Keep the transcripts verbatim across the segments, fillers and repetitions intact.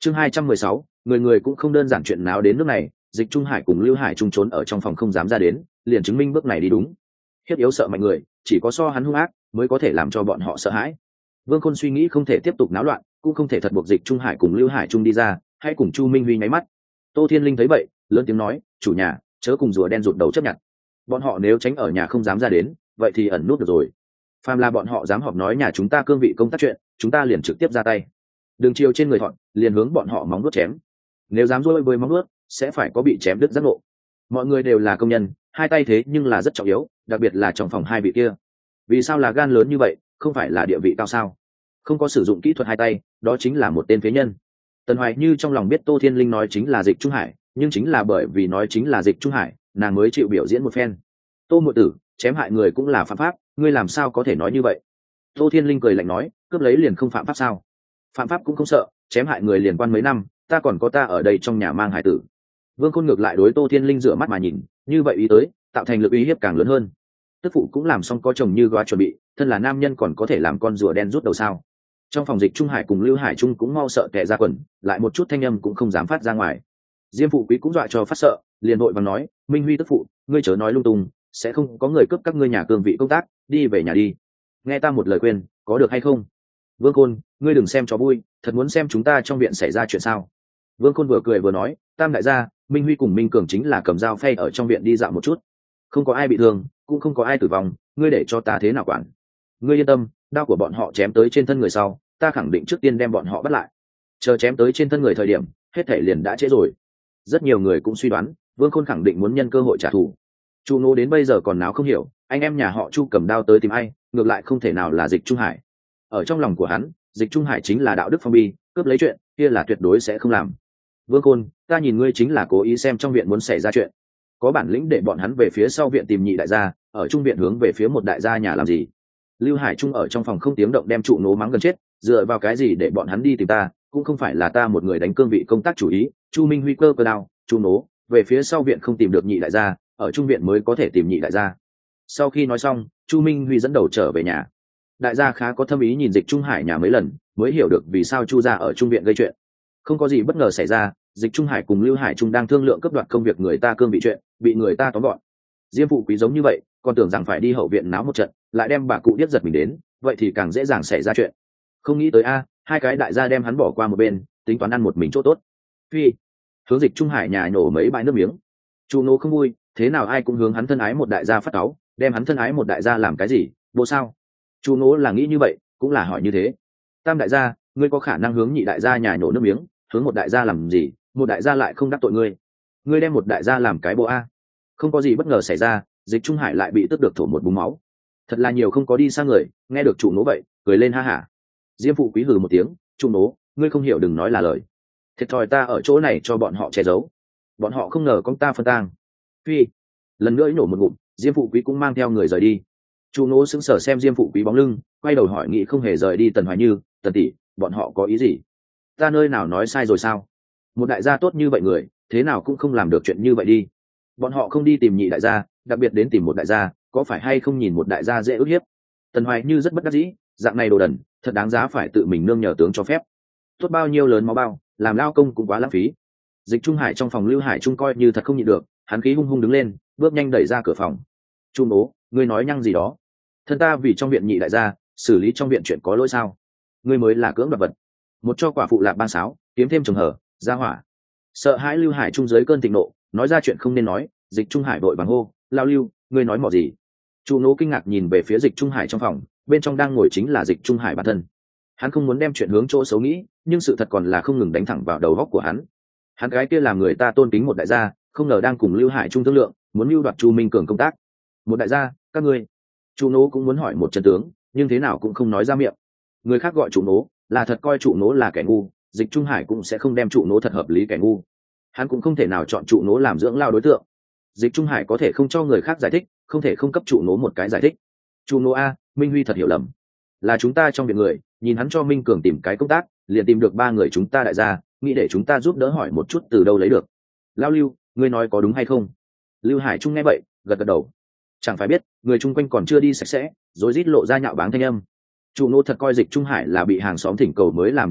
chương hai trăm mười sáu, người người cũng không đơn giản, chuyện nào đến nước này. Dịch Trung Hải cùng Lưu Hải Trung trốn ở trong phòng không dám ra đến, liền chứng minh bước này đi đúng. Hiếp yếu sợ mạnh người, chỉ có so hắn hung ác mới có thể làm cho bọn họ sợ hãi. Vương Khôn suy nghĩ không thể tiếp tục náo loạn, cũng không thể thật buộc Dịch Trung Hải cùng Lưu Hải Trung đi ra, hay cùng Chu Minh Huy nháy mắt. Tô Thiên Linh thấy vậy, lớn tiếng nói, chủ nhà chớ cùng rùa đen rụt đầu chấp nhận. Bọn họ nếu tránh ở nhà không dám ra đến, vậy thì ẩn nút được rồi. Phàm là bọn họ dám họp nói nhà chúng ta cương vị công tác chuyện, chúng ta liền trực tiếp ra tay. Đường chiều trên người thọn, liền hướng bọn họ móng nuốt chém. Nếu dám dối với móng nuốt, sẽ phải có bị chém đứt giác ngộ. Mọi người đều là công nhân, hai tay thế nhưng là rất trọng yếu, đặc biệt là trong phòng hai vị kia. Vì sao là gan lớn như vậy, không phải là địa vị cao sao? Không có sử dụng kỹ thuật hai tay, đó chính là một tên phế nhân. Tần Hoài Như trong lòng biết Tô Thiên Linh nói chính là Dịch Trung Hải, nhưng chính là bởi vì nói chính là Dịch Trung Hải, nàng mới chịu biểu diễn một phen. Tô muội tử, chém hại người cũng là phạm pháp, ngươi làm sao có thể nói như vậy? Tô Thiên Linh cười lạnh nói, cướp lấy liền không phạm pháp sao? Phạm pháp cũng không sợ, chém hại người liền quan mấy năm, ta còn có ta ở đây trong nhà mang hải tử. Vương Khôn ngược lại đối Tô Thiên Linh rửa mắt mà nhìn, như vậy ý tới, tạo thành lực uy hiếp càng lớn hơn. Tức phụ cũng làm xong có chồng như góa chuẩn bị, thân là nam nhân còn có thể làm con rùa đen rút đầu sao? Trong phòng Dịch Trung Hải cùng Lưu Hải Trung cũng mau sợ tè ra quần, lại một chút thanh âm cũng không dám phát ra ngoài. Diêm phụ quý cũng dọa cho phát sợ, liền vội vàng nói, Minh Huy tức phụ, ngươi chớ nói lung tung, sẽ không có người cướp các ngươi nhà cương vị công tác, đi về nhà đi. Nghe ta một lời khuyên, có được hay không? Vương Khôn, ngươi đừng xem cho vui, thật muốn xem chúng ta trong viện xảy ra chuyện sao? Vương Khôn vừa cười vừa nói, Tam đại gia, Minh Huy cùng Minh Cường chính là cầm dao phay ở trong viện đi dạo một chút, không có ai bị thương, cũng không có ai tử vong, ngươi để cho ta thế nào quản? Ngươi yên tâm, đao của bọn họ chém tới trên thân người sau, ta khẳng định trước tiên đem bọn họ bắt lại. Chờ chém tới trên thân người thời điểm, hết thể liền đã trễ rồi. Rất nhiều người cũng suy đoán, Vương Khôn khẳng định muốn nhân cơ hội trả thù. Chu Nô đến bây giờ còn náo không hiểu, anh em nhà họ Chu cầm đao tới tìm ai, ngược lại không thể nào là Dịch Trung Hải. Ở trong lòng của hắn, Dịch Trung Hải chính là đạo đức phong bi, cướp lấy chuyện kia là tuyệt đối sẽ không làm. Vương Khôn, ta nhìn ngươi chính là cố ý xem trong viện muốn xảy ra chuyện, có bản lĩnh để bọn hắn về phía sau viện tìm nhị đại gia, ở trung viện hướng về phía một đại gia nhà làm gì? Lưu Hải Trung ở trong phòng không tiếng động đem Trụ Nô mắng gần chết, dựa vào cái gì để bọn hắn đi tìm ta, cũng không phải là ta một người đánh cương vị công tác chủ ý. Chu Minh Huy cơ cơ đao, Chu Nô về phía sau viện không tìm được nhị đại gia, ở trung viện mới có thể tìm nhị đại gia. Sau khi nói xong, Chu Minh Huy dẫn đầu trở về nhà. Đại gia khá có thâm ý nhìn Dịch Trung Hải nhà mấy lần, mới hiểu được vì sao Chu gia ở trung viện gây chuyện. Không có gì bất ngờ xảy ra, Dịch Trung Hải cùng Lưu Hải Trung đang thương lượng cướp đoạt công việc người ta cương vị chuyện, bị người ta tóm gọn. Diêm phụ quý giống như vậy, còn tưởng rằng phải đi hậu viện náo một trận, lại đem bà cụ điếc giật mình đến, vậy thì càng dễ dàng xảy ra chuyện. Không nghĩ tới a, hai cái đại gia đem hắn bỏ qua một bên, tính toán ăn một mình chỗ tốt. Phi, hướng Dịch Trung Hải nhà nổ mấy bãi nước miếng. Chu Nô không vui, thế nào ai cũng hướng hắn thân ái một đại gia phát cáu, đem hắn thân ái một đại gia làm cái gì, bộ sao? Chu Nô là nghĩ như vậy, cũng là hỏi như thế. Tam đại gia, ngươi có khả năng hướng nhị đại gia nhà nổ nước miếng, hướng một đại gia làm gì, một đại gia lại không đắc tội ngươi. Ngươi đem một đại gia làm cái bộ a? Không có gì bất ngờ xảy ra, Dịch Trung Hải lại bị tức được thổ một búng máu. Thật là nhiều không có đi sang người, nghe được Chu Nô vậy, cười lên ha hả. Diêm phụ quý hừ một tiếng, Chu Nô, ngươi không hiểu đừng nói là lời. Thiệt thòi ta ở chỗ này cho bọn họ che giấu, bọn họ không ngờ con ta phân tang. Phi, lần nữa nổ một ngụm, Diêm phụ quý cũng mang theo người rời đi. Chu Nô sững sờ xem Diêm phụ quý bóng lưng, quay đầu hỏi nghị không hề rời đi Tần Hoài Như, Tần tỷ, bọn họ có ý gì? Ta nơi nào nói sai rồi sao? Một đại gia tốt như vậy người, thế nào cũng không làm được chuyện như vậy đi. Bọn họ không đi tìm nhị đại gia, đặc biệt đến tìm một đại gia, có phải hay không nhìn một đại gia dễ ức hiếp? Tần Hoài Như rất bất đắc dĩ, dạng này đồ đần, thật đáng giá phải tự mình nương nhờ tướng cho phép. Tốt bao nhiêu lớn máu bao, làm lao công cũng quá lãng phí. Dịch Trung Hải trong phòng Lưu Hải Trung coi như thật không nhịn được, hắn khí hung hung đứng lên, bước nhanh đẩy ra cửa phòng. Chu Nô, ngươi nói nhăng gì đó? Thân ta vì trong viện nhị đại gia, xử lý trong viện chuyện có lỗi sao? Ngươi mới là cưỡng đoạt vật, một cho quả phụ lạc ban sáo, kiếm thêm trồng hở, ra hỏa. Sợ hãi Lưu Hải Trung dưới cơn thịnh nộ, nói ra chuyện không nên nói. Dịch Trung Hải vội vàng hô, lao Lưu, ngươi nói mỏ gì? Chu Nô kinh ngạc nhìn về phía Dịch Trung Hải trong phòng, bên trong đang ngồi chính là Dịch Trung Hải bản thân. Hắn không muốn đem chuyện hướng chỗ xấu nghĩ, nhưng sự thật còn là không ngừng đánh thẳng vào đầu góc của hắn. Hắn gái kia làm người ta tôn kính một đại gia, không ngờ đang cùng Lưu Hải Trung thương lượng, muốn mưu đoạt Chu Minh Cường công tác. Một đại gia, các ngươi. Chu Nô cũng muốn hỏi một chân tướng, nhưng thế nào cũng không nói ra miệng. Người khác gọi Chu Nô là thật coi Chu Nô là kẻ ngu, Dịch Trung Hải cũng sẽ không đem Chu Nô thật hợp lý kẻ ngu. Hắn cũng không thể nào chọn Chu Nô làm dưỡng lao đối tượng. Dịch Trung Hải có thể không cho người khác giải thích, không thể không cấp Chu Nô một cái giải thích. Chu Nô a, Minh Huy thật hiểu lầm, là chúng ta trong viện người, nhìn hắn cho Minh Cường tìm cái công tác, liền tìm được ba người chúng ta đại gia, nghĩ để chúng ta giúp đỡ hỏi một chút từ đâu lấy được. Lao Lưu, ngươi nói có đúng hay không? Lưu Hải Trung nghe vậy, gật gật đầu. Chẳng phải biết, người chung quanh còn chưa đi sạch sẽ, rồi rít lộ ra nhạo báng thanh âm. Chu Nô thật coi Dịch Trung Hải là bị hàng xóm thỉnh cầu mới làm như vậy,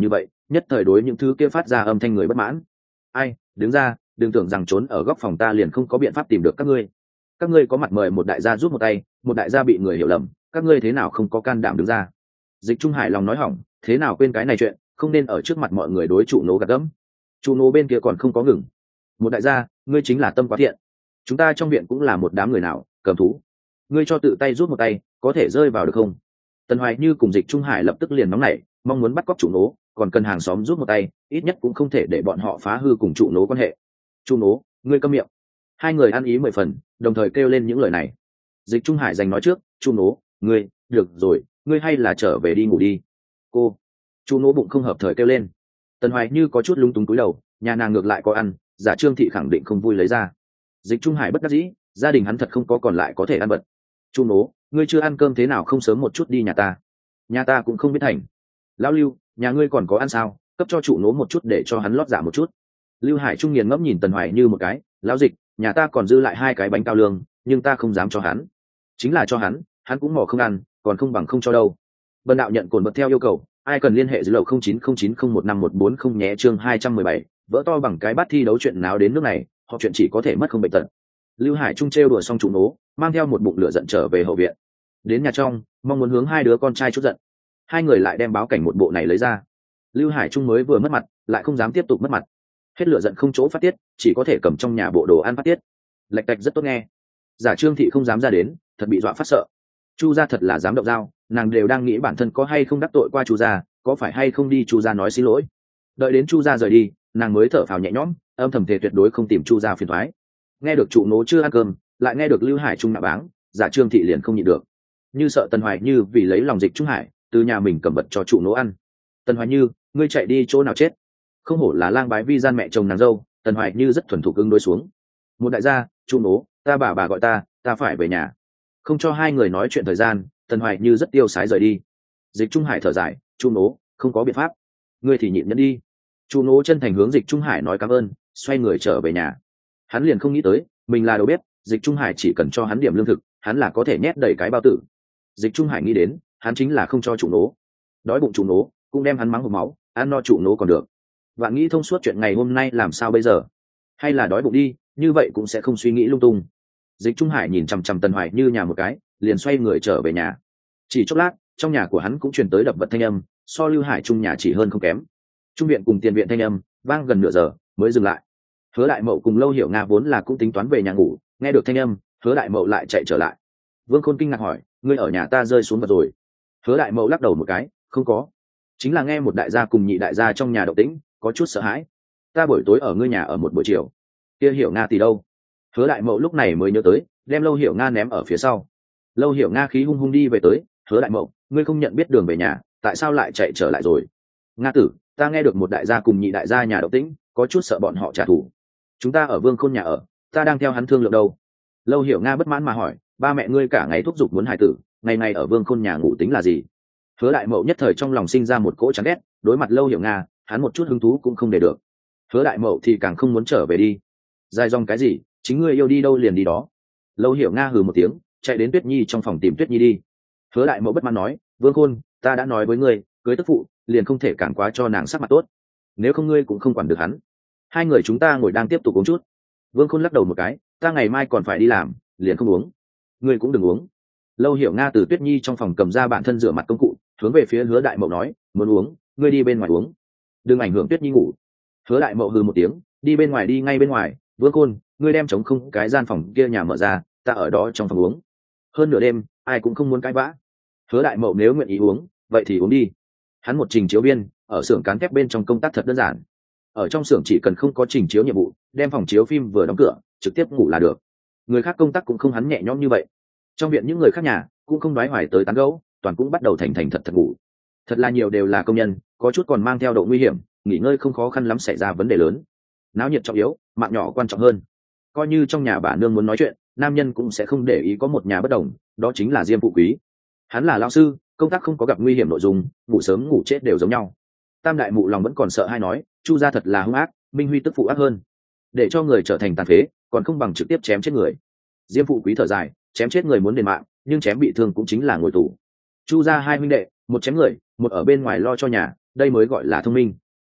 nhất thời đối những thứ kia phát ra âm thanh người bất mãn. Ai, đứng ra, đừng tưởng rằng trốn ở góc phòng ta liền không có biện pháp tìm được các ngươi. Các ngươi có mặt mời một đại gia giúp một tay, một đại gia bị người hiểu lầm, các ngươi thế nào không có can đảm đứng ra. Dịch Trung Hải lòng nói hỏng, thế nào quên cái này chuyện, không nên ở trước mặt mọi người đối trụ nố gạt gẫm. Trụ nố bên kia còn không có ngừng. Một đại gia, ngươi chính là tâm quá thiện. Chúng ta trong viện cũng là một đám người nào, cầm thú. Ngươi cho tự tay rút một tay, có thể rơi vào được không? Tần Hoài Như cùng Dịch Trung Hải lập tức liền nóng nảy, mong muốn bắt cóc trụ nố, còn cần hàng xóm rút một tay, ít nhất cũng không thể để bọn họ phá hư cùng trụ nố quan hệ. Trụ nố, ngươi câm miệng. Hai người ăn ý mười phần, đồng thời kêu lên những lời này. Dịch Trung Hải giành nói trước, trụ nố, ngươi, được rồi, ngươi hay là trở về đi ngủ đi. Cô, trụ nố bụng không hợp thời kêu lên. Tần Hoài Như có chút lúng túng cúi đầu, nhà nàng ngược lại có ăn, giả Trương thị khẳng định không vui lấy ra. Dịch Trung Hải bất đắc dĩ, gia đình hắn thật không có còn lại có thể ăn bật. Trụ nố, ngươi chưa ăn cơm thế nào không sớm một chút đi nhà ta. Nhà ta cũng không biết thành. Lão Lưu, nhà ngươi còn có ăn sao, cấp cho trụ nố một chút để cho hắn lót dạ một chút. Lưu Hải Trung nghiền ngẫm nhìn Tần Hoài Như một cái, lão Dịch, nhà ta còn dư lại hai cái bánh cao lương, nhưng ta không dám cho hắn. Chính là cho hắn, hắn cũng mò không ăn, còn không bằng không cho đâu. Bần đạo nhận cồn bật theo yêu cầu, ai cần liên hệ dưới lầu không chín không chín không một năm một bốn không nhé. Chương hai trăm mười bảy, vỡ to bằng cái bát thi đấu chuyện nào đến nước này, họ chuyện chỉ có thể mất không bệnh tật. Lưu Hải Trung trêu đùa xong trụ nố, mang theo một bụng lửa giận trở về hậu viện. Đến nhà trong, mong muốn hướng hai đứa con trai chút giận. Hai người lại đem báo cảnh một bộ này lấy ra. Lưu Hải Trung mới vừa mất mặt, lại không dám tiếp tục mất mặt. Hết lửa giận không chỗ phát tiết, chỉ có thể cầm trong nhà bộ đồ ăn phát tiết. Lạch cạch rất tốt nghe. Giả Trương thị không dám ra đến, thật bị dọa phát sợ. Chu gia thật là dám động dao, nàng đều đang nghĩ bản thân có hay không đắc tội qua Chu gia, có phải hay không đi Chu gia nói xin lỗi. Đợi đến Chu gia rời đi, nàng mới thở phào nhẹ nhõm, âm thầm thề tuyệt đối không tìm Chu gia phiền toái. Nghe được trụ nố chưa ăn cơm, lại nghe được Lưu Hải Trung nạ báng, Giả Trương thị liền không nhịn được. Như sợ Tần Hoài Như vì lấy lòng Dịch Trung Hải, từ nhà mình cầm vật cho trụ nố ăn. Tần Hoài Như, ngươi chạy đi chỗ nào chết? Không hổ là lang bái vi gian mẹ chồng nàng dâu, Tần Hoài Như rất thuần thục ứng đối xuống. Một đại gia, trụ nố, ta bà bà gọi ta, ta phải về nhà. Không cho hai người nói chuyện thời gian, Tần Hoài Như rất tiêu sái rời đi. Dịch Trung Hải thở dài, trụ nố, không có biện pháp, ngươi thì nhịn nhẫn đi. Trụ nố chân thành hướng Dịch Trung Hải nói cảm ơn, xoay người trở về nhà. Hắn liền không nghĩ tới, mình là đầu bếp, Dịch Trung Hải chỉ cần cho hắn điểm lương thực, hắn là có thể nhét đầy cái bao tử. Dịch Trung Hải nghĩ đến, hắn chính là không cho trụ nố. Đói bụng trụ nố, cũng đem hắn mắng hộc máu, ăn no trụ nố còn được. Vạn nghĩ thông suốt chuyện ngày hôm nay làm sao bây giờ? Hay là đói bụng đi, như vậy cũng sẽ không suy nghĩ lung tung. Dịch Trung Hải nhìn chằm chằm Tần Hoài Như nhà một cái, liền xoay người trở về nhà. Chỉ chốc lát, trong nhà của hắn cũng truyền tới đập vật thanh âm, so Lưu Hải Trung nhà chỉ hơn không kém. Trung viện cùng tiền viện thanh âm vang gần nửa giờ mới dừng lại. Hứa Đại Mậu cùng Lâu Hiểu Nga vốn là cũng tính toán về nhà ngủ, nghe được thanh âm, Hứa Đại Mậu lại chạy trở lại. Vương Khôn kinh ngạc hỏi, ngươi ở nhà ta rơi xuống vật rồi? Hứa Đại Mậu lắc đầu một cái, không có, chính là nghe một đại gia cùng nhị đại gia trong nhà động tĩnh, có chút sợ hãi. Ta buổi tối ở ngươi nhà ở một buổi chiều. Kia Hiểu Nga thì đâu? Hứa Đại Mậu lúc này mới nhớ tới, đem Lâu Hiểu Nga ném ở phía sau. Lâu Hiểu Nga khí hung hung đi về tới, Hứa Đại Mậu, ngươi không nhận biết đường về nhà, tại sao lại chạy trở lại rồi? Nga tử, ta nghe được một đại gia cùng nhị đại gia nhà động tĩnh, có chút sợ bọn họ trả thù. Chúng ta ở Vương Khôn nhà ở, ta đang theo hắn thương lượng đâu. Lâu Hiểu Nga bất mãn mà hỏi, ba mẹ ngươi cả ngày thúc giục muốn hài tử, ngày ngày ở Vương Khôn nhà ngủ tính là gì? Hứa Đại Mậu nhất thời trong lòng sinh ra một cỗ chán ghét, đối mặt Lâu Hiểu Nga, hắn một chút hứng thú cũng không để được. Hứa Đại Mậu thì càng không muốn trở về đi. Dài dòng cái gì, chính ngươi yêu đi đâu liền đi đó. Lâu Hiểu Nga hừ một tiếng, chạy đến Tuyết Nhi trong phòng tìm Tuyết Nhi đi. Hứa Đại Mậu bất mãn nói, Vương Khôn, ta đã nói với ngươi, cưới tức phụ liền không thể càng quá cho nàng sắc mặt tốt, nếu không ngươi cũng không quản được hắn. Hai người chúng ta ngồi đang tiếp tục uống chút. Vương Khôn lắc đầu một cái, ta ngày mai còn phải đi làm, liền không uống. Ngươi cũng đừng uống. Lâu Hiểu Nga từ Tuyết Nhi trong phòng cầm ra bản thân rửa mặt công cụ, hướng về phía Hứa Đại Mậu nói, muốn uống, ngươi đi bên ngoài uống, đừng ảnh hưởng Tuyết Nhi ngủ. Hứa Đại Mậu hừ một tiếng, đi bên ngoài đi ngay bên ngoài. Vương Khôn, ngươi đem trống không cái gian phòng kia nhà mở ra, ta ở đó trong phòng uống. Hơn nửa đêm, ai cũng không muốn cãi vã. Hứa Đại Mậu nếu nguyện ý uống, vậy thì uống đi. Hắn một trình chiếu viên, ở xưởng cán thép bên trong công tác thật đơn giản. Ở trong xưởng chỉ cần không có trình chiếu nhiệm vụ, đem phòng chiếu phim vừa đóng cửa, trực tiếp ngủ là được. Người khác công tác cũng không hắn nhẹ nhõm như vậy. Trong viện những người khác nhà cũng không đoái hoài tới tán gẫu, toàn cũng bắt đầu thành thành thật thật ngủ. Thật là nhiều đều là công nhân, có chút còn mang theo độ nguy hiểm, nghỉ ngơi không khó khăn lắm xảy ra vấn đề lớn. Náo nhiệt trọng yếu, mạng nhỏ quan trọng hơn. Coi như trong nhà bà nương muốn nói chuyện, nam nhân cũng sẽ không để ý, có một nhà bất đồng, đó chính là Diêm Phụ Quý. Hắn là lão sư, công tác không có gặp nguy hiểm nội dung, ngủ sớm ngủ chết đều giống nhau. Tam đại mụ lòng vẫn còn sợ hay nói, Chu gia thật là hung ác, Minh Huy tức phụ ác hơn, để cho người trở thành tàn phế, còn không bằng trực tiếp chém chết người. Diêm Phụ Quý thở dài, chém chết người muốn đền mạng, nhưng chém bị thương cũng chính là ngồi tù. Chu gia hai huynh đệ, một chém người, một ở bên ngoài lo cho nhà, đây mới gọi là thông minh.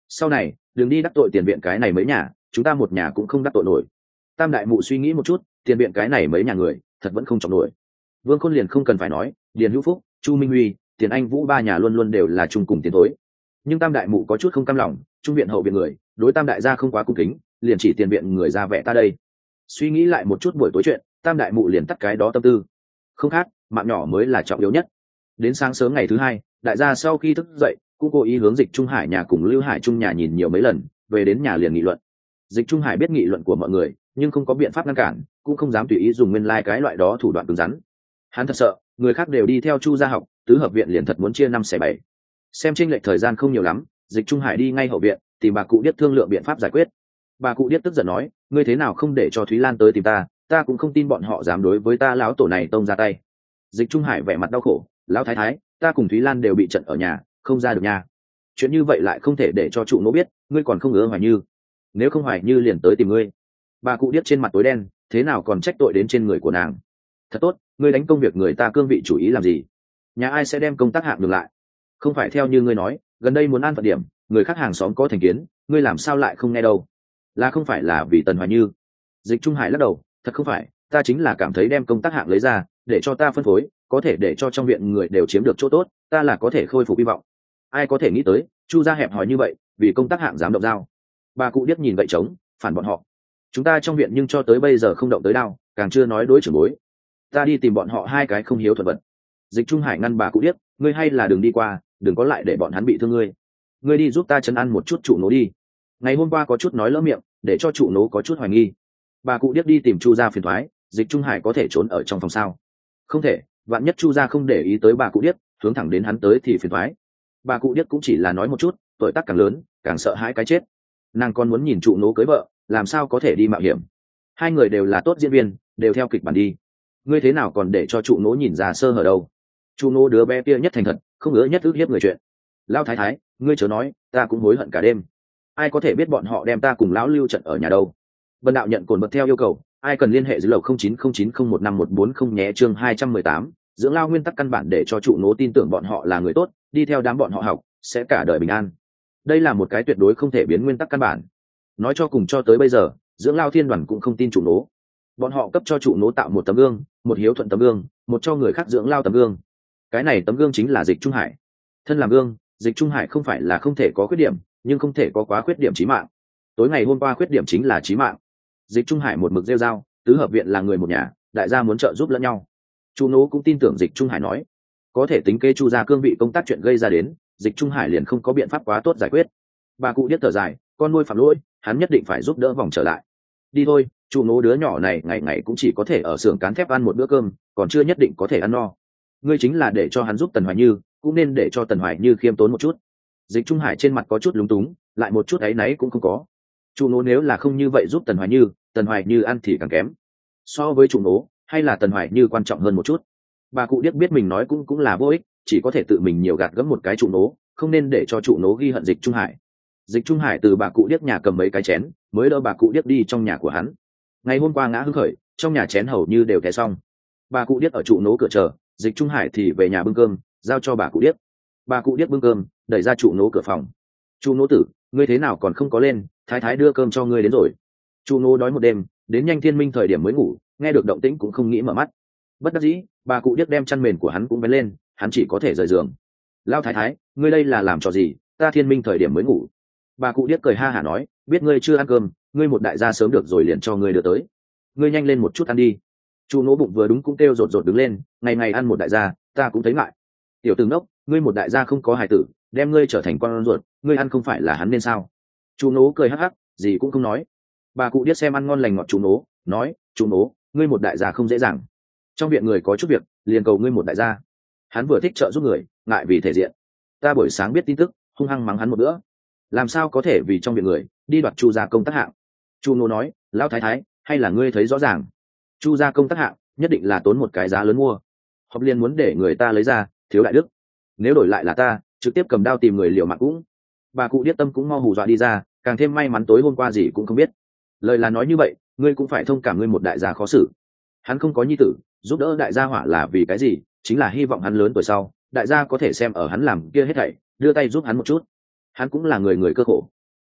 sau này đừng đi đắc tội tiền viện cái này mấy nhà, chúng ta một nhà cũng không đắc tội nổi. Tam đại mụ suy nghĩ một chút, tiền viện cái này mấy nhà người thật vẫn không chọc nổi. Vương Khôn liền không cần phải nói, Điền Hữu Phúc, Chu Minh Huy, Tiền Anh Vũ ba nhà luôn luôn đều là chung cùng tiến tối. Nhưng tam đại mụ có chút không cam lòng, trung viện hậu viện người đối tam đại gia không quá cung kính, liền chỉ tiền viện người ra vẻ ta đây. Suy nghĩ lại một chút buổi tối chuyện, tam đại mụ liền tắt cái đó tâm tư. Không khác, mạng nhỏ mới là trọng yếu nhất. Đến sáng sớm ngày thứ hai, đại gia sau khi thức dậy cũng cố ý hướng Dịch Trung Hải nhà cùng Lưu Hải Trung nhà nhìn nhiều mấy lần, về đến nhà liền nghị luận. Dịch Trung Hải biết nghị luận của mọi người, nhưng không có biện pháp ngăn cản, cũng không dám tùy ý dùng nguyên lai cái loại đó thủ đoạn cứng rắn. Hắn thật sợ người khác đều đi theo Chu gia học, tứ hợp viện liền thật muốn chia năm xẻ bảy. Xem chênh lệch thời gian không nhiều lắm, Dịch Trung Hải đi ngay hậu viện tìm bà cụ Điếc thương lượng biện pháp giải quyết. Bà cụ Điếc tức giận nói, ngươi thế nào không để cho Thúy Lan tới tìm ta, ta cũng không tin bọn họ dám đối với ta lão tổ này tông ra tay. Dịch Trung Hải vẻ mặt đau khổ, lão thái thái, ta cùng Thúy Lan đều bị trận ở nhà, không ra được nhà. Chuyện như vậy lại không thể để cho trụ nỗ biết, ngươi còn không ngứa Hoài Như. Nếu không Hoài Như liền tới tìm ngươi. Bà cụ Điếc trên mặt tối đen, thế nào còn trách tội đến trên người của nàng. Thật tốt, ngươi đánh công việc người ta cương vị chủ ý làm gì? Nhà ai sẽ đem công tác hạng ngược lại? Không phải theo như ngươi nói, gần đây muốn an phận điểm, người khác hàng xóm có thành kiến, ngươi làm sao lại không nghe đâu? Là không phải là vì Tần Hoài Như? Dịch Trung Hải lắc đầu, thật không phải, ta chính là cảm thấy đem công tác hạng lấy ra, để cho ta phân phối, có thể để cho trong viện người đều chiếm được chỗ tốt, ta là có thể khôi phục hy vọng. Ai có thể nghĩ tới, Chu gia hẹp hòi như vậy, vì công tác hạng dám động dao. Bà cụ Điếc nhìn vậy trống, phản bọn họ. Chúng ta trong viện nhưng cho tới bây giờ không động tới đao, càng chưa nói đối trưởng bối. Ta đi tìm bọn họ hai cái không hiếu thuận vật. Dịch Trung Hải ngăn bà cụ Điếc, ngươi hay là đừng đi qua, đừng có lại để bọn hắn bị thương ngươi. Ngươi đi giúp ta chân ăn một chút trụ nố đi. Ngày hôm qua có chút nói lỡ miệng, để cho trụ nố có chút hoài nghi. Bà cụ Điếc đi tìm Chu gia phiền thoái, Dịch Trung Hải có thể trốn ở trong phòng sao? Không thể, vạn nhất Chu gia không để ý tới bà cụ Điếc, hướng thẳng đến hắn tới thì phiền thoái. Bà cụ Điếc cũng chỉ là nói một chút, tuổi tác càng lớn, càng sợ hãi cái chết. Nàng còn muốn nhìn trụ nố cưới vợ, làm sao có thể đi mạo hiểm? Hai người đều là tốt diễn viên, đều theo kịch bản đi. Ngươi thế nào còn để cho trụ nố nhìn ra sơ hở đâu? Trụ nố đứa bé kia nhất thành thật, không ngứa nhất ước hiếp người chuyện. Lão thái thái, ngươi chớ nói, ta cũng hối hận cả đêm. Ai có thể biết bọn họ đem ta cùng lão Lưu trận ở nhà đâu? Vân đạo nhận cồn bật theo yêu cầu, ai cần liên hệ dưới lầu không chín không chín không một năm một bốn không nhé. Chương hai trăm mười tám, dưỡng lao nguyên tắc căn bản để cho trụ nố tin tưởng bọn họ là người tốt, đi theo đám bọn họ học, sẽ cả đời bình an. Đây là một cái tuyệt đối không thể biến nguyên tắc căn bản. Nói cho cùng cho tới bây giờ, dưỡng lao thiên đoàn cũng không tin trụ nố. Bọn họ cấp cho trụ nố tạo một tấm gương, một hiếu thuận tấm gương, một cho người khác dưỡng lao tấm gương. Cái này tấm gương chính là Dịch Trung Hải. Thân làm gương, Dịch Trung Hải không phải là không thể có khuyết điểm, nhưng không thể có quá khuyết điểm chí mạng. Tối ngày hôm qua khuyết điểm chính là chí mạng. Dịch Trung Hải một mực rêu rao, tứ hợp viện là người một nhà, đại gia muốn trợ giúp lẫn nhau. Chu nố cũng tin tưởng Dịch Trung Hải nói, có thể tính kế Chu gia cương vị công tác chuyện gây ra đến, Dịch Trung Hải liền không có biện pháp quá tốt giải quyết. Bà cụ Điếc thở dài, con nuôi phạm lỗi, hắn nhất định phải giúp đỡ vòng trở lại. Đi thôi, Chu nố đứa nhỏ này ngày ngày cũng chỉ có thể ở xưởng cán thép ăn một bữa cơm, còn chưa nhất định có thể ăn no. Ngươi chính là để cho hắn giúp Tần Hoài Như, cũng nên để cho Tần Hoài Như khiêm tốn một chút. Dịch Trung Hải trên mặt có chút lúng túng, lại một chút áy náy cũng không có. Chu nố nếu là không như vậy giúp Tần Hoài Như, Tần Hoài Như ăn thì càng kém. So với Chu nố, hay là Tần Hoài Như quan trọng hơn một chút. Bà cụ Điếc biết mình nói cũng cũng là vô ích, chỉ có thể tự mình nhiều gạt gẫm một cái Chu nố, không nên để cho Chu nố ghi hận Dịch Trung Hải. Dịch Trung Hải từ bà cụ Điếc nhà cầm mấy cái chén, mới đỡ bà cụ Điếc đi trong nhà của hắn. Ngày hôm qua ngã hưng khởi, trong nhà chén hầu như đều té xong. Bà cụ Điếc ở Chu nố cửa chờ, Dịch Trung Hải thì về nhà bưng cơm, giao cho bà cụ Điếc. Bà cụ Điếc bưng cơm, đẩy ra Chu nố cửa phòng. Chu nố tử, ngươi thế nào còn không có lên, thái thái đưa cơm cho ngươi đến rồi. Chu nố đói một đêm, đến nhanh thiên minh thời điểm mới ngủ, nghe được động tĩnh cũng không nghĩ mở mắt. Bất đắc dĩ, bà cụ Điếc đem chăn mền của hắn cũng vén lên, hắn chỉ có thể rời giường. Lao thái thái, ngươi đây là làm trò gì, ta thiên minh thời điểm mới ngủ. Bà cụ Điếc cười ha hả nói, biết ngươi chưa ăn cơm, ngươi một đại gia sớm được rồi liền cho ngươi đưa tới. Ngươi nhanh lên một chút ăn đi. Chu nố bụng vừa đúng cũng kêu rột rột đứng lên, ngày ngày ăn một đại gia, ta cũng thấy ngại. Tiểu tử ngốc, ngươi một đại gia không có hài tử, đem ngươi trở thành con ruột, ngươi ăn không phải là hắn nên sao? Chu nố cười hắc hắc, gì cũng không nói. Bà cụ Điếc xem ăn ngon lành ngọt Chu nố, nói, Chu nố, ngươi một đại gia không dễ dàng. Trong viện người có chút việc, liền cầu ngươi một đại gia. Hắn vừa thích trợ giúp người, ngại vì thể diện. Ta buổi sáng biết tin tức, hung hăng mắng hắn một bữa. Làm sao có thể vì trong viện người đi đoạt Chu gia công tác hạng? Chu nố nói, lão thái thái, hay là ngươi thấy rõ ràng? Chu gia công tác hạng nhất định là tốn một cái giá lớn mua. Họp liên muốn để người ta lấy ra, thiếu đại đức. Nếu đổi lại là ta, trực tiếp cầm đao tìm người liều mạng cũng. Bà cụ Điếc tâm cũng mau hù dọa đi ra, càng thêm may mắn tối hôm qua gì cũng không biết. Lời là nói như vậy, ngươi cũng phải thông cảm ngươi một đại gia khó xử. Hắn không có nhi tử, giúp đỡ đại gia hỏa là vì cái gì? Chính là hy vọng hắn lớn tuổi sau, đại gia có thể xem ở hắn làm kia hết thảy, đưa tay giúp hắn một chút. Hắn cũng là người người cơ khổ,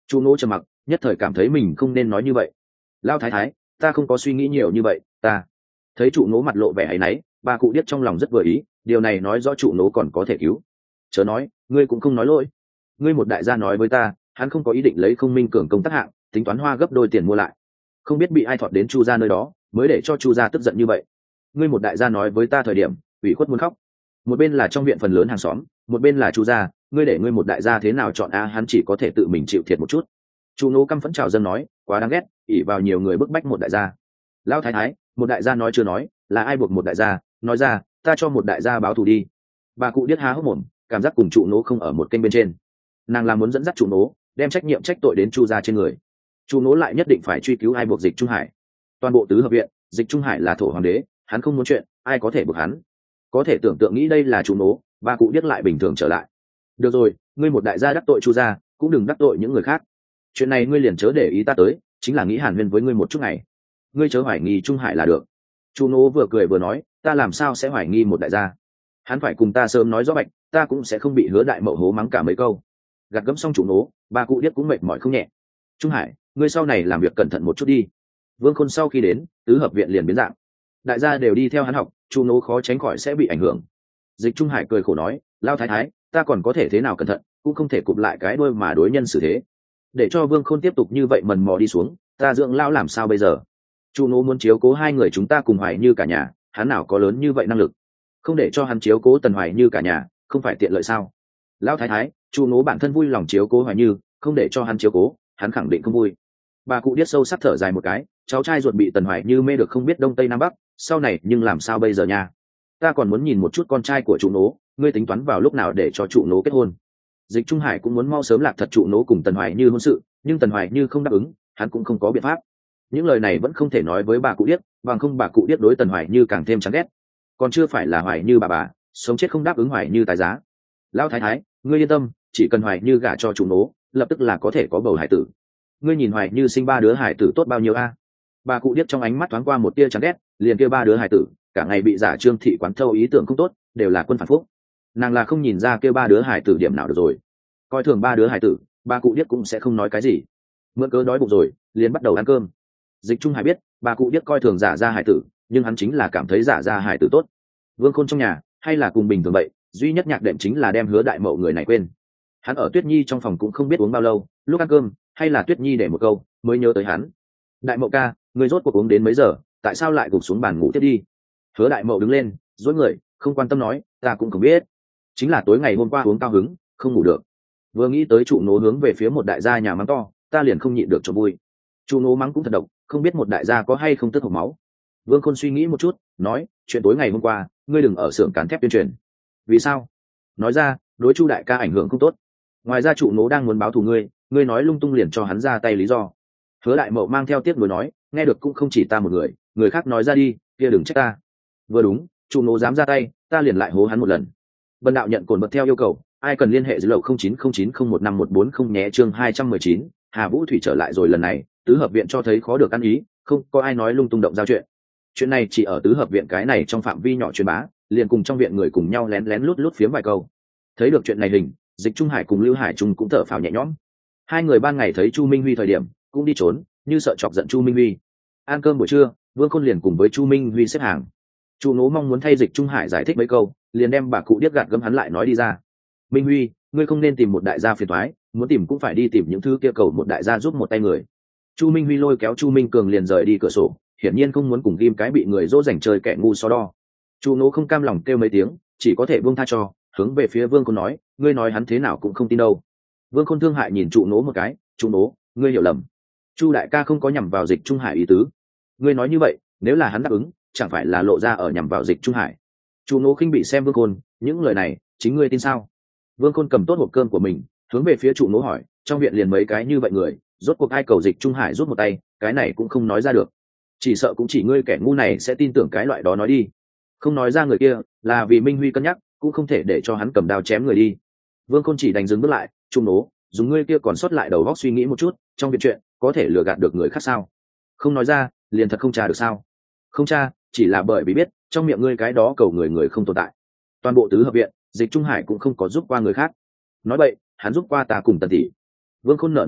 Chu Ngỗ trầm mặc, nhất thời cảm thấy mình không nên nói như vậy. Lao thái thái, ta không có suy nghĩ nhiều như vậy, ta. Thấy Chu Ngỗ mặt lộ vẻ áy náy, bà cụ điếc trong lòng rất vừa ý, điều này nói rõ Chu Ngỗ còn có thể cứu. Chớ nói, ngươi cũng không nói lỗi. Ngươi một đại gia nói với ta, hắn không có ý định lấy Không Minh Cường công tác hạng, tính toán hoa gấp đôi tiền mua lại. Không biết bị ai thọt đến Chu gia nơi đó, mới để cho Chu gia tức giận như vậy. Ngươi một đại gia nói với ta thời điểm, ủy khuất muốn khóc. Một bên là trong viện phần lớn hàng xóm, một bên là Chu gia, ngươi để ngươi một đại gia thế nào chọn a, hắn chỉ có thể tự mình chịu thiệt một chút. Chu Ngỗ căm phẫn chào dân nói, quá đáng ghét, ỷ vào nhiều người bức bách một đại gia. Lão thái thái, một đại gia nói chưa nói, là ai buộc một đại gia, nói ra, ta cho một đại gia báo thù đi. Bà cụ điếc há hốc mồm, cảm giác cùng Chu Ngỗ không ở một kênh bên trên. Nàng là muốn dẫn dắt Chu Ngỗ, đem trách nhiệm trách tội đến Chu gia trên người. Chu Ngỗ lại nhất định phải truy cứu ai buộc Dịch Trung Hải. Toàn bộ tứ hợp viện, Dịch Trung Hải là thổ hoàng đế, hắn không muốn chuyện, ai có thể buộc hắn. Có thể tưởng tượng nghĩ đây là Chu Ngỗ, bà cụ điếc lại bình thường trở lại. Được rồi, ngươi một đại gia đắc tội Chu gia, cũng đừng đắc tội những người khác. Chuyện này ngươi liền chớ để ý ta tới, chính là nghĩ hàn huyên với ngươi một chút ngày. Ngươi chớ hoài nghi Trung Hải là được. Chu Ngỗ vừa cười vừa nói, ta làm sao sẽ hoài nghi một đại gia? Hắn phải cùng ta sớm nói rõ bạch, ta cũng sẽ không bị Hứa đại mậu hố mắng cả mấy câu. Gạt gẫm xong Chu Ngỗ, bà cụ điếc cũng mệt mỏi không nhẹ. Trung Hải, ngươi sau này làm việc cẩn thận một chút đi. Vương Khôn sau khi đến, tứ hợp viện liền biến dạng. Đại gia đều đi theo hắn học, Chu Ngỗ khó tránh khỏi sẽ bị ảnh hưởng. Dịch Trung Hải cười khổ nói, Lao thái thái, ta còn có thể thế nào cẩn thận, cũng không thể cụp lại cái đuôi mà đối nhân xử thế. Để cho Vương Khôn tiếp tục như vậy mần mò đi xuống, ta dưỡng lão làm sao bây giờ? Chu Ngỗ muốn chiếu cố hai người chúng ta cùng Hoài Như cả nhà, hắn nào có lớn như vậy năng lực? Không để cho hắn chiếu cố Tần Hoài Như cả nhà, không phải tiện lợi sao? Lão thái thái, Chu Ngỗ bản thân vui lòng chiếu cố Hoài Như, không để cho hắn chiếu cố, hắn khẳng định không vui. Bà cụ điếc sâu sắc thở dài một cái, cháu trai ruột bị Tần Hoài Như mê được không biết đông tây nam bắc, sau này nhưng làm sao bây giờ nha? Ta còn muốn nhìn một chút con trai của Chu Ngỗ, ngươi tính toán vào lúc nào để cho Chu Ngỗ kết hôn? Dịch Trung Hải cũng muốn mau sớm lạc thật Chu Ngỗ cùng Tần Hoài Như hôn sự, nhưng Tần Hoài Như không đáp ứng, hắn cũng không có biện pháp. Những lời này vẫn không thể nói với bà cụ điếc, bằng không bà cụ điếc đối Tần Hoài Như càng thêm chán ghét. Còn chưa phải là Hoài Như bà bà, sống chết không đáp ứng Hoài Như tài giá. Lão thái thái, ngươi yên tâm, chỉ cần Hoài Như gả cho Chu Ngỗ, lập tức là có thể có bầu hải tử. Ngươi nhìn Hoài Như sinh ba đứa hải tử tốt bao nhiêu a? Bà cụ điếc trong ánh mắt thoáng qua một tia chán ghét, liền kia ba đứa hải tử, cả ngày bị giả Trương thị quán thâu ý tưởng không tốt, đều là quân phản phúc. Nàng là không nhìn ra kia ba đứa hải tử điểm nào được rồi. Coi thường ba đứa hải tử, bà cụ điếc cũng sẽ không nói cái gì. Mượn cớ đói bụng rồi, liền bắt đầu ăn cơm. Dịch Trung Hải biết, bà cụ điếc coi thường giả ra hải tử, nhưng hắn chính là cảm thấy giả ra hải tử tốt. Vương Khôn trong nhà, hay là cùng bình thường vậy, duy nhất nhạc đệm chính là đem Hứa đại mậu người này quên. Hắn ở Tuyết Nhi trong phòng cũng không biết uống bao lâu, lúc ăn cơm, hay là Tuyết Nhi để một câu, mới nhớ tới hắn. Đại mậu ca, người rốt cuộc uống đến mấy giờ, tại sao lại gục xuống bàn ngủ tiếp đi? Hứa đại mậu đứng lên, dối người, không quan tâm nói, ta cũng không biết. Chính là tối ngày hôm qua uống cao hứng, không ngủ được. Vừa nghĩ tới Trụ Nố hướng về phía một đại gia nhà mắng to, ta liền không nhịn được cho vui. Trụ Nố mắng cũng thật độc, không biết một đại gia có hay không tức hộc máu. Vương Khôn suy nghĩ một chút, nói, chuyện tối ngày hôm qua, ngươi đừng ở xưởng cán thép tuyên truyền. Vì sao? Nói ra, đối Chu đại ca ảnh hưởng không tốt. Ngoài ra Trụ Nố đang muốn báo thù ngươi, ngươi nói lung tung liền cho hắn ra tay lý do. Hứa đại mậu mang theo tiếc nuối nói, nghe được cũng không chỉ ta một người, người khác nói ra đi, kia đừng trách ta. Vừa đúng, Trụ Nố dám ra tay, ta liền lại hố hắn một lần. Bần đạo nhận cồn bật theo yêu cầu, ai cần liên hệ dưới lầu không chín không chín không một năm một bốn không nhé. Chương hai trăm mười chín, Hà Vũ Thủy trở lại rồi. Lần này, tứ hợp viện cho thấy khó được ăn ý, không có ai nói lung tung động giao chuyện. Chuyện này chỉ ở tứ hợp viện cái này trong phạm vi nhỏ truyền bá, liền cùng trong viện người cùng nhau lén lén lút lút phiếm vài câu. Thấy được chuyện này hình, Dịch Trung Hải cùng Lưu Hải Trung cũng thở phào nhẹ nhõm. Hai người ban ngày thấy Chu Minh Huy thời điểm, cũng đi trốn, như sợ chọc giận Chu Minh Huy. Ăn cơm buổi trưa, Vương Khôn liền cùng với Chu Minh Huy xếp hàng. Chu Nố mong muốn thay Dịch Trung Hải giải thích mấy câu, liền đem bà cụ điếc gạt gẫm hắn lại nói đi ra. Minh Huy, ngươi không nên tìm một đại gia phiền toái, muốn tìm cũng phải đi tìm những thứ kia cầu một đại gia giúp một tay người. Chu Minh Huy lôi kéo Chu Minh Cường liền rời đi cửa sổ, hiển nhiên không muốn cùng ghim cái bị người dỗ dành chơi kẻ ngu so đo. Chu Nố không cam lòng kêu mấy tiếng, chỉ có thể buông tha cho, hướng về phía Vương Khôn nói, ngươi nói hắn thế nào cũng không tin đâu. Vương Khôn thương hại nhìn Chu Nố một cái, Chu Nố, ngươi hiểu lầm. Chu đại ca không có nhằm vào Dịch Trung Hải ý tứ. Ngươi nói như vậy, nếu là hắn đáp ứng, chẳng phải là lộ ra ở nhằm vào Dịch Trung Hải. Chu Nố khinh bị xem Vương Khôn, những lời này, chính ngươi tin sao? Vương Khôn cầm tốt hộp cơm của mình, hướng về phía Chu Nố hỏi, trong viện liền mấy cái như vậy người, rốt cuộc ai cầu Dịch Trung Hải rút một tay, cái này cũng không nói ra được. Chỉ sợ cũng chỉ ngươi kẻ ngu này sẽ tin tưởng cái loại đó nói đi. Không nói ra người kia, là vì Minh Huy cân nhắc, cũng không thể để cho hắn cầm đao chém người đi. Vương Khôn chỉ đành dừng bước lại, Chu Nố, dùng ngươi kia còn sót lại đầu óc suy nghĩ một chút, trong việc chuyện, có thể lừa gạt được người khác sao? Không nói ra, liền thật không tra được sao? Không tra, chỉ là bởi vì biết, trong miệng ngươi cái đó cầu người người không tồn tại. Toàn bộ tứ hợp viện, Dịch Trung Hải cũng không có giúp qua người khác. Nói vậy, hắn giúp qua ta cùng Tần tỷ. Vương Khôn nở nụ cười,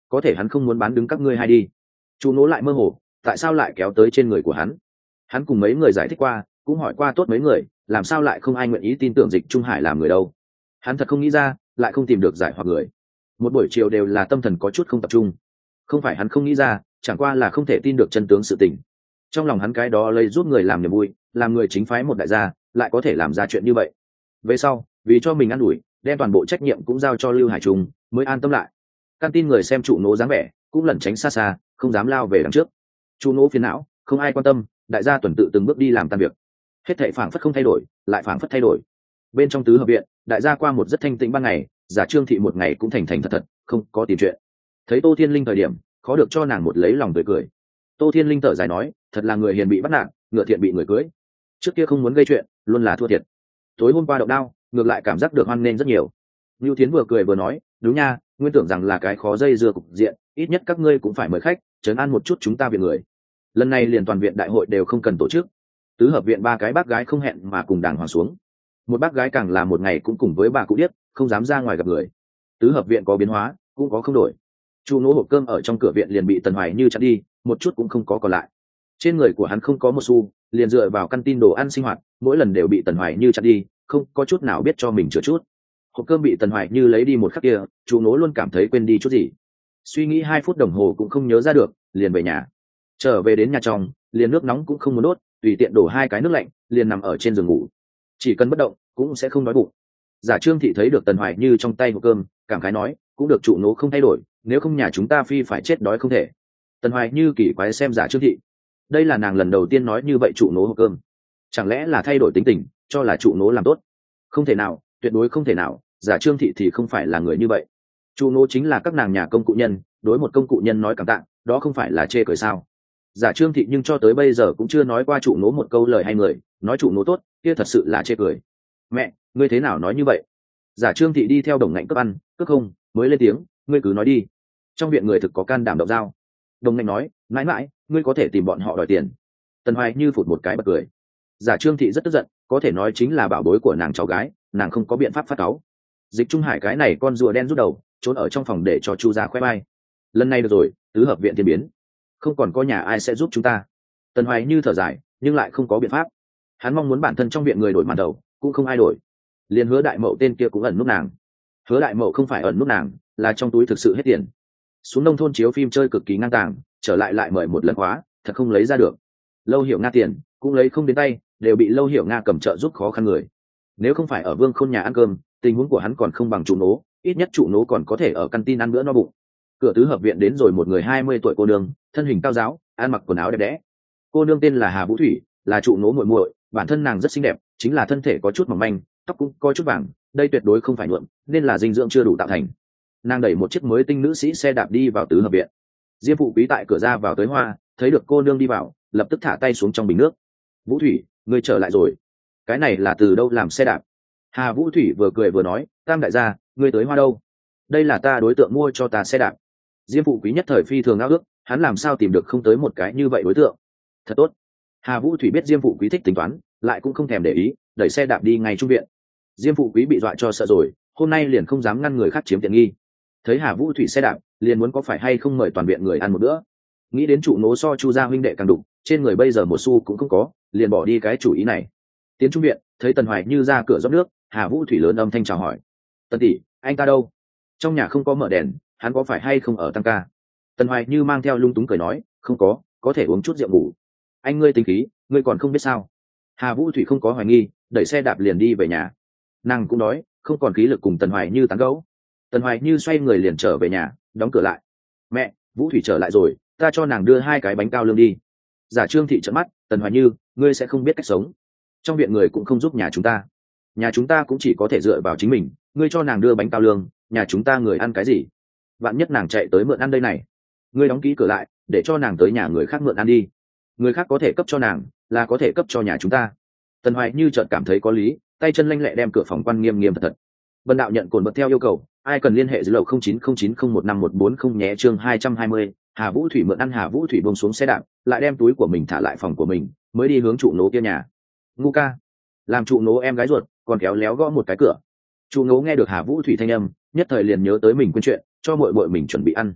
có thể hắn không muốn bán đứng các ngươi hay đi. Chu Nỗ lại mơ hồ, tại sao lại kéo tới trên người của hắn? Hắn cùng mấy người giải thích qua, cũng hỏi qua tốt mấy người, làm sao lại không ai nguyện ý tin tưởng Dịch Trung Hải làm người đâu? Hắn thật không nghĩ ra, lại không tìm được giải hoặc người. Một buổi chiều đều là tâm thần có chút không tập trung. Không phải hắn không nghĩ ra, chẳng qua là không thể tin được chân tướng sự tình. Trong lòng hắn cái đó lấy giúp người làm niềm vui, làm người chính phái một đại gia, lại có thể làm ra chuyện như vậy. Về sau, vì cho mình ăn đuổi, đem toàn bộ trách nhiệm cũng giao cho Lưu Hải Trung, mới an tâm lại. Căn tin người xem Trụ Nỗ dáng vẻ, cũng lẩn tránh xa xa, không dám lao về đằng trước. Trụ Nỗ phiền não, không ai quan tâm, đại gia tuần tự từng bước đi làm tan việc. Hết thảy phảng phất không thay đổi, lại phảng phất thay đổi. Bên trong tứ hợp viện, đại gia qua một rất thanh tĩnh ban ngày, giả Trương thị một ngày cũng thành thành thật thật, không có tìm chuyện. Thấy Tô Thiên Linh thời điểm, khó được cho nàng một lấy lòng tươi cười. Tô Thiên Linh thở dài nói, thật là người hiền bị bắt nạt, ngựa thiện bị người cưới. Trước kia không muốn gây chuyện, luôn là thua thiệt. Tối hôm qua động đao, ngược lại cảm giác được hoan nghênh rất nhiều. Nưu Thiến vừa cười vừa nói, đúng nha, nguyên tưởng rằng là cái khó dây dưa cục diện, ít nhất các ngươi cũng phải mời khách, trấn an một chút chúng ta viện người. Lần này liền toàn viện đại hội đều không cần tổ chức. Tứ hợp viện ba cái bác gái không hẹn mà cùng đàng hoàng xuống. Một bác gái càng là một ngày cũng cùng với bà cụ điếc, không dám ra ngoài gặp người. Tứ hợp viện có biến hóa, cũng có không đổi. Chu Nỗ hộp cơm ở trong cửa viện liền bị Tần Hoài Như chặn đi, một chút cũng không có còn lại. Trên người của hắn không có một xu, liền dựa vào căn tin đồ ăn sinh hoạt, mỗi lần đều bị Tần Hoài Như chặn đi, không có chút nào biết cho mình chữa chút. Hộp cơm bị Tần Hoài Như lấy đi một khắc kia, Chu Nỗ luôn cảm thấy quên đi chút gì. Suy nghĩ hai phút đồng hồ cũng không nhớ ra được, liền về nhà. Trở về đến nhà trong, liền nước nóng cũng không muốn đốt, tùy tiện đổ hai cái nước lạnh, liền nằm ở trên giường ngủ. Chỉ cần bất động, cũng sẽ không đói bụng. Giả Trương thị thấy được Tần Hoài Như trong tay hộp cơm, cảm khái nói, cũng được Trụ Nỗ không thay đổi, nếu không nhà chúng ta phi phải chết đói không thể. Tần Hoài Như kỳ quái xem Giả Trương thị, đây là nàng lần đầu tiên nói như vậy Trụ Nỗ hộp cơm, chẳng lẽ là thay đổi tính tình, cho là Trụ Nỗ làm tốt? Không thể nào, tuyệt đối không thể nào, Giả Trương thị thì không phải là người như vậy. Trụ Nỗ chính là các nàng nhà công cụ nhân, đối một công cụ nhân nói cảm tạ, đó không phải là chê cười sao? Giả Trương thị nhưng cho tới bây giờ cũng chưa nói qua Trụ Nỗ một câu lời hay người, nói Trụ Nỗ tốt, kia thật sự là chê cười. Mẹ, ngươi thế nào nói như vậy? Giả Trương thị đi theo Đồng Ngạnh cướp ăn, cướp không, mới lên tiếng, ngươi cứ nói đi. Trong viện người thực có can đảm động dao. Đồng Ngạnh nói, mãi mãi, ngươi có thể tìm bọn họ đòi tiền. Tần Hoài Như phụt một cái bật cười. Giả Trương thị rất tức giận, có thể nói chính là bảo bối của nàng cháu gái, nàng không có biện pháp phát cáu. Dịch Trung Hải cái này con rùa đen rút đầu, trốn ở trong phòng để cho Chu gia khoe bay. Lần này được rồi, tứ hợp viện thiên biến, không còn có nhà ai sẽ giúp chúng ta. Tần Hoài Như thở dài, nhưng lại không có biện pháp. Hắn mong muốn bản thân trong viện người đổi màn đầu, cũng không ai đổi. Liên Hứa Đại Mậu tên kia cũng ẩn nút nàng. Hứa Đại Mậu không phải ẩn nút nàng, là trong túi thực sự hết tiền. Xuống nông thôn chiếu phim chơi cực kỳ ngang tàng, trở lại lại mời một lần khóa, thật không lấy ra được. Lâu Hiểu Nga tiền cũng lấy không đến tay, đều bị Lâu Hiểu Nga cầm trợ giúp khó khăn người. Nếu không phải ở Vương Khôn nhà ăn cơm, tình huống của hắn còn không bằng Trụ Nỗ, ít nhất Trụ Nỗ còn có thể ở căn tin ăn bữa no bụng. Cửa tứ hợp viện đến rồi một người hai mươi tuổi cô nương, thân hình cao giáo, ăn mặc quần áo đẹp đẽ. Cô nương tên là Hà Vũ Thủy, là Trụ Nỗ muội muội, bản thân nàng rất xinh đẹp, chính là thân thể có chút mỏng manh, tóc cũng có chút vàng, đây tuyệt đối không phải nhuộm, nên là dinh dưỡng chưa đủ tạo thành. Nàng đẩy một chiếc mới tinh nữ sĩ xe đạp đi vào tứ hợp viện. Diêm phụ quý tại cửa ra vào tới hoa, thấy được cô nương đi vào, lập tức thả tay xuống trong bình nước. Vũ Thủy, ngươi trở lại rồi. Cái này là từ đâu làm xe đạp? Hà Vũ Thủy vừa cười vừa nói, Tam đại gia, ngươi tới hoa đâu? Đây là ta đối tượng mua cho ta xe đạp. Diêm phụ quý nhất thời phi thường ao ước, hắn làm sao tìm được không tới một cái như vậy đối tượng? Thật tốt. Hà Vũ Thủy biết Diêm phụ quý thích tính toán, lại cũng không thèm để ý, đẩy xe đạp đi ngay trung viện. Diêm phụ quý bị dọa cho sợ rồi, hôm nay liền không dám ngăn người khác chiếm tiện nghi. Thấy Hà Vũ Thủy xe đạp, liền muốn có phải hay không mời toàn viện người ăn một bữa. Nghĩ đến Trụ Nỗ so Chu gia huynh đệ càng đủ, trên người bây giờ một xu cũng không có, liền bỏ đi cái chủ ý này. Tiến trung viện, thấy Tần Hoài Như ra cửa rót nước, Hà Vũ Thủy lớn âm thanh chào hỏi. Tần tỷ, anh ta đâu? Trong nhà không có mở đèn, hắn có phải hay không ở tăng ca? Tần Hoài Như mang theo lung túng cười nói, không có, có thể uống chút rượu ngủ. Anh ngươi tính khí, ngươi còn không biết sao? Hà Vũ Thủy không có hoài nghi, đẩy xe đạp liền đi về nhà. Nàng cũng đói, không còn khí lực cùng Tần Hoài Như tán gẫu. Tần Hoài Như xoay người liền trở về nhà, đóng cửa lại. Mẹ, Vũ Thủy trở lại rồi, ta cho nàng đưa hai cái bánh cao lương đi. Giả Trương thị trợn mắt, Tần Hoài Như, ngươi sẽ không biết cách sống. Trong viện người cũng không giúp nhà chúng ta, nhà chúng ta cũng chỉ có thể dựa vào chính mình. Ngươi cho nàng đưa bánh cao lương, nhà chúng ta người ăn cái gì? Vạn nhất nàng chạy tới mượn ăn đây này, ngươi đóng kỹ cửa lại, để cho nàng tới nhà người khác mượn ăn đi. Người khác có thể cấp cho nàng, là có thể cấp cho nhà chúng ta. Tần Hoài Như chợt cảm thấy có lý, tay chân lanh lẹ đem cửa phòng quan nghiêm nghiêm thật thật. Vân đạo nhận cồn bật theo yêu cầu, ai cần liên hệ dưới lầu không chín không chín không một năm một bốn không nhé. Chương hai trăm hai mươi, Hà Vũ Thủy mượn ăn. Hà Vũ Thủy buông xuống xe đạp, lại đem túi của mình thả lại phòng của mình, mới đi hướng Trụ Nỗ kia nhà. Ngu ca, làm Trụ Nỗ em gái ruột, còn kéo léo gõ một cái cửa. Trụ Nỗ nghe được Hà Vũ Thủy thanh âm, nhất thời liền nhớ tới mình quên chuyện, cho muội muội mình chuẩn bị ăn.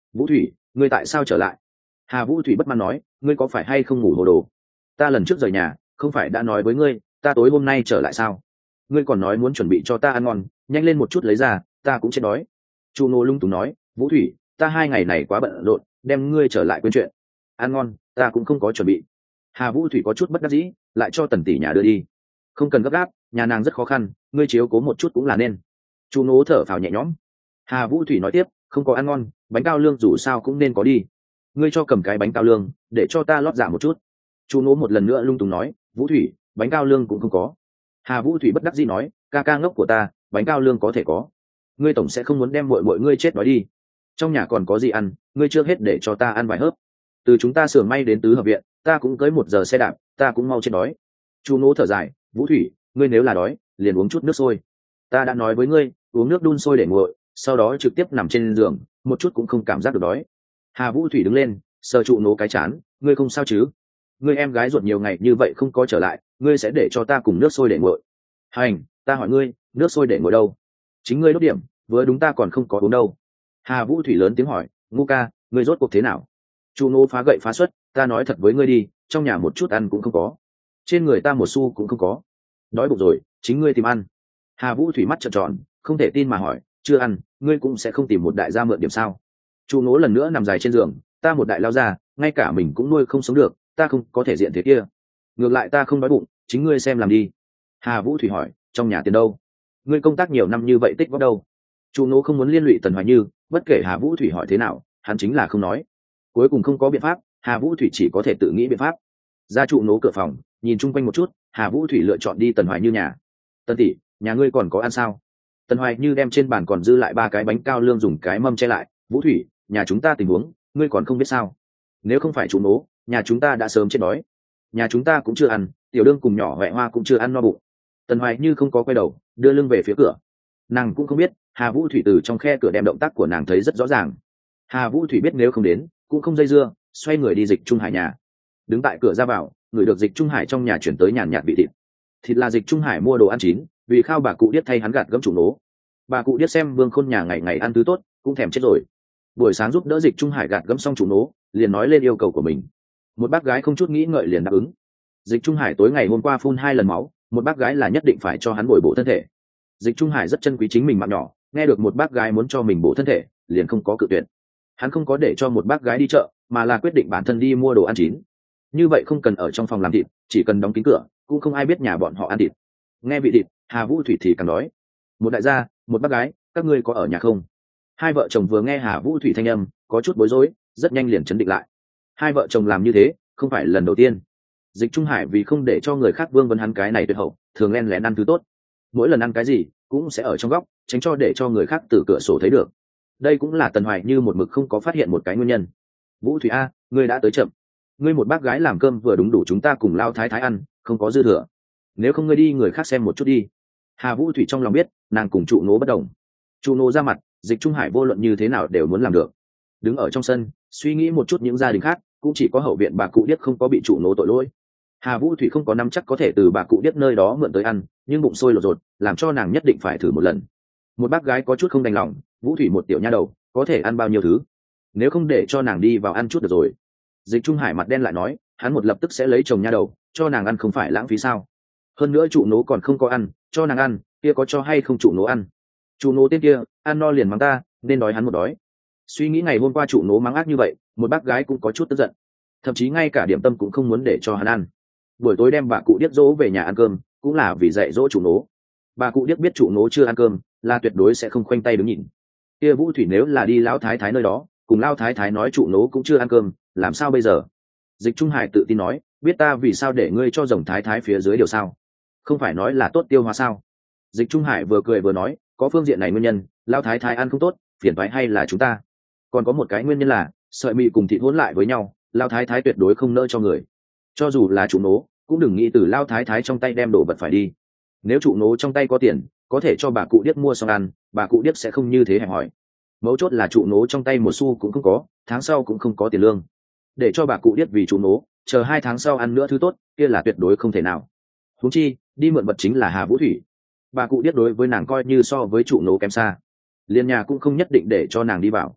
Vũ Thủy, ngươi tại sao trở lại? Hà Vũ Thủy bất mãn nói, ngươi có phải hay không ngủ hồ đồ? Ta lần trước rời nhà không phải đã nói với ngươi ta tối hôm nay trở lại sao? Ngươi còn nói muốn chuẩn bị cho ta ăn ngon, nhanh lên một chút lấy ra, ta cũng chết đói. Chu Ngô lung túng nói, Vũ Thủy, ta hai ngày này quá bận rộn, đem ngươi trở lại quên chuyện. Ăn ngon ta cũng không có chuẩn bị. Hà Vũ Thủy có chút bất đắc dĩ, lại cho Tần tỷ nhà đưa đi. Không cần gấp gáp, nhà nàng rất khó khăn, ngươi chiếu cố một chút cũng là nên. Chu Ngô thở phào nhẹ nhõm. Hà Vũ Thủy nói tiếp, không có ăn ngon, bánh cao lương dù sao cũng nên có đi. Ngươi cho cầm cái bánh cao lương, để cho ta lót dạ một chút. Chu Ngô một lần nữa lung túng nói, Vũ Thủy, bánh cao lương cũng không có. Hà Vũ Thủy bất đắc dĩ nói, ca ca ngốc của ta, bánh cao lương có thể có. Ngươi tổng sẽ không muốn đem muội muội ngươi chết đói đi. Trong nhà còn có gì ăn, ngươi chưa hết để cho ta ăn vài hớp. Từ chúng ta xưởng may đến tứ hợp viện, ta cũng cưới một giờ xe đạp, ta cũng mau chết đói. Chu Ngô thở dài, Vũ Thủy, ngươi nếu là đói, liền uống chút nước sôi. Ta đã nói với ngươi, uống nước đun sôi để nguội, sau đó trực tiếp nằm trên giường, một chút cũng không cảm giác được đói. Hà Vũ Thủy đứng lên, sờ Chu Ngô cái chán, ngươi không sao chứ? Ngươi em gái ruột nhiều ngày như vậy không có trở lại, ngươi sẽ để cho ta cùng nước sôi để nguội? Hành, ta hỏi ngươi, nước sôi để nguội đâu? Chính ngươi đốt điểm, vừa đúng ta còn không có uống đâu. Hà Vũ Thủy lớn tiếng hỏi, Ngô ca, ngươi rốt cuộc thế nào? Chu Ngô phá gậy phá xuất, ta nói thật với ngươi đi, trong nhà một chút ăn cũng không có, trên người ta một xu cũng không có, đói bụng rồi, chính ngươi tìm ăn. Hà Vũ Thủy mắt trợn tròn, không thể tin mà hỏi, chưa ăn, ngươi cũng sẽ không tìm một đại gia mượn điểm sao? Chu Ngô lần nữa nằm dài trên giường, ta một đại lao ra, ngay cả mình cũng nuôi không sống được, ta không có thể diện thế kia. Ngược lại ta không đói bụng, chính ngươi xem làm đi. Hà Vũ Thủy hỏi, trong nhà tiền đâu? Ngươi công tác nhiều năm như vậy tích góp đâu? Chu Ngô không muốn liên lụy Tần Hoài Như, bất kể Hà Vũ Thủy hỏi thế nào, hắn chính là không nói. Cuối cùng không có biện pháp, Hà Vũ Thủy chỉ có thể tự nghĩ biện pháp. Ra Chu Ngô cửa phòng, nhìn chung quanh một chút, Hà Vũ Thủy lựa chọn đi Tần Hoài Như nhà. Tần tỷ, nhà ngươi còn có ăn sao? Tần Hoài Như đem trên bàn còn dư lại ba cái bánh cao lương dùng cái mâm che lại. Vũ Thủy, nhà chúng ta tình huống, ngươi còn không biết sao? Nếu không phải Chu Ngô, nhà chúng ta đã sớm chết đói. Nhà chúng ta cũng chưa ăn, tiểu đương cùng nhỏ huệ hoa cũng chưa ăn no bụng. Tần Hoài Như không có quay đầu, đưa lưng về phía cửa. Nàng cũng không biết, Hà Vũ Thủy từ trong khe cửa đem động tác của nàng thấy rất rõ ràng. Hà Vũ Thủy biết nếu không đến, cũng không dây dưa, xoay người đi Dịch Trung Hải nhà. Đứng tại cửa ra vào, người được Dịch Trung Hải trong nhà chuyển tới nhàn nhạt vị thịt. Thịt là Dịch Trung Hải mua đồ ăn chín, vì khao bà cụ điếc thay hắn gạt gẫm chủ nố. Bà cụ điếc xem Vương Khôn nhà ngày ngày ăn thứ tốt, cũng thèm chết rồi. Buổi sáng giúp đỡ Dịch Trung Hải gạt gẫm xong chủ nố, liền nói lên yêu cầu của mình. Một bác gái không chút nghĩ ngợi liền đáp ứng. Dịch Trung Hải tối ngày hôm qua phun hai lần máu, một bác gái là nhất định phải cho hắn bồi bổ thân thể. Dịch Trung Hải rất trân quý chính mình mạng nhỏ, nghe được một bác gái muốn cho mình bổ thân thể, liền không có cự tuyệt. Hắn không có để cho một bác gái đi chợ, mà là quyết định bản thân đi mua đồ ăn chín. Như vậy không cần ở trong phòng làm thịt, chỉ cần đóng kín cửa, cũng không ai biết nhà bọn họ ăn thịt. Nghe vị thịt, Hà Vũ Thủy thì càng đói. Một đại gia, một bác gái, các ngươi có ở nhà không? Hai vợ chồng vừa nghe Hà Vũ Thủy thanh âm, có chút bối rối, rất nhanh liền chấn định lại. Hai vợ chồng làm như thế, không phải lần đầu tiên. Dịch Trung Hải vì không để cho người khác vương vấn hắn cái này tuyệt hậu, thường len lén ăn thứ tốt. Mỗi lần ăn cái gì, cũng sẽ ở trong góc, tránh cho để cho người khác từ cửa sổ thấy được. Đây cũng là Tần Hoài Như một mực không có phát hiện một cái nguyên nhân. Vũ Thủy a, ngươi đã tới chậm. Ngươi một bác gái làm cơm vừa đúng đủ chúng ta cùng lao thái thái ăn, không có dư thừa. Nếu không ngươi đi người khác xem một chút đi. Hà Vũ Thủy trong lòng biết, nàng cùng trụ nố bất đồng. Trụ nố ra mặt, Dịch Trung Hải vô luận như thế nào đều muốn làm được. Đứng ở trong sân, suy nghĩ một chút những gia đình khác, cũng chỉ có hậu viện bà cụ điếc không có bị trụ nố tội lỗi. Hà Vũ Thủy không có nắm chắc có thể từ bà cụ điếc nơi đó mượn tới ăn, nhưng bụng sôi lột rột, làm cho nàng nhất định phải thử một lần. Một bác gái có chút không đành lòng, Vũ Thủy một tiểu nha đầu, có thể ăn bao nhiêu thứ? Nếu không để cho nàng đi vào ăn chút được rồi. Dịch Trung Hải mặt đen lại nói, hắn một lập tức sẽ lấy chồng nha đầu, cho nàng ăn không phải lãng phí sao? Hơn nữa trụ nố còn không có ăn, cho nàng ăn, kia có cho hay không trụ nố ăn? Trụ nố tên kia, ăn no liền mắng ta, nên đói hắn một đói. Suy nghĩ ngày hôm qua trụ nố mắng ác như vậy, một bác gái cũng có chút tức giận, thậm chí ngay cả điểm tâm cũng không muốn để cho hắn ăn. Buổi tối đem bà cụ điếc dỗ về nhà ăn cơm, cũng là vì dạy dỗ trụ nố. Bà cụ điếc biết trụ nố chưa ăn cơm, là tuyệt đối sẽ không khoanh tay đứng nhìn. Kia Vũ Thủy nếu là đi lão thái thái nơi đó, cùng lão thái thái nói trụ nố cũng chưa ăn cơm, làm sao bây giờ? Dịch Trung Hải tự tin nói, biết ta vì sao để ngươi cho rồng thái thái phía dưới điều sao? Không phải nói là tốt tiêu hóa sao? Dịch Trung Hải vừa cười vừa nói, có phương diện này nguyên nhân, lão thái thái ăn không tốt, phiền toái hay là chúng ta? Còn có một cái nguyên nhân là, sợi mị cùng thịt hỗn lại với nhau, lão thái thái tuyệt đối không nỡ cho người. Cho dù là trụ nố, cũng đừng nghĩ từ lão thái thái trong tay đem đồ vật phải đi. Nếu trụ nố trong tay có tiền, có thể cho bà cụ điếc mua xong ăn, bà cụ điếc sẽ không như thế hẹp hỏi. Mấu chốt là trụ nố trong tay một xu cũng không có, tháng sau cũng không có tiền lương. Để cho bà cụ điếc vì trụ nố, chờ hai tháng sau ăn nữa thứ tốt, kia là tuyệt đối không thể nào. Huống chi, đi mượn vật chính là Hà Vũ Thủy. Bà cụ điếc đối với nàng coi như so với trụ nố kém xa. Liên nhà cũng không nhất định để cho nàng đi vào.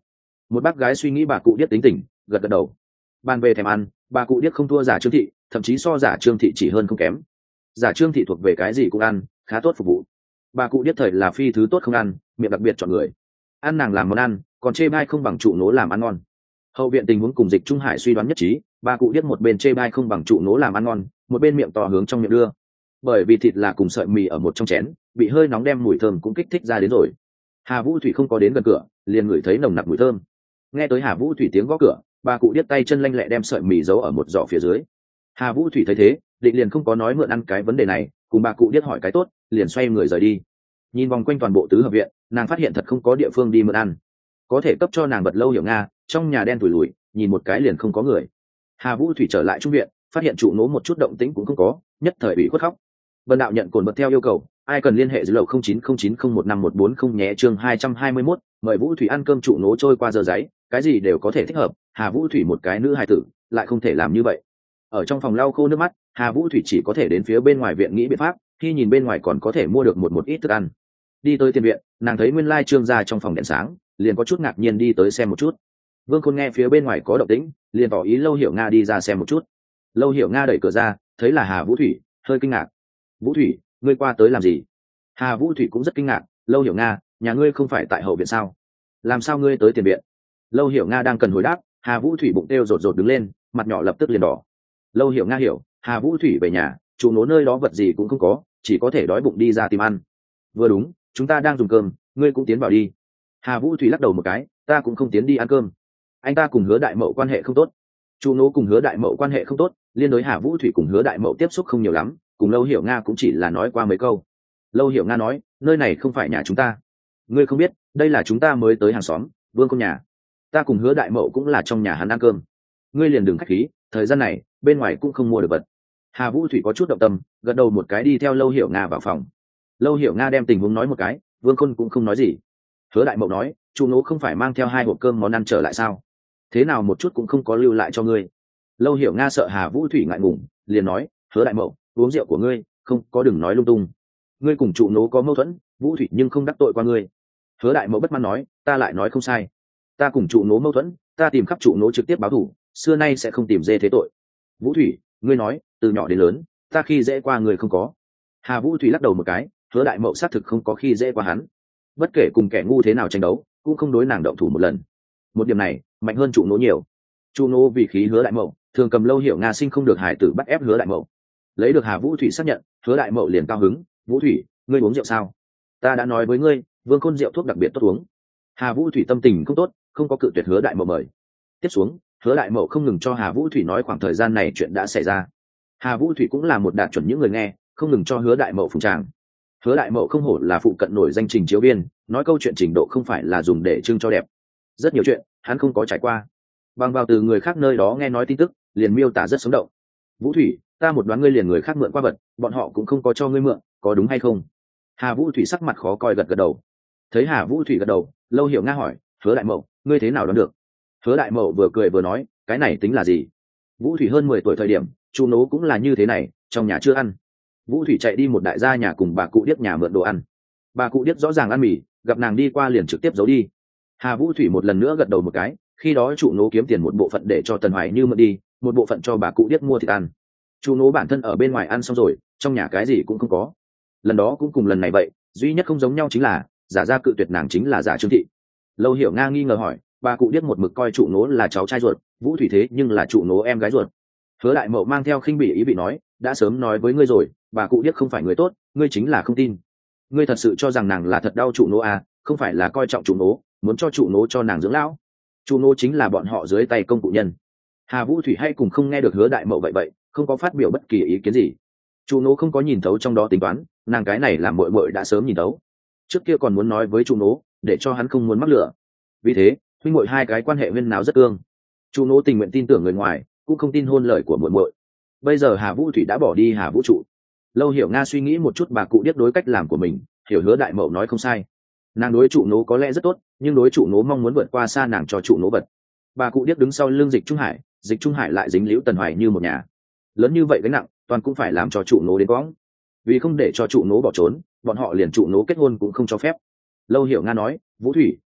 Một bác gái suy nghĩ bà cụ điếc tính tình, gật gật đầu. Bàn về thèm ăn, bà cụ điếc không thua giả Trương Thị, thậm chí so giả Trương Thị chỉ hơn không kém. Giả Trương Thị thuộc về cái gì cũng ăn, khá tốt phục vụ. Bà cụ điếc thời là phi thứ tốt không ăn, miệng đặc biệt chọn người. Ăn nàng làm món ăn, còn chê bai không bằng trụ nố làm ăn ngon. Hậu viện tình huống cùng Dịch Trung Hải suy đoán nhất trí, bà cụ điếc một bên chê bai không bằng trụ nố làm ăn ngon, một bên miệng to hướng trong miệng đưa. Bởi vì thịt là cùng sợi mì ở một trong chén, bị hơi nóng đem mùi thơm cũng kích thích ra đến rồi. Hà Vũ Thủy không có đến gần cửa, liền ngửi thấy nồng nặc mùi thơm. Nghe tới Hà Vũ Thủy tiếng gõ cửa, bà cụ điếc tay chân lanh lẹ đem sợi mì giấu ở một giỏ phía dưới. Hà Vũ Thủy thấy thế, định liền không có nói mượn ăn cái vấn đề này, cùng bà cụ điếc hỏi cái tốt, liền xoay người rời đi. Nhìn vòng quanh toàn bộ tứ hợp viện, nàng phát hiện thật không có địa phương đi mượn ăn. Có thể cấp cho nàng bật lâu hiểu nga, trong nhà đen tủi lủi, nhìn một cái liền không có người. Hà Vũ Thủy trở lại trung viện, phát hiện trụ nố một chút động tĩnh cũng không có, nhất thời bị khuất khóc. Vân đạo nhận cồn bật theo yêu cầu, ai cần liên hệ dưới lầu không chín không chín không một năm một bốn không nhé. Chương hai trăm hai mươi mốt, mời Vũ Thủy ăn cơm. Trụ nố trôi qua giờ giấy, cái gì đều có thể thích hợp, Hà Vũ Thủy một cái nữ hài tử lại không thể làm như vậy. Ở trong phòng lau khô nước mắt, Hà Vũ Thủy chỉ có thể đến phía bên ngoài viện nghĩ biện pháp, khi nhìn bên ngoài còn có thể mua được một một ít thức ăn. Đi tới tiền viện, nàng thấy nguyên lai Trương gia trong phòng đèn sáng, liền có chút ngạc nhiên đi tới xem một chút. Vương Khôn nghe phía bên ngoài có động tĩnh, liền tỏ ý Lâu Hiểu Nga đi ra xem một chút. Lâu Hiểu Nga đẩy cửa ra, thấy là Hà Vũ Thủy, hơi kinh ngạc. Vũ Thủy, ngươi qua tới làm gì? Hà Vũ Thủy cũng rất kinh ngạc. Lâu Hiểu Nga, nhà ngươi không phải tại hậu viện sao? Làm sao ngươi tới tiền viện? Lâu Hiểu Nga đang cần hồi đáp, Hà Vũ Thủy bụng têu rột rột đứng lên, mặt nhỏ lập tức liền đỏ. Lâu Hiểu Nga hiểu, Hà Vũ Thủy về nhà, chủ nố nơi đó vật gì cũng không có, chỉ có thể đói bụng đi ra tìm ăn. Vừa đúng, chúng ta đang dùng cơm, ngươi cũng tiến vào đi. Hà Vũ Thủy lắc đầu một cái, ta cũng không tiến đi ăn cơm. Anh ta cùng Hứa Đại Mậu quan hệ không tốt. Chủ nố cùng Hứa Đại Mậu quan hệ không tốt, liên đối Hà Vũ Thủy cùng Hứa Đại Mậu tiếp xúc không nhiều lắm, cùng Lâu Hiểu Nga cũng chỉ là nói qua mấy câu. Lâu Hiểu Nga nói, nơi này không phải nhà chúng ta. Ngươi không biết, đây là chúng ta mới tới hàng xóm, Vương Công nhà. Ta cùng Hứa Đại Mậu cũng là trong nhà hắn ăn cơm. Ngươi liền đừng khách khí, thời gian này bên ngoài cũng không mua được vật. Hà Vũ Thủy có chút động tâm, gật đầu một cái đi theo Lâu Hiểu Nga vào phòng. Lâu Hiểu Nga đem tình huống nói một cái, Vương Khôn cũng không nói gì. Hứa Đại Mậu nói, chủ nố không phải mang theo hai hộp cơm món ăn trở lại sao? Thế nào một chút cũng không có lưu lại cho ngươi. Lâu Hiểu Nga sợ Hà Vũ Thủy ngại ngùng, liền nói, Hứa Đại Mậu, uống rượu của ngươi, không có đừng nói lung tung. Ngươi cùng trụ nố có mâu thuẫn, Vũ Thủy nhưng không đắc tội qua ngươi. Hứa Đại Mậu bất mãn nói, ta lại nói không sai. Ta cùng trụ nố mâu thuẫn, ta tìm khắp trụ nố trực tiếp báo thù, xưa nay sẽ không tìm dê thế tội. Vũ Thủy, ngươi nói, từ nhỏ đến lớn, ta khi dễ qua người không có. Hà Vũ Thủy lắc đầu một cái, Hứa Đại Mậu xác thực không có khi dễ qua hắn. Bất kể cùng kẻ ngu thế nào tranh đấu, cũng không đối nàng động thủ một lần. Một điểm này mạnh hơn trụ nố nhiều. Trụ nố vì khí Hứa Đại Mậu, thường cầm Lâu Hiểu Nga sinh không được hài tử bắt ép Hứa Đại Mậu. Lấy được Hà Vũ Thủy xác nhận, Hứa Đại Mậu liền cao hứng, Vũ Thủy, ngươi uống rượu sao? Ta đã nói với ngươi, Vương Khôn rượu thuốc đặc biệt tốt uống. Hà Vũ Thủy tâm tình không tốt, không có cự tuyệt Hứa Đại Mậu mời. Tiếp xuống, Hứa Đại Mậu không ngừng cho Hà Vũ Thủy nói khoảng thời gian này chuyện đã xảy ra. Hà Vũ Thủy cũng là một đạt chuẩn những người nghe, không ngừng cho Hứa Đại Mậu phụng tràng. Hứa Đại Mậu không hổ là phụ cận nổi danh trình chiếu viên, nói câu chuyện trình độ không phải là dùng để trưng cho đẹp. Rất nhiều chuyện, hắn không có trải qua. Bằng vào từ người khác nơi đó nghe nói tin tức, liền miêu tả rất sống động. Vũ Thủy, ta một đoán ngươi liền người khác mượn qua vật, bọn họ cũng không có cho ngươi mượn, có đúng hay không? Hà Vũ Thủy sắc mặt khó coi gật gật đầu. Thấy Hà Vũ Thủy gật đầu, Lâu Hiểu Nga hỏi, Hứa Đại Mậu, ngươi thế nào đoán được? Hứa Đại Mậu vừa cười vừa nói, cái này tính là gì? Vũ Thủy hơn mười tuổi thời điểm, chu nố cũng là như thế này, trong nhà chưa ăn. Vũ Thủy chạy đi một đại gia nhà cùng bà cụ điếc nhà mượn đồ ăn. Bà cụ điếc rõ ràng ăn mì, gặp nàng đi qua liền trực tiếp giấu đi. Hà Vũ Thủy một lần nữa gật đầu một cái, khi đó chủ nố kiếm tiền một bộ phận để cho Tần Hoài Như mượn đi, một bộ phận cho bà cụ điếc mua thịt ăn. Chủ nố bản thân ở bên ngoài ăn xong rồi, trong nhà cái gì cũng không có. Lần đó cũng cùng lần này vậy, duy nhất không giống nhau chính là giả ra cự tuyệt nàng chính là giả Trương Thị. Lâu Hiểu Nga nghi ngờ hỏi, bà cụ điếc một mực coi chủ nố là cháu trai ruột, Vũ Thủy thế nhưng là chủ nố em gái ruột. Hứa Đại Mậu mang theo khinh bỉ ý vị nói, đã sớm nói với ngươi rồi, bà cụ điếc không phải người tốt, ngươi chính là không tin. Ngươi thật sự cho rằng nàng là thật đau chủ nố à? Không phải là coi trọng chủ nố, muốn cho chủ nố cho nàng dưỡng lão. Chủ nố chính là bọn họ dưới tay công cụ nhân. Hà Vũ Thủy hay cùng không nghe được Hứa Đại Mậu vậy vậy, không có phát biểu bất kỳ ý kiến gì. Chủ nố không có nhìn thấu trong đó tính toán, nàng cái này làm muội muội đã sớm nhìn thấu. Trước kia còn muốn nói với chủ nố, để cho hắn không muốn mắc lửa. Vì thế, huynh muội hai cái quan hệ viên nào rất ương. Chủ nố tình nguyện tin tưởng người ngoài, cũng không tin hôn lời của muội muội. Bây giờ Hà Vũ Thủy đã bỏ đi Hà Vũ trụ. Lâu Hiểu Nga suy nghĩ một chút bà cụ điếc đối cách làm của mình, hiểu Hứa Đại Mậu nói không sai. Nàng đối trụ nố có lẽ rất tốt, nhưng đối trụ nố mong muốn vượt qua xa nàng cho trụ nố vật. Bà cụ điếc đứng sau lưng Dịch Trung Hải, Dịch Trung Hải lại dính liễu Tần Hoài Như một nhà. Lớn như vậy gánh nặng, toàn cũng phải làm cho trụ nố đến quõng. Vì không để cho trụ nố bỏ trốn, bọn họ liền trụ nố kết hôn cũng không cho phép. Lâu Hiểu Nga nói, Vũ Thủy,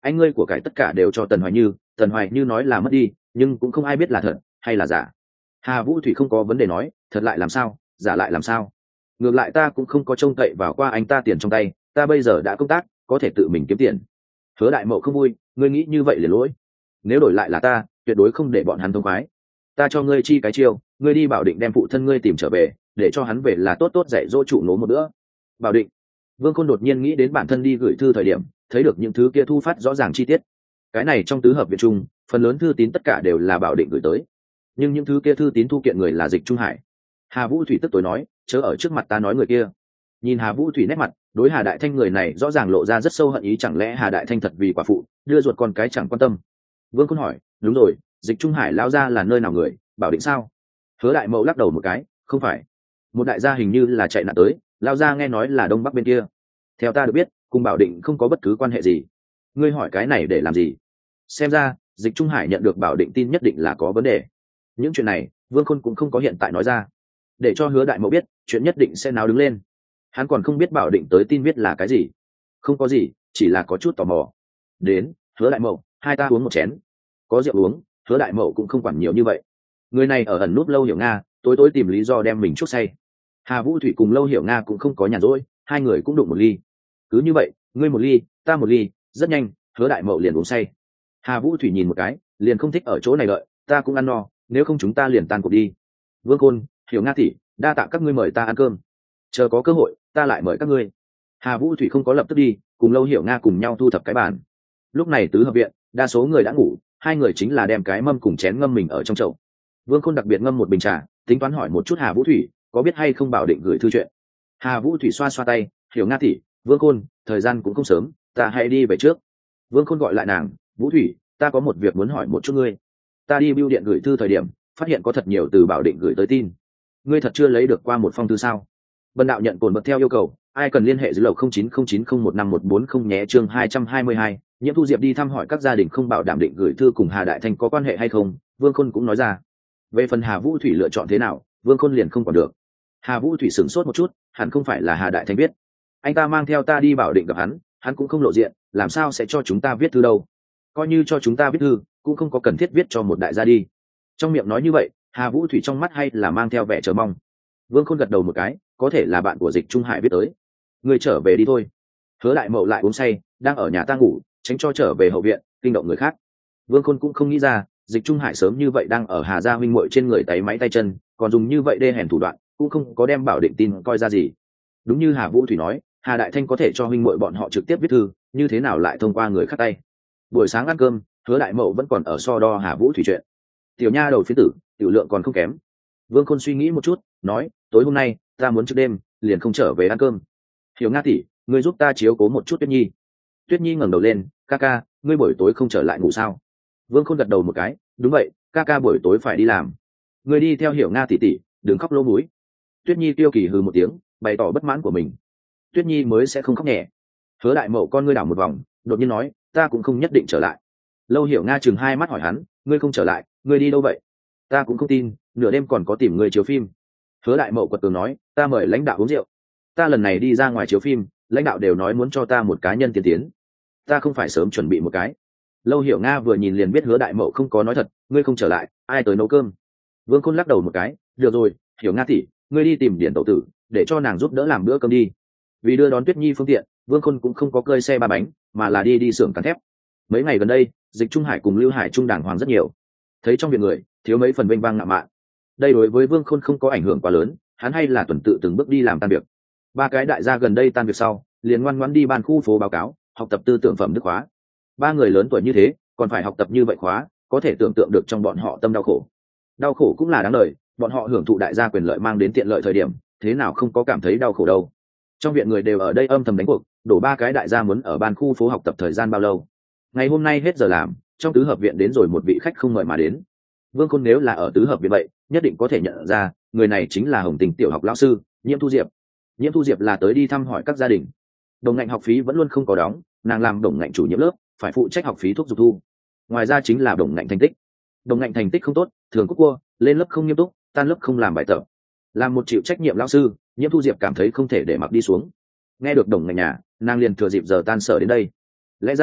anh ngươi của cải tất cả đều cho Tần Hoài Như. Tần Hoài Như nói là mất đi, nhưng cũng không ai biết là thật hay là giả. Hà Vũ Thủy không có vấn đề nói, thật lại làm sao, giả lại làm sao? Ngược lại ta cũng không có trông cậy vào qua anh ta tiền trong tay, ta bây giờ đã công tác, có thể tự mình kiếm tiền. Hứa Đại Mậu không vui, ngươi nghĩ như vậy liền lỗi. Nếu đổi lại là ta, tuyệt đối không để bọn hắn thông khoái. Ta cho ngươi chi cái chiêu, ngươi đi Bảo Định đem phụ thân ngươi tìm trở về, để cho hắn về là tốt tốt dạy dỗ trụ nố một bữa. Bảo Định. Vương Khôn đột nhiên nghĩ đến bản thân đi gửi thư thời điểm, thấy được những thứ kia thu phát rõ ràng chi tiết. Cái này trong tứ hợp viện trung, phần lớn thư tín tất cả đều là Bảo Định gửi tới, nhưng những thứ kia thư tín thu kiện người là Dịch Trung Hải. Hà Vũ Thủy tức tối nói, chớ ở trước mặt ta nói người kia. Nhìn Hà Vũ Thủy nét mặt, đối Hà Đại Thanh người này rõ ràng lộ ra rất sâu hận ý, chẳng lẽ Hà Đại Thanh thật vì quả phụ đưa ruột con cái chẳng quan tâm. Vương Khôn hỏi, đúng rồi, Dịch Trung Hải lao ra là nơi nào người, Bảo Định sao? Hứa Đại Mậu lắc đầu một cái, không phải. Một đại gia hình như là chạy nạn tới, lao ra nghe nói là đông bắc bên kia. Theo ta được biết, cùng Bảo Định không có bất cứ quan hệ gì. Ngươi hỏi cái này để làm gì? Xem ra Dịch Trung Hải nhận được Bảo Định tin nhất định là có vấn đề. Những chuyện này Vương Khôn cũng không có hiện tại nói ra, để cho Hứa Đại Mậu biết chuyện nhất định sẽ náo đứng lên. Hắn còn không biết Bảo Định tới tin viết là cái gì. Không có gì, chỉ là có chút tò mò. Đến, Hứa Đại Mậu, hai ta uống một chén. Có rượu uống, Hứa Đại Mậu cũng không quản nhiều như vậy. Người này ở ẩn núp Lâu Hiểu Nga, tối tối tìm lý do đem mình chuốc say. Hà Vũ Thủy cùng Lâu Hiểu Nga cũng không có nhàn rỗi, hai người cũng đụng một ly. Cứ như vậy, ngươi một ly, ta một ly, rất nhanh, Hứa Đại Mậu liền uống say. Hà Vũ Thủy nhìn một cái, liền không thích ở chỗ này đợi, ta cũng ăn no, nếu không chúng ta liền tan cuộc đi. Vương Khôn, Hiểu Nga tỷ, đa tạ các ngươi mời ta ăn cơm. Chờ có cơ hội, ta lại mời các ngươi. Hà Vũ Thủy không có lập tức đi, cùng Lâu Hiểu Nga cùng nhau thu thập cái bàn. Lúc này tứ hợp viện, đa số người đã ngủ, hai người chính là đem cái mâm cùng chén ngâm mình ở trong chậu. Vương Khôn đặc biệt ngâm một bình trà, tính toán hỏi một chút Hà Vũ Thủy, có biết hay không Bảo Định gửi thư chuyện. Hà Vũ Thủy xoa xoa tay, Hiểu Nga tỷ, Vương Khôn, thời gian cũng không sớm, ta hãy đi về trước. Vương Khôn gọi lại nàng, Vũ Thủy, ta có một việc muốn hỏi một chút ngươi. Ta đi bưu điện gửi thư thời điểm, phát hiện có thật nhiều từ Bảo Định gửi tới tin. Ngươi thật chưa lấy được qua một phong thư sao? Bần đạo nhận cồn bật theo yêu cầu, ai cần liên hệ dưới lầu không chín không chín không một năm một bốn không nhé. Chương hai trăm hai mươi hai, Nhiễm Thu Diệp đi thăm hỏi các gia đình không bảo đảm định gửi thư cùng Hà Đại Thanh có quan hệ hay không, Vương Khôn cũng nói ra. Về phần Hà Vũ Thủy lựa chọn thế nào, Vương Khôn liền không còn được. Hà Vũ Thủy sửng sốt một chút, hẳn không phải là Hà Đại Thanh biết. Anh ta mang theo ta đi Bảo Định gặp hắn, hắn cũng không lộ diện, làm sao sẽ cho chúng ta viết thư đâu? Coi như cho chúng ta viết thư, cũng không có cần thiết viết cho một đại gia đi. Trong miệng nói như vậy, Hà Vũ Thủy trong mắt hay là mang theo vẻ chờ mong. Vương Khôn gật đầu một cái, có thể là bạn của Dịch Trung Hải viết tới. Người trở về đi thôi. Hứa Đại Mậu lại uống say, đang ở nhà ta ngủ, tránh cho trở về hậu viện kinh động người khác. Vương Khôn cũng không nghĩ ra, Dịch Trung Hải sớm như vậy đang ở Hà gia huynh muội trên người tay máy tay chân, còn dùng như vậy đê hèn thủ đoạn, cũng không có đem Bảo Định tin coi ra gì. Đúng như Hà Vũ Thủy nói, Hà Đại Thanh có thể cho huynh muội bọn họ trực tiếp viết thư, như thế nào lại thông qua người khác tay? Buổi sáng ăn cơm, Hứa Đại Mậu vẫn còn ở so đo Hà Vũ Thủy chuyện. Tiểu nha đầu phiến tử, tiểu lượng còn không kém. Vương Khôn suy nghĩ một chút, nói, tối hôm nay ta muốn trước đêm, liền không trở về ăn cơm. Hiểu Nga tỷ, ngươi giúp ta chiếu cố một chút Tuyết Nhi. Tuyết Nhi ngẩng đầu lên, ca ca, ngươi buổi tối không trở lại ngủ sao? Vương Khôn gật đầu một cái, đúng vậy, ca ca buổi tối phải đi làm. Ngươi đi theo Hiểu Nga tỷ tỷ, đừng khóc lỗ mũi. Tuyết Nhi tiêu kỳ hừ một tiếng, bày tỏ bất mãn của mình. Tuyết Nhi mới sẽ không khóc nhẹ. Hứa Đại Mậu con ngươi đảo một vòng, đột nhiên nói, ta cũng không nhất định trở lại. Lâu Hiểu Nga chừng hai mắt hỏi hắn, ngươi không trở lại, ngươi đi đâu vậy? Ta cũng không tin, nửa đêm còn có tìm người chiếu phim. Hứa Đại Mậu quật cường nói, ta mời lãnh đạo uống rượu. Ta lần này đi ra ngoài chiếu phim, lãnh đạo đều nói muốn cho ta một cá nhân tiên tiến. Ta không phải sớm chuẩn bị một cái. Lâu Hiểu Nga vừa nhìn liền biết Hứa Đại Mậu không có nói thật, ngươi không trở lại, ai tới nấu cơm? Vương Khôn lắc đầu một cái, được rồi, Hiểu Nga tỷ, ngươi đi tìm Điển Tẩu tử, để cho nàng giúp đỡ làm bữa cơm đi. Vì đưa đón Tuyết Nhi phương tiện, Vương Khôn cũng không có cơi xe ba bánh, mà là đi đi xưởng cán thép. Mấy ngày gần đây, Dịch Trung Hải cùng Lưu Hải Trung đàng hoàng rất nhiều. Thấy trong viện người thiếu mấy phần vênh vang ngạo mạn, đây đối với Vương Khôn không có ảnh hưởng quá lớn, hắn hay là tuần tự từng bước đi làm tan việc. Ba cái đại gia gần đây tan việc sau, liền ngoan ngoãn đi ban khu phố báo cáo, học tập tư tưởng phẩm đức khóa. Ba người lớn tuổi như thế, còn phải học tập như vậy khóa, có thể tưởng tượng được trong bọn họ tâm đau khổ. Đau khổ cũng là đáng đời, bọn họ hưởng thụ đại gia quyền lợi mang đến tiện lợi thời điểm, thế nào không có cảm thấy đau khổ đâu. Trong viện người đều ở đây âm thầm đánh cuộc, đổ ba cái đại gia muốn ở ban khu phố học tập thời gian bao lâu. Ngày hôm nay hết giờ làm, trong tứ hợp viện đến rồi một vị khách không mời mà đến. Vương Khôn nếu là ở tứ hợp viện vậy, nhất định có thể nhận ra, người này chính là Hồng Tình tiểu học lão sư, Nhiễm Thu Diệp. Nhiễm Thu Diệp là tới đi thăm hỏi các gia đình. Đồng ngành học phí vẫn luôn không có đóng, nàng làm đồng ngành chủ nhiệm lớp, phải phụ trách học phí thuốc dục thu. Ngoài ra chính là đồng ngành thành tích. Đồng ngành thành tích không tốt, thường cúp cua, lên lớp không nghiêm túc, tan lớp không làm bài tập. Làm một chịu trách nhiệm lão sư, Nhiễm Thu Diệp cảm thấy không thể để mặc đi xuống. Nghe được đồng ngành nhà, nàng liền thừa dịp giờ tan sở đến đây. Lẽ ra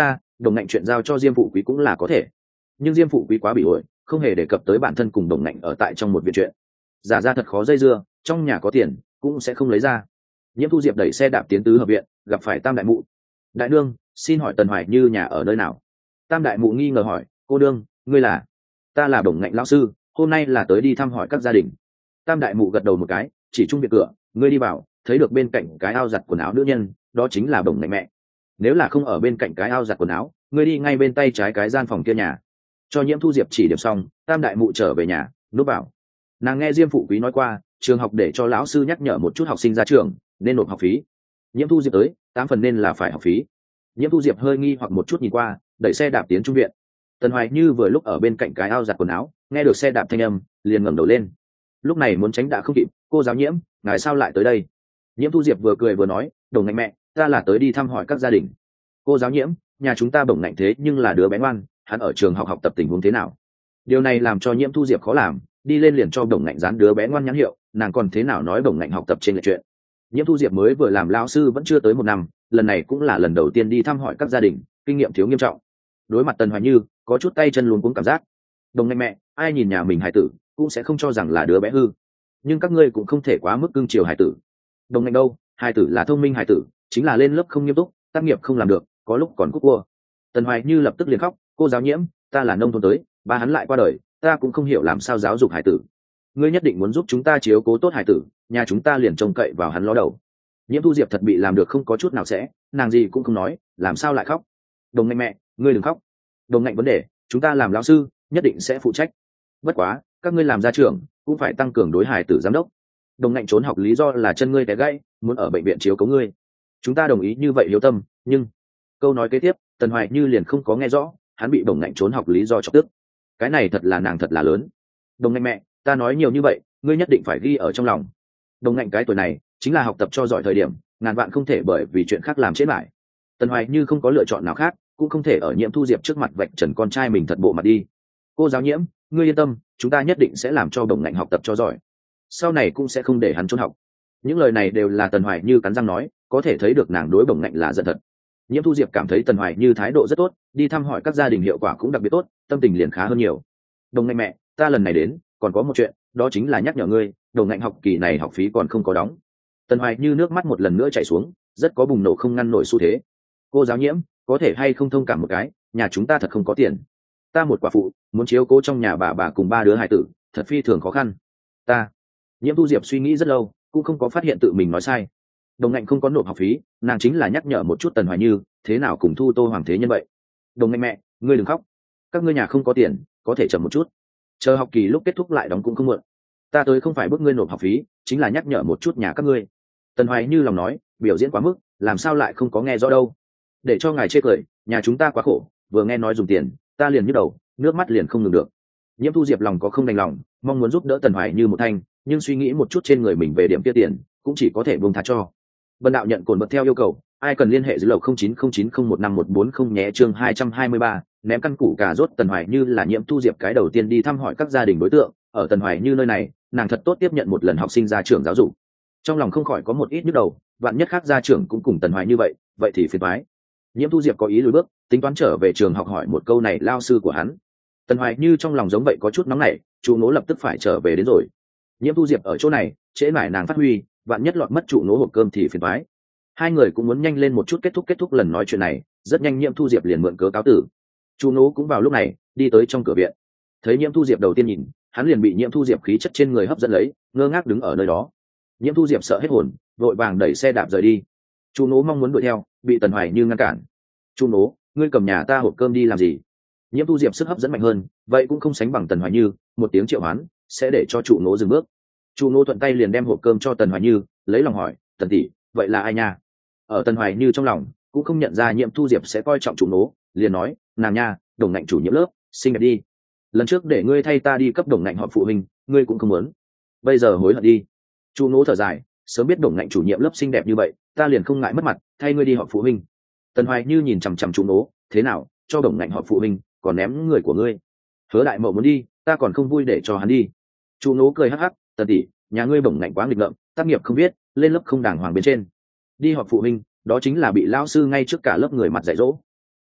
đồng ngạnh chuyện giao cho diêm phụ quý cũng là có thể, nhưng diêm phụ quý quá bị ổi, không hề đề cập tới bản thân cùng đồng ngạnh ở tại trong một viện chuyện. Giả ra thật khó dây dưa, trong nhà có tiền cũng sẽ không lấy ra. Nhiễm Thu Diệp đẩy xe đạp tiến tứ hợp viện, gặp phải Tam đại mụ. Đại nương, xin hỏi Tần Hoài Như nhà ở nơi nào? Tam đại mụ nghi ngờ hỏi. Cô đương, ngươi là? Ta là Đồng Ngạnh lão sư, hôm nay là tới đi thăm hỏi các gia đình. Tam đại mụ gật đầu một cái, chỉ trung biệt cửa, ngươi đi vào, thấy được bên cạnh cái ao giặt quần áo nữ nhân, đó chính là Đồng Ngạnh mẹ. Nếu là không ở bên cạnh cái ao giặt quần áo, ngươi đi ngay bên tay trái cái gian phòng kia nhà. Cho Nhiễm Thu Diệp chỉ điểm xong, Tam đại mụ trở về nhà, núp vào. Nàng nghe Diêm phụ quý nói qua, trường học để cho lão sư nhắc nhở một chút học sinh ra trường nên nộp học phí. Nhiễm Thu Diệp tới, tám phần nên là phải học phí. Nhiễm Thu Diệp hơi nghi hoặc một chút nhìn qua, đẩy xe đạp tiến trung viện. Tần Hoài Như vừa lúc ở bên cạnh cái ao giặt quần áo, nghe được xe đạp thanh âm, liền ngẩng đầu lên. Lúc này muốn tránh đã không kịp, cô giáo Nhiễm, ngài sao lại tới đây? Nhiễm Thu Diệp vừa cười vừa nói, Đồng Ngạnh mẹ, ta là tới đi thăm hỏi các gia đình. Cô giáo Nhiễm, nhà chúng ta Bổng Ngạnh thế nhưng là đứa bé ngoan, hắn ở trường học học tập tình huống thế nào? Điều này làm cho Nhiễm Thu Diệp khó làm, đi lên liền cho Đồng Ngạnh dán đứa bé ngoan nhãn hiệu, nàng còn thế nào nói Đồng Ngạnh học tập trên lệch chuyện. Nhiễm Thu Diệp mới vừa làm lão sư vẫn chưa tới một năm, lần này cũng là lần đầu tiên đi thăm hỏi các gia đình, kinh nghiệm thiếu nghiêm trọng. Đối mặt Tần Hoài Như, có chút tay chân luống cuống cảm giác. Đồng Ngạnh mẹ, ai nhìn nhà mình hài tử, cũng sẽ không cho rằng là đứa bé hư. Nhưng các ngươi cũng không thể quá mức cưng chiều hài tử. Đồng Ngạnh đâu, hài tử là thông minh hài tử, chính là lên lớp không nghiêm túc, tác nghiệp không làm được, có lúc còn cúp cua. Tần Hoài Như lập tức liền khóc, cô giáo Nhiễm, ta là nông thôn tới, ba hắn lại qua đời, ta cũng không hiểu làm sao giáo dục hải tử. Ngươi nhất định muốn giúp chúng ta chiếu cố tốt hải tử, nhà chúng ta liền trông cậy vào hắn ló đầu. Nhiễm Thu Diệp thật bị làm được không có chút nào sẽ, nàng gì cũng không nói, làm sao lại khóc? Đồng Ngạnh mẹ, ngươi đừng khóc. Đồng Ngạnh vấn đề, chúng ta làm lão sư, nhất định sẽ phụ trách. Bất quá, các ngươi làm gia trưởng, cũng phải tăng cường đối hải tử giám đốc. Đồng Ngạnh trốn học lý do là chân ngươi té gãy, muốn ở bệnh viện chiếu cố ngươi. Chúng ta đồng ý như vậy hiếu tâm, nhưng câu nói kế tiếp, Tần Hoài Như liền không có nghe rõ, hắn bị Đồng Ngạnh trốn học lý do chọc tức. Cái này thật là nàng thật là lớn. Đồng Ngạnh mẹ, ta nói nhiều như vậy, ngươi nhất định phải ghi ở trong lòng. Đồng Ngạnh cái tuổi này chính là học tập cho giỏi thời điểm, ngàn vạn không thể bởi vì chuyện khác làm chết lại. Tần Hoài Như không có lựa chọn nào khác, cũng không thể ở Nhiễm Thu Diệp trước mặt vạch trần con trai mình thật bộ mặt đi. Cô giáo Nhiễm, ngươi yên tâm, chúng ta nhất định sẽ làm cho Đồng Ngạnh học tập cho giỏi, sau này cũng sẽ không để hắn trốn học. Những lời này đều là Tần Hoài Như cắn răng nói, có thể thấy được nàng đối Đồng Ngạnh là giận thật. Nhiễm Thu Diệp cảm thấy Tần Hoài Như thái độ rất tốt, đi thăm hỏi các gia đình hiệu quả cũng đặc biệt tốt, tâm tình liền khá hơn nhiều. Đồng Ngạnh mẹ, ta lần này đến còn có một chuyện, đó chính là nhắc nhở ngươi, Đồng Ngạnh học kỳ này học phí còn không có đóng. Tần Hoài Như nước mắt một lần nữa chảy xuống, rất có bùng nổ không ngăn nổi xu thế. Cô giáo Nhiễm, có thể hay không thông cảm một cái, nhà chúng ta thật không có tiền. Ta một quả phụ, muốn chiếu cố trong nhà bà bà cùng ba đứa hài tử, thật phi thường khó khăn. Ta. Nhiễm Thu Diệp suy nghĩ rất lâu, cũng không có phát hiện tự mình nói sai. Đồng Ngạnh không có nộp học phí, nàng chính là nhắc nhở một chút Tần Hoài Như, thế nào cùng thu Tô Hoàng Thế Nhân vậy. Đồng Ngạnh mẹ, ngươi đừng khóc, các ngươi nhà không có tiền, có thể chậm một chút, chờ học kỳ lúc kết thúc lại đóng cũng không muộn. Ta tới không phải bức ngươi nộp học phí, chính là nhắc nhở một chút nhà các ngươi. Tần Hoài Như lòng nói, biểu diễn quá mức, làm sao lại không có nghe rõ đâu. Để cho ngài chê cười, nhà chúng ta quá khổ, vừa nghe nói dùng tiền, ta liền nhức đầu, nước mắt liền không ngừng được. Nhiễm Thu Diệp lòng có không đành lòng, mong muốn giúp đỡ Tần Hoài Như một thanh, nhưng suy nghĩ một chút trên người mình về điểm kia tiền, cũng chỉ có thể buông tha cho. Bần đạo nhận cồn bật theo yêu cầu, ai cần liên hệ dưới lầu không chín không chín không một năm một bốn không nhé. Chương hai trăm hai mươi ba, ném căn củ cà rốt. Tần Hoài Như là Nhiễm Thu Diệp cái đầu tiên đi thăm hỏi các gia đình đối tượng, ở Tần Hoài Như nơi này, nàng thật tốt tiếp nhận một lần học sinh ra trường giáo dục. Trong lòng không khỏi có một ít nhức đầu, vạn nhất khác gia trưởng cũng cùng Tần Hoài như vậy, vậy thì phiền toái. Nhiễm Thu Diệp có ý lùi bước, tính toán trở về trường học hỏi một câu này lao sư của hắn. Tần Hoài Như trong lòng giống vậy có chút nóng nảy, trụ nố lập tức phải trở về đến rồi. Nhiễm Thu Diệp ở chỗ này, trễ mãi nàng phát huy, vạn nhất lọt mất trụ nố hộp cơm thì phiền toái. Hai người cũng muốn nhanh lên một chút kết thúc kết thúc lần nói chuyện này, rất nhanh Nhiễm Thu Diệp liền mượn cớ cáo tử. Chu Nố cũng vào lúc này đi tới trong cửa viện, thấy Nhiễm Thu Diệp đầu tiên nhìn, hắn liền bị Nhiễm Thu Diệp khí chất trên người hấp dẫn lấy, ngơ ngác đứng ở nơi đó. Nhiễm Thu Diệp sợ hết hồn, vội vàng đẩy xe đạp rời đi. Chu Nố mong muốn đuổi theo, bị Tần Hoài Như ngăn cản. Chu Nố, ngươi cầm nhà ta hộp cơm đi làm gì? Nhiễm Thu Diệp sức hấp dẫn mạnh hơn, vậy cũng không sánh bằng Tần Hoài Như, một tiếng triệu hoán sẽ để cho Chu Nố dừng bước. Chu Nố thuận tay liền đem hộp cơm cho Tần Hoài Như, lấy lòng hỏi, Tần tỷ, vậy là ai nha? Ở Tần Hoài Như trong lòng cũng không nhận ra Nhiễm Thu Diệp sẽ coi trọng Chu Nố, liền nói, nàng nha, Đồng Ngạnh chủ nhiệm lớp, xinh đẹp đi. Lần trước để ngươi thay ta đi cấp Đồng Ngạnh họp phụ huynh, ngươi cũng không muốn, bây giờ hối hận đi. Chu Nố thở dài, sớm biết Đồng Ngạnh chủ nhiệm lớp xinh đẹp như vậy, ta liền không ngại mất mặt, thay ngươi đi họp phụ huynh. Tần Hoài Như nhìn chằm chằm Chu Nố, thế nào, cho Đồng Ngạnh họp phụ huynh, còn ném người của ngươi. Hứa đại mậu muốn đi, ta còn không vui để cho hắn đi. Chu Nố cười hắc hắc, Tần tỷ, nhà ngươi Đồng Ngạnh quá nghịch ngợm, tác nghiệp không biết, lên lớp không đàng hoàng bên trên. Đi họp phụ huynh, đó chính là bị lao sư ngay trước cả lớp người mặt dạy dỗ.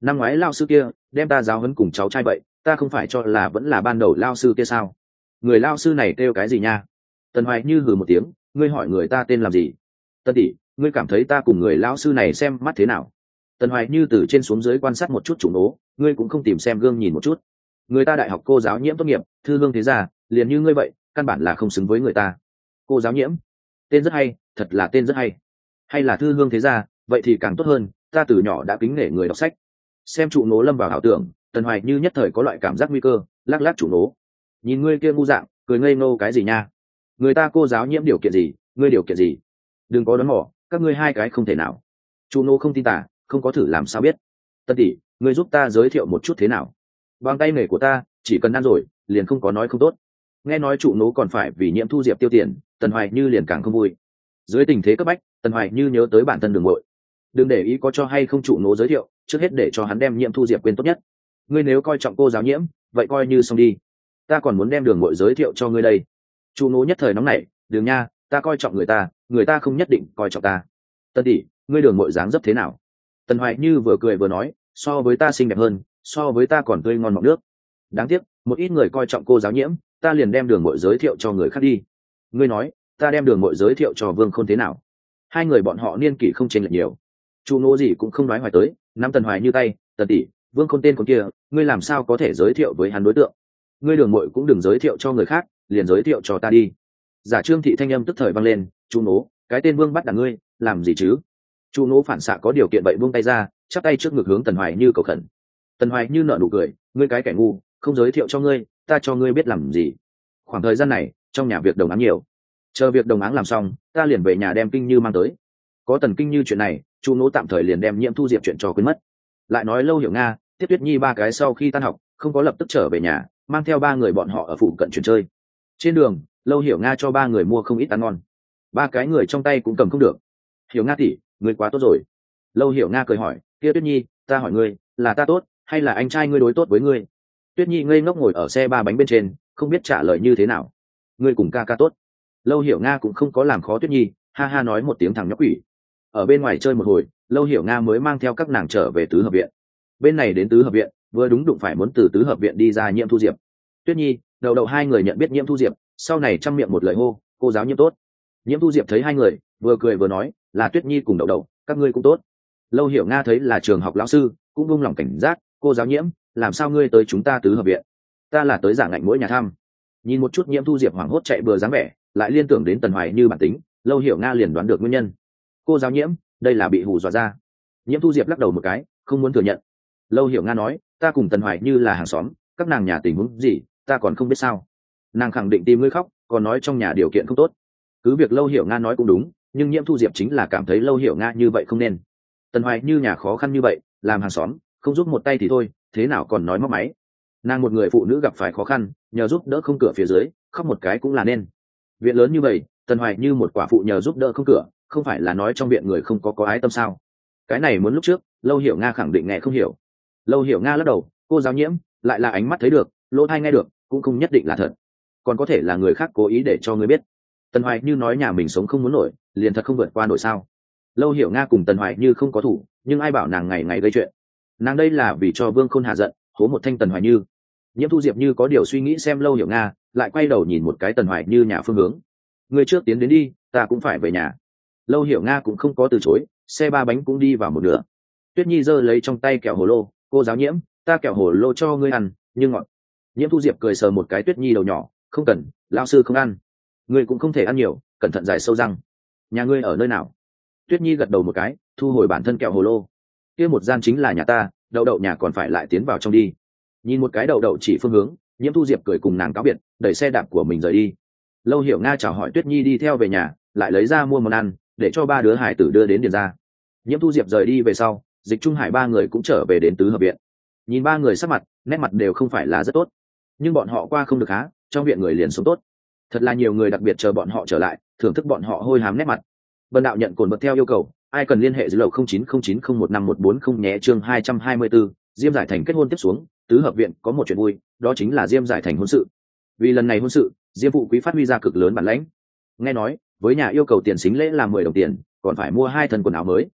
năm ngoái lao sư kia đem ta giáo huấn cùng cháu trai vậy, ta không phải cho là vẫn là ban đầu lao sư kia sao? Người lao sư này kêu cái gì nha? Tần Hoài Như hừ một tiếng, ngươi hỏi người ta tên làm gì? Tân tỷ, ngươi cảm thấy ta cùng người lao sư này xem mắt thế nào? Tần Hoài Như từ trên xuống dưới quan sát một chút chủ nố, ngươi cũng không tìm xem gương nhìn một chút. Người ta đại học cô giáo nhiễm tốt nghiệp, thư hương thế gia, liền như ngươi vậy, căn bản là không xứng với người ta. Cô giáo nhiễm, tên rất hay, thật là tên rất hay. Hay là thư hương thế gia, vậy thì càng tốt hơn, ta từ nhỏ đã kính nể người đọc sách. Xem trụ nố lâm vào ảo tưởng, Tần Hoài Như nhất thời có loại cảm giác nguy cơ, lắc lắc trụ nố. Nhìn ngươi kia ngu dạng, cười ngây ngô cái gì nha? Người ta cô giáo nhiễm điều kiện gì, ngươi điều kiện gì? Đừng có đoán mò, các ngươi hai cái không thể nào. Trụ nố không tin tả, không có thử làm sao biết. Tân tỷ, ngươi giúp ta giới thiệu một chút thế nào? Bằng tay nghề của ta, chỉ cần ăn rồi, liền không có nói không tốt. Nghe nói trụ nố còn phải vì nhiễm thu diệp tiêu tiền, Tần Hoài Như liền càng không vui. Dưới tình thế cấp bách, Tần Hoài Như nhớ tới bản thân đường ngội. Đừng để ý có cho hay không trụ nố giới thiệu, trước hết để cho hắn đem nhiễm thu diệp quên tốt nhất. Ngươi nếu coi trọng cô giáo nhiễm, vậy coi như xong đi. Ta còn muốn đem đường ngội giới thiệu cho ngươi đây. Trụ nố nhất thời nóng nảy, đường nha, ta coi trọng người ta, người ta không nhất định coi trọng ta. Tân tỷ, ngươi đường ngội dáng dấp thế nào? Tần Hoài Như vừa cười vừa nói, so với ta xinh đẹp hơn, so với ta còn tươi ngon mọng nước. Đáng tiếc, một ít người coi trọng cô giáo nhiễm, ta liền đem đường ngội giới thiệu cho người khác đi. Ngươi nói, ta đem đường ngội giới thiệu cho Vương Khôn thế nào? Hai người bọn họ niên kỷ không chênh lệch nhiều. Chu nô gì cũng không nói hoài tới, nắm Tần Hoài Như tay, Tần tỷ, Vương Khôn tên con kia, ngươi làm sao có thể giới thiệu với hắn đối tượng? Ngươi đường ngội cũng đừng giới thiệu cho người khác, liền giới thiệu cho ta đi. Giả Trương thị thanh âm tức thời vang lên, Chu nô, cái tên Vương bắt đằng ngươi, làm gì chứ? Chu nô phản xạ có điều kiện vậy buông tay ra, chắp tay trước ngực hướng Tần Hoài Như cầu khẩn. Tần Hoài Như nở nụ cười, ngươi cái kẻ ngu, không giới thiệu cho ngươi, ta cho ngươi biết làm gì. Khoảng thời gian này, trong nhà việc đồng áng nhiều, chờ việc đồng áng làm xong, ta liền về nhà đem Kinh Như mang tới. Có Tần Kinh Như chuyện này, Chu nô tạm thời liền đem nhiễm thu diệp chuyện cho quên mất. Lại nói Lâu Hiểu Nga, Tiết Tuyết Nhi ba cái sau khi tan học, không có lập tức trở về nhà, mang theo ba người bọn họ ở phụ cận chuyển chơi. Trên đường, Lâu Hiểu Nga cho ba người mua không ít ăn ngon, ba cái người trong tay cũng cầm không được. Hiểu Nga tỷ, ngươi quá tốt rồi. Lâu Hiểu Nga cười hỏi, kia Tuyết Nhi, ta hỏi ngươi, là ta tốt hay là anh trai ngươi đối tốt với ngươi? Tuyết Nhi ngây ngốc ngồi ở xe ba bánh bên trên, không biết trả lời như thế nào. Ngươi cùng ca ca tốt. Lâu Hiểu Nga cũng không có làm khó Tuyết Nhi, ha ha nói một tiếng thằng nhóc quỷ. Ở bên ngoài chơi một hồi, Lâu Hiểu Nga mới mang theo các nàng trở về tứ hợp viện. Bên này đến tứ hợp viện, vừa đúng đụng phải muốn từ tứ hợp viện đi ra Nhiễm Thu Diệp. Tuyết Nhi, đầu đầu hai người nhận biết Nhiễm Thu Diệp, sau này trăm miệng một lời hô, cô giáo Nhiễm tốt. Nhiễm Thu Diệp thấy hai người, vừa cười vừa nói, là Tuyết Nhi cùng đầu đầu, các ngươi cũng tốt. Lâu Hiểu Nga thấy là trường học lão sư, cũng buông lòng cảnh giác, cô giáo Nhiễm, làm sao ngươi tới chúng ta tứ hợp viện? Ta là tới giả ngạnh mỗi nhà thăm. Nhìn một chút Nhiễm Thu Diệp hoảng hốt chạy bừa dáng vẻ, lại liên tưởng đến Tần Hoài Như bản tính, Lâu Hiểu Nga liền đoán được nguyên nhân. Cô giáo Nhiễm, đây là bị hù dọa ra. Nhiễm Thu Diệp lắc đầu một cái, không muốn thừa nhận. Lâu Hiểu Nga nói, ta cùng Tần Hoài Như là hàng xóm, các nàng nhà tình huống gì, ta còn không biết sao. Nàng khẳng định tìm ngươi khóc, còn nói trong nhà điều kiện không tốt. Cứ việc Lâu Hiểu Nga nói cũng đúng, nhưng Nhiễm Thu Diệp chính là cảm thấy Lâu Hiểu Nga như vậy không nên. Tần Hoài Như nhà khó khăn như vậy, làm hàng xóm, không giúp một tay thì thôi, thế nào còn nói móc máy. Nàng một người phụ nữ gặp phải khó khăn, nhờ giúp đỡ không cửa phía dưới, khóc một cái cũng là nên. Viện lớn như vậy, Tần Hoài Như một quả phụ nhờ giúp đỡ không cửa, không phải là nói trong viện người không có có ái tâm sao? Cái này muốn lúc trước, Lâu Hiểu Nga khẳng định nghe không hiểu. Lâu Hiểu Nga lắc đầu, cô giáo Nhiễm, lại là ánh mắt thấy được, lỗ tai nghe được, cũng không nhất định là thật, còn có thể là người khác cố ý để cho ngươi biết. Tần Hoài Như nói nhà mình sống không muốn nổi, liền thật không vượt qua nổi sao? Lâu Hiểu Nga cùng Tần Hoài Như không có thủ, nhưng ai bảo nàng ngày ngày gây chuyện. Nàng đây là vì cho Vương Khôn hạ giận, hố một thanh Tần Hoài Như. Nhiễm Thu Diệp như có điều suy nghĩ xem Lâu Hiểu Nga, lại quay đầu nhìn một cái Tần Hoài Như nhà phương hướng. Người trước tiến đến đi, ta cũng phải về nhà. Lâu Hiểu Nga cũng không có từ chối, xe ba bánh cũng đi vào một nửa. Tuyết Nhi giơ lấy trong tay kẹo hồ lô, cô giáo Nhiễm, ta kẹo hồ lô cho ngươi ăn, nhưng ngọt. Nhiễm Thu Diệp cười sờ một cái Tuyết Nhi đầu nhỏ, không cần, lão sư không ăn. Ngươi cũng không thể ăn nhiều, cẩn thận dài sâu răng. Nhà ngươi ở nơi nào? Tuyết Nhi gật đầu một cái, thu hồi bản thân kẹo hồ lô. Kia một gian chính là nhà ta, đậu đậu nhà còn phải lại tiến vào trong đi. Nhìn một cái đậu đậu chỉ phương hướng, Nhiễm Thu Diệp cười cùng nàng cáo biệt, đẩy xe đạp của mình rời đi. Lâu Hiểu Nga chào hỏi Tuyết Nhi đi theo về nhà, lại lấy ra mua món ăn, để cho ba đứa hải tử đưa đến điền ra. Nhiễm Thu Diệp rời đi về sau, Dịch Trung Hải ba người cũng trở về đến tứ hợp viện. Nhìn ba người sắc mặt, nét mặt đều không phải là rất tốt, nhưng bọn họ qua không được há, trong viện người liền sống tốt. Thật là nhiều người đặc biệt chờ bọn họ trở lại, thưởng thức bọn họ hôi hám nét mặt. Bần đạo nhận cồn bật theo yêu cầu, ai cần liên hệ dưới lầu không chín không chín không một năm một bốn không nhé. Chương hai trăm hai mươi bốn, Diêm Giải Thành kết hôn tiếp xuống, tứ hợp viện có một chuyện vui, đó chính là Diêm Giải Thành hôn sự. Vì lần này hôn sự, Diêm phụ quý phát huy ra cực lớn bản lãnh. Nghe nói, với nhà yêu cầu tiền xính lễ là mười đồng tiền, còn phải mua hai thân quần áo mới.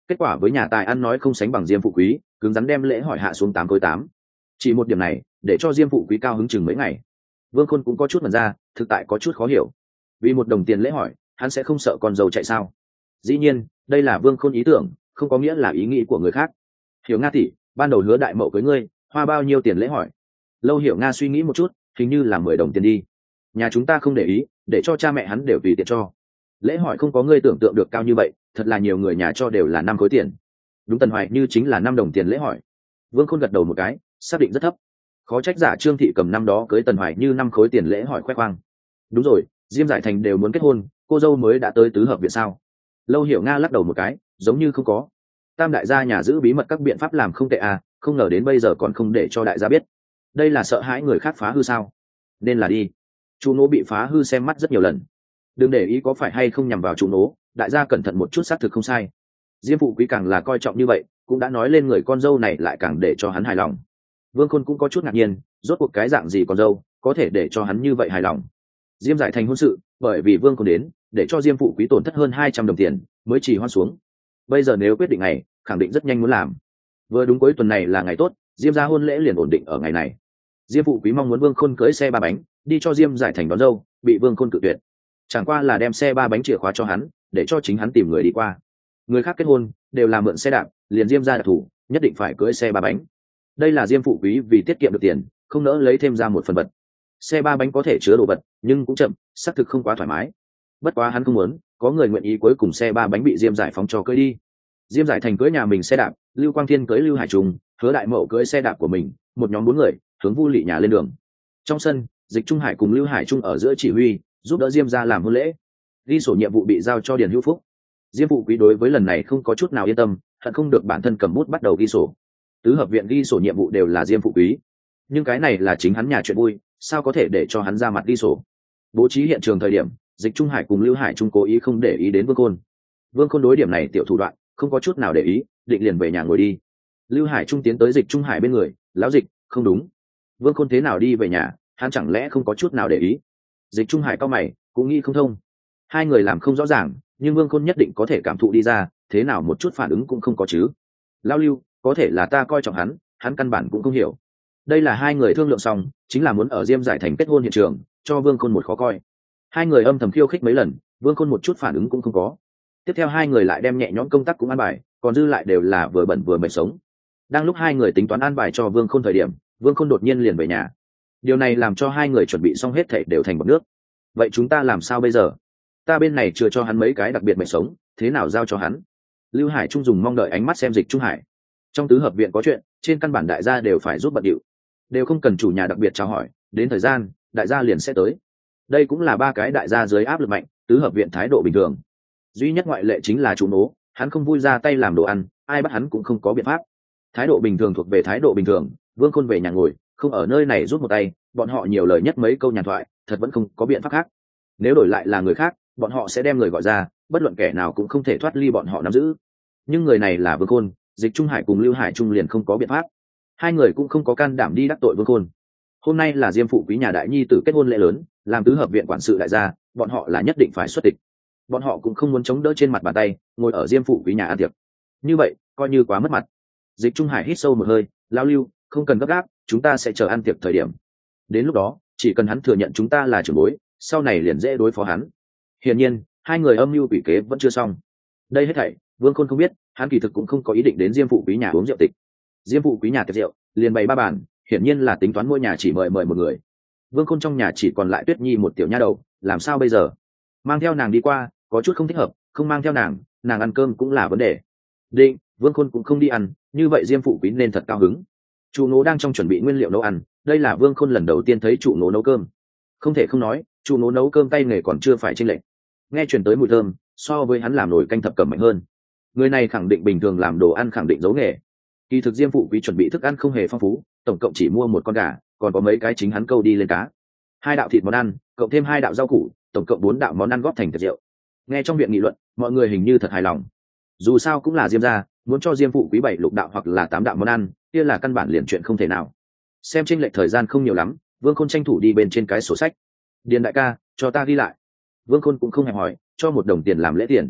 kết quả với nhà tài ăn nói không sánh bằng Diêm Phụ Quý, cứng rắn đem lễ hỏi hạ xuống tám khối tám. Chỉ một điểm này để cho Diêm Phụ Quý cao hứng chừng mấy ngày. Vương Khôn cũng có chút mẩn ra, thực tại có chút khó hiểu. Vì một đồng tiền lễ hỏi, hắn sẽ không sợ con dâu chạy sao? Dĩ nhiên, đây là Vương Khôn ý tưởng, không có nghĩa là ý nghĩ của người khác. Hiểu Nga tỷ, ban đầu hứa đại mậu cưới ngươi, hoa bao nhiêu tiền lễ hỏi? Lâu Hiểu Nga suy nghĩ một chút, hình như là mười đồng tiền đi. Nhà chúng ta không để ý, để cho cha mẹ hắn đều tùy tiện cho. Lễ hỏi không có ngươi tưởng tượng được cao như vậy, thật là nhiều người nhà cho đều là năm khối tiền. Đúng, Tần Hoài Như chính là năm đồng tiền lễ hỏi. Vương Khôn gật đầu một cái, xác định rất thấp. Khó trách giả Trương thị cầm năm đó cưới Tần Hoài Như năm khối tiền lễ hỏi khoe khoang. Đúng rồi, Diêm Giải Thành đều muốn kết hôn, cô dâu mới đã tới tứ hợp viện sao? Lâu Hiểu Nga lắc đầu một cái, giống như không có. Tam đại gia nhà giữ bí mật các biện pháp làm không tệ à, không ngờ đến bây giờ còn không để cho đại gia biết. Đây là sợ hãi người khác phá hư sao? Nên là đi. Chu Nỗ bị phá hư xem mắt rất nhiều lần. Đừng để ý có phải hay không nhằm vào Chu Nỗ, đại gia cẩn thận một chút, xác thực không sai. Diêm Phụ Quý càng là coi trọng như vậy, cũng đã nói lên người con dâu này lại càng để cho hắn hài lòng. Vương Khôn cũng có chút ngạc nhiên, rốt cuộc cái dạng gì con dâu có thể để cho hắn như vậy hài lòng. Diêm Giải Thành hôn sự, bởi vì Vương Khôn đến, để cho Diêm Phụ Quý tổn thất hơn hai trăm đồng tiền, mới chỉ hoan xuống. Bây giờ nếu quyết định này, khẳng định rất nhanh muốn làm. Vừa đúng cuối tuần này là ngày tốt, Diêm gia hôn lễ liền ổn định ở ngày này. Diêm Phụ Quý mong muốn Vương Khôn cưỡi xe ba bánh đi cho Diêm Giải Thành đón dâu, bị Vương Khôn cự tuyệt. Chẳng qua là đem xe ba bánh chìa khóa cho hắn, để cho chính hắn tìm người đi qua. Người khác kết hôn đều là mượn xe đạp, liền Diêm gia đặc thủ, nhất định phải cưỡi xe ba bánh. Đây là Diêm Phụ Quý vì tiết kiệm được tiền, không nỡ lấy thêm ra một phần vật. Xe ba bánh có thể chứa đồ vật, nhưng cũng chậm, xác thực không quá thoải mái. Bất quá hắn không muốn có người nguyện ý cuối cùng xe ba bánh bị Diêm Giải phóng cho cưỡi đi. Diêm Giải Thành cưỡi nhà mình xe đạp, Lưu Quang Thiên cưỡi Lưu Hải Trung, Hứa Đại Mậu cưỡi xe đạp của mình, một nhóm bốn người hướng Vu Lị nhà lên đường. Trong sân, Dịch Trung Hải cùng Lưu Hải Trung ở giữa chỉ huy, giúp đỡ Diêm gia làm hôn lễ. Ghi sổ nhiệm vụ bị giao cho Điền Hữu Phúc. Diêm Phụ Quý đối với lần này không có chút nào yên tâm, hận không được bản thân cầm bút bắt đầu ghi sổ. Tứ hợp viện ghi sổ nhiệm vụ đều là Diêm Phụ Quý, nhưng cái này là chính hắn nhà chuyện vui, sao có thể để cho hắn ra mặt ghi sổ? Bố trí hiện trường thời điểm, Dịch Trung Hải cùng Lưu Hải Trung cố ý không để ý đến Vương Khôn. Vương Khôn đối điểm này tiểu thủ đoạn không có chút nào để ý, định liền về nhà ngồi đi. Lưu Hải Trung tiến tới Dịch Trung Hải bên người, lão Dịch, không đúng, Vương Khôn thế nào đi về nhà, hắn chẳng lẽ không có chút nào để ý? Dịch Trung Hải cao mày, cũng nghĩ không thông. Hai người làm không rõ ràng, nhưng Vương Khôn nhất định có thể cảm thụ đi ra, thế nào một chút phản ứng cũng không có chứ? Lão Lưu, có thể là ta coi trọng hắn, hắn căn bản cũng không hiểu. Đây là hai người thương lượng xong, chính là muốn ở Diêm Giải Thành kết hôn hiện trường, cho Vương Khôn một khó coi. Hai người âm thầm khiêu khích mấy lần, Vương Khôn một chút phản ứng cũng không có. Tiếp theo hai người lại đem nhẹ nhõm công tác cũng an bài, còn dư lại đều là vừa bẩn vừa mệt sống. Đang lúc hai người tính toán an bài cho Vương Khôn thời điểm, Vương Khôn đột nhiên liền về nhà. Điều này làm cho hai người chuẩn bị xong hết thảy đều thành bọt nước. Vậy chúng ta làm sao bây giờ? Ta bên này chưa cho hắn mấy cái đặc biệt mệt sống, thế nào giao cho hắn? Lưu Hải Trung dùng mong đợi ánh mắt xem Dịch Trung Hải. Trong tứ hợp viện có chuyện, trên căn bản đại gia đều phải giúp bận điệu, đều không cần chủ nhà đặc biệt chào hỏi, đến thời gian đại gia liền sẽ tới. Đây cũng là ba cái đại gia dưới áp lực mạnh, tứ hợp viện thái độ bình thường. Duy nhất ngoại lệ chính là chủ nố, hắn không vui ra tay làm đồ ăn, ai bắt hắn cũng không có biện pháp. Thái độ bình thường thuộc về thái độ bình thường. Vương Khôn về nhà ngồi, không ở nơi này rút một tay, bọn họ nhiều lời nhất mấy câu nhàn thoại, thật vẫn không có biện pháp khác. Nếu đổi lại là người khác, bọn họ sẽ đem người gọi ra, bất luận kẻ nào cũng không thể thoát ly bọn họ nắm giữ. Nhưng người này là Vương Khôn, Dịch Trung Hải cùng Lưu Hải Trung liền không có biện pháp. Hai người cũng không có can đảm đi đắc tội Vương Khôn. Hôm nay là Diêm Phụ Quý nhà đại nhi tử kết hôn lễ lớn, làm tứ hợp viện quản sự đại gia, bọn họ là nhất định phải xuất tịch. Bọn họ cũng không muốn chống đỡ trên mặt bàn tay, ngồi ở Diêm Phụ Quý nhà ăn tiệc. Như vậy, coi như quá mất mặt. Dịch Trung Hải hít sâu một hơi, lão Lưu, không cần gấp gáp, chúng ta sẽ chờ ăn tiệc thời điểm. Đến lúc đó, chỉ cần hắn thừa nhận chúng ta là trưởng bối, sau này liền dễ đối phó hắn. Hiển nhiên, hai người âm mưu quỷ kế vẫn chưa xong. Đây hết thảy, Vương Khôn không biết, hắn kỳ thực cũng không có ý định đến Diêm Phụ Quý nhà uống rượu tịch. Diêm Phụ Quý nhà tiệc rượu, liền bày ba bàn, hiển nhiên là tính toán mỗi nhà chỉ mời mời một người. Vương Khôn trong nhà chỉ còn lại Tuyết Nhi một tiểu nha đầu, làm sao bây giờ? Mang theo nàng đi qua, có chút không thích hợp, không mang theo nàng, nàng ăn cơm cũng là vấn đề. Định, Vương Khôn cũng không đi ăn, như vậy Diêm Phụ Quý nên thật cao hứng. Chủ nô đang trong chuẩn bị nguyên liệu nấu ăn, đây là Vương Khôn lần đầu tiên thấy chủ nô nấu cơm. Không thể không nói, chủ nô nấu cơm tay nghề còn chưa phải chênh lệch. Nghe truyền tới mùi thơm, so với hắn làm nồi canh thập cẩm mạnh hơn. Người này khẳng định bình thường làm đồ ăn khẳng định giấu nghề. Kỳ thực Diêm Phụ Quý chuẩn bị thức ăn không hề phong phú, tổng cộng chỉ mua một con gà, còn có mấy cái chính hắn câu đi lên cá. Hai đạo thịt món ăn, cộng thêm hai đạo rau củ, tổng cộng bốn đạo món ăn góp thành tiệc rượu. Nghe trong viện nghị luận, mọi người hình như thật hài lòng. Dù sao cũng là Diêm gia, muốn cho Diêm Phụ Quý bảy lục đạo hoặc là tám đạo món ăn, kia là căn bản liền chuyện không thể nào. Xem chênh lệch thời gian không nhiều lắm, Vương Khôn tranh thủ đi bên trên cái sổ sách. Điền đại ca, cho ta ghi lại. Vương Khôn cũng không hề hỏi, cho một đồng tiền làm lễ tiền.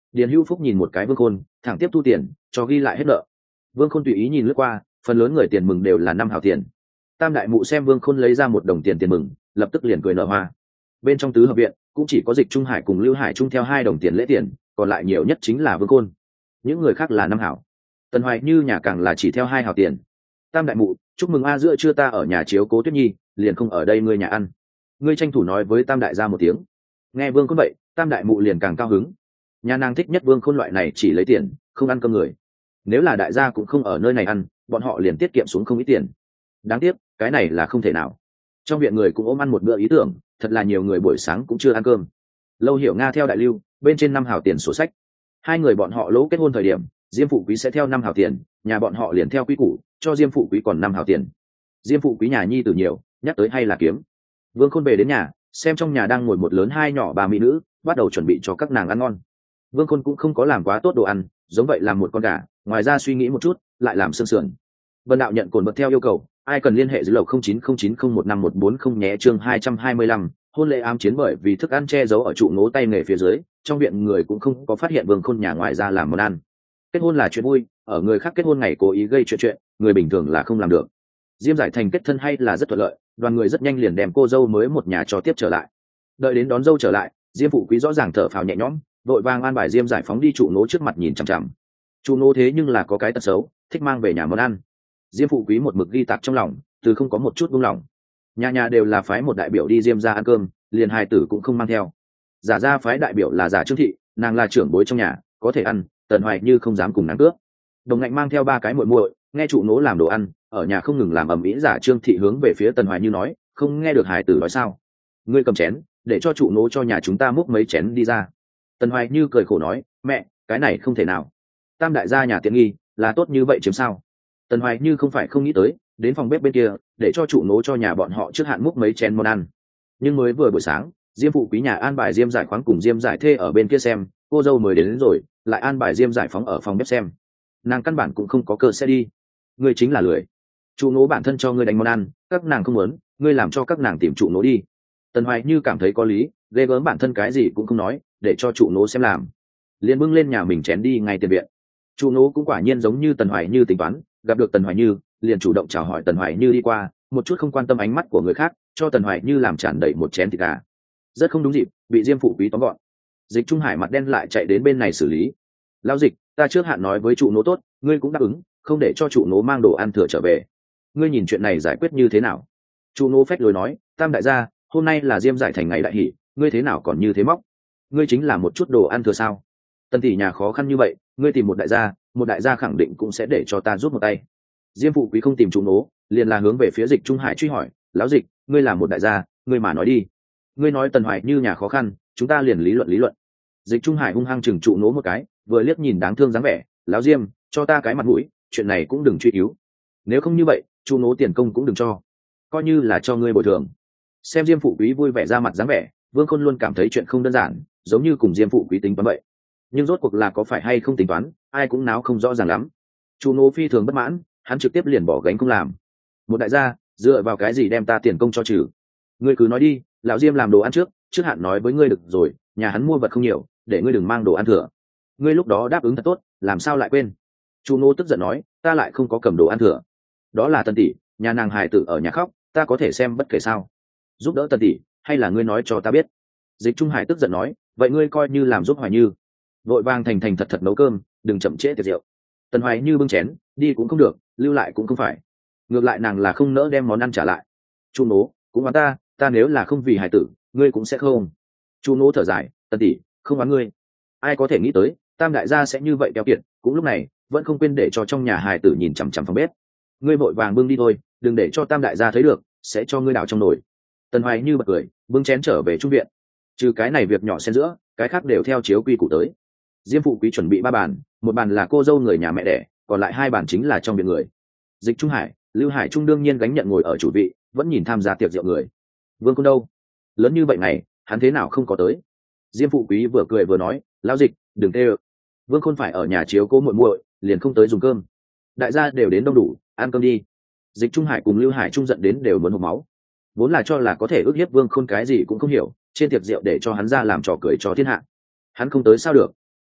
Điền Hữu Phúc nhìn một cái Vương Khôn, thẳng tiếp thu tiền cho ghi lại hết nợ. Vương Khôn tùy ý nhìn lướt qua, phần lớn người tiền mừng đều là năm hào tiền. Tam đại mụ xem Vương Khôn lấy ra một đồng tiền tiền mừng, lập tức liền cười nở hoa. Bên trong tứ hợp viện cũng chỉ có Dịch Trung Hải cùng Lưu Hải Trung theo hai đồng tiền lễ tiền, còn lại nhiều nhất chính là Vương Khôn, những người khác là năm hào. Tần Hoài Như nhà càng là chỉ theo hai hào tiền. Tam đại mụ, chúc mừng a, giữa trưa ta ở nhà chiếu cố Tuyết Nhi, liền không ở đây ngươi nhà ăn, ngươi tranh thủ nói với Tam đại gia một tiếng. Nghe Vương Khôn vậy, Tam đại mụ liền càng cao hứng. Nhà nàng thích nhất Vương Khôn loại này chỉ lấy tiền không ăn cơm người. Nếu là đại gia cũng không ở nơi này ăn, bọn họ liền tiết kiệm xuống không ít tiền. Đáng tiếc cái này là không thể nào. Trong viện người cũng ôm ăn một bữa ý tưởng, thật là nhiều người buổi sáng cũng chưa ăn cơm. Lâu Hiểu Nga theo đại lưu bên trên năm hào tiền sổ sách. Hai người bọn họ lỗ kết hôn thời điểm, Diêm Phụ Quý sẽ theo năm hào tiền, nhà bọn họ liền theo quy củ cho Diêm Phụ Quý còn năm hào tiền. Diêm Phụ Quý nhà nhi tử nhiều, nhắc tới hay là kiếm. Vương Khôn về đến nhà, xem trong nhà đang ngồi một lớn hai nhỏ bà mỹ nữ, bắt đầu chuẩn bị cho các nàng ăn ngon. Vương Khôn cũng không có làm quá tốt đồ ăn, giống vậy làm một con gà, ngoài ra suy nghĩ một chút lại làm xương sườn. Vân Đạo nhận cồn bật theo yêu cầu, ai cần liên hệ dưới lầu không chín không chín không một năm một bốn không nhé. Chương hai trăm hai mươi lăm, hôn lễ ám chiến. Bởi vì thức ăn che giấu ở trụ ngố tay nghề phía dưới, trong viện người cũng không có phát hiện Vương Khôn nhà ngoài ra làm món ăn. Kết hôn là chuyện vui, ở người khác kết hôn ngày cố ý gây chuyện chuyện, người bình thường là không làm được. Diêm Giải Thành kết thân hay là rất thuận lợi, đoàn người rất nhanh liền đem cô dâu mới một nhà cho tiếp trở lại. Đợi đến đón dâu trở lại, Diêm Phụ Quý rõ ràng thở phào nhẹ nhõm, vội vàng an bài Diêm Giải Phóng đi trụ nố trước mặt nhìn chằm chằm. Trụ nố thế nhưng là có cái tật xấu, thích mang về nhà món ăn. Diêm Phụ Quý một mực ghi tạc trong lòng, từ không có một chút buông lòng. Nhà nhà đều là phái một đại biểu đi Diêm ra ăn cơm, liền hài tử cũng không mang theo. Giả ra phái đại biểu là Giả Trương Thị, nàng là trưởng bối trong nhà, có thể ăn. Tần Hoài Như không dám cùng nàng cướp. Đồng Ngạnh mang theo ba cái muội muội, nghe trụ nố làm đồ ăn, ở nhà không ngừng làm ầm ĩ. Giả Trương Thị hướng về phía Tần Hoài Như nói, không nghe được hài tử nói sao? Ngươi cầm chén, để cho trụ nố cho nhà chúng ta múc mấy chén đi ra. Tần Hoài Như cười khổ nói, mẹ, cái này không thể nào. Tam đại gia nhà tiện nghi, là tốt như vậy chiếm sao? Tần Hoài Như không phải không nghĩ tới, đến phòng bếp bên kia, để cho trụ nố cho nhà bọn họ trước hạn múc mấy chén món ăn. Nhưng mới vừa buổi sáng, Diêm Phụ Quý nhà an bài Diêm Giải Khoáng cùng Diêm Giải Thê ở bên kia xem, cô dâu mới đến, đến rồi, lại an bài Diêm Giải Phóng ở phòng bếp xem. Nàng căn bản cũng không có cơ sẽ đi. Ngươi chính là lười. Trụ nố bản thân cho ngươi đánh món ăn, các nàng không muốn, ngươi làm cho các nàng tìm trụ nố đi. Tần Hoài Như cảm thấy có lý, ghê gớm bản thân cái gì cũng không nói, để cho trụ nố xem làm. Liền bưng lên nhà mình chén đi ngay tiền viện. Trụ nố cũng quả nhiên giống như Tần Hoài Như tính toán, gặp được Tần Hoài Như, liền chủ động chào hỏi Tần Hoài Như đi qua, một chút không quan tâm ánh mắt của người khác, cho Tần Hoài Như làm tràn đầy một chén thịt gà. Rất không đúng dịp, bị Diêm Phụ Quý tóm gọn. Dịch Trung Hải mặt đen lại chạy đến bên này xử lý. Lão Dịch, ta trước hạn nói với trụ nố tốt, ngươi cũng đáp ứng, không để cho trụ nố mang đồ ăn thừa trở về. Ngươi nhìn chuyện này giải quyết như thế nào? Trụ nố phách lối nói, Tam đại gia, hôm nay là Diêm Giải Thành ngày đại hỷ, ngươi thế nào còn như thế móc? Ngươi chính là một chút đồ ăn thừa sao? Tần tỷ nhà khó khăn như vậy, ngươi tìm một đại gia, một đại gia khẳng định cũng sẽ để cho ta giúp một tay. Diêm Phụ Quý không tìm trụ nố, liền là hướng về phía Dịch Trung Hải truy hỏi, lão Dịch, ngươi là một đại gia, ngươi mà nói đi. Ngươi nói Tần Hoài Như nhà khó khăn, chúng ta liền lý luận lý luận. Dịch Trung Hải hung hăng chừng trụ nố một cái, vừa liếc nhìn đáng thương dáng vẻ, lão Diêm, cho ta cái mặt mũi, chuyện này cũng đừng truy cứu. Nếu không như vậy, trụ nố tiền công cũng đừng cho, coi như là cho ngươi bồi thường. Xem Diêm Phụ Quý vui vẻ ra mặt dáng vẻ, Vương Khôn luôn cảm thấy chuyện không đơn giản, giống như cùng Diêm Phụ Quý tính toán vậy. Nhưng rốt cuộc là có phải hay không tính toán, ai cũng náo không rõ ràng lắm. Trụ nố phi thường bất mãn, hắn trực tiếp liền bỏ gánh không làm. Một đại gia, dựa vào cái gì đem ta tiền công cho trừ? Ngươi cứ nói đi, lão Diêm làm đồ ăn trước, trước hạn nói với ngươi được rồi, nhà hắn mua vật không nhiều, để ngươi đừng mang đồ ăn thừa. Ngươi lúc đó đáp ứng thật tốt, làm sao lại quên? Chu Nô tức giận nói, ta lại không có cầm đồ ăn thừa. Đó là Tần tỷ, nhà nàng hài tử ở nhà khóc, ta có thể xem bất kể sao? Giúp đỡ Tần tỷ, hay là ngươi nói cho ta biết? Dịch Trung Hải tức giận nói, vậy ngươi coi như làm giúp Hoài Như. Vội vàng thành thành thật thật nấu cơm, đừng chậm trễ tiệc rượu. Tần Hoài Như bưng chén, đi cũng không được, lưu lại cũng không phải. Ngược lại nàng là không nỡ đem món ăn trả lại. Chu Nô, cũng oán ta, ta nếu là không vì hài tử, ngươi cũng sẽ không. Chu Nô thở dài, Tần tỷ, không oán ngươi. Ai có thể nghĩ tới, Tam đại gia sẽ như vậy keo kiệt, cũng lúc này vẫn không quên để cho trong nhà hài tử nhìn chằm chằm phòng bếp. Ngươi vội vàng bưng đi thôi, đừng để cho Tam đại gia thấy được, sẽ cho ngươi đảo trong nồi. Tần Hoài Như bật cười, bưng chén trở về trung viện. Trừ cái này việc nhỏ xen giữa, cái khác đều theo chiếu quy củ tới. Diêm Phụ Quý chuẩn bị ba bàn, một bàn là cô dâu người nhà mẹ đẻ, còn lại hai bàn chính là trong viện người. Dịch Trung Hải, Lưu Hải Trung đương nhiên gánh nhận ngồi ở chủ vị, vẫn nhìn tham gia tiệc rượu người. Vương Cung đâu? Lớn như vậy này, hắn thế nào không có tới? Diêm Phụ Quý vừa cười vừa nói, lão Dịch, đừng tê ơ. Vương Khôn phải ở nhà chiếu cố muội muội, liền không tới dùng cơm. Đại gia đều đến đông đủ, ăn cơm đi. Dịch Trung Hải cùng Lưu Hải Trung giận đến đều muốn hộc máu. Vốn là cho là có thể ức hiếp Vương Khôn cái gì cũng không hiểu, trên tiệc rượu để cho hắn ra làm trò cười cho thiên hạ. Hắn không tới sao được?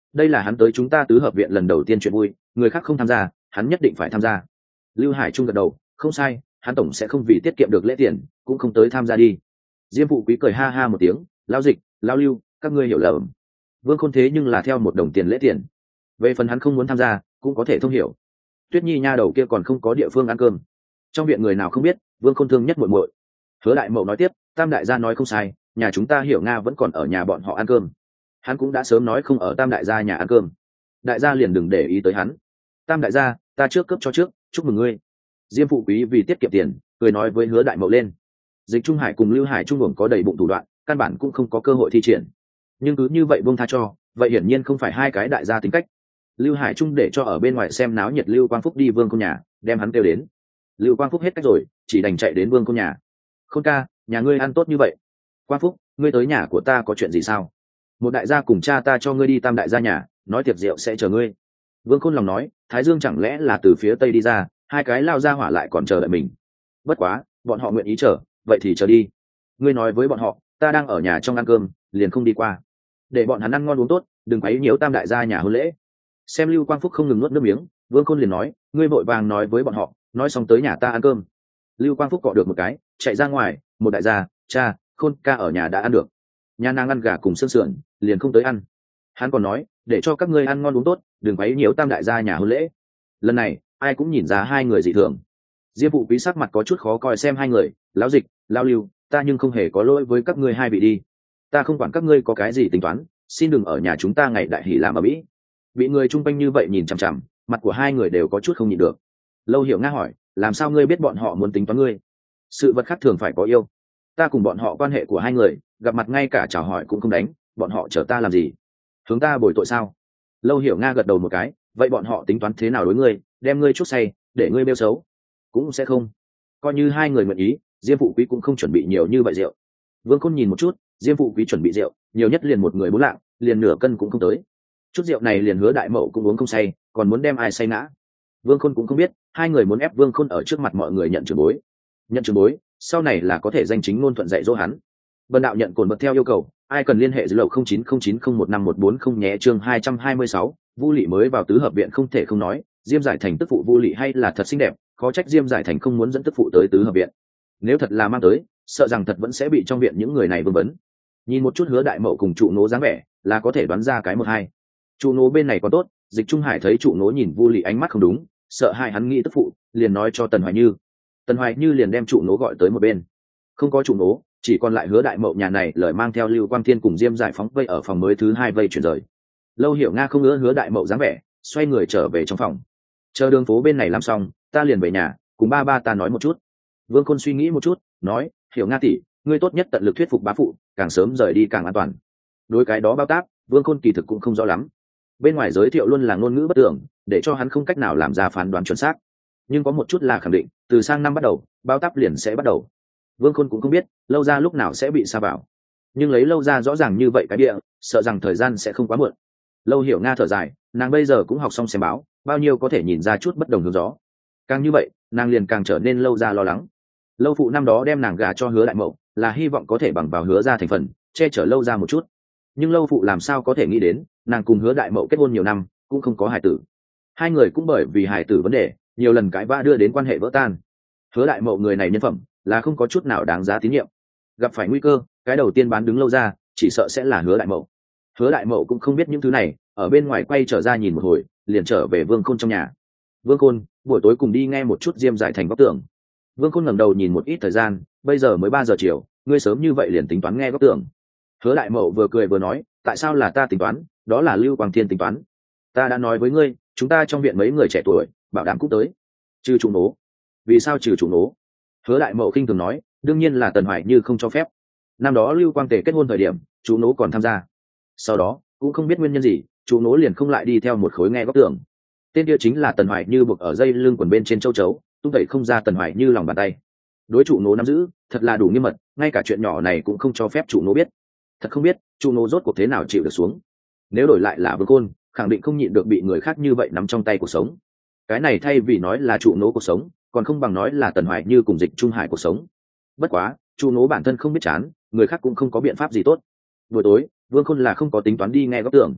đây là hắn tới chúng ta tứ hợp viện lần đầu tiên chuyện vui, người khác không tham gia hắn nhất định phải tham gia. Lưu Hải Trung gật đầu, không sai, hắn tổng sẽ không vì tiết kiệm được lễ tiền cũng không tới tham gia đi. Diêm Phụ Quý cười ha ha một tiếng, lao dịch lao lưu, các ngươi hiểu lầm. Vương Khôn thế nhưng là theo một đồng tiền lễ tiền, về phần hắn không muốn tham gia cũng có thể thông hiểu. Tuyết Nhi nha đầu kia còn không có địa phương ăn cơm, trong viện người nào không biết Vương Khôn thương nhất muội muội. Hứa Đại Mậu nói tiếp, Tam đại gia nói không sai, nhà chúng ta Hiểu Nga vẫn còn ở nhà bọn họ ăn cơm, hắn cũng đã sớm nói không ở Tam đại gia nhà ăn cơm, đại gia liền đừng để ý tới hắn. Tam đại gia, ta trước cướp cho trước, chúc mừng ngươi. Diêm Phụ Quý vì tiết kiệm tiền cười nói với Hứa Đại Mậu lên. Dịch Trung Hải cùng Lưu Hải Trung hưởng có đầy bụng thủ đoạn, căn bản cũng không có cơ hội thi triển, nhưng cứ như vậy buông tha cho, vậy hiển nhiên không phải hai cái đại gia tính cách. Lưu Hải Trung để cho ở bên ngoài xem náo nhiệt Lưu Quang Phúc đi Vương Khôn nhà, đem hắn kêu đến. Lưu Quang Phúc hết cách rồi, chỉ đành chạy đến Vương Khôn nhà. Khôn ca, nhà ngươi ăn tốt như vậy. Quang Phúc, ngươi tới nhà của ta có chuyện gì sao? Một đại gia cùng cha ta cho ngươi đi Tam đại gia nhà, nói tiệc rượu sẽ chờ ngươi. Vương Khôn lòng nói, Thái Dương chẳng lẽ là từ phía tây đi ra, hai cái lao ra hỏa lại còn chờ đợi mình. Bất quá, bọn họ nguyện ý chờ, vậy thì chờ đi. Ngươi nói với bọn họ, ta đang ở nhà trong ăn cơm, liền không đi qua. Để bọn hắn ăn ngon uống tốt, đừng quấy nhiễu Tam đại gia nhà hôn lễ. Xem Lưu Quang Phúc không ngừng nuốt nước miếng, Vương Khôn liền nói, ngươi vội vàng nói với bọn họ, nói xong tới nhà ta ăn cơm. Lưu Quang Phúc cọ được một cái, chạy ra ngoài, một đại gia, cha, Khôn ca ở nhà đã ăn được, nhà nàng ăn gà cùng xương sườn, liền không tới ăn. Hắn còn nói, để cho các ngươi ăn ngon uống tốt, đừng quấy nhiễu Tam đại gia nhà hôn lễ. Lần này, ai cũng nhìn ra hai người dị thường. Diêm Phụ Quý sắc mặt có chút khó coi xem hai người, lão dịch, lão lưu, ta nhưng không hề có lỗi với các ngươi hai vị đi. Ta không quản các ngươi có cái gì tính toán, xin đừng ở nhà chúng ta ngày đại hỷ làm ở mỹ. Bị người chung quanh như vậy nhìn chằm chằm, mặt của hai người đều có chút không nhịn được. Lâu Hiểu Nga hỏi, làm sao ngươi biết bọn họ muốn tính toán ngươi? Sự vật khác thường phải có yêu, ta cùng bọn họ quan hệ của hai người, gặp mặt ngay cả chào hỏi cũng không đánh, bọn họ chờ ta làm gì? Hướng ta bồi tội sao? Lâu Hiểu Nga gật đầu một cái, vậy bọn họ tính toán thế nào đối ngươi, đem ngươi chút say, để ngươi bêu xấu? Cũng sẽ không. Coi như hai người nguyện ý, Diêm Phụ Quý cũng không chuẩn bị nhiều như vậy rượu. Vương Khôn nhìn một chút, Diêm Phụ Quý chuẩn bị rượu, nhiều nhất liền một người bốn lạng, liền nửa cân cũng không tới. Chút rượu này liền Hứa Đại Mậu cũng uống không say, còn muốn đem ai say ngã? Vương Khôn cũng không biết, hai người muốn ép Vương Khôn ở trước mặt mọi người nhận trưởng bối. Nhận trưởng bối, sau này là có thể danh chính ngôn thuận dạy dỗ hắn. Bần đạo nhận cồn bật theo yêu cầu, ai cần liên hệ dưới lầu không chín không chín không một năm một bốn không nhé. Chương hai trăm hai mươi sáu, Vu Lị mới vào tứ hợp viện không thể không nói, Diêm Giải Thành tức phụ Vu Lị hay là thật xinh đẹp, khó trách Diêm Giải Thành không muốn dẫn tức phụ tới tứ hợp viện. Nếu thật là mang tới, sợ rằng thật vẫn sẽ bị trong viện những người này vương vấn. Nhìn một chút Hứa Đại Mậu cùng trụ nố dáng vẻ, là có thể đoán ra cái một hai. Trụ nố bên này còn tốt, Dịch Trung Hải thấy trụ nố nhìn Vu Lị ánh mắt không đúng, sợ hai hắn nghĩ tức phụ, liền nói cho Tần Hoài Như. Tần Hoài Như liền đem trụ nố gọi tới một bên. Không có trụ nố, chỉ còn lại Hứa Đại Mậu nhà này lời mang theo Lưu Quang Thiên cùng Diêm Giải Phóng vây ở phòng mới thứ hai vây chuyển rời. Lâu Hiểu Nga không ngỡ Hứa Đại Mậu dáng vẻ, xoay người trở về trong phòng. Chờ đường phố bên này làm xong, ta liền về nhà, cùng ba ba ta nói một chút. Vương Khôn suy nghĩ một chút, nói, Hiểu Nga tỷ, ngươi tốt nhất tận lực thuyết phục bá phụ, càng sớm rời đi càng an toàn. Đối cái đó bao tác, Vương Khôn kỳ thực cũng không rõ lắm. Bên ngoài giới thiệu luôn là ngôn ngữ bất tưởng, để cho hắn không cách nào làm ra phán đoán chuẩn xác. Nhưng có một chút là khẳng định, từ sang năm bắt đầu, bao tác liền sẽ bắt đầu. Vương Khôn cũng không biết Lâu Gia lúc nào sẽ bị sa vào, nhưng lấy Lâu Gia rõ ràng như vậy cái địa, sợ rằng thời gian sẽ không quá muộn. Lâu Hiểu Nga thở dài, nàng bây giờ cũng học xong xem báo, bao nhiêu có thể nhìn ra chút bất đồng hướng gió. Càng như vậy, nàng liền càng trở nên Lâu Gia lo lắng. Lâu phụ năm đó đem nàng gà cho Hứa Đại Mậu, là hy vọng có thể bằng vào Hứa Gia thành phần, che chở Lâu Gia một chút. Nhưng Lâu phụ làm sao có thể nghĩ đến, nàng cùng Hứa Đại Mậu kết hôn nhiều năm, cũng không có hài tử. Hai người cũng bởi vì hài tử vấn đề, nhiều lần cãi vã đưa đến quan hệ vỡ tan. Hứa Đại Mậu người này nhân phẩm là không có chút nào đáng giá tín nhiệm. Gặp phải nguy cơ, cái đầu tiên bán đứng Lâu Gia, chỉ sợ sẽ là Hứa Đại Mậu. Hứa Đại Mậu cũng không biết những thứ này, ở bên ngoài quay trở ra nhìn một hồi, liền trở về Vương Khôn trong nhà. Vương Khôn, buổi tối cùng đi nghe một chút Diêm Giải Thành góc tưởng. Vương Khôn ngẩng đầu nhìn một ít thời gian, bây giờ mới ba giờ chiều, ngươi sớm như vậy liền tính toán nghe góc tưởng. Hứa Đại Mậu vừa cười vừa nói, tại sao là ta tính toán, đó là Lưu Quang Thiên tính toán. Ta đã nói với ngươi, chúng ta trong viện mấy người trẻ tuổi, bảo đảm cũng tới. Trừ chủ nố. Vì sao trừ chủ nố? Hứa Đại Mậu khinh thường nói, đương nhiên là Tần Hoài Như không cho phép. Năm đó Lưu Quang Tề kết hôn thời điểm, chú nố còn tham gia. Sau đó, cũng không biết nguyên nhân gì, chú nố liền không lại đi theo một khối nghe góc tưởng. Tên kia chính là Tần Hoài Như buộc ở dây lưng quần bên trên châu chấu, tung tẩy không ra Tần Hoài Như lòng bàn tay. Đối chủ nố nắm giữ, thật là đủ nghiêm mật, ngay cả chuyện nhỏ này cũng không cho phép chủ nố biết. Thật không biết, chủ nố rốt cuộc thế nào chịu được xuống. Nếu đổi lại là Vương Khôn, khẳng định không nhịn được bị người khác như vậy nắm trong tay cuộc sống. Cái này thay vì nói là chủ nố cuộc sống, còn không bằng nói là Tần Hoài Như cùng Dịch Trung Hải cuộc sống. Bất quá, chủ nố bản thân không biết chán, người khác cũng không có biện pháp gì tốt. Buổi tối, Vương Khôn là không có tính toán đi nghe góc tưởng.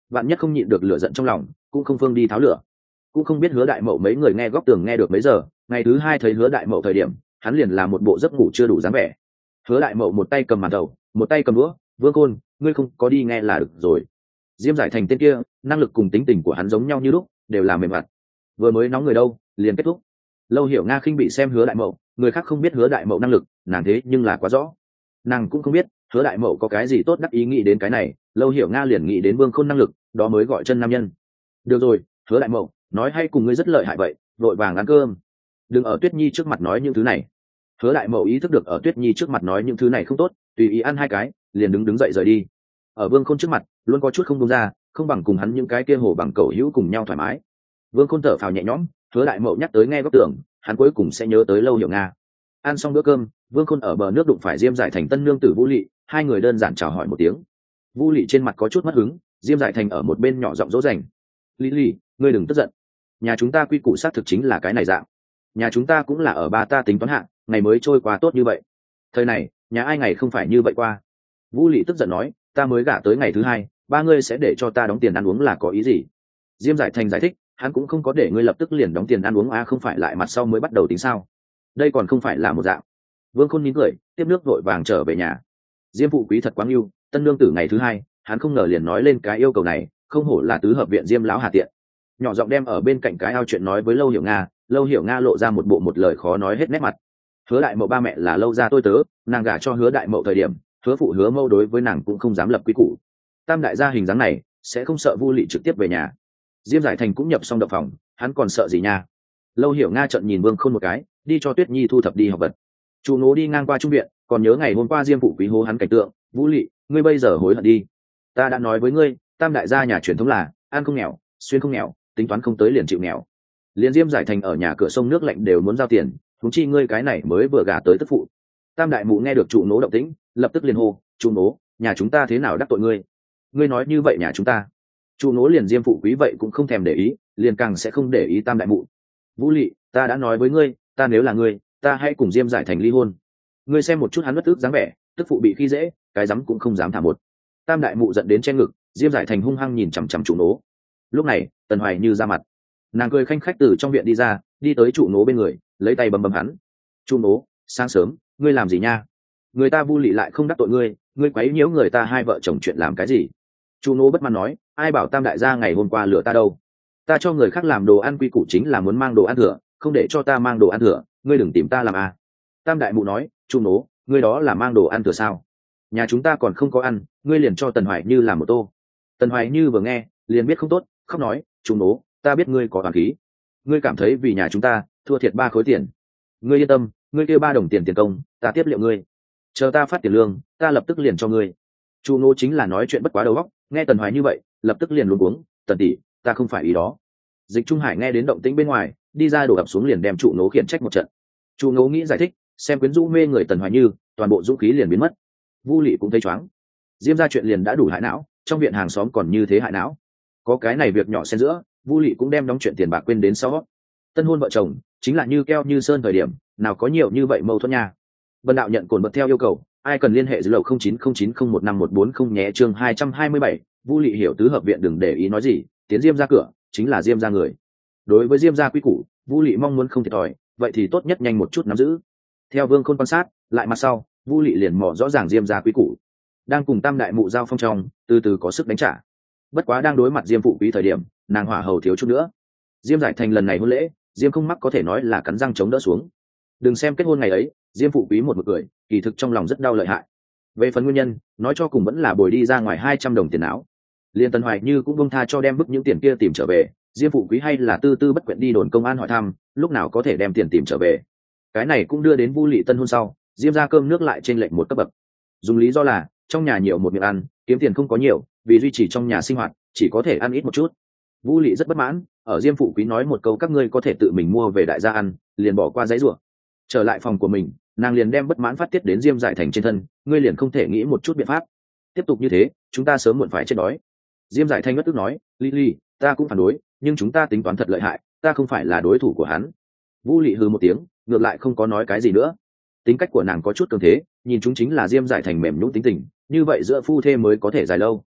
vạn nhất không nhịn được lửa giận trong lòng cũng không phương đi tháo lửa. Cũng không biết Hứa Đại Mậu mấy người nghe góc tường nghe được mấy giờ, ngày thứ hai thấy Hứa Đại Mậu thời điểm hắn liền là một bộ giấc ngủ chưa đủ dáng vẻ. Hứa Đại Mậu một tay cầm màn đầu, một tay cầm đũa. Vương Côn, ngươi không có đi nghe là được rồi. Diêm Giải Thành tên kia năng lực cùng tính tình của hắn giống nhau như lúc, đều là mềm mặt. Vừa mới nóng người đâu liền kết thúc. Lâu Hiểu Nga khinh bị xem Hứa Đại Mậu, người khác không biết Hứa Đại Mậu năng lực, nàng thế nhưng là quá rõ. Nàng cũng không biết Hứa Đại Mậu có cái gì tốt đắc ý nghĩ đến cái này, Lâu Hiểu Nga liền nghĩ đến Vương Khôn năng lực, đó mới gọi chân nam nhân. Được rồi, Hứa Đại Mậu, nói hay cùng ngươi rất lợi hại vậy, vội vàng ăn cơm, đừng ở Tuyết Nhi trước mặt nói những thứ này. Hứa Đại Mậu ý thức được ở Tuyết Nhi trước mặt nói những thứ này không tốt, tùy ý ăn hai cái liền đứng đứng dậy rời đi. Ở Vương Khôn trước mặt luôn có chút không buông ra, không bằng cùng hắn những cái kia hổ bằng cầu hữu cùng nhau thoải mái. Vương Khôn thở phào nhẹ nhõm, Hứa Đại Mậu nhắc tới nghe góc tưởng, hắn cuối cùng sẽ nhớ tới Lâu Hiểu Nga. Ăn xong bữa cơm, Vương Khôn ở bờ nước đụng phải Diêm Giải Thành tân nương tử Vũ Lị, hai người đơn giản chào hỏi một tiếng. Vũ Lị trên mặt có chút mất hứng, Diêm Giải Thành ở một bên nhỏ giọng dỗ dành. Lý Lị, ngươi đừng tức giận, nhà chúng ta quy củ xác thực chính là cái này dạng, nhà chúng ta cũng là ở ba ta tính toán hạng, ngày mới trôi qua tốt như vậy, thời này nhà ai ngày không phải như vậy qua. Vũ Lị tức giận nói, ta mới gả tới ngày thứ hai, ba ngươi sẽ để cho ta đóng tiền ăn uống là có ý gì? Diêm Giải Thành giải thích, hắn cũng không có để ngươi lập tức liền đóng tiền ăn uống a, không phải lại mặt sau mới bắt đầu tính sao? Đây còn không phải là một dạng. Vương Khôn nín cười, tiếp nước vội vàng trở về nhà. Diêm phụ quý thật quá yêu, tân nương tử ngày thứ hai hắn không ngờ liền nói lên cái yêu cầu này, không hổ là tứ hợp viện Diêm lão hà tiện. Nhỏ giọng đem ở bên cạnh cái ao chuyện nói với Lâu Hiểu Nga, Lâu Hiểu Nga lộ ra một bộ một lời khó nói hết nét mặt. Hứa Đại Mậu ba mẹ là Lâu gia tôi tớ, nàng gả cho Hứa Đại Mậu thời điểm Hứa phụ Hứa mâu đối với nàng cũng không dám lập quy củ. Tam đại gia hình dáng này sẽ không sợ Vu Lị trực tiếp về nhà. Diêm Giải Thành cũng nhập xong động phòng, hắn còn sợ gì nha? Lâu Hiểu Nga trợn nhìn Vương Khôn một cái, đi cho Tuyết Nhi thu thập đi học vật. Chu Nố đi ngang qua trung viện, còn nhớ ngày hôm qua Diêm phụ quý hố hắn cảnh tượng, Vũ Lị, ngươi bây giờ hối hận đi. Ta đã nói với ngươi, tam đại gia nhà truyền thống là ăn không nghèo, xuyên không nghèo, tính toán không tới liền chịu nghèo. Liên Diêm Giải Thành ở nhà cửa sông nước lạnh đều muốn giao tiền, huống chi ngươi cái này mới vừa gả tới tức phụ. Tam đại mụ nghe được Chu Nố động tĩnh, lập tức liền hô, Chu Nố, nhà chúng ta thế nào đắc tội ngươi? Ngươi nói như vậy nhà chúng ta. Chu Nố liền Diêm phụ quý vậy cũng không thèm để ý, liền càng sẽ không để ý tam đại mụ. Vũ Lị, ta đã nói với ngươi, ta nếu là ngươi, ta hãy cùng Diêm Giải Thành ly hôn. Ngươi xem một chút hắn bất ức dáng vẻ, tức phụ bị khi dễ, cái dám cũng không dám thả một. Tam đại mụ giận đến che ngực, Diêm Giải Thành hung hăng nhìn chằm chằm Chu Nố. Lúc này Tần Hoài Như ra mặt, nàng cười khanh khách từ trong viện đi ra, đi tới Chu Nố bên người, lấy tay bầm bầm hắn. Chu Nố, sáng sớm ngươi làm gì nha? Người ta Vu Lị lại không đắc tội ngươi, ngươi quấy nhiễu người ta hai vợ chồng chuyện làm cái gì? Chu Nố bất mãn nói, ai bảo tam đại gia ngày hôm qua lừa ta đâu? Ta cho người khác làm đồ ăn quy củ chính là muốn mang đồ ăn thừa, không để cho ta mang đồ ăn thừa, ngươi đừng tìm ta làm à. Tam đại mụ nói, Chu Nố, ngươi đó là mang đồ ăn thừa sao? Nhà chúng ta còn không có ăn, ngươi liền cho Tần Hoài Như làm một tô. Tần Hoài Như vừa nghe liền biết không tốt, khóc nói, Chu Nố, ta biết ngươi có toàn khí, ngươi cảm thấy vì nhà chúng ta thua thiệt ba khối tiền, ngươi yên tâm, ngươi kêu ba đồng tiền tiền công, ta tiếp liệu ngươi, chờ ta phát tiền lương ta lập tức liền cho ngươi. Chu Nố chính là nói chuyện bất quá đầu óc, nghe Tần Hoài như vậy lập tức liền luống cuống, Tần tỷ, ta không phải ý đó. Dịch Trung Hải nghe đến động tĩnh bên ngoài, đi ra đổ ập xuống liền đem Chu Nố khiển trách một trận. Chu Nố nghĩ giải thích, xem quyến rũ mê người Tần Hoài Như, toàn bộ dũng khí liền biến mất. Vu Lị cũng thấy choáng, Diêm ra chuyện liền đã đủ hại não, trong viện hàng xóm còn như thế hại não. Có cái này việc nhỏ xen giữa, Vu Lị cũng đem đóng chuyện tiền bạc quên đến sau. Tân hôn vợ chồng chính là như keo như sơn thời điểm, nào có nhiều như vậy mâu thuẫn nha. Vân Đạo nhận cồn bật theo yêu cầu, ai cần liên hệ dưới lầu không chín không chín không một năm một bốn không nhé. Chương hai trăm hai mươi bảy, Vu Lị hiểu tứ hợp viện đừng để ý nói gì, tiến Diêm ra cửa chính là Diêm ra người. Đối với Diêm gia quy củ, Vu Lị mong muốn không thiệt thòi, vậy thì tốt nhất nhanh một chút nắm giữ. Theo Vương Khôn quan sát, lại mặt sau, Vu Lị liền mò rõ ràng Diêm gia quy củ, đang cùng tam đại mụ giao phong trong, từ từ có sức đánh trả. Bất quá đang đối mặt Diêm phụ quý thời điểm, nàng hỏa hầu thiếu chút nữa. Diêm Giải Thành lần này hôn lễ, Diêm không mắc có thể nói là cắn răng chống đỡ xuống. Đừng xem kết hôn ngày ấy, Diêm phụ quý một mực cười, kỳ thực trong lòng rất đau lợi hại. Về phần nguyên nhân, nói cho cùng vẫn là bồi đi ra ngoài hai trăm đồng tiền áo. Liên Tần Hoài Như cũng bông tha cho đem bức những tiền kia tìm trở về, Diêm phụ quý hay là tư tư bất quyện đi đồn công an hỏi thăm, lúc nào có thể đem tiền tìm trở về. Cái này cũng đưa đến Vu Lị tân hôn sau, Diêm ra cơm nước lại trên lệnh một cấp bậc. Dùng lý do là trong nhà nhiều một miệng ăn, kiếm tiền không có nhiều, vì duy trì trong nhà sinh hoạt, chỉ có thể ăn ít một chút. Vu Lị rất bất mãn, ở Diêm phụ quý nói một câu các ngươi có thể tự mình mua về đại gia ăn, liền bỏ qua giấy rủa. Trở lại phòng của mình, nàng liền đem bất mãn phát tiết đến Diêm Giải Thành trên thân, ngươi liền không thể nghĩ một chút biện pháp. Tiếp tục như thế, chúng ta sớm muộn phải chết đói. Diêm Giải Thành ngất tức nói, Lily, ta cũng phản đối, nhưng chúng ta tính toán thật lợi hại, ta không phải là đối thủ của hắn. Vu Lị hừ một tiếng, ngược lại không có nói cái gì nữa. Tính cách của nàng có chút cường thế, nhìn chúng chính là Diêm Giải Thành mềm nhũn tính tình, như vậy giữa phu thê mới có thể dài lâu.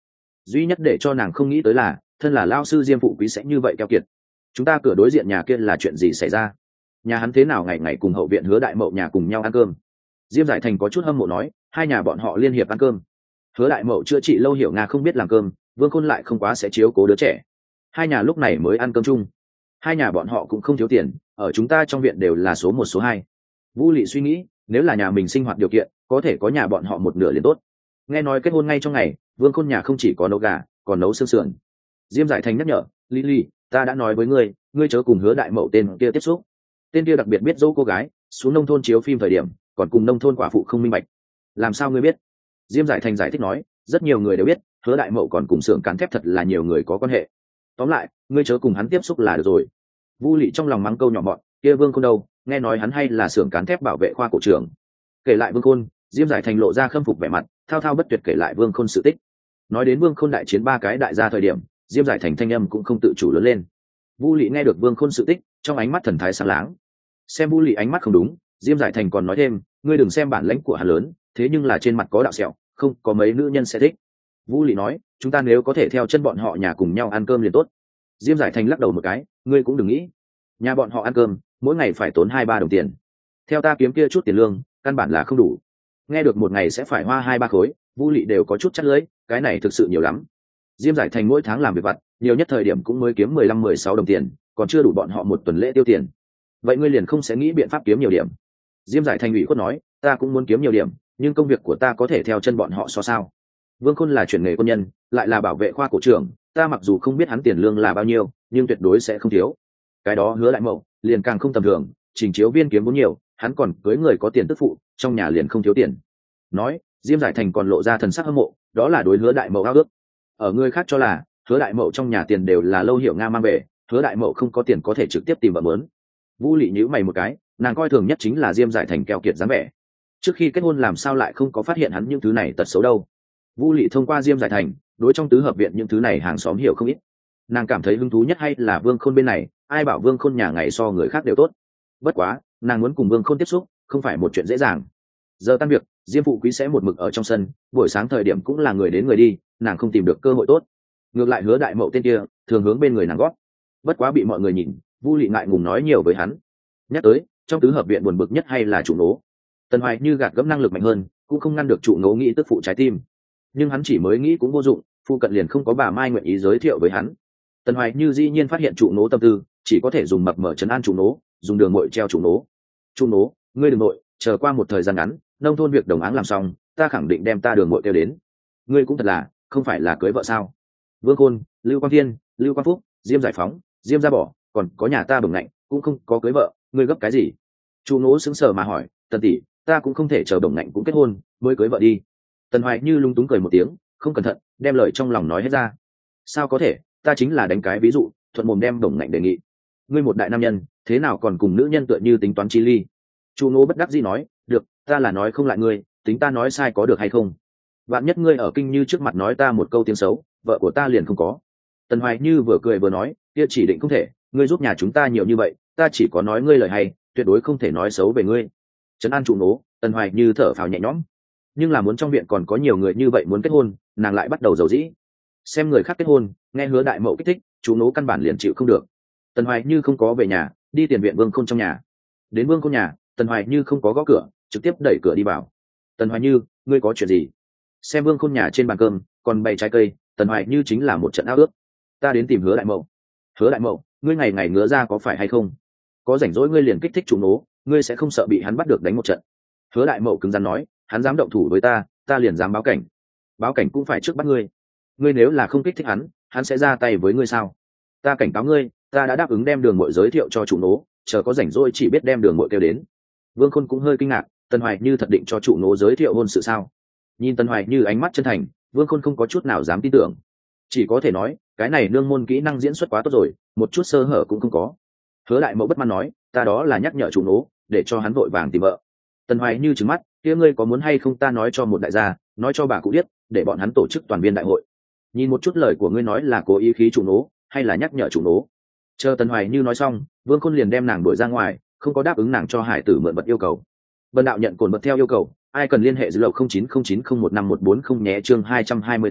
duy nhất để cho nàng không nghĩ tới là thân là lao sư diêm phụ quý sẽ như vậy keo kiệt. Chúng ta cửa đối diện nhà kia là chuyện gì xảy ra? Nhà hắn thế nào ngày ngày cùng hậu viện Hứa Đại Mậu nhà cùng nhau ăn cơm? Diêm Giải Thành có chút hâm mộ nói, hai nhà bọn họ liên hiệp ăn cơm. Hứa Đại Mậu chữa trị lâu hiểu Nga không biết làm cơm, Vương Khôn lại không quá sẽ chiếu cố đứa trẻ, hai nhà lúc này mới ăn cơm chung. Hai nhà bọn họ cũng không thiếu tiền, ở chúng ta trong viện đều là số một số hai. Vũ Lệ suy nghĩ, nếu là nhà mình sinh hoạt điều kiện có thể có nhà bọn họ một nửa liền tốt. Nghe nói kết hôn ngay trong ngày, Vương Khôn nhà không chỉ có nấu gà còn nấu xương sườn. Diêm Giải Thành nhắc nhở, Lily, ta đã nói với ngươi, ngươi chớ cùng Hứa Đại Mậu tên kia tiếp xúc. Tên kia đặc biệt biết dỗ cô gái, xuống nông thôn chiếu phim thời điểm còn cùng nông thôn quả phụ không minh bạch. Làm sao ngươi biết? Diêm Giải Thành giải thích nói, rất nhiều người đều biết, Hứa Đại Mậu còn cùng xưởng cán thép thật là nhiều người có quan hệ. Tóm lại, ngươi chớ cùng hắn tiếp xúc là được rồi. Vu Lệ trong lòng mắng câu nhỏ mọn, kia Vương Khôn đâu, nghe nói hắn hay là xưởng cán thép bảo vệ khoa cổ trưởng. Kể lại Vương Khôn, Diêm Giải Thành lộ ra khâm phục vẻ mặt, thao thao bất tuyệt kể lại Vương Khôn sự tích. Nói đến Vương Khôn đại chiến ba cái đại gia thời điểm, Diêm Giải Thành thanh âm cũng không tự chủ lớn lên. Vu Lệ nghe được Vương Khôn sự tích, trong ánh mắt thần thái sáng láng. Xem Vu Lệ ánh mắt không đúng, Diêm Giải Thành còn nói thêm, ngươi đừng xem bản lãnh của hắn lớn, thế nhưng là trên mặt có đạo sẹo, không có mấy nữ nhân sẽ thích. Vu Lệ nói, chúng ta nếu có thể theo chân bọn họ nhà cùng nhau ăn cơm liền tốt. Diêm Giải Thành lắc đầu một cái, ngươi cũng đừng nghĩ, nhà bọn họ ăn cơm mỗi ngày phải tốn hai ba đồng tiền, theo ta kiếm kia chút tiền lương căn bản là không đủ. Nghe được một ngày sẽ phải hoa hai ba khối, Vu Lệ đều có chút chắt lưỡi, cái này thực sự nhiều lắm. Diêm Giải Thành mỗi tháng làm việc vặt, nhiều nhất thời điểm cũng mới kiếm mười lăm mười sáu đồng tiền, còn chưa đủ bọn họ một tuần lễ tiêu tiền. Vậy ngươi liền không sẽ nghĩ biện pháp kiếm nhiều điểm? Diêm Giải Thành ủy khuất nói, ta cũng muốn kiếm nhiều điểm, nhưng công việc của ta có thể theo chân bọn họ so sao? Vương Khôn là chuyển nghề quân nhân, lại là bảo vệ khoa cổ trưởng, ta mặc dù không biết hắn tiền lương là bao nhiêu, nhưng tuyệt đối sẽ không thiếu. Cái đó Hứa Đại Mậu liền càng không tầm thường, trình chiếu viên kiếm vốn nhiều, hắn còn cưới người có tiền tức phụ, trong nhà liền không thiếu tiền. Nói, Diêm Giải Thành còn lộ ra thần sắc hâm mộ, đó là đối Hứa Đại Mậu ao ước. Ở người khác cho là Hứa Đại Mậu trong nhà tiền đều là Lâu Hiểu Nga mang về, Hứa Đại Mậu không có tiền có thể trực tiếp tìm vợ mướn. Vũ Lệ nhíu mày một cái, nàng coi thường nhất chính là Diêm Giải Thành keo kiệt dáng vẻ. Trước khi kết hôn làm sao lại không có phát hiện hắn những thứ này tật xấu đâu? Vũ Lệ thông qua Diêm Giải Thành, đối trong tứ hợp viện những thứ này hàng xóm hiểu không ít. Nàng cảm thấy hứng thú nhất hay là Vương Khôn bên này, ai bảo Vương Khôn nhà ngày so người khác đều tốt. Bất quá, nàng muốn cùng Vương Khôn tiếp xúc, không phải một chuyện dễ dàng. Giờ tan việc, Diêm phụ quý sẽ một mực ở trong sân, buổi sáng thời điểm cũng là người đến người đi, nàng không tìm được cơ hội tốt. Ngược lại Hứa Đại Mậu tên kia, thường hướng bên người nàng gót. Bất quá bị mọi người nhìn, Vu Lệ ngại ngùng nói nhiều với hắn. Nhắc tới, trong tứ hợp viện buồn bực nhất hay là trụ nố. Tần Hoài Như gạt gẫm năng lực mạnh hơn, cũng không ngăn được trụ nố nghĩ tức phụ trái tim. Nhưng hắn chỉ mới nghĩ cũng vô dụng, phụ cận liền không có bà Mai nguyện ý giới thiệu với hắn. Tần Hoài Như dĩ nhiên phát hiện trụ nố tâm tư, chỉ có thể dùng mập mở trấn an trụ nố, dùng đường mội treo trụ nố. Trụ nố, ngươi đừng nội, chờ qua một thời gian ngắn, nông thôn việc đồng áng làm xong, ta khẳng định đem ta đường mội kêu đến. Ngươi cũng thật là, không phải là cưới vợ sao? Vương Khôn, Lưu Quang Thiên, Lưu Quang Phúc, Diêm Giải Phóng, Diêm Gia Bỏ, còn có nhà ta Bừng Ngạnh, cũng không có cưới vợ, ngươi gấp cái gì? Trụ nố sững sờ mà hỏi, Tần tỷ, ta cũng không thể chờ Bừng Ngạnh cũng kết hôn mới cưới vợ đi. Tần Hoài Như lung túng cười một tiếng, không cẩn thận đem lời trong lòng nói hết ra. Sao có thể, ta chính là đánh cái ví dụ, thuận mồm đem Bừng Ngạnh đề nghị. Ngươi một đại nam nhân, thế nào còn cùng nữ nhân tựa như tính toán chi ly? Chu Nô bất đắc dĩ nói, được, ta là nói không lại ngươi, tính ta nói sai có được hay không? Vạn nhất ngươi ở kinh như trước mặt nói ta một câu tiếng xấu, vợ của ta liền không có. Tần Hoài Như vừa cười vừa nói, kia chỉ định không thể, ngươi giúp nhà chúng ta nhiều như vậy, ta chỉ có nói ngươi lời hay, tuyệt đối không thể nói xấu về ngươi. Trấn an Chu Nô, Tần Hoài Như thở phào nhẹ nhõm. Nhưng là muốn trong viện còn có nhiều người như vậy muốn kết hôn, nàng lại bắt đầu dầu dĩ. Xem người khác kết hôn, nghe Hứa Đại Mậu kích thích, Chu Nô căn bản liền chịu không được. Tần Hoài Như không có về nhà, đi tiền viện Vương Khôn trong nhà. Đến Vương Khôn nhà, Tần Hoài Như không có gõ cửa, trực tiếp đẩy cửa đi vào. Tần Hoài Như, ngươi có chuyện gì? Xem Vương Khôn nhà trên bàn cơm còn bày trái cây, Tần Hoài Như chính là một trận ao ước. Ta đến tìm Hứa Đại Mậu. Hứa Đại Mậu, ngươi ngày ngày ngứa ra có phải hay không? Có rảnh rỗi ngươi liền kích thích Chu Nô, ngươi sẽ không sợ bị hắn bắt được đánh một trận? Hứa Đại Mậu cứng rắn nói, hắn dám động thủ với ta, ta liền dám báo cảnh. Báo cảnh cũng phải trước bắt ngươi. Ngươi nếu là không kích thích hắn, hắn sẽ ra tay với ngươi sao? Ta cảnh cáo ngươi, ta đã đáp ứng đem Đường Mội giới thiệu cho Chu Nô, chờ có rảnh rỗi chỉ biết đem Đường Mội kêu đến. Vương Khôn cũng hơi kinh ngạc, Tần Hoài Như thật định cho Chu Nô giới thiệu hôn sự sao? Nhìn Tần Hoài Như ánh mắt chân thành, Vương Khôn không có chút nào dám tin tưởng. Chỉ có thể nói, cái này nương môn kỹ năng diễn xuất quá tốt rồi, một chút sơ hở cũng không có. Hứa Đại Mậu bất mãn nói, ta đó là nhắc nhở Chu Nô, để cho hắn vội vàng tìm vợ. Tần Hoài Như trừng mắt, kia ngươi có muốn hay không ta nói cho một đại gia, nói cho bà cụ biết, để bọn hắn tổ chức toàn viên đại hội. Nhìn một chút lời của ngươi nói là cố ý khí Chu Nô, hay là nhắc nhở Chu Nô? Chờ Tần Hoài Như nói xong, Vương Khôn liền đem nàng đuổi ra ngoài, không có đáp ứng nàng cho hải tử mượn bật yêu cầu. Vân đạo nhận cồn bật theo yêu cầu, ai cần liên hệ dưới lầu không chín không chín không một năm một bốn không nhé chương hai trăm hai mươi tám,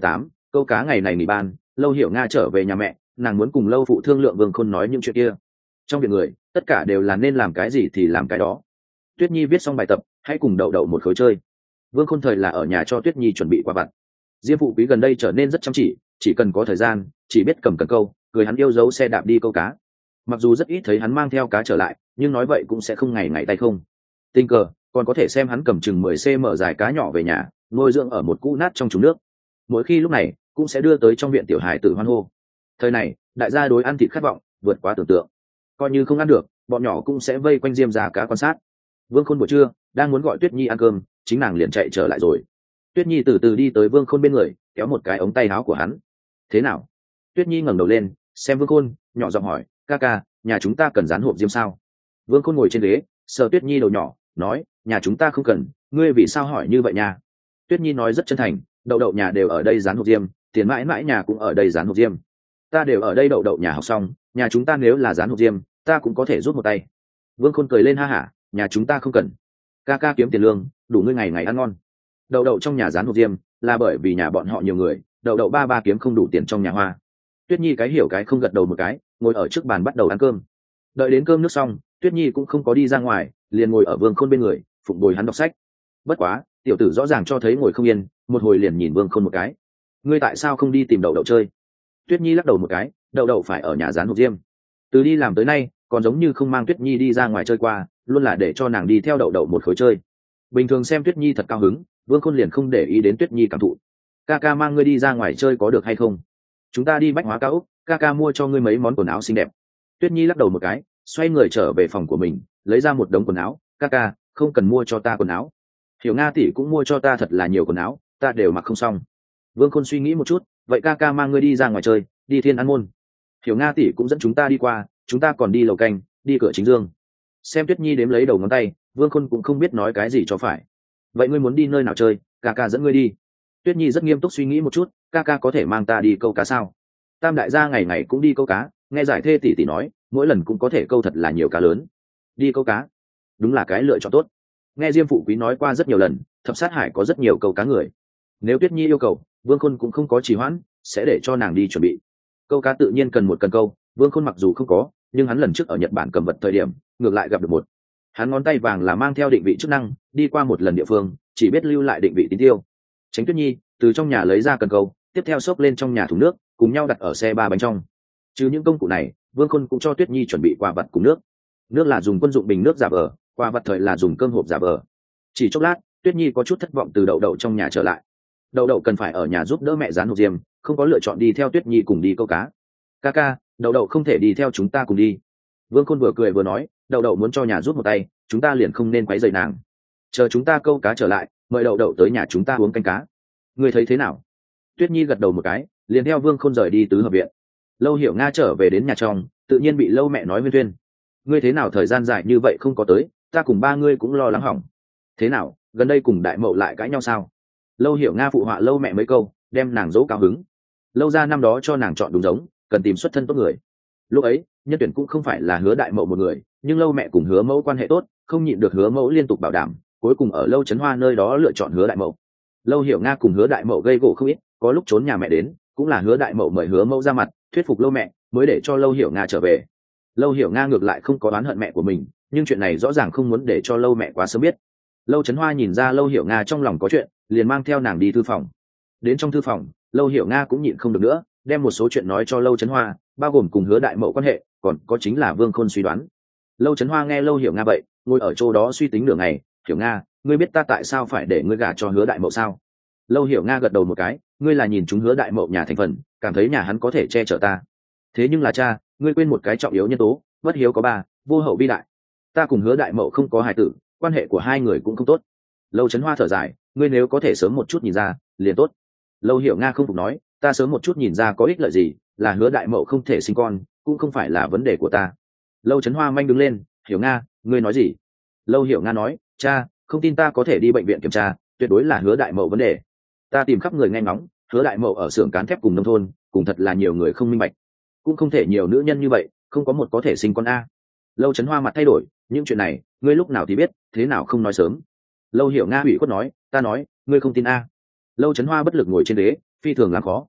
Câu cá ngày này nghỉ ban, Lâu Hiểu Nga trở về nhà mẹ, nàng muốn cùng Lâu phụ thương lượng Vương Khôn nói những chuyện kia. Trong viện người, tất cả đều là nên làm cái gì thì làm cái đó. Tuyết Nhi viết xong bài tập, hãy cùng đậu đậu một khối chơi. Vương Khôn thời là ở nhà cho Tuyết Nhi chuẩn bị quà vặt. Diêm phụ quý gần đây trở nên rất chăm chỉ, chỉ cần có thời gian, chỉ biết cầm cần câu, cười hắn yêu dấu xe đạp đi câu cá. Mặc dù rất ít thấy hắn mang theo cá trở lại, nhưng nói vậy cũng sẽ không ngày ngày tay không. Tình cờ còn có thể xem hắn cầm chừng mười xăng ti mét dài cá nhỏ về nhà, nuôi dưỡng ở một cũ nát trong trúng nước. Mỗi khi lúc này cũng sẽ đưa tới trong viện tiểu hài tử hoan hô. Thời này đại gia đối ăn thịt khát vọng vượt quá tưởng tượng, coi như không ăn được, bọn nhỏ cũng sẽ vây quanh Diêm già cá quan sát. Vương Khôn buổi trưa đang muốn gọi Tuyết Nhi ăn cơm, chính nàng liền chạy trở lại rồi. Tuyết Nhi từ từ đi tới Vương Khôn bên người, kéo một cái ống tay áo của hắn. Thế nào? Tuyết Nhi ngẩng đầu lên xem Vương Khôn, nhỏ giọng hỏi, ca ca, nhà chúng ta cần dán hộp diêm sao? Vương Khôn ngồi trên ghế sờ Tuyết Nhi đầu nhỏ, nói, nhà chúng ta không cần, ngươi vì sao hỏi như vậy nha? Tuyết Nhi nói rất chân thành, đậu đậu nhà đều ở đây dán hộp diêm, tiền mãi mãi nhà cũng ở đây dán hộp diêm, ta đều ở đây đậu đậu nhà học xong, nhà chúng ta nếu là dán hộp diêm, ta cũng có thể rút một tay. Vương Khôn cười lên ha hả, nhà chúng ta không cần, ca ca kiếm tiền lương đủ ngươi ngày ngày ăn ngon. Đậu đậu trong nhà dán hộp diêm là bởi vì nhà bọn họ nhiều người, đậu đậu ba ba kiếm không đủ tiền trong nhà hoa. Tuyết Nhi cái hiểu cái không gật đầu một cái, ngồi ở trước bàn bắt đầu ăn cơm. Đợi đến cơm nước xong, Tuyết Nhi cũng không có đi ra ngoài, liền ngồi ở Vương Khôn bên người, phụng bồi hắn đọc sách. Bất quá tiểu tử rõ ràng cho thấy ngồi không yên, một hồi liền nhìn Vương Khôn một cái, ngươi tại sao không đi tìm đậu đậu chơi? Tuyết Nhi lắc đầu một cái, đậu đậu phải ở nhà dán hộp diêm. Từ đi làm tới nay còn giống như không mang Tuyết Nhi đi ra ngoài chơi qua, luôn là để cho nàng đi theo đậu đậu một khối chơi. Bình thường xem Tuyết Nhi thật cao hứng, Vương Khôn liền không để ý đến Tuyết Nhi cảm thụ. Ca ca mang ngươi đi ra ngoài chơi có được hay không? Chúng ta đi bách hóa cao úc, ca ca mua cho ngươi mấy món quần áo xinh đẹp. Tuyết Nhi lắc đầu một cái, xoay người trở về phòng của mình, lấy ra một đống quần áo. Ca ca, không cần mua cho ta quần áo. Hiểu Nga tỷ cũng mua cho ta thật là nhiều quần áo, ta đều mặc không xong. Vương Khôn suy nghĩ một chút, vậy ca ca mang ngươi đi ra ngoài chơi, đi Thiên An môn. Hiểu Nga tỷ cũng dẫn chúng ta đi qua, chúng ta còn đi lầu canh, đi cửa chính dương. Xem Tuyết Nhi đếm lấy đầu ngón tay, Vương Khôn cũng không biết nói cái gì cho phải. Vậy ngươi muốn đi nơi nào chơi, ca ca dẫn ngươi đi. Tuyết Nhi rất nghiêm túc suy nghĩ một chút, ca ca có thể mang ta đi câu cá sao? Tam đại gia ngày ngày cũng đi câu cá, nghe giải thê tỷ tỷ nói, mỗi lần cũng có thể câu thật là nhiều cá lớn. Đi câu cá, đúng là cái lựa chọn tốt. Nghe Diêm phụ quý nói qua rất nhiều lần, Thập Sát Hải có rất nhiều câu cá người. Nếu Tuyết Nhi yêu cầu, Vương Khôn cũng không có trì hoãn, sẽ để cho nàng đi chuẩn bị. Câu cá tự nhiên cần một cần câu, Vương Khôn mặc dù không có, nhưng hắn lần trước ở Nhật Bản cầm vật thời điểm, ngược lại gặp được một. Hắn ngón tay vàng là mang theo định vị chức năng, đi qua một lần địa phương, chỉ biết lưu lại định vị tín tiêu. Tránh Tuyết Nhi từ trong nhà lấy ra cần câu, tiếp theo xốc lên trong nhà thùng nước, cùng nhau đặt ở xe ba bánh trong. Trừ những công cụ này, Vương Khôn cũng cho Tuyết Nhi chuẩn bị quà vật cùng nước. Nước là dùng quân dụng bình nước giả vờ, quà vật thời là dùng cơm hộp giả vờ. Chỉ chốc lát, Tuyết Nhi có chút thất vọng từ đậu đậu trong nhà trở lại. Đậu đậu cần phải ở nhà giúp đỡ mẹ dán hộp diêm, không có lựa chọn đi theo Tuyết Nhi cùng đi câu cá. Ca ca, đậu đậu không thể đi theo chúng ta cùng đi. Vương Khôn vừa cười vừa nói, đậu đậu muốn cho nhà giúp một tay, chúng ta liền không nên quấy rầy nàng. Chờ chúng ta câu cá trở lại, mời đậu đậu tới nhà chúng ta uống canh cá. Ngươi thấy thế nào? Tuyết Nhi gật đầu một cái, liền theo Vương Khôn rời đi tứ hợp viện. Lâu Hiểu Nga trở về đến nhà trong, tự nhiên bị Lâu mẹ nói huyên thuyên. Ngươi thế nào thời gian dài như vậy không có tới, ta cùng ba ngươi cũng lo lắng hỏng. Thế nào, gần đây cùng đại mậu lại cãi nhau sao? Lâu Hiểu Nga phụ họa Lâu mẹ mấy câu, đem nàng dỗ cao hứng. Lâu ra năm đó cho nàng chọn đúng giống, cần tìm xuất thân tốt người. Lúc ấy nhân tuyển cũng không phải là Hứa đại mậu một người, nhưng Lâu mẹ cùng Hứa mẫu quan hệ tốt, không nhịn được Hứa mẫu liên tục bảo đảm, cuối cùng ở Lâu Trấn Hoa nơi đó lựa chọn Hứa đại mậu. Lâu Hiểu Nga cùng Hứa đại mậu gây gổ không ít, có lúc trốn nhà mẹ đến, cũng là Hứa đại mậu mời Hứa mẫu ra mặt, thuyết phục Lâu mẹ, mới để cho Lâu Hiểu Nga trở về. Lâu Hiểu Nga ngược lại không có oán hận mẹ của mình, nhưng chuyện này rõ ràng không muốn để cho Lâu mẹ quá sớm biết. Lâu Trấn Hoa nhìn ra Lâu Hiểu Nga trong lòng có chuyện, liền mang theo nàng đi thư phòng. Đến trong thư phòng, Lâu Hiểu Nga cũng nhịn không được nữa, đem một số chuyện nói cho Lâu Trấn Hoa, bao gồm cùng Hứa đại mậu quan hệ, còn có chính là Vương Khôn suy đoán. Lâu Trấn Hoa nghe Lâu Hiểu Nga vậy, ngồi ở chỗ đó suy tính nửa ngày. Hiểu Nga, ngươi biết ta tại sao phải để ngươi gả cho Hứa đại mậu sao? Lâu Hiểu Nga gật đầu một cái, ngươi là nhìn chúng Hứa đại mậu nhà thành phần, cảm thấy nhà hắn có thể che chở ta. Thế nhưng là cha, ngươi quên một cái trọng yếu nhân tố, bất hiếu có ba, vô hậu vi đại. Ta cùng Hứa đại mậu không có hài tử, quan hệ của hai người cũng không tốt. Lâu Trấn Hoa thở dài, ngươi nếu có thể sớm một chút nhìn ra, liền tốt. Lâu Hiểu Nga không phục nói, ta sớm một chút nhìn ra có ích lợi gì, là Hứa đại mậu không thể sinh con, cũng không phải là vấn đề của ta. Lâu Trấn Hoa manh đứng lên, Hiểu Nga, ngươi nói gì? Lâu Hiểu Nga nói, cha, không tin ta có thể đi bệnh viện kiểm tra, tuyệt đối là Hứa đại mậu vấn đề. Ta tìm khắp người nghe ngóng, Hứa đại mậu ở xưởng cán thép cùng nông thôn, cùng thật là nhiều người không minh bạch, cũng không thể nhiều nữ nhân như vậy, không có một có thể sinh con a. Lâu Trấn Hoa mặt thay đổi, những chuyện này ngươi lúc nào thì biết, thế nào không nói sớm? Lâu Hiểu Nga ủy khuất nói, ta nói, ngươi không tin a. Lâu Trấn Hoa bất lực ngồi trên ghế, phi thường làm khó,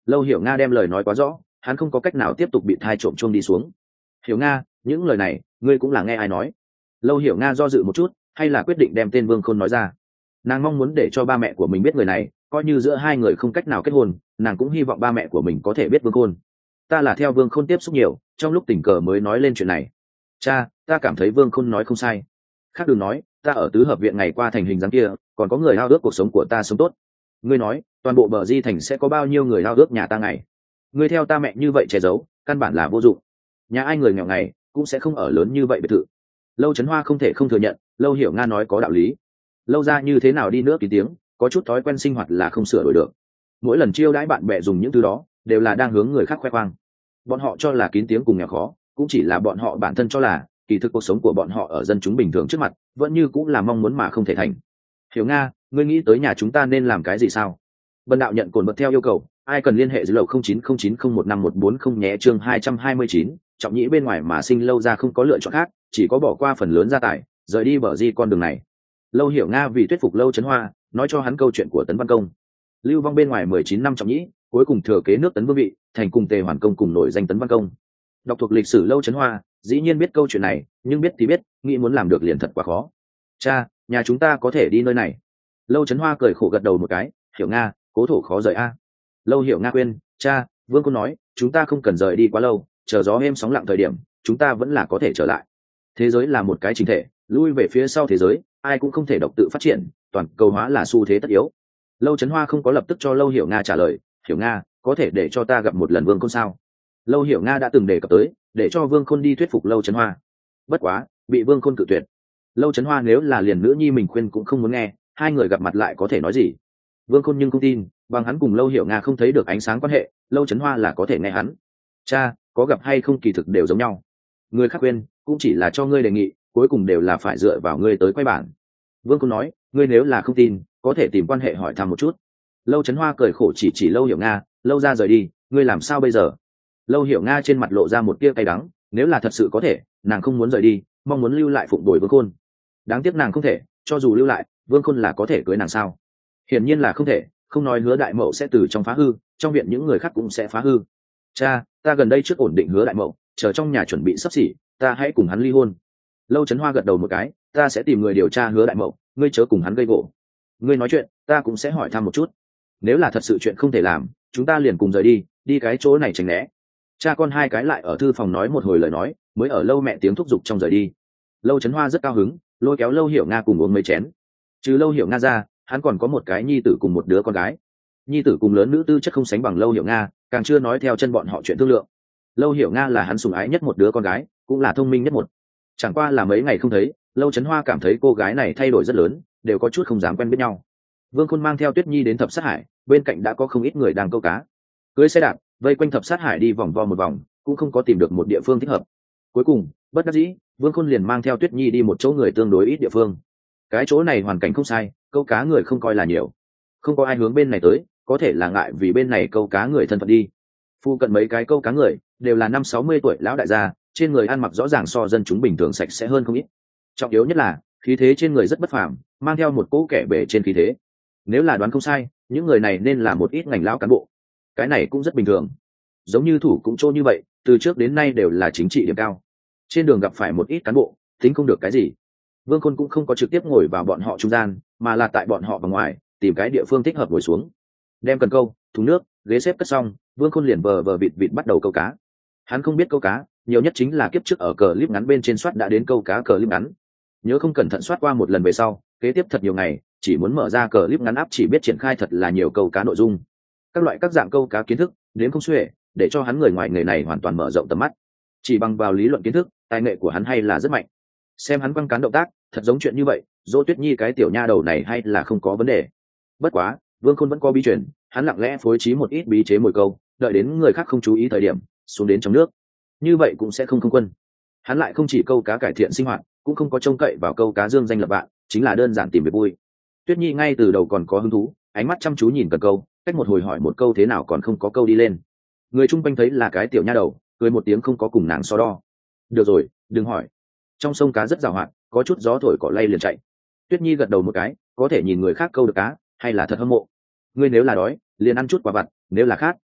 Lâu Hiểu Nga đem lời nói quá rõ, hắn không có cách nào tiếp tục bị thai trộm chuông đi xuống. Hiểu Nga, những lời này ngươi cũng là nghe ai nói? Lâu Hiểu Nga do dự một chút, hay là quyết định đem tên Vương Khôn nói ra. Nàng mong muốn để cho ba mẹ của mình biết người này, coi như giữa hai người không cách nào kết hôn, nàng cũng hy vọng ba mẹ của mình có thể biết Vương Khôn. Ta là theo Vương Khôn tiếp xúc nhiều, trong lúc tình cờ mới nói lên chuyện này. Cha, ta cảm thấy Vương Khôn nói không sai. Khác đừng nói, ta ở tứ hợp viện ngày qua thành hình dáng kia, còn có người ao ước cuộc sống của ta sống tốt. Ngươi nói, toàn bộ Bờ Di thành sẽ có bao nhiêu người ao ước nhà ta ngày? Ngươi theo ta mẹ như vậy che giấu, căn bản là vô dụng. Nhà ai người nghèo ngày cũng sẽ không ở lớn như vậy biệt thự. Lâu Chấn Hoa không thể không thừa nhận, Lâu Hiểu Nga nói có đạo lý. Lâu ra như thế nào đi nữa kín tiếng, có chút thói quen sinh hoạt là không sửa đổi được. Mỗi lần chiêu đãi bạn bè dùng những thứ đó, đều là đang hướng người khác khoe khoang. Bọn họ cho là kín tiếng cùng nghèo khó, cũng chỉ là bọn họ bản thân cho là, kỳ thực cuộc sống của bọn họ ở dân chúng bình thường trước mặt, vẫn như cũng là mong muốn mà không thể thành. Hiểu Nga, ngươi nghĩ tới nhà chúng ta nên làm cái gì sao? Bần đạo nhận cồn bật theo yêu cầu, ai cần liên hệ dưới lầu không chín không chín không một năm một bốn không nhé. Chương hai trăm hai mươi chín, trọng nhĩ bên ngoài mà sinh Lâu ra không có lựa chọn khác, chỉ có bỏ qua phần lớn gia tài, rời đi Bờ Di con đường này. Lâu Hiểu Nga vì thuyết phục Lâu Chấn Hoa, nói cho hắn câu chuyện của Tấn Văn Công. Lưu vong bên ngoài mười chín năm trọng nhĩ, cuối cùng thừa kế nước Tấn vương vị, thành cùng Tề Hoàn Công cùng nổi danh Tấn Văn Công. Đọc thuộc lịch sử Lâu Chấn Hoa, dĩ nhiên biết câu chuyện này, nhưng biết thì biết, nghĩ muốn làm được liền thật quá khó. Cha, nhà chúng ta có thể đi nơi này. Lâu Chấn Hoa cười khổ gật đầu một cái, Hiểu Nga, cố thổ khó rời a. Lâu Hiểu Nga khuyên, cha, Vương Côn nói, chúng ta không cần rời đi quá lâu, chờ gió êm sóng lặng thời điểm, chúng ta vẫn là có thể trở lại. Thế giới là một cái chính thể, lui về phía sau thế giới, ai cũng không thể độc tự phát triển, toàn cầu hóa là xu thế tất yếu. Lâu Chấn Hoa không có lập tức cho Lâu Hiểu Nga trả lời, Hiểu Nga, có thể để cho ta gặp một lần Vương Côn sao? Lâu Hiểu Nga đã từng đề cập tới, để cho Vương Khôn đi thuyết phục Lâu Chấn Hoa. Bất quá, bị Vương Khôn cự tuyệt. Lâu Chấn Hoa nếu là liền nữ nhi mình khuyên cũng không muốn nghe, hai người gặp mặt lại có thể nói gì? Vương Khôn nhưng không tin, bằng hắn cùng Lâu Hiểu Nga không thấy được ánh sáng quan hệ, Lâu Chấn Hoa là có thể nghe hắn. Cha, có gặp hay không kỳ thực đều giống nhau. Người khác khuyên, cũng chỉ là cho ngươi đề nghị, cuối cùng đều là phải dựa vào ngươi tới quay bản. Vương Khôn nói, ngươi nếu là không tin, có thể tìm quan hệ hỏi thăm một chút. Lâu Chấn Hoa cười khổ chỉ chỉ Lâu Hiểu Nga, Lâu ra rời đi, ngươi làm sao bây giờ? Lâu Hiểu Nga trên mặt lộ ra một tia cay đắng, nếu là thật sự có thể, nàng không muốn rời đi, mong muốn lưu lại phụng bồi Vương Khôn. Đáng tiếc nàng không thể, cho dù lưu lại, Vương Khôn là có thể cưới nàng sao? Hiển nhiên là không thể, không nói Hứa Đại Mậu sẽ từ trong phá hư, trong viện những người khác cũng sẽ phá hư. Cha, ta gần đây trước ổn định Hứa Đại Mậu, chờ trong nhà chuẩn bị sắp xỉ, ta hãy cùng hắn ly hôn. Lâu Chấn Hoa gật đầu một cái, ta sẽ tìm người điều tra Hứa Đại Mậu, ngươi chớ cùng hắn gây gỗ. Ngươi nói chuyện, ta cũng sẽ hỏi thăm một chút. Nếu là thật sự chuyện không thể làm, chúng ta liền cùng rời đi, đi cái chỗ này tránh né. Cha con hai cái lại ở thư phòng nói một hồi lời nói, mới ở Lâu mẹ tiếng thúc giục trong rời đi. Lâu Chấn Hoa rất cao hứng, lôi kéo Lâu Hiểu Nga cùng uống mấy chén. Trừ Lâu Hiểu Nga ra, hắn còn có một cái nhi tử cùng một đứa con gái. Nhi tử cùng lớn nữ tư chất không sánh bằng Lâu Hiểu Nga, càng chưa nói theo chân bọn họ chuyện thương lượng. Lâu Hiểu Nga là hắn sủng ái nhất một đứa con gái, cũng là thông minh nhất một. Chẳng qua là mấy ngày không thấy, Lâu Chấn Hoa cảm thấy cô gái này thay đổi rất lớn, đều có chút không dám quen biết nhau. Vương Khôn mang theo Tuyết Nhi đến Thập Sát Hải, bên cạnh đã có không ít người đang câu cá. Cưỡi xe đạp, vây quanh Thập Sát Hải đi vòng vo một vòng, cũng không có tìm được một địa phương thích hợp. Cuối cùng, bất đắc dĩ, Vương Khôn liền mang theo Tuyết Nhi đi một chỗ người tương đối ít địa phương. Cái chỗ này hoàn cảnh không sai, câu cá người không coi là nhiều, không có ai hướng bên này tới, có thể là ngại vì bên này câu cá người thân phận đi. Phu cận mấy cái câu cá người đều là năm sáu mươi tuổi lão đại gia, trên người ăn mặc rõ ràng so dân chúng bình thường sạch sẽ hơn không ít. Trọng yếu nhất là khí thế trên người rất bất phàm, mang theo một cỗ kẻ bể trên khí thế. Nếu là đoán không sai, những người này nên là một ít ngành lão cán bộ. Cái này cũng rất bình thường, giống như thủ cũng trô như vậy, từ trước đến nay đều là chính trị điểm cao. Trên đường gặp phải một ít cán bộ, tính không được cái gì. Vương Khôn cũng không có trực tiếp ngồi vào bọn họ trung gian, mà là tại bọn họ vào ngoài tìm cái địa phương thích hợp ngồi xuống, đem cần câu, thùng nước, ghế xếp cất xong, Vương Khôn liền vờ vờ vịt vịt bắt đầu câu cá. Hắn không biết câu cá, nhiều nhất chính là kiếp trước ở cờ clip ngắn bên trên soát đã đến câu cá cờ clip ngắn. Nhớ không cẩn thận soát qua một lần về sau, kế tiếp thật nhiều ngày, chỉ muốn mở ra cờ clip ngắn áp chỉ biết triển khai thật là nhiều câu cá nội dung. Các loại các dạng câu cá kiến thức, đến không xuể, để cho hắn người ngoài nghề này hoàn toàn mở rộng tầm mắt. Chỉ bằng vào lý luận kiến thức, tài nghệ của hắn hay là rất mạnh. Xem hắn quăng cán động tác, thật giống chuyện như vậy, Dỗ Tuyết Nhi cái tiểu nha đầu này hay là không có vấn đề. Bất quá, Vương Khôn vẫn có bí truyền, hắn lặng lẽ phối trí một ít bí chế mồi câu, đợi đến người khác không chú ý thời điểm, xuống đến trong nước. Như vậy cũng sẽ không không quân. Hắn lại không chỉ câu cá cải thiện sinh hoạt, cũng không có trông cậy vào câu cá dương danh lập vạn, chính là đơn giản tìm việc vui. Tuyết Nhi ngay từ đầu còn có hứng thú, ánh mắt chăm chú nhìn cần câu, cách một hồi hỏi một câu thế nào còn không có câu đi lên. Người chung quanh thấy là cái tiểu nha đầu, cười một tiếng không có cùng nàng so đo. Được rồi, đừng hỏi. Trong sông cá rất giàu hoạt, có chút gió thổi cỏ lay liền chạy. Tuyết Nhi gật đầu một cái, có thể nhìn người khác câu được cá, hay là thật hâm mộ. Ngươi nếu là đói, liền ăn chút quả vặt, nếu là khát,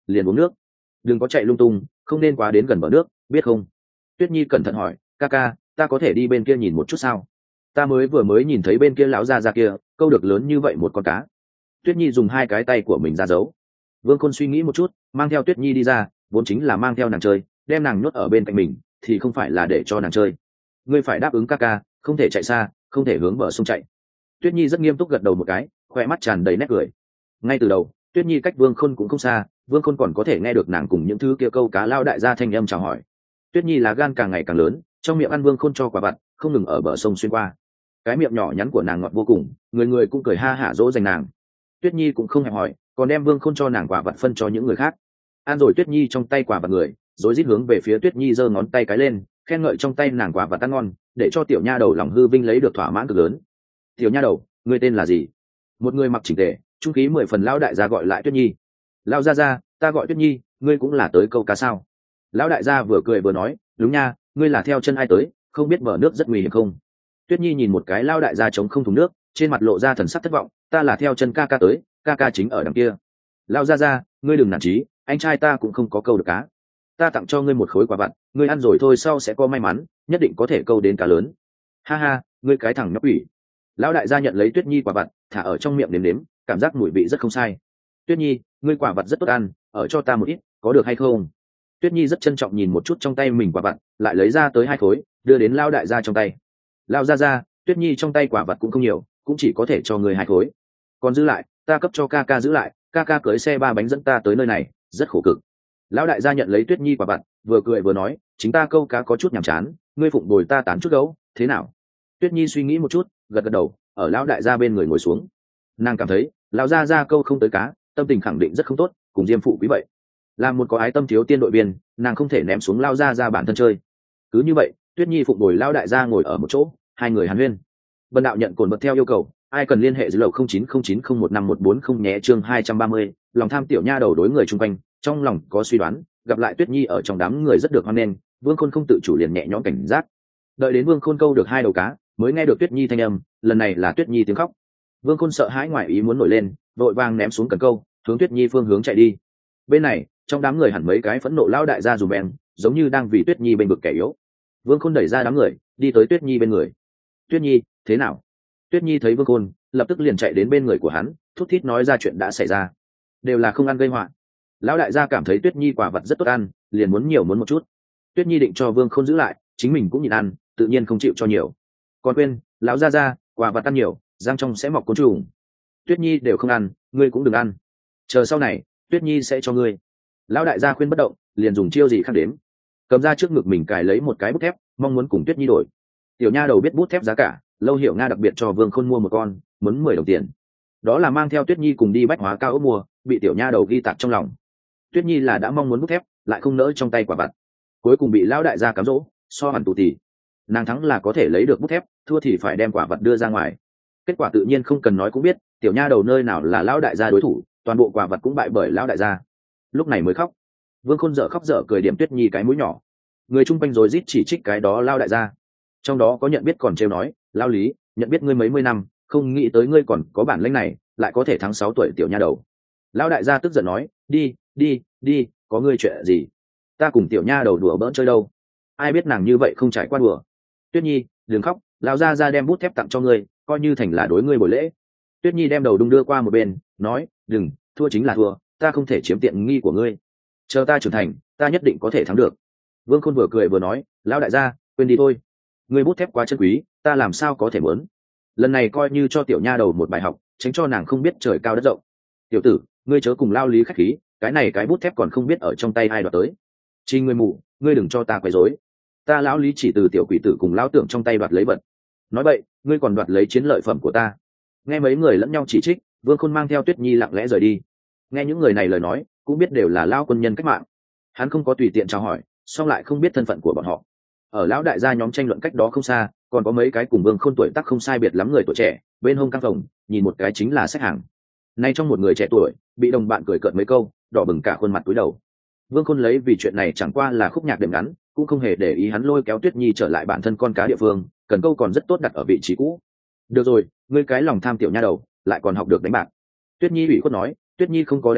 liền uống nước, đừng có chạy lung tung, không nên quá đến gần bờ nước, biết không? Tuyết Nhi cẩn thận hỏi, ca ca, ta có thể đi bên kia nhìn một chút sao? Ta mới vừa mới nhìn thấy bên kia lão gia gia kia câu được lớn như vậy một con cá. Tuyết Nhi dùng hai cái tay của mình ra giấu. Vương Khôn suy nghĩ một chút, mang theo Tuyết Nhi đi ra, vốn chính là mang theo nàng chơi, đem nàng nhốt ở bên cạnh mình thì không phải là để cho nàng chơi. Ngươi phải đáp ứng ca ca, không thể chạy xa, không thể hướng bờ sông chạy. Tuyết Nhi rất nghiêm túc gật đầu một cái, khoe mắt tràn đầy nét cười. Ngay từ đầu, Tuyết Nhi cách Vương Khôn cũng không xa, Vương Khôn còn có thể nghe được nàng cùng những thứ kia câu cá lao đại gia thanh âm chào hỏi. Tuyết Nhi là gan càng ngày càng lớn, trong miệng ăn Vương Khôn cho quả vặt, không ngừng ở bờ sông xuyên qua. Cái miệng nhỏ nhắn của nàng ngọt vô cùng, người người cũng cười ha hả dỗ dành nàng. Tuyết Nhi cũng không hẹp hỏi, còn đem Vương Khôn cho nàng quả vặt phân cho những người khác. Ăn rồi Tuyết Nhi trong tay quả vặt người, rồi rít hướng về phía Tuyết Nhi giơ ngón tay cái lên, khen ngợi trong tay nàng quả vặt ăn ngon, để cho tiểu nha đầu lòng hư vinh lấy được thỏa mãn cực lớn. Tiểu nha đầu, ngươi tên là gì? Một người mặc chỉnh tề, trung khí mười phần lão đại gia gọi lại Tuyết Nhi. Lão gia gia, ta gọi Tuyết Nhi, ngươi cũng là tới câu cá sao? Lão đại gia vừa cười vừa nói, đúng nha, ngươi là theo chân ai tới, không biết bờ nước rất nguy hiểm không? Tuyết Nhi nhìn một cái lao đại gia chống không thùng nước, trên mặt lộ ra thần sắc thất vọng, ta là theo chân ca ca tới, ca ca chính ở đằng kia. Lao gia gia, ngươi đừng nản chí, anh trai ta cũng không có câu được cá. Ta tặng cho ngươi một khối quả vặt, ngươi ăn rồi thôi sau sẽ có may mắn, nhất định có thể câu đến cá lớn. Ha ha, ngươi cái thằng nhóc ủy. Lão đại gia nhận lấy Tuyết Nhi quả vặt, thả ở trong miệng nếm nếm, cảm giác mùi vị rất không sai. Tuyết Nhi, ngươi quả vặt rất tốt ăn, ở cho ta một ít, có được hay không? Tuyết Nhi rất trân trọng nhìn một chút trong tay mình quả vặt, lại lấy ra tới hai khối, đưa đến Lão đại gia trong tay. Lão gia gia, Tuyết Nhi trong tay quả vặt cũng không nhiều, cũng chỉ có thể cho người hai khối. Còn giữ lại, ta cấp cho ca ca giữ lại, ca ca cưỡi xe ba bánh dẫn ta tới nơi này, rất khổ cực. Lão đại gia nhận lấy Tuyết Nhi quả vặt, vừa cười vừa nói, chính ta câu cá có chút nhàm chán, ngươi phụng bồi ta tán chút gấu, thế nào? Tuyết Nhi suy nghĩ một chút, gật gật đầu, ở lão đại gia bên người ngồi xuống. Nàng cảm thấy, lão gia gia câu không tới cá, tâm tình khẳng định rất không tốt, cùng Diêm phụ quý vậy. Làm một có ái tâm thiếu tiên đội viên, nàng không thể ném xuống lão gia gia bản thân chơi. Cứ như vậy, Tuyết Nhi phụng bồi lão đại gia ngồi ở một chỗ, hai người hàn huyên. Vân đạo nhận cồn vật theo yêu cầu, ai cần liên hệ dưới lầu không chín không chín không một năm một bốn không nhé. Chương hai trăm ba mươi, lòng tham tiểu nha đầu đối người chung quanh, trong lòng có suy đoán, gặp lại Tuyết Nhi ở trong đám người rất được hoan nghênh, Vương Khôn không tự chủ liền nhẹ nhõm cảnh giác. Đợi đến Vương Khôn câu được hai đầu cá, mới nghe được Tuyết Nhi thanh âm, lần này là Tuyết Nhi tiếng khóc. Vương Khôn sợ hãi ngoài ý muốn nổi lên, vội vàng ném xuống cần câu, hướng Tuyết Nhi phương hướng chạy đi. Bên này, trong đám người hẳn mấy cái phẫn nộ lão đại gia dùm bèn, giống như đang vì Tuyết Nhi bên vực kẻ yếu. Vương Khôn đẩy ra đám người, đi tới Tuyết Nhi bên người. Tuyết Nhi, thế nào? Tuyết Nhi thấy Vương Khôn, lập tức liền chạy đến bên người của hắn, thút thít nói ra chuyện đã xảy ra. Đều là không ăn gây họa. Lão đại gia cảm thấy Tuyết Nhi quả vật rất tốt ăn, liền muốn nhiều muốn một chút. Tuyết Nhi định cho Vương Khôn giữ lại, chính mình cũng nhịn ăn, tự nhiên không chịu cho nhiều. Còn quên, lão gia gia, quả vật ăn nhiều, răng trong sẽ mọc côn trùng. Tuyết Nhi đều không ăn, ngươi cũng đừng ăn. Chờ sau này, Tuyết Nhi sẽ cho ngươi. Lão đại gia khuyên bất động, liền dùng chiêu gì khác đếm. Cầm ra trước ngực mình cài lấy một cái bút thép, mong muốn cùng Tuyết Nhi đổi. Tiểu nha đầu biết bút thép giá cả, Lâu Hiểu Nga đặc biệt cho Vương Khôn mua một con, muốn mười đồng tiền. Đó là mang theo Tuyết Nhi cùng đi bách hóa cao ốc mua, bị tiểu nha đầu ghi tạc trong lòng. Tuyết Nhi là đã mong muốn bút thép, lại không nỡ trong tay quả vặt. Cuối cùng bị lão đại gia cám dỗ, so hẳn tù tì. Nàng thắng là có thể lấy được bút thép, thua thì phải đem quả vật đưa ra ngoài. Kết quả tự nhiên không cần nói cũng biết, tiểu nha đầu nơi nào là lão đại gia đối thủ, toàn bộ quả vật cũng bại bởi lão đại gia. Lúc này mới khóc. Vương Khôn dở khóc dở cười điểm Tuyết Nhi cái mũi nhỏ. Người chung quanh rồi rít chỉ trích cái đó lão đại gia. Trong đó có nhận biết còn trêu nói, lão Lý, nhận biết ngươi mấy mươi năm, không nghĩ tới ngươi còn có bản lĩnh này, lại có thể thắng sáu tuổi tiểu nha đầu. Lão đại gia tức giận nói, đi, đi, đi, có ngươi chuyện gì? Ta cùng tiểu nha đầu đùa bỡn chơi đâu? Ai biết nàng như vậy không trải qua đùa. Tuyết Nhi, đừng khóc, lão gia gia đem bút thép tặng cho ngươi, coi như thành là đối ngươi buổi lễ. Tuyết Nhi đem đầu đung đưa qua một bên, nói, đừng, thua chính là thua, ta không thể chiếm tiện nghi của ngươi. Chờ ta trưởng thành, ta nhất định có thể thắng được. Vương Khôn vừa cười vừa nói, lão đại gia, quên đi thôi. Ngươi bút thép quá chân quý, ta làm sao có thể muốn. Lần này coi như cho tiểu nha đầu một bài học, tránh cho nàng không biết trời cao đất rộng. Tiểu tử, ngươi chớ cùng lao lý khách khí, cái này cái bút thép còn không biết ở trong tay ai đoạt tới. Chi ngươi mù, ngươi đừng cho ta quấy rối. Ta lão lý chỉ từ tiểu quỷ tử cùng lão tưởng trong tay đoạt lấy vật. Nói vậy, ngươi còn đoạt lấy chiến lợi phẩm của ta. Nghe mấy người lẫn nhau chỉ trích, Vương Khôn mang theo Tuyết Nhi lặng lẽ rời đi. Nghe những người này lời nói, cũng biết đều là lao quân nhân cách mạng. Hắn không có tùy tiện chào hỏi, song lại không biết thân phận của bọn họ. Ở lão đại gia nhóm tranh luận cách đó không xa, còn có mấy cái cùng Vương Khôn tuổi tác không sai biệt lắm người tuổi trẻ, bên hông căng phòng, nhìn một cái chính là khách hàng. Nay trong một người trẻ tuổi, bị đồng bạn cười cợt mấy câu, đỏ bừng cả khuôn mặt túi đầu. Vương Khôn lấy vì chuyện này chẳng qua là khúc nhạc đệm ngắn, cũng không hề để ý hắn lôi kéo Tuyết Nhi trở lại bản thân con cá địa phương, cần câu còn rất tốt đặt ở vị trí cũ. Được rồi, ngươi cái lòng tham tiểu nha đầu, lại còn học được đánh bạc. Tuyết Nhi ủy khuất nói, Tuyết Nhi không có đánh bạc,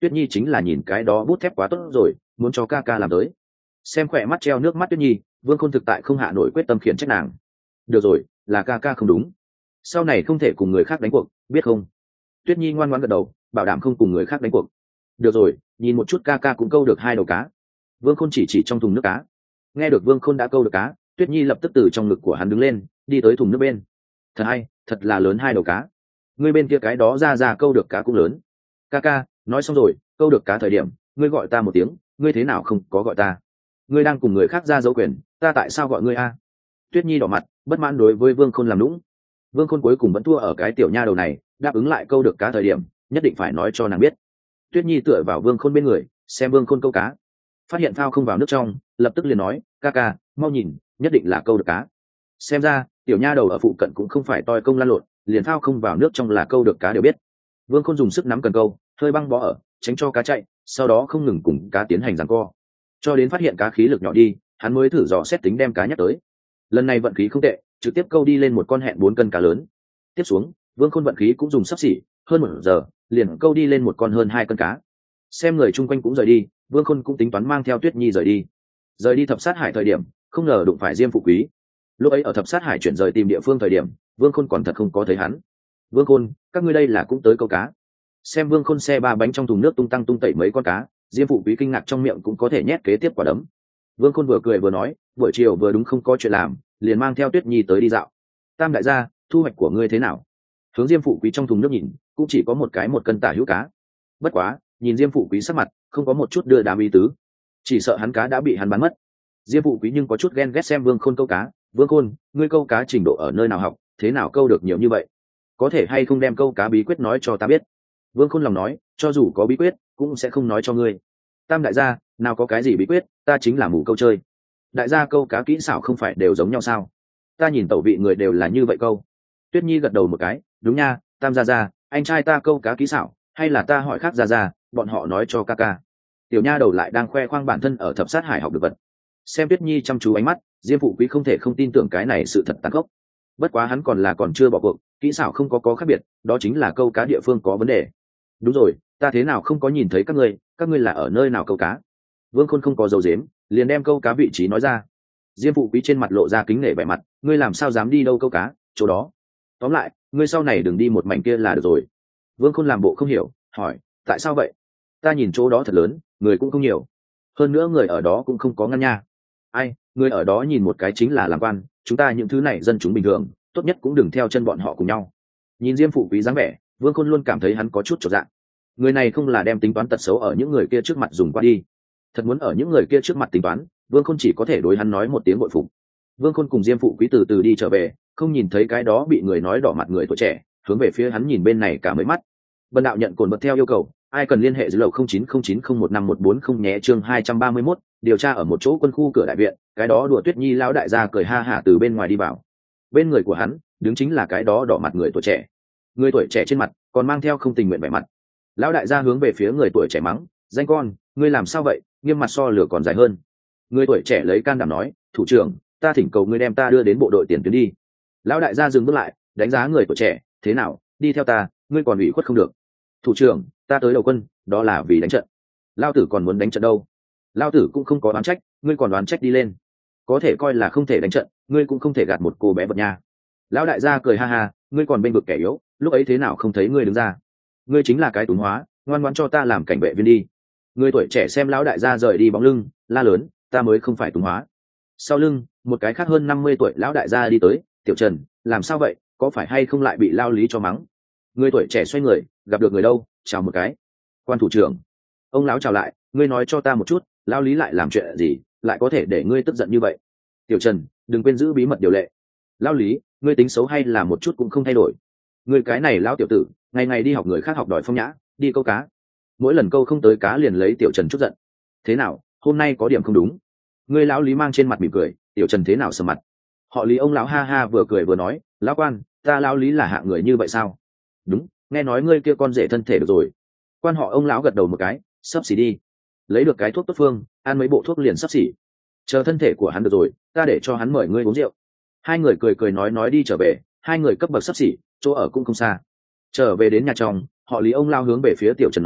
Tuyết Nhi chính là nhìn cái đó bút thép quá tốt rồi, muốn cho ca ca làm tới. Xem khỏe mắt treo nước mắt Tuyết Nhi, Vương Khôn thực tại không hạ nổi quyết tâm khiển trách nàng. Được rồi, là ca ca không đúng, sau này không thể cùng người khác đánh cuộc, biết không? Tuyết Nhi ngoan ngoãn gật đầu, bảo đảm không cùng người khác đánh cuộc. Được rồi, nhìn một chút ca ca cũng câu được hai đầu cá. Vương Khôn chỉ chỉ trong thùng nước cá. Nghe được Vương Khôn đã câu được cá, Tuyết Nhi lập tức từ trong ngực của hắn đứng lên, đi tới thùng nước bên. Thật hay, thật là lớn hai đầu cá. Ngươi bên kia cái đó ra ra câu được cá cũng lớn. Ca ca, nói xong rồi, câu được cá thời điểm, ngươi gọi ta một tiếng, ngươi thế nào không có gọi ta? Ngươi đang cùng người khác ra dấu quyền, ta tại sao gọi ngươi a? Tuyết Nhi đỏ mặt, bất mãn đối với Vương Khôn làm nũng. Vương Khôn cuối cùng vẫn thua ở cái tiểu nha đầu này, đáp ứng lại câu được cá thời điểm, nhất định phải nói cho nàng biết. Tuyết Nhi tựa vào Vương Khôn bên người, xem Vương Khôn câu cá, phát hiện phao không vào nước trong, lập tức liền nói, ca ca, mau nhìn, nhất định là câu được cá. Xem ra tiểu nha đầu ở phụ cận cũng không phải toi công lan lộn, liền phao không vào nước trong là câu được cá đều biết. Vương Khôn dùng sức nắm cần câu, hơi băng bó ở, tránh cho cá chạy, sau đó không ngừng cùng cá tiến hành giằng co, cho đến phát hiện cá khí lực nhỏ đi, hắn mới thử dò xét tính đem cá nhắc tới. Lần này vận khí không tệ, trực tiếp câu đi lên một con hẹn bốn cân cá lớn. Tiếp xuống, Vương Khôn vận khí cũng dùng sắp xỉ, hơn một giờ, liền câu đi lên một con hơn hai cân cá. Xem người chung quanh cũng rời đi, Vương Khôn cũng tính toán mang theo Tuyết Nhi rời đi. Rời đi thập sát hải thời điểm, không ngờ đụng phải Diêm Phụ Quý. Lúc ấy ở thập sát hải chuyển rời tìm địa phương thời điểm, Vương Khôn còn thật không có thấy hắn. Vương Khôn, các ngươi đây là cũng tới câu cá? Xem Vương Khôn xe ba bánh trong thùng nước tung tăng tung tẩy mấy con cá, Diêm Phụ Quý kinh ngạc trong miệng cũng có thể nhét kế tiếp quả đấm. Vương Khôn vừa cười vừa nói, buổi chiều vừa đúng không có chuyện làm, liền mang theo Tuyết Nhi tới đi dạo. Tam đại gia, thu hoạch của ngươi thế nào? Hướng Diêm Phụ Quý trong thùng nước nhìn, cũng chỉ có một cái một cân tả hữu cá. Bất quá, nhìn Diêm Phụ Quý sắc mặt, không có một chút đưa đám ý tứ, chỉ sợ hắn cá đã bị hắn bán mất. Diêm Phụ Quý nhưng có chút ghen ghét xem Vương Khôn câu cá. Vương Khôn, ngươi câu cá trình độ ở nơi nào học, thế nào câu được nhiều như vậy? Có thể hay không đem câu cá bí quyết nói cho ta biết? Vương Khôn lòng nói, cho dù có bí quyết, cũng sẽ không nói cho ngươi. Tam đại gia, nào có cái gì bí quyết, ta chính là mù câu chơi. Đại gia câu cá kỹ xảo không phải đều giống nhau sao? Ta nhìn tẩu vị người đều là như vậy câu. Tuyết Nhi gật đầu một cái, đúng nha, Tam gia gia, anh trai ta câu cá kỹ xảo, hay là ta hỏi khác gia gia, bọn họ nói cho ca ca. Tiểu nha đầu lại đang khoe khoang bản thân ở thập sát hải học được vật. Xem Tuyết Nhi chăm chú ánh mắt, Diêm Phụ Quý không thể không tin tưởng cái này sự thật tàn khốc. Bất quá hắn còn là còn chưa bỏ cuộc, kỹ xảo không có có khác biệt, đó chính là câu cá địa phương có vấn đề. Đúng rồi, ta thế nào không có nhìn thấy các ngươi, các ngươi là ở nơi nào câu cá? Vương Khôn không có dấu dếm, liền đem câu cá vị trí nói ra. Diêm Phụ Quý trên mặt lộ ra kính nể vẻ mặt, ngươi làm sao dám đi đâu câu cá, chỗ đó. Tóm lại, ngươi sau này đừng đi một mảnh kia là được rồi. Vương Khôn làm bộ không hiểu, hỏi, tại sao vậy? Ta nhìn chỗ đó thật lớn, người cũng không nhiều, hơn nữa người ở đó cũng không có ngăn nha. Ai, người ở đó nhìn một cái chính là làm quan, chúng ta những thứ này dân chúng bình thường, tốt nhất cũng đừng theo chân bọn họ cùng nhau. Nhìn Diêm Phụ Quý dáng vẻ, Vương Khôn luôn cảm thấy hắn có chút chột dạ. Người này không là đem tính toán tật xấu ở những người kia trước mặt dùng qua đi. Thật muốn ở những người kia trước mặt tính toán, Vương Khôn chỉ có thể đối hắn nói một tiếng bội phục. Vương Khôn cùng Diêm Phụ Quý từ từ đi trở về, không nhìn thấy cái đó bị người nói đỏ mặt người tuổi trẻ, hướng về phía hắn nhìn bên này cả mấy mắt. Bần đạo nhận cồn bật theo yêu cầu, ai cần liên hệ dưới lầu không chín không chín không một năm một bốn không nhé. Chương hai trăm ba mươi mốt, điều tra ở một chỗ quân khu cửa đại viện, cái đó đùa Tuyết Nhi lão đại gia cười ha hả từ bên ngoài đi vào. Bên người của hắn, đứng chính là cái đó đỏ mặt người tuổi trẻ. Người tuổi trẻ trên mặt còn mang theo không tình nguyện vẻ mặt. Lão đại gia hướng về phía người tuổi trẻ mắng, danh con, ngươi làm sao vậy, nghiêm mặt so lửa còn dài hơn. Người tuổi trẻ lấy can đảm nói, thủ trưởng, ta thỉnh cầu ngươi đem ta đưa đến bộ đội tiền tuyến đi. Lão đại gia dừng bước lại, đánh giá người tuổi trẻ, thế nào, đi theo ta, ngươi còn ủy khuất không được. Thủ trưởng, ta tới đầu quân, đó là vì đánh trận. Lao tử còn muốn đánh trận đâu. Lao tử cũng không có đoán trách, ngươi còn đoán trách đi lên. Có thể coi là không thể đánh trận, ngươi cũng không thể gạt một cô bé vật nha. Lão đại gia cười ha ha, ngươi còn bên vực kẻ yếu, lúc ấy thế nào không thấy ngươi đứng ra. Ngươi chính là cái túng hóa, ngoan ngoãn cho ta làm cảnh vệ viên đi. Người tuổi trẻ xem lão đại gia rời đi bóng lưng, la lớn, ta mới không phải túng hóa. Sau lưng, một cái khác hơn năm mươi tuổi lão đại gia đi tới, Tiểu Trần, làm sao vậy, có phải hay không lại bị lao lý cho mắng? Người tuổi trẻ xoay người, gặp được người đâu, chào một cái. Quan thủ trưởng. Ông lão chào lại, ngươi nói cho ta một chút, lao lý lại làm chuyện gì, lại có thể để ngươi tức giận như vậy? Tiểu Trần, đừng quên giữ bí mật điều lệ. Lao lý, ngươi tính xấu hay là một chút cũng không thay đổi? Ngươi cái này lão tiểu tử, ngày ngày đi học người khác học đòi phong nhã, đi câu cá, mỗi lần câu không tới cá liền lấy Tiểu Trần chút giận. Thế nào, hôm nay có điểm không đúng? Ngươi lão lý mang trên mặt mỉm cười, Tiểu Trần thế nào sờ mặt? Họ Lý ông lão ha ha vừa cười vừa nói, lão quan, ta lão lý là hạng người như vậy sao? Đúng, nghe nói ngươi kia con rể thân thể được rồi. Quan họ ông lão gật đầu một cái, sắp xỉ đi, lấy được cái thuốc tốt phương, ăn mấy bộ thuốc liền sắp xỉ. Chờ thân thể của hắn được rồi, ta để cho hắn mời ngươi uống rượu. Hai người cười cười nói nói đi trở về, hai người cấp bậc sắp xỉ, chỗ ở cũng không xa. Trở về đến nhà trong, họ Lý ông lao hướng về phía Tiểu Trần nói,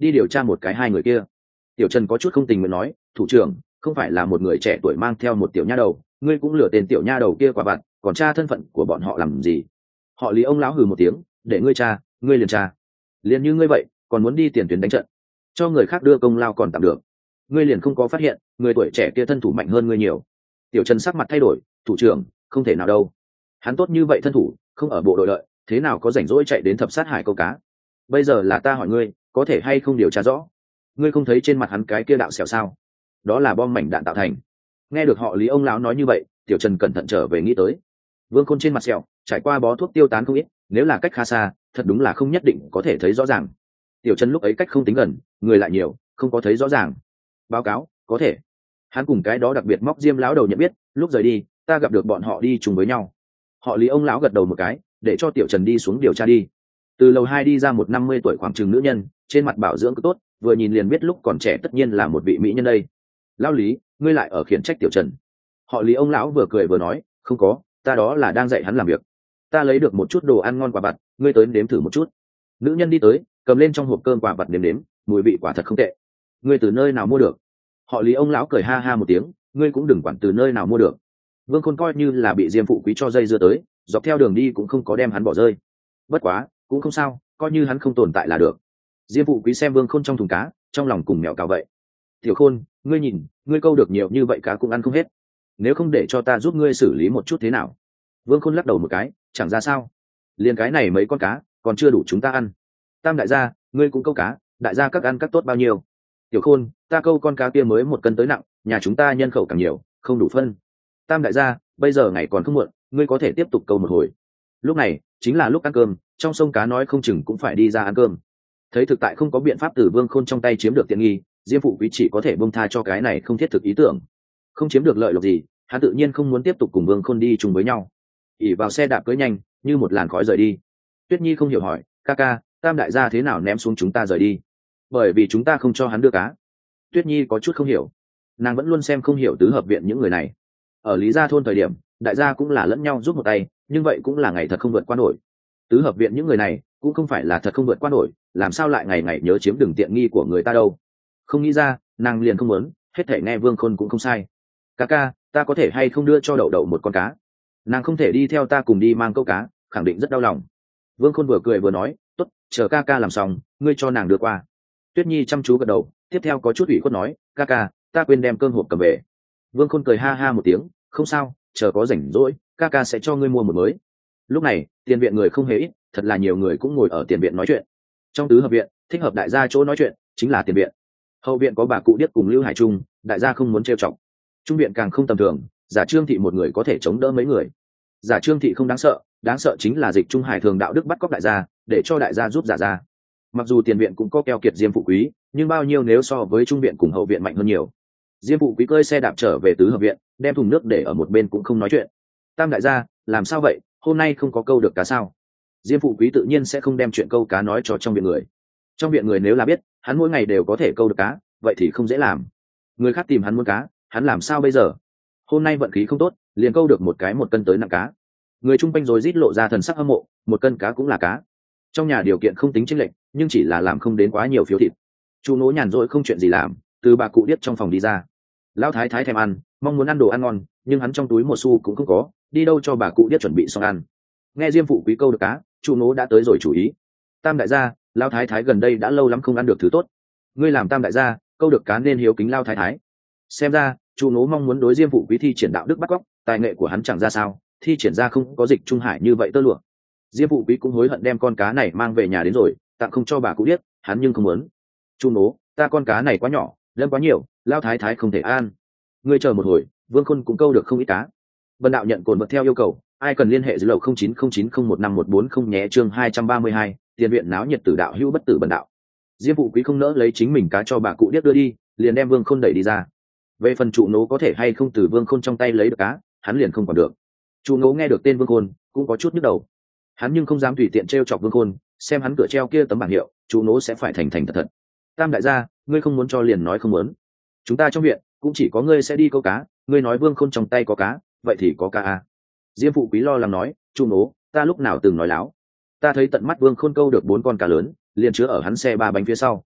đi điều tra một cái hai người kia. Tiểu Trần có chút không tình nguyện nói, thủ trưởng, không phải là một người trẻ tuổi mang theo một tiểu nha đầu, ngươi cũng lừa tên tiểu nha đầu kia quả vặt, còn tra thân phận của bọn họ làm gì? Họ Lý ông lão hừ một tiếng, để ngươi tra, ngươi liền tra. Liền như ngươi vậy, còn muốn đi tiền tuyến đánh trận, cho người khác đưa công lao còn tạm được, ngươi liền không có phát hiện người tuổi trẻ kia thân thủ mạnh hơn ngươi nhiều. Tiểu Trần sắc mặt thay đổi, thủ trưởng, không thể nào đâu, hắn tốt như vậy thân thủ, không ở bộ đội đợi, thế nào có rảnh rỗi chạy đến thập sát hải câu cá? Bây giờ là ta hỏi ngươi, có thể hay không điều tra rõ? Ngươi không thấy trên mặt hắn cái kia đạo sẹo sao? Đó là bom mảnh đạn tạo thành. Nghe được họ Lý ông lão nói như vậy, Tiểu Trần cẩn thận trở về nghĩ tới, Vương Khôn trên mặt sẹo trải qua bó thuốc tiêu tán không ít, nếu là cách khá xa, thật đúng là không nhất định có thể thấy rõ ràng. Tiểu Trần lúc ấy cách không tính gần, người lại nhiều, không có thấy rõ ràng. Báo cáo, có thể. Hắn cùng cái đó đặc biệt móc diêm lão đầu nhận biết, lúc rời đi, ta gặp được bọn họ đi chung với nhau. Họ Lý ông lão gật đầu một cái, để cho Tiểu Trần đi xuống điều tra đi. Từ lầu hai đi ra một năm mươi tuổi khoảng chừng nữ nhân, trên mặt bảo dưỡng cứ tốt, vừa nhìn liền biết lúc còn trẻ tất nhiên là một vị mỹ nhân đây. Lão Lý, ngươi lại ở khiển trách Tiểu Trần? Họ Lý ông lão vừa cười vừa nói, không có, ta đó là đang dạy hắn làm việc. Ta lấy được một chút đồ ăn ngon quả vặt, ngươi tới nếm thử một chút. Nữ nhân đi tới, cầm lên trong hộp cơm quả vặt nếm nếm, mùi vị quả thật không tệ. Ngươi từ nơi nào mua được? Họ Lý ông lão cười ha ha một tiếng, ngươi cũng đừng quản từ nơi nào mua được. Vương Khôn coi như là bị Diêm Phụ Quý cho dây dưa tới, dọc theo đường đi cũng không có đem hắn bỏ rơi. Bất quá, cũng không sao, coi như hắn không tồn tại là được. Diêm Phụ Quý xem Vương Khôn trong thùng cá, trong lòng cùng mèo cào vậy. Tiểu Khôn, ngươi nhìn, ngươi câu được nhiều như vậy cá cũng ăn không hết. Nếu không để cho ta giúp ngươi xử lý một chút thế nào? Vương Khôn lắc đầu một cái, chẳng ra sao. Liên cái này mấy con cá, còn chưa đủ chúng ta ăn. Tam đại gia, ngươi cũng câu cá, đại gia các ăn các tốt bao nhiêu? Tiểu Khôn, ta câu con cá kia mới một cân tới nặng, nhà chúng ta nhân khẩu càng nhiều, không đủ phân. Tam đại gia, bây giờ ngày còn không muộn, ngươi có thể tiếp tục câu một hồi. Lúc này chính là lúc ăn cơm, trong sông cá nói không chừng cũng phải đi ra ăn cơm. Thấy thực tại không có biện pháp từ Vương Khôn trong tay chiếm được tiện nghi, Diêm Phụ Quý chỉ có thể bông tha cho cái này không thiết thực ý tưởng. Không chiếm được lợi lộc gì, hắn tự nhiên không muốn tiếp tục cùng Vương Khôn đi chung với nhau. ỉ vào xe đạp cưỡi nhanh như một làn khói rời đi. Tuyết Nhi không hiểu hỏi, ca ca, Tam đại gia thế nào ném xuống chúng ta rời đi? Bởi vì chúng ta không cho hắn đưa cá. Tuyết Nhi có chút không hiểu, nàng vẫn luôn xem không hiểu tứ hợp viện những người này. Ở Lý Gia thôn thời điểm, đại gia cũng là lẫn nhau giúp một tay, nhưng vậy cũng là ngày thật không vượt qua nổi. Tứ hợp viện những người này cũng không phải là thật không vượt qua nổi, làm sao lại ngày ngày nhớ chiếm đường tiện nghi của người ta đâu? Không nghĩ ra, nàng liền không muốn, hết thể nghe Vương Khôn cũng không sai. Ca ca, ta có thể hay không đưa cho đậu đậu một con cá? Nàng không thể đi theo ta cùng đi mang câu cá, khẳng định rất đau lòng. Vương Khôn vừa cười vừa nói, tốt, chờ ca ca làm xong, ngươi cho nàng đưa qua. Tuyết Nhi chăm chú gật đầu, tiếp theo có chút ủy khuất nói, ca ca, ta quên đem cơm hộp cầm về. Vương Khôn cười ha ha một tiếng, không sao, chờ có rảnh rỗi, ca ca sẽ cho ngươi mua một mới. Lúc này, tiền viện người không hề ít, thật là nhiều người cũng ngồi ở tiền viện nói chuyện. Trong tứ hợp viện, thích hợp đại gia chỗ nói chuyện chính là tiền viện. Hậu viện có bà cụ Điếc cùng Lưu Hải Trung, đại gia không muốn trêu chọc. Trung viện càng không tầm thường, giả Trương Thị một người có thể chống đỡ mấy người. Giả Trương Thị không đáng sợ, đáng sợ chính là Dịch Trung Hải thường đạo đức bắt cóc đại gia, để cho đại gia giúp giả gia. Mặc dù tiền viện cũng có keo kiệt Diêm Phụ Quý, nhưng bao nhiêu nếu so với trung viện cùng hậu viện mạnh hơn nhiều. Diêm Phụ Quý cơi xe đạp trở về tứ hợp viện, đem thùng nước để ở một bên cũng không nói chuyện. Tam đại gia, làm sao vậy, hôm nay không có câu được cá sao? Diêm Phụ Quý tự nhiên sẽ không đem chuyện câu cá nói cho trong viện người. Trong viện người nếu là biết hắn mỗi ngày đều có thể câu được cá, vậy thì không dễ làm. Người khác tìm hắn muốn cá, hắn làm sao bây giờ? Hôm nay vận khí không tốt, liền câu được một cái một cân tới nặng cá. Người chung quanh rồi rít lộ ra thần sắc hâm mộ, một cân cá cũng là cá. Trong nhà điều kiện không tính chênh lệch, nhưng chỉ là làm không đến quá nhiều phiếu thịt. Chu Nỗ nhàn rỗi không chuyện gì làm, từ bà cụ Điếc trong phòng đi ra. Lão thái thái thèm ăn, mong muốn ăn đồ ăn ngon, nhưng hắn trong túi một xu cũng không có, đi đâu cho bà cụ Điếc chuẩn bị xong ăn. Nghe Diêm Phụ Quý câu được cá, Chu Nỗ đã tới rồi chủ ý. Tam đại gia, Lão thái thái gần đây đã lâu lắm không ăn được thứ tốt. Ngươi làm Tam đại gia, câu được cá nên hiếu kính Lão thái thái. Xem ra, Chu Nỗ mong muốn đối Diêm Phụ Quý thi triển đạo đức bắt cóc, tài nghệ của hắn chẳng ra sao, thi triển ra không có Dịch Trung Hải như vậy tơ lụa. Diêm Phụ Quý cũng hối hận đem con cá này mang về nhà đến rồi, tặng không cho bà cụ Điếc, hắn nhưng không muốn. Chu Nỗ, ta con cá này quá nhỏ, lâm quá nhiều, Lão thái thái không thể ăn. Ngươi chờ một hồi, Vương Khôn cũng câu được không ít cá. Bần đạo nhận cồn vật theo yêu cầu, ai cần liên hệ dưới lầu không chín không chín không một năm một bốn không nhé. Chương hai trăm ba mươi hai, tiền viện náo nhiệt tử đạo hữu bất tử bần đạo. Diêm Phụ Quý không nỡ lấy chính mình cá cho bà cụ Điếc đưa đi, liền đem Vương Khôn đẩy đi ra. Về phần Chu Nỗ có thể hay không từ Vương Khôn trong tay lấy được cá, hắn liền không còn được. Chu Nỗ nghe được tên Vương Khôn, cũng có chút nhức đầu. Hắn nhưng không dám tùy tiện trêu chọc Vương Khôn, xem hắn cửa treo kia tấm bảng hiệu, Chu Nỗ sẽ phải thành thành thật thật. Tam đại gia, ngươi không muốn cho liền nói không muốn. Chúng ta trong viện cũng chỉ có ngươi sẽ đi câu cá, ngươi nói Vương Khôn trong tay có cá, vậy thì có cá à? Diêm Phụ Quý lo lắng nói, Chu Nỗ, ta lúc nào từng nói láo? Ta thấy tận mắt Vương Khôn câu được bốn con cá lớn, liền chứa ở hắn xe ba bánh phía sau.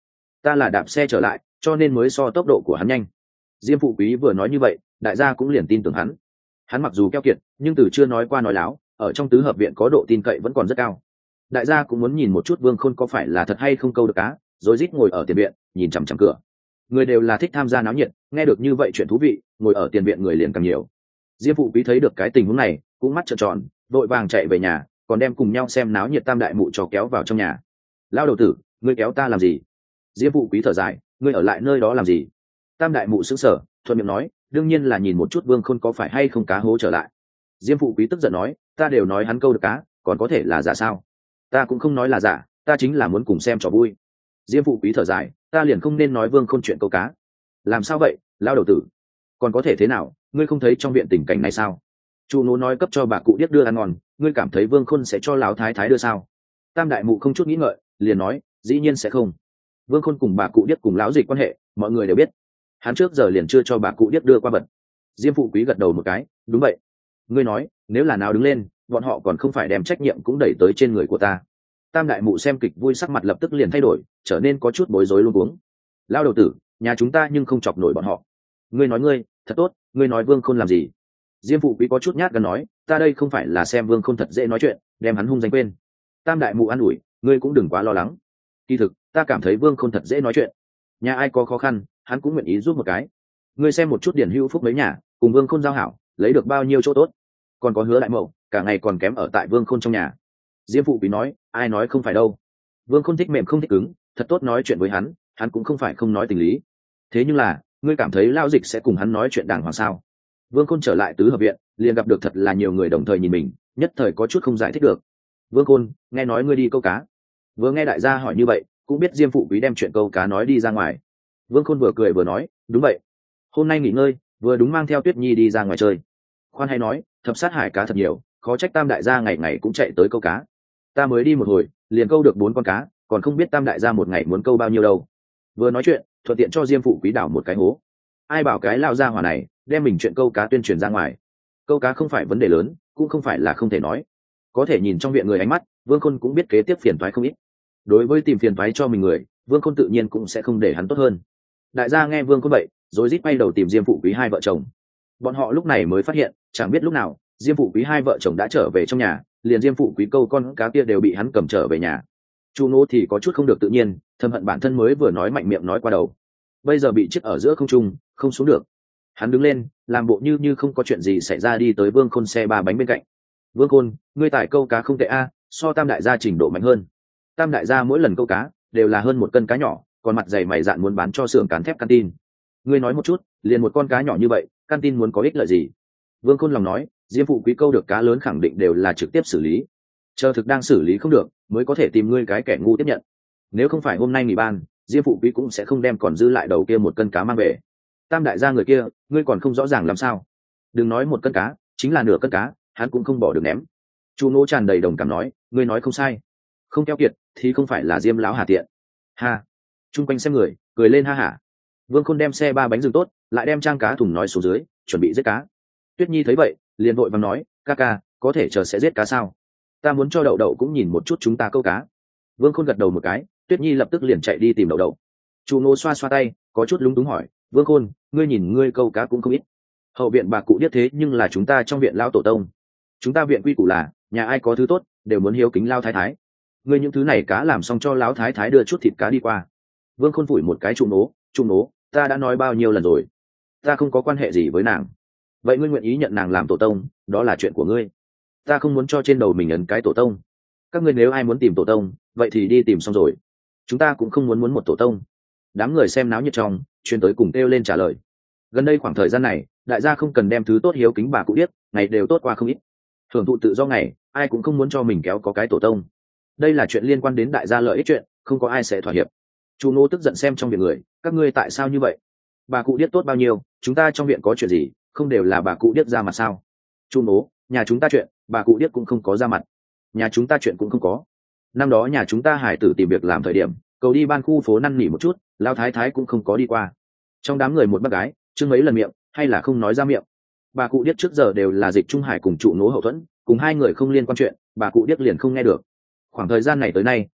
ta là đạp xe trở lại cho nên mới so tốc độ của hắn nhanh. Diêm phụ quý vừa nói như vậy, đại gia cũng liền tin tưởng hắn. Hắn mặc dù keo kiệt nhưng từ chưa nói qua nói láo, ở trong tứ hợp viện có độ tin cậy vẫn còn rất cao. Đại gia cũng muốn nhìn một chút Vương Khôn có phải là thật hay không câu được cá, rồi rít ngồi ở tiền viện nhìn chằm chằm cửa. Người đều là thích tham gia náo nhiệt, nghe được như vậy chuyện thú vị, ngồi ở tiền viện người liền càng nhiều. Diêm phụ quý thấy được cái tình huống này cũng mắt trợn tròn, vội vàng chạy về nhà, còn đem cùng nhau xem náo nhiệt tam đại mụ cho kéo vào trong nhà. Lao đầu tử, ngươi kéo ta làm gì? Diêm phụ quý thở dài, ngươi ở lại nơi đó làm gì? Tam đại mụ sững sờ, thuận miệng nói, đương nhiên là nhìn một chút Vương Khôn có phải hay không cá hố trở lại. Diêm phụ quý tức giận nói, ta đều nói hắn câu được cá, còn có thể là giả sao? Ta cũng không nói là giả, ta chính là muốn cùng xem trò vui. Diêm phụ quý thở dài, ta liền không nên nói Vương Khôn chuyện câu cá. Làm sao vậy, lao đầu tử? Còn có thể thế nào, ngươi không thấy trong viện tình cảnh này sao? Chu nô nói cấp cho bà cụ điếc đưa ăn ngon, ngươi cảm thấy Vương Khôn sẽ cho lão thái thái đưa sao? Tam đại mụ không chút nghĩ ngợi, liền nói, dĩ nhiên sẽ không. Vương Khôn cùng bà cụ điếc cùng lão dịch quan hệ, mọi người đều biết. Hắn trước giờ liền chưa cho bà cụ điếc đưa qua vật. Diêm phụ quý gật đầu một cái, đúng vậy. Ngươi nói, nếu là nào đứng lên, bọn họ còn không phải đem trách nhiệm cũng đẩy tới trên người của ta. Tam đại mụ xem kịch vui sắc mặt lập tức liền thay đổi, trở nên có chút bối rối luống cuống. Lao đầu tử, nhà chúng ta nhưng không chọc nổi bọn họ. Ngươi nói ngươi, thật tốt, ngươi nói Vương Khôn làm gì? Diêm phụ quý có chút nhát gan nói, ta đây không phải là xem Vương Khôn thật dễ nói chuyện, đem hắn hung danh quên. Tam đại mụ an ủi, ngươi cũng đừng quá lo lắng. Kỳ thực, ta cảm thấy Vương Khôn thật dễ nói chuyện. Nhà ai có khó khăn, hắn cũng nguyện ý giúp một cái. Ngươi xem một chút điển hữu phúc mấy nhà, cùng Vương Khôn giao hảo, lấy được bao nhiêu chỗ tốt. Còn có Hứa đại mậu, cả ngày còn kém ở tại Vương Khôn trong nhà. Diêm phụ quý nói, ai nói không phải đâu. Vương Khôn thích mềm không thích cứng, thật tốt nói chuyện với hắn, hắn cũng không phải không nói tình lý. Thế nhưng là, ngươi cảm thấy Lao Dịch sẽ cùng hắn nói chuyện đàng hoàng sao? Vương Khôn trở lại tứ hợp viện, liền gặp được thật là nhiều người đồng thời nhìn mình, nhất thời có chút không giải thích được. Vương Khôn, nghe nói ngươi đi câu cá. Vừa nghe đại gia hỏi như vậy, cũng biết Diêm phụ quý đem chuyện câu cá nói đi ra ngoài. Vương Khôn vừa cười vừa nói, đúng vậy. Hôm nay nghỉ ngơi, vừa đúng mang theo Tuyết Nhi đi ra ngoài chơi. Khoan hay nói, thập sát hải cá thật nhiều, khó trách Tam đại gia ngày ngày cũng chạy tới câu cá. Ta mới đi một hồi, liền câu được bốn con cá, còn không biết Tam đại gia một ngày muốn câu bao nhiêu đâu. Vừa nói chuyện, thuận tiện cho Diêm phụ quý đảo một cái hố. Ai bảo cái lao ra hỏa này đem mình chuyện câu cá tuyên truyền ra ngoài. Câu cá không phải vấn đề lớn, cũng không phải là không thể nói. Có thể nhìn trong viện người ánh mắt, Vương Khôn cũng biết kế tiếp phiền toái không ít. Đối với tìm phiền toái cho mình người, Vương Khôn tự nhiên cũng sẽ không để hắn tốt hơn. Đại gia nghe Vương Khôn vậy, rồi rít bay đầu tìm Diêm phụ quý hai vợ chồng. Bọn họ lúc này mới phát hiện, chẳng biết lúc nào, Diêm phụ quý hai vợ chồng đã trở về trong nhà, liền Diêm phụ quý câu con cá kia đều bị hắn cầm trở về nhà. Chu Nô thì có chút không được tự nhiên, thầm hận bản thân mới vừa nói mạnh miệng nói qua đầu, bây giờ bị chết ở giữa không trung, không xuống được. Hắn đứng lên, làm bộ như như không có chuyện gì xảy ra đi tới Vương Khôn xe ba bánh bên cạnh. Vương Khôn, ngươi tải câu cá không tệ a, so Tam đại gia trình độ mạnh hơn. Tam đại gia mỗi lần câu cá đều là hơn một cân cá nhỏ, còn mặt dày mày dạn muốn bán cho xưởng cán thép Canteen. Ngươi nói một chút, liền một con cá nhỏ như vậy, Canteen muốn có ích lợi gì? Vương Khôn lòng nói, Diêm phụ quý câu được cá lớn khẳng định đều là trực tiếp xử lý, chờ thực đang xử lý không được, mới có thể tìm ngươi cái kẻ ngu tiếp nhận. Nếu không phải hôm nay nghỉ ban, Diêm phụ quý cũng sẽ không đem còn dư lại đầu kia một cân cá mang về. Tam đại gia người kia, ngươi còn không rõ ràng làm sao? Đừng nói một cân cá, chính là nửa cân cá, hắn cũng không bỏ được ném. Chu Nô tràn đầy đồng cảm nói, ngươi nói không sai, không keo kiệt thì không phải là Diêm lão hà tiện. Ha! Trung quanh xem người, cười lên ha hả. Vương Khôn đem xe ba bánh dừng tốt, lại đem trang cá thùng nói xuống dưới, chuẩn bị giết cá. Tuyết Nhi thấy vậy, liền vội vàng nói, ca ca, có thể chờ sẽ giết cá sao? Ta muốn cho đậu đậu cũng nhìn một chút chúng ta câu cá. Vương Khôn gật đầu một cái, Tuyết Nhi lập tức liền chạy đi tìm đậu đậu. Chu Nô xoa xoa tay, có chút lúng túng hỏi, Vương Khôn, ngươi nhìn ngươi câu cá cũng không ít. Hậu viện bà cụ biết thế nhưng là chúng ta trong viện lão tổ tông. Chúng ta viện quy củ là, nhà ai có thứ tốt, đều muốn hiếu kính lao thái thái. Ngươi những thứ này cá làm xong cho lão thái thái đưa chút thịt cá đi qua. Vương Khôn phủi một cái Chu Nô, Chu Nô, ta đã nói bao nhiêu lần rồi, ta không có quan hệ gì với nàng. Vậy ngươi nguyện ý nhận nàng làm tổ tông, đó là chuyện của ngươi. Ta không muốn cho trên đầu mình ấn cái tổ tông. Các ngươi nếu ai muốn tìm tổ tông, vậy thì đi tìm xong rồi. Chúng ta cũng không muốn muốn một tổ tông. Đám người xem náo nhiệt trong, chuyên tới cùng kêu lên trả lời. Gần đây khoảng thời gian này, đại gia không cần đem thứ tốt hiếu kính bà cụ biết, ngày đều tốt qua không ít. Hưởng thụ tự do ngày, ai cũng không muốn cho mình kéo có cái tổ tông. Đây là chuyện liên quan đến đại gia lợi ích chuyện, không có ai sẽ thỏa hiệp. Chu Nô tức giận xem trong viện người, các ngươi tại sao như vậy? Bà cụ điếc tốt bao nhiêu, chúng ta trong viện có chuyện gì, không đều là bà cụ điếc ra mặt sao? Chu Nô, nhà chúng ta chuyện, bà cụ điếc cũng không có ra mặt. Nhà chúng ta chuyện cũng không có. Năm đó nhà chúng ta hải tử tìm việc làm thời điểm, cầu đi ban khu phố năn nỉ một chút, lao thái thái cũng không có đi qua. Trong đám người một bác gái, chưng mấy lần miệng, hay là không nói ra miệng. Bà cụ điếc trước giờ đều là Dịch Trung Hải cùng Trụ Nố hậu thuẫn, cùng hai người không liên quan chuyện, bà cụ điếc liền không nghe được. Khoảng thời gian này tới nay,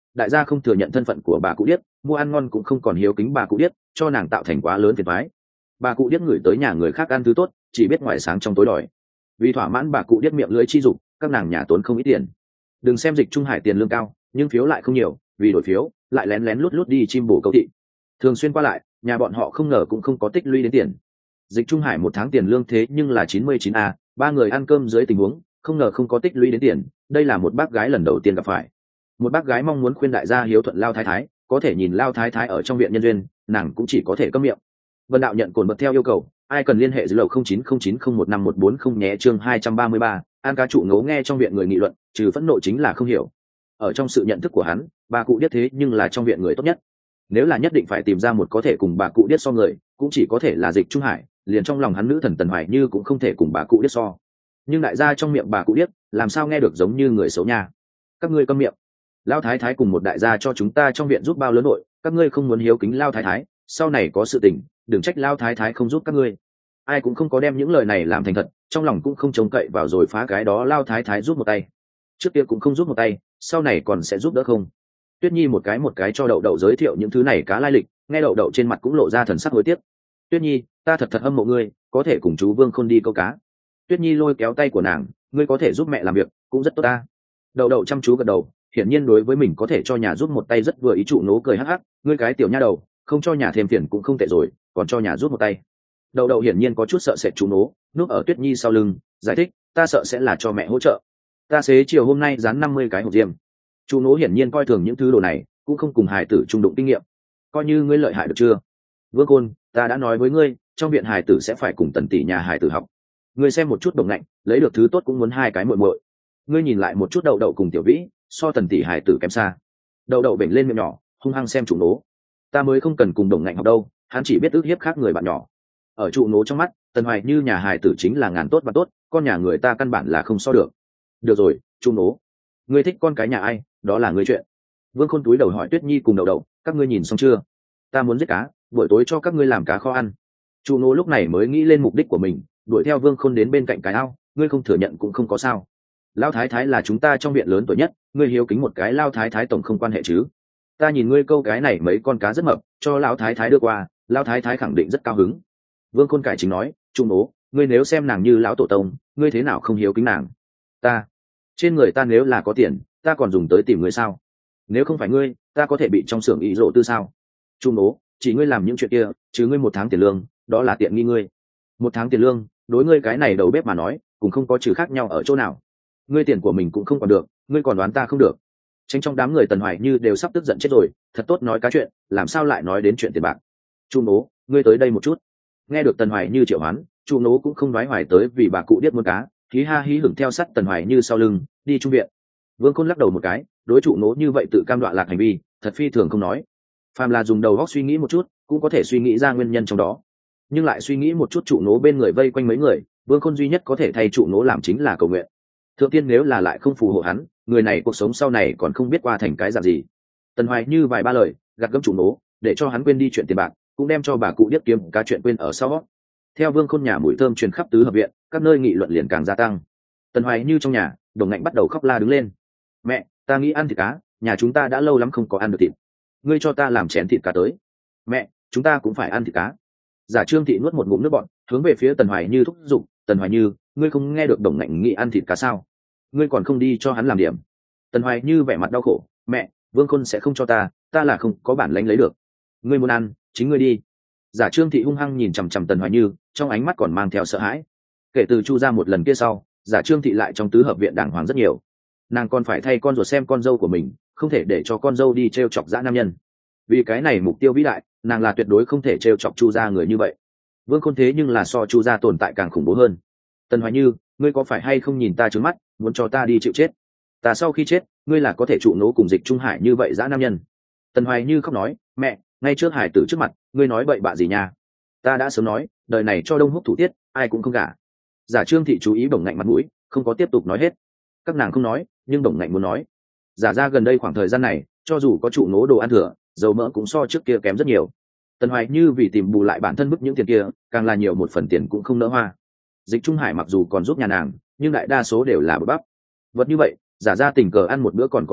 đại gia không thừa nhận thân phận của bà cụ điếc, mua ăn ngon cũng không còn hiếu kính bà cụ điếc, cho nàng tạo thành quá lớn phiền toái. Bà cụ điếc ngửi tới nhà người khác ăn thứ tốt, chỉ biết ngoài sáng trong tối đòi. Vì thỏa mãn bà cụ điếc miệng lưỡi chi dục, các nàng nhà tốn không ít tiền. Đừng xem Dịch Trung Hải tiền lương cao, nhưng phiếu lại không nhiều, vì đổi phiếu lại lén lén lút lút đi chim bổ câu thị. Thường xuyên qua lại, nhà bọn họ không ngờ cũng không có tích lũy đến tiền. Dịch Trung Hải một tháng tiền lương thế nhưng là chín mươi chín a, ba người ăn cơm dưới tình huống, không ngờ không có tích lũy đến tiền, đây là một bác gái lần đầu tiên gặp phải. Một bác gái mong muốn khuyên đại gia hiếu thuận Lao Thái Thái, có thể nhìn Lao Thái Thái ở trong viện nhân duyên, nàng cũng chỉ có thể câm miệng. Vân Đạo nhận cồn bật theo yêu cầu, ai cần liên hệ dưới lầu không chín không chín không một năm một bốn không nhé. Chương hai trăm ba mươi ba, An cá trụ ngấu nghe trong viện người nghị luận, trừ phẫn nộ chính là không hiểu. Ở trong sự nhận thức của hắn, bà cụ điếc thế nhưng là trong viện người tốt nhất. Nếu là nhất định phải tìm ra một có thể cùng bà cụ điếc so người, cũng chỉ có thể là Dịch Trung Hải, liền trong lòng hắn nữ thần Tần Hoài Như cũng không thể cùng bà cụ điếc so. Nhưng đại gia trong miệng bà cụ điếc, làm sao nghe được giống như người xấu nha. Các ngươi câm miệng. Lao Thái Thái cùng một đại gia cho chúng ta trong viện giúp bao lớn nội, các ngươi không muốn hiếu kính Lao Thái Thái, sau này có sự tình, đừng trách Lao Thái Thái không giúp các ngươi. Ai cũng không có đem những lời này làm thành thật, trong lòng cũng không trông cậy vào rồi phá cái đó Lao Thái Thái giúp một tay. Trước kia cũng không giúp một tay, sau này còn sẽ giúp đỡ không? Tuyết Nhi một cái một cái cho Đậu Đậu giới thiệu những thứ này cá lai lịch, nghe Đậu Đậu trên mặt cũng lộ ra thần sắc hối tiếc. Tuyết Nhi, ta thật thật hâm mộ ngươi, có thể cùng chú Vương Khôn đi câu cá. Tuyết Nhi lôi kéo tay của nàng, ngươi có thể giúp mẹ làm việc, cũng rất tốt ta. Đậu Đậu chăm chú gật đầu, hiển nhiên đối với mình có thể cho nhà giúp một tay rất vừa ý. Trụ Nố cười hắc hắc, ngươi cái tiểu nha đầu, không cho nhà thêm phiền cũng không tệ rồi, còn cho nhà giúp một tay. Đậu Đậu hiển nhiên có chút sợ sệt Trụ Nố, núp ở Tuyết Nhi sau lưng, giải thích, ta sợ sẽ là cho mẹ hỗ trợ. Ta xế chiều hôm nay dán năm mươi cái hộp diêm. Trụ Nố hiển nhiên coi thường những thứ đồ này, cũng không cùng hài tử trung đụng kinh nghiệm. Coi như ngươi lợi hại được chưa? Vương Côn, ta đã nói với ngươi, trong viện hài tử sẽ phải cùng Tần tỷ nhà hài tử học. Ngươi xem một chút Đồng Ngạnh, lấy được thứ tốt cũng muốn hai cái muội muội. Ngươi nhìn lại một chút Đậu Đậu cùng Tiểu Vĩ, so Tần tỷ hài tử kém xa. Đậu Đậu bệnh lên miệng nhỏ, hung hăng xem Trụ Nố. Ta mới không cần cùng Đồng Ngạnh học đâu, hắn chỉ biết ức hiếp khác người bạn nhỏ. Ở Trụ Nố trong mắt, Tần Hoài Như nhà hài tử chính là ngàn tốt và tốt, con nhà người ta căn bản là không so được. Được rồi, Trụ Nố, ngươi thích con cái nhà ai, đó là ngươi chuyện. Vương Khôn túi đầu hỏi Tuyết Nhi cùng Đậu Đậu, các ngươi nhìn xong chưa? Ta muốn giết cá, buổi tối cho các ngươi làm cá kho ăn. Trụ Nố lúc này mới nghĩ lên mục đích của mình, đuổi theo Vương Khôn đến bên cạnh cái ao, ngươi không thừa nhận cũng không có sao. Lao Thái Thái là chúng ta trong viện lớn tuổi nhất, ngươi hiếu kính một cái Lao Thái Thái tổng không quan hệ chứ? Ta nhìn ngươi câu cái này mấy con cá rất mập, cho Lão Thái Thái đưa qua, Lao Thái Thái khẳng định rất cao hứng. Vương Khôn cải chính nói, Trụ Nố, ngươi nếu xem nàng như lão tổ tông, ngươi thế nào không hiếu kính nàng? Ta, trên người ta nếu là có tiền, ta còn dùng tới tìm ngươi sao? Nếu không phải ngươi, ta có thể bị trong xưởng ý rộ tư sao? Trụ Nố, chỉ ngươi làm những chuyện kia, chứ ngươi một tháng tiền lương, đó là tiện nghi ngươi. Một tháng tiền lương, đối ngươi cái này đầu bếp mà nói, cũng không có trừ khác nhau ở chỗ nào. Ngươi tiền của mình cũng không còn được, ngươi còn đoán ta không được. Tránh trong đám người Tần Hoài Như đều sắp tức giận chết rồi, thật tốt nói cá chuyện, làm sao lại nói đến chuyện tiền bạc? Trụ Nố, ngươi tới đây một chút. Nghe được Tần Hoài Như triệu hoán, Trụ Nố cũng không nói hoài tới vì bà cụ điếc muốn cá, hí ha hí hửng theo sát Tần Hoài Như sau lưng, đi trung viện. Vương Khôn lắc đầu một cái, đối Trụ Nố như vậy tự cam đoạ lạc hành vi, thật phi thường không nói. Phàm là dùng đầu óc suy nghĩ một chút, cũng có thể suy nghĩ ra nguyên nhân trong đó. Nhưng lại suy nghĩ một chút Trụ Nố bên người vây quanh mấy người, Vương Khôn duy nhất có thể thay Trụ Nố làm chính là cầu nguyện. Thượng tiên nếu là lại không phù hộ hắn, người này cuộc sống sau này còn không biết qua thành cái dạng gì. Tần Hoài Như vài ba lời, gạt gẫm Trụ Nố, để cho hắn quên đi chuyện tiền bạc, cũng đem cho bà cụ điếc kiếm cá chuyện quên ở sau. Theo Vương Khôn nhà mùi thơm truyền khắp tứ hợp viện, các nơi nghị luận liền càng gia tăng. Tần Hoài Như trong nhà, Đồng Ngạnh bắt đầu khóc la đứng lên. Mẹ, ta nghĩ ăn thịt cá, nhà chúng ta đã lâu lắm không có ăn được thịt. Ngươi cho ta làm chén thịt cá tới. Mẹ, chúng ta cũng phải ăn thịt cá. Giả Trương Thị nuốt một ngụm nước bọt, hướng về phía Tần Hoài Như thúc giục, Tần Hoài Như, ngươi không nghe được Đồng Ngạnh nghĩ ăn thịt cá sao? Ngươi còn không đi cho hắn làm điểm. Tần Hoài Như vẻ mặt đau khổ, mẹ, Vương Khôn sẽ không cho ta, ta là không có bản lãnh lấy được. Ngươi muốn ăn, chính ngươi đi. Giả Trương Thị hung hăng nhìn chằm chằm Tần Hoài Như, trong ánh mắt còn mang theo sợ hãi. Kể từ Chu ra một lần kia sau, Giả Trương Thị lại trong tứ hợp viện đàng hoàng rất nhiều. Nàng còn phải thay con ruột xem con dâu của mình, không thể để cho con dâu đi t r e o chọc dã nam nhân. Vì cái này mục tiêu vĩ đại, nàng là tuyệt đối không thể t r e o chọc Chu ra người như vậy. Vương Khôn thế nhưng là so Chu ra tồn tại càng khủng bố hơn. Tần Hoài Như, ngươi có phải hay không nhìn ta trướng mắt, muốn cho ta đi chịu chết? Ta sau khi chết, ngươi là có thể Trụ Nố cùng Dịch Trung Hải như vậy dã nam nhân. Tần Hoài Như khóc nói, mẹ, ngay trước Hải tử trước mặt, ngươi nói bậy bạ gì nha? Ta đã sớm nói, đời này cho Đông Húc thủ tiết, ai cũng không gả. Giả Trương Thị chú ý Bổng Ngạnh mặt mũi, không có tiếp tục nói hết. Các nàng không nói, nhưng Bổng Ngạnh muốn nói. Giả ra gần đây khoảng thời gian này, cho dù có Trụ Nố đồ ăn thừa, dầu mỡ cũng so trước kia kém rất nhiều. Tần Hoài Như vì tìm bù lại bản thân bức những tiền kia, càng là nhiều một phần tiền cũng không nỡ hoa. Dịch Trung Hải mặc dù còn giúp nhà nàng, nhưng đại đa số đều là bờ bắp. Vật như vậy, giả ra tình cờ ăn một bữa còn có thể,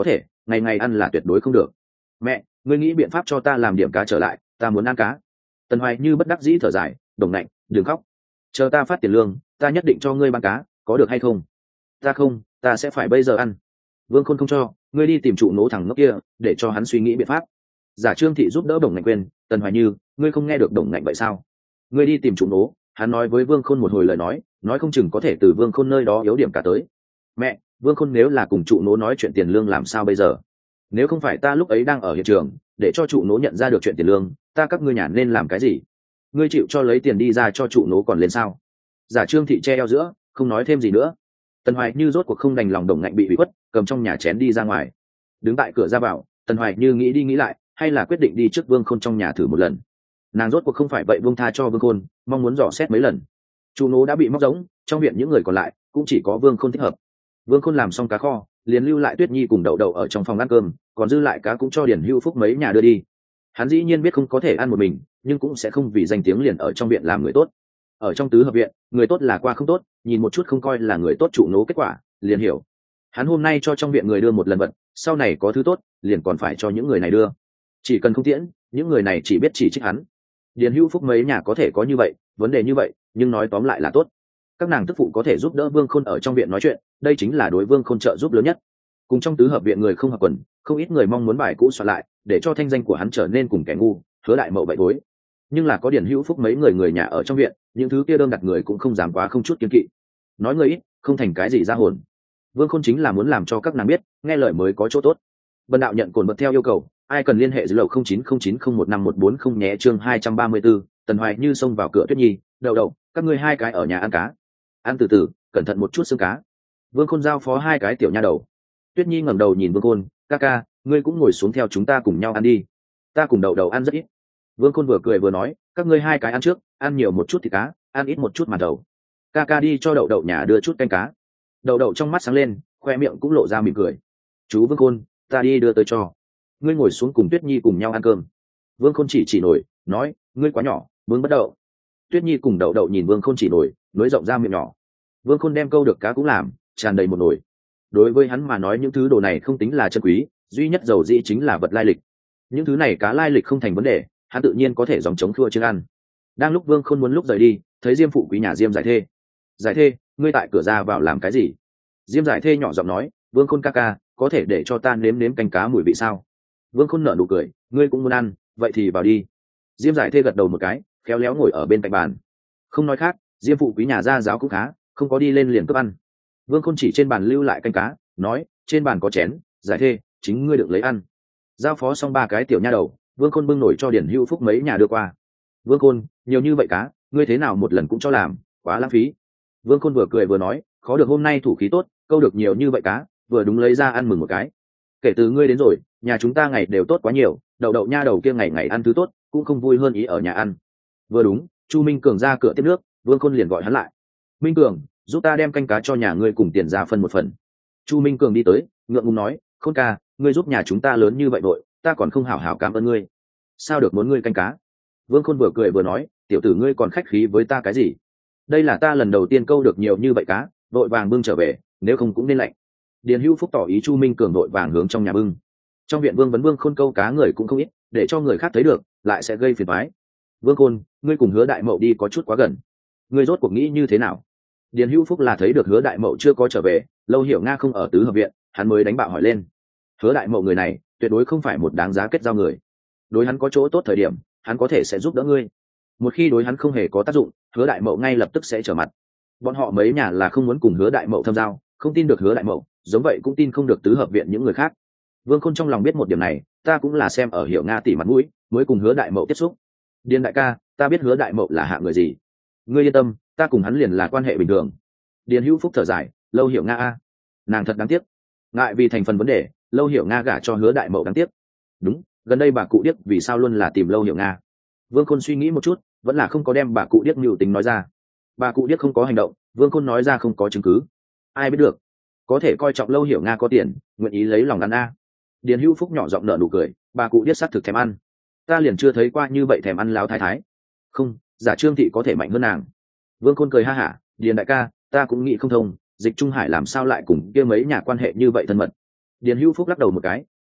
ngày ngày ăn là tuyệt đối không được. Mẹ, ngươi nghĩ biện pháp cho ta làm điểm cá trở lại, ta muốn ăn cá. Tần Hoài Như bất đắc dĩ thở dài, Đồng Nạnh, đừng khóc, chờ ta phát tiền lương, ta nhất định cho ngươi bán cá, có được hay không? Ta không, ta sẽ phải bây giờ ăn. Vương Khôn không cho, ngươi đi tìm trụ nỗ thằng ngốc kia, để cho hắn suy nghĩ biện pháp. Giả Trương Thị giúp đỡ Đồng Nạnh quên, Tần Hoài Như, ngươi không nghe được Đồng Nạnh vậy sao? Ngươi đi tìm trụ nỗ, hắn nói với Vương Khôn một hồi lời nói, nói không chừng có thể từ Vương Khôn nơi đó yếu điểm cả tới. Mẹ, Vương Khôn nếu là cùng trụ nỗ nói chuyện tiền lương làm sao bây giờ? Nếu không phải ta lúc ấy đang ở hiện trường, để cho trụ nỗ nhận ra được chuyện tiền lương, ta các ngươi nhàn nên làm cái gì? Ngươi chịu cho lấy tiền đi ra cho trụ nỗ còn lên sao? Giả Trương Thị che eo giữa, không nói thêm gì nữa. Tần Hoài Như rốt cuộc không đành lòng Đồng Ngạnh bị bị khuất, cầm trong nhà chén đi ra ngoài. Đứng tại cửa ra vào, Tần Hoài Như nghĩ đi nghĩ lại, hay là quyết định đi trước Vương Khôn trong nhà thử một lần. Nàng rốt cuộc không phải vậy buông tha cho Vương Khôn, mong muốn dò xét mấy lần. Trụ nỗ đã bị móc giống, trong viện những người còn lại cũng chỉ có Vương Khôn thích hợp. Vương Khôn làm xong cá kho, liền lưu lại Tuyết Nhi cùng Đậu Đậu ở trong phòng ăn cơm, còn dư lại cá cũng cho Điền Hữu Phúc mấy nhà đưa đi. Hắn dĩ nhiên biết không có thể ăn một mình, nhưng cũng sẽ không vì danh tiếng liền ở trong viện làm người tốt. Ở trong tứ hợp viện, người tốt là qua không tốt, nhìn một chút không coi là người tốt trụ nỗ kết quả, liền hiểu. Hắn hôm nay cho trong viện người đưa một lần vật, sau này có thứ tốt, liền còn phải cho những người này đưa. Chỉ cần không tiễn, những người này chỉ biết chỉ trích hắn. Điền Hữu Phúc mấy nhà có thể có như vậy, vấn đề như vậy, nhưng nói tóm lại là tốt. Các nàng tức phụ có thể giúp đỡ Vương Khôn ở trong viện nói chuyện, đây chính là đối Vương Khôn trợ giúp lớn nhất. Cùng trong tứ hợp viện người không hợp quần, không ít người mong muốn bài cũ soạn lại, để cho thanh danh của hắn trở nên cùng kẻ ngu, Hứa Đại Mậu bậy bối. Nhưng là có Điền Hữu Phúc mấy người người nhà ở trong viện, những thứ kia đơm đặt người cũng không dám quá không chút kiên kỵ. Nói người ít, không thành cái gì ra hồn. Vương Khôn chính là muốn làm cho các nàng biết, nghe lời mới có chỗ tốt. Bần đạo nhận cồn bật theo yêu cầu, ai cần liên hệ dưới lầu không chín không chín không một năm một bốn không nhé. Chương hai trăm ba mươi 234, Tần Hoài Như xông vào cửa Tuyết Nhi, Đậu Đậu, các ngươi hai cái ở nhà ăn cá. Ăn từ từ, cẩn thận một chút xương cá. Vương Khôn giao phó hai cái tiểu nha đầu. Tuyết Nhi ngẩng đầu nhìn Vương Khôn, ca ca, ngươi cũng ngồi xuống theo chúng ta cùng nhau ăn đi. Ta cùng Đậu Đậu ăn rất ít. Vương Khôn vừa cười vừa nói, các ngươi hai cái ăn trước, ăn nhiều một chút thịt cá, ăn ít một chút màn đầu. Ca ca đi cho Đậu Đậu nhà đưa chút canh cá. Đậu Đậu trong mắt sáng lên, khoe miệng cũng lộ ra mỉm cười. Chú Vương Khôn, ta đi đưa tới cho. Ngươi ngồi xuống cùng Tuyết Nhi cùng nhau ăn cơm. Vương Khôn chỉ chỉ nổi, nói, ngươi quá nhỏ, Vương bất đậu. Tuyết Nhi cùng Đậu Đậu nhìn Vương Khôn chỉ nổi, nối rộng ra miệng nhỏ. Vương Khôn đem câu được cá cũng làm, tràn đầy một nồi. Đối với hắn mà nói những thứ đồ này không tính là chân quý, duy nhất dầu dĩ chính là vật lai lịch. Những thứ này cá lai lịch không thành vấn đề, hắn tự nhiên có thể dòng chống khua chưa ăn. Đang lúc Vương Khôn muốn lúc rời đi, thấy Diêm phụ quý nhà Diêm Giải Thê. Giải Thê, ngươi tại cửa ra vào làm cái gì? Diêm Giải Thê nhỏ giọng nói, Vương Khôn ca ca, có thể để cho ta nếm nếm canh cá mùi vị sao? Vương Khôn nở nụ cười, ngươi cũng muốn ăn, vậy thì vào đi. Diêm Giải Thê gật đầu một cái, khéo léo ngồi ở bên cạnh bàn. Không nói khác, Diêm phụ quý nhà gia giáo cũng khá, không có đi lên liền cướp ăn. Vương Khôn chỉ trên bàn lưu lại canh cá, nói, trên bàn có chén, Giải Thê, chính ngươi được lấy ăn. Giao phó xong ba cái tiểu nha đầu, Vương Khôn bưng nổi cho Điền Hữu Phúc mấy nhà đưa qua. Vương Khôn, nhiều như vậy cá, ngươi thế nào một lần cũng cho làm, quá lãng phí. Vương Khôn vừa cười vừa nói, khó được hôm nay thủ khí tốt, câu được nhiều như vậy cá, vừa đúng lấy ra ăn mừng một cái. Kể từ ngươi đến rồi, nhà chúng ta ngày đều tốt quá nhiều, Đậu Đậu nha đầu kia ngày ngày ăn thứ tốt, cũng không vui hơn ý ở nhà ăn. Vừa đúng, Chu Minh Cường ra cửa tiếp nước, Vương Khôn liền gọi hắn lại. Minh Cường, giúp ta đem canh cá cho nhà ngươi cùng tiền ra phân một phần. Chu Minh Cường đi tới, ngượng ngùng nói, Khôn ca, ngươi giúp nhà chúng ta lớn như vậy vội, ta còn không hảo hảo cảm ơn ngươi. Sao được muốn ngươi canh cá? Vương Khôn vừa cười vừa nói, tiểu tử ngươi còn khách khí với ta cái gì? Đây là ta lần đầu tiên câu được nhiều như vậy cá, vội vàng bưng trở về, nếu không cũng nên lạnh. Điền Hữu Phúc tỏ ý Chu Minh Cường vội vàng hướng trong nhà bưng. Trong viện Vương Vấn Vương Khôn câu cá người cũng không ít, để cho người khác thấy được, lại sẽ gây phiền toái. Vương Khôn, ngươi cùng Hứa Đại Mậu đi có chút quá gần. Ngươi rốt cuộc nghĩ như thế nào? Điền Hữu Phúc là thấy được Hứa Đại Mậu chưa có trở về, Lâu Hiểu Nga không ở tứ hợp viện, hắn mới đánh bạo hỏi lên. Hứa Đại Mậu người này, tuyệt đối không phải một đáng giá kết giao người. Đối hắn có chỗ tốt thời điểm, hắn có thể sẽ giúp đỡ ngươi. Một khi đối hắn không hề có tác dụng, Hứa Đại Mậu ngay lập tức sẽ trở mặt. Bọn họ mấy nhà là không muốn cùng Hứa Đại Mậu thâm giao, không tin được Hứa Đại Mậu, giống vậy cũng tin không được tứ hợp viện những người khác. Vương Khôn trong lòng biết một điểm này, ta cũng là xem ở Hiểu Nga tỷ mặt mũi, mới cùng Hứa Đại Mậu tiếp xúc. Điền đại ca, ta biết Hứa Đại Mậu là hạ người gì. Ngươi yên tâm, ta cùng hắn liền là quan hệ bình thường. Điền Hữu Phúc thở dài, Lâu Hiểu Nga a, nàng thật đáng tiếc. Ngại vì thành phần vấn đề, Lâu Hiểu Nga gả cho Hứa Đại Mậu đáng tiếc. Đúng, gần đây bà cụ điếc vì sao luôn là tìm Lâu Hiểu Nga. Vương Khôn suy nghĩ một chút, vẫn là không có đem bà cụ điếc mưu tính nói ra. Bà cụ điếc không có hành động, Vương Khôn nói ra không có chứng cứ. Ai biết được, có thể coi trọng Lâu Hiểu Nga có tiền, nguyện ý lấy lòng ăn a. Điền Hữu Phúc nhỏ giọng nở nụ cười, bà cụ điếc xác thực thèm ăn. Ta liền chưa thấy qua như vậy thèm ăn láo thái thái. Không, giả Trương thị có thể mạnh hơn nàng. Vương Khôn cười ha hả, Điền đại ca, ta cũng nghĩ không thông, Dịch Trung Hải làm sao lại cùng kia mấy nhà quan hệ như vậy thân mật. Điền Hữu Phúc lắc đầu một cái,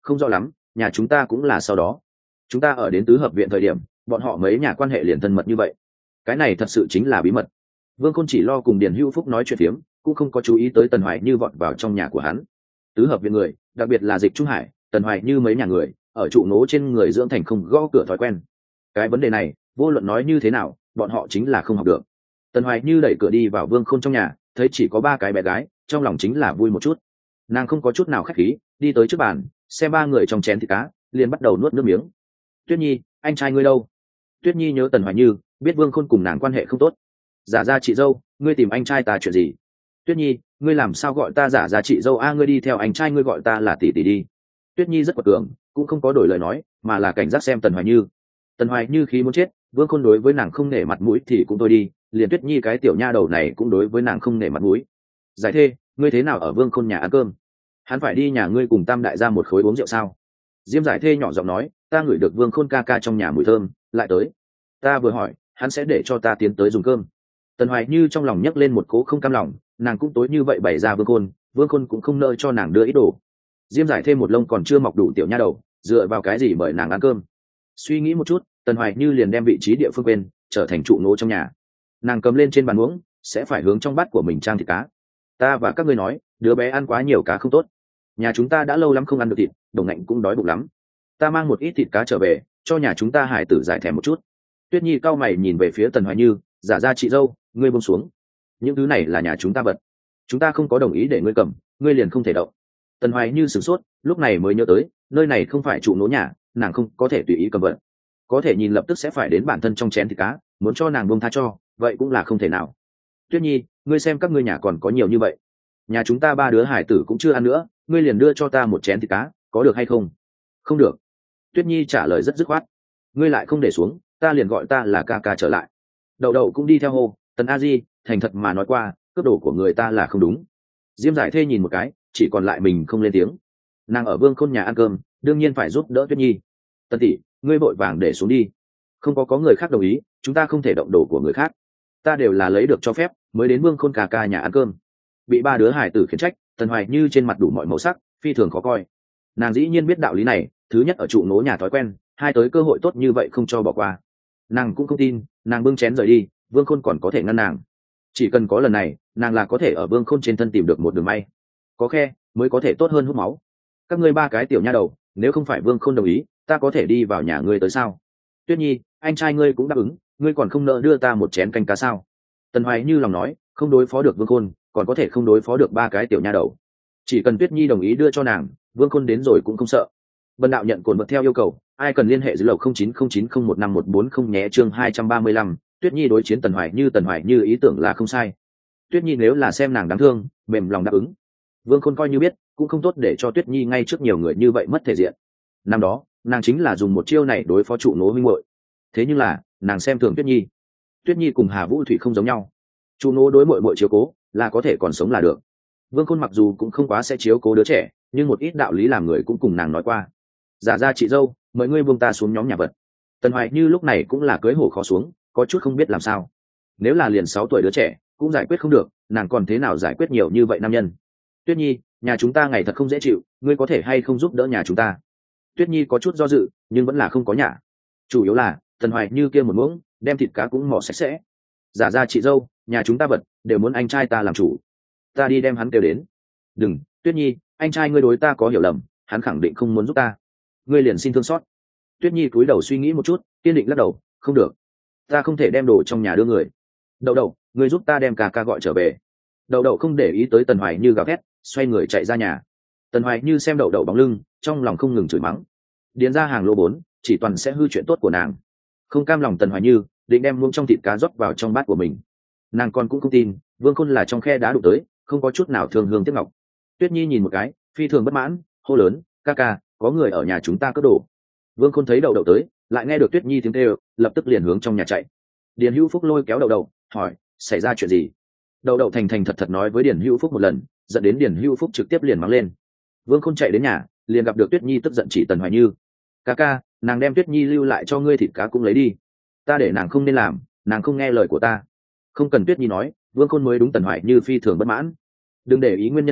không rõ lắm, nhà chúng ta cũng là sau đó. Chúng ta ở đến tứ hợp viện thời điểm, bọn họ mấy nhà quan hệ liền thân mật như vậy. Cái này thật sự chính là bí mật. Vương Khôn chỉ lo cùng Điền Hữu Phúc nói chuyện phiếm, cũng không có chú ý tới Tần Hoài Như vọt vào trong nhà của hắn. Tứ hợp viện người, đặc biệt là Dịch Trung Hải, Tần Hoài Như mấy nhà người, ở trụ nố trên người dưỡng thành không gõ cửa thói quen. Cái vấn đề này, vô luận nói như thế nào, bọn họ chính là không học được. Tần Hoài Như đẩy cửa đi vào Vương Khôn trong nhà, thấy chỉ có ba cái bé gái, trong lòng chính là vui một chút. Nàng không có chút nào khách khí, đi tới trước bàn, xem ba người trong chén thịt cá, liền bắt đầu nuốt nước miếng. Tuyết Nhi, anh trai ngươi đâu? Tuyết Nhi nhớ Tần Hoài Như, biết Vương Khôn cùng nàng quan hệ không tốt. Giả ra chị dâu, ngươi tìm anh trai ta chuyện gì? Tuyết Nhi, ngươi làm sao gọi ta giả ra chị dâu a? Ngươi đi theo anh trai ngươi gọi ta là tỷ tỷ đi. Tuyết Nhi rất quật cường, cũng không có đổi lời nói, mà là cảnh giác xem Tần Hoài Như. Tần Hoài Như khí muốn chết, Vương Khôn đối với nàng không nể mặt mũi thì cũng thôi đi, liền Tuyết Nhi cái tiểu nha đầu này cũng đối với nàng không nể mặt mũi. Giải thê, ngươi thế nào ở Vương Khôn nhà ăn cơm? Hắn phải đi nhà ngươi cùng Tam đại gia một khối uống rượu sao? Diêm Giải thê nhỏ giọng nói, ta ngửi được Vương Khôn ca ca trong nhà mùi thơm, lại tới. Ta vừa hỏi, hắn sẽ để cho ta tiến tới dùng cơm. Tần Hoài Như trong lòng nhấc lên một cố không cam lòng, nàng cũng tối như vậy bày ra Vương Khôn, Vương Khôn cũng không nỡ cho nàng đưa ý đồ. Diêm Giải thêm một lông còn chưa mọc đủ tiểu nha đầu, dựa vào cái gì mời nàng ăn cơm? Suy nghĩ một chút, Tần Hoài Như liền đem vị trí địa phương quên, trở thành trụ nô trong nhà. Nàng cầm lên trên bàn uống, sẽ phải hướng trong bát của mình trang thịt cá. Ta và các ngươi nói, đứa bé ăn quá nhiều cá không tốt. Nhà chúng ta đã lâu lắm không ăn được thịt, Đồng Ngạnh cũng đói bụng lắm. Ta mang một ít thịt cá trở về, cho nhà chúng ta hải tử giải thèm một chút. Tuyết Nhi cau mày nhìn về phía Tần Hoài Như, giả ra chị dâu, ngươi buông xuống. Những thứ này là nhà chúng ta vật, chúng ta không có đồng ý để ngươi cầm, ngươi liền không thể động. Tần Hoài Như sửng sốt, lúc này mới nhớ tới, nơi này không phải trụ nố nhà, nàng không có thể tùy ý cầm vật. Có thể nhìn lập tức sẽ phải đến bản thân trong chén thịt cá, muốn cho nàng buông tha cho, vậy cũng là không thể nào. Tuyết Nhi, ngươi xem các ngươi nhà còn có nhiều như vậy, nhà chúng ta ba đứa hải tử cũng chưa ăn nữa, ngươi liền đưa cho ta một chén thịt cá, có được hay không? Không được. Tuyết Nhi trả lời rất dứt khoát. Ngươi lại không để xuống, ta liền gọi ta là ca ca trở lại. Đậu đậu cũng đi theo hô, Tần A Di, thành thật mà nói qua, cướp đồ của người ta là không đúng. Diêm Giải thê nhìn một cái, chỉ còn lại mình không lên tiếng. Nàng ở Vương Khôn nhà ăn cơm, đương nhiên phải giúp đỡ Tuyết Nhi. Tần tỷ, ngươi vội vàng để xuống đi. Không có có người khác đồng ý, chúng ta không thể động đồ của người khác. Ta đều là lấy được cho phép, mới đến Vương Khôn ca ca nhà ăn cơm. Bị ba đứa hải tử khiển trách, Tần Hoài Như trên mặt đủ mọi màu sắc, phi thường khó coi. Nàng dĩ nhiên biết đạo lý này, thứ nhất ở trụ nố nhà thói quen, hai tới cơ hội tốt như vậy không cho bỏ qua. Nàng cũng không tin, nàng bưng chén rời đi, Vương Khôn còn có thể ngăn nàng. Chỉ cần có lần này, nàng là có thể ở Vương Khôn trên thân tìm được một đường may. Có khe, mới có thể tốt hơn hút máu. Các ngươi ba cái tiểu nha đầu, nếu không phải Vương Khôn đồng ý, ta có thể đi vào nhà ngươi tới sao? Tuyết Nhi, anh trai ngươi cũng đáp ứng, ngươi còn không nỡ đưa ta một chén canh cá sao? Tần Hoài Như lòng nói, không đối phó được Vương Khôn, còn có thể không đối phó được ba cái tiểu nha đầu. Chỉ cần Tuyết Nhi đồng ý đưa cho nàng, Vương Khôn đến rồi cũng không sợ. Bần đạo nhận cồn vật theo yêu cầu, ai cần liên hệ dưới lầu không chín không chín không một năm một bốn không nhé. Chương hai trăm ba mươi lăm, Tuyết Nhi đối chiến Tần Hoài Như. Tần Hoài Như ý tưởng là không sai. Tuyết Nhi nếu là xem nàng đáng thương, mềm lòng đáp ứng. Vương Khôn coi như biết, cũng không tốt để cho Tuyết Nhi ngay trước nhiều người như vậy mất thể diện. Năm đó, nàng chính là dùng một chiêu này đối phó trụ nố minh muội. Thế nhưng là, nàng xem thường Tuyết Nhi. Tuyết Nhi cùng Hà Vũ Thủy không giống nhau. Trụ nố đối muội muội chiếu cố, là có thể còn sống là được. Vương Khôn mặc dù cũng không quá sẽ chiếu cố đứa trẻ, nhưng một ít đạo lý làm người cũng cùng nàng nói qua. Giả ra chị dâu, mời ngươi buông ta xuống nhóm nhà vật. Tần Hoài Như lúc này cũng là cưới hổ khó xuống, có chút không biết làm sao. Nếu là liền sáu tuổi đứa trẻ cũng giải quyết không được, nàng còn thế nào giải quyết nhiều như vậy nam nhân? Tuyết Nhi, nhà chúng ta ngày thật không dễ chịu, ngươi có thể hay không giúp đỡ nhà chúng ta? Tuyết Nhi có chút do dự, nhưng vẫn là không có nhà. Chủ yếu là Tần Hoài Như kia một muỗng, đem thịt cá cũng mỏ sạch sẽ. Giả ra chị dâu, nhà chúng ta vật đều muốn anh trai ta làm chủ, ta đi đem hắn kêu đến. Đừng, Tuyết Nhi, anh trai ngươi đối ta có hiểu lầm, hắn khẳng định không muốn giúp ta. Ngươi liền xin thương xót. Tuyết Nhi cúi đầu suy nghĩ một chút, kiên định lắc đầu, không được, ta không thể đem đồ trong nhà đưa người. Đậu đậu, ngươi giúp ta đem ca ca gọi trở về. Đậu đậu không để ý tới Tần Hoài Như gào thét, xoay người chạy ra nhà. Tần Hoài Như xem đậu đậu bóng lưng, trong lòng không ngừng chửi mắng. Điền ra hàng lô bốn, chỉ toàn sẽ hư chuyện tốt của nàng. Không cam lòng Tần Hoài Như định đem muỗng trong thịt cá rót vào trong bát của mình. Nàng còn cũng không tin Vương Khôn là trong khe đá đụng tới, không có chút nào thương hương tiếc ngọc. Tuyết Nhi nhìn một cái, phi thường bất mãn, hô lớn, ca ca, có người ở nhà chúng ta cướp đồ. Vương Khôn thấy đậu đậu tới, lại nghe được Tuyết Nhi tiếng kêu, lập tức liền hướng trong nhà chạy. Điền Hữu Phúc lôi kéo đậu đậu, hỏi, xảy ra chuyện gì? Đậu đậu thành thành thật thật nói với Điền Hữu Phúc một lần, dẫn đến Điền Hữu Phúc trực tiếp liền mắng lên. Vương Khôn chạy đến nhà, liền gặp được Tuyết Nhi tức giận chỉ Tần Hoài Như. Ca ca, nàng đem Tuyết Nhi lưu lại cho ngươi thịt cá cũng lấy đi. Ta để nàng không nên làm, nàng không nghe lời của ta. Không cần Tuyết Nhi nói, Vương Khôn mới đúng Tần Hoài Như phi thường bất mãn. Đừng để ý nguyên nhân gì,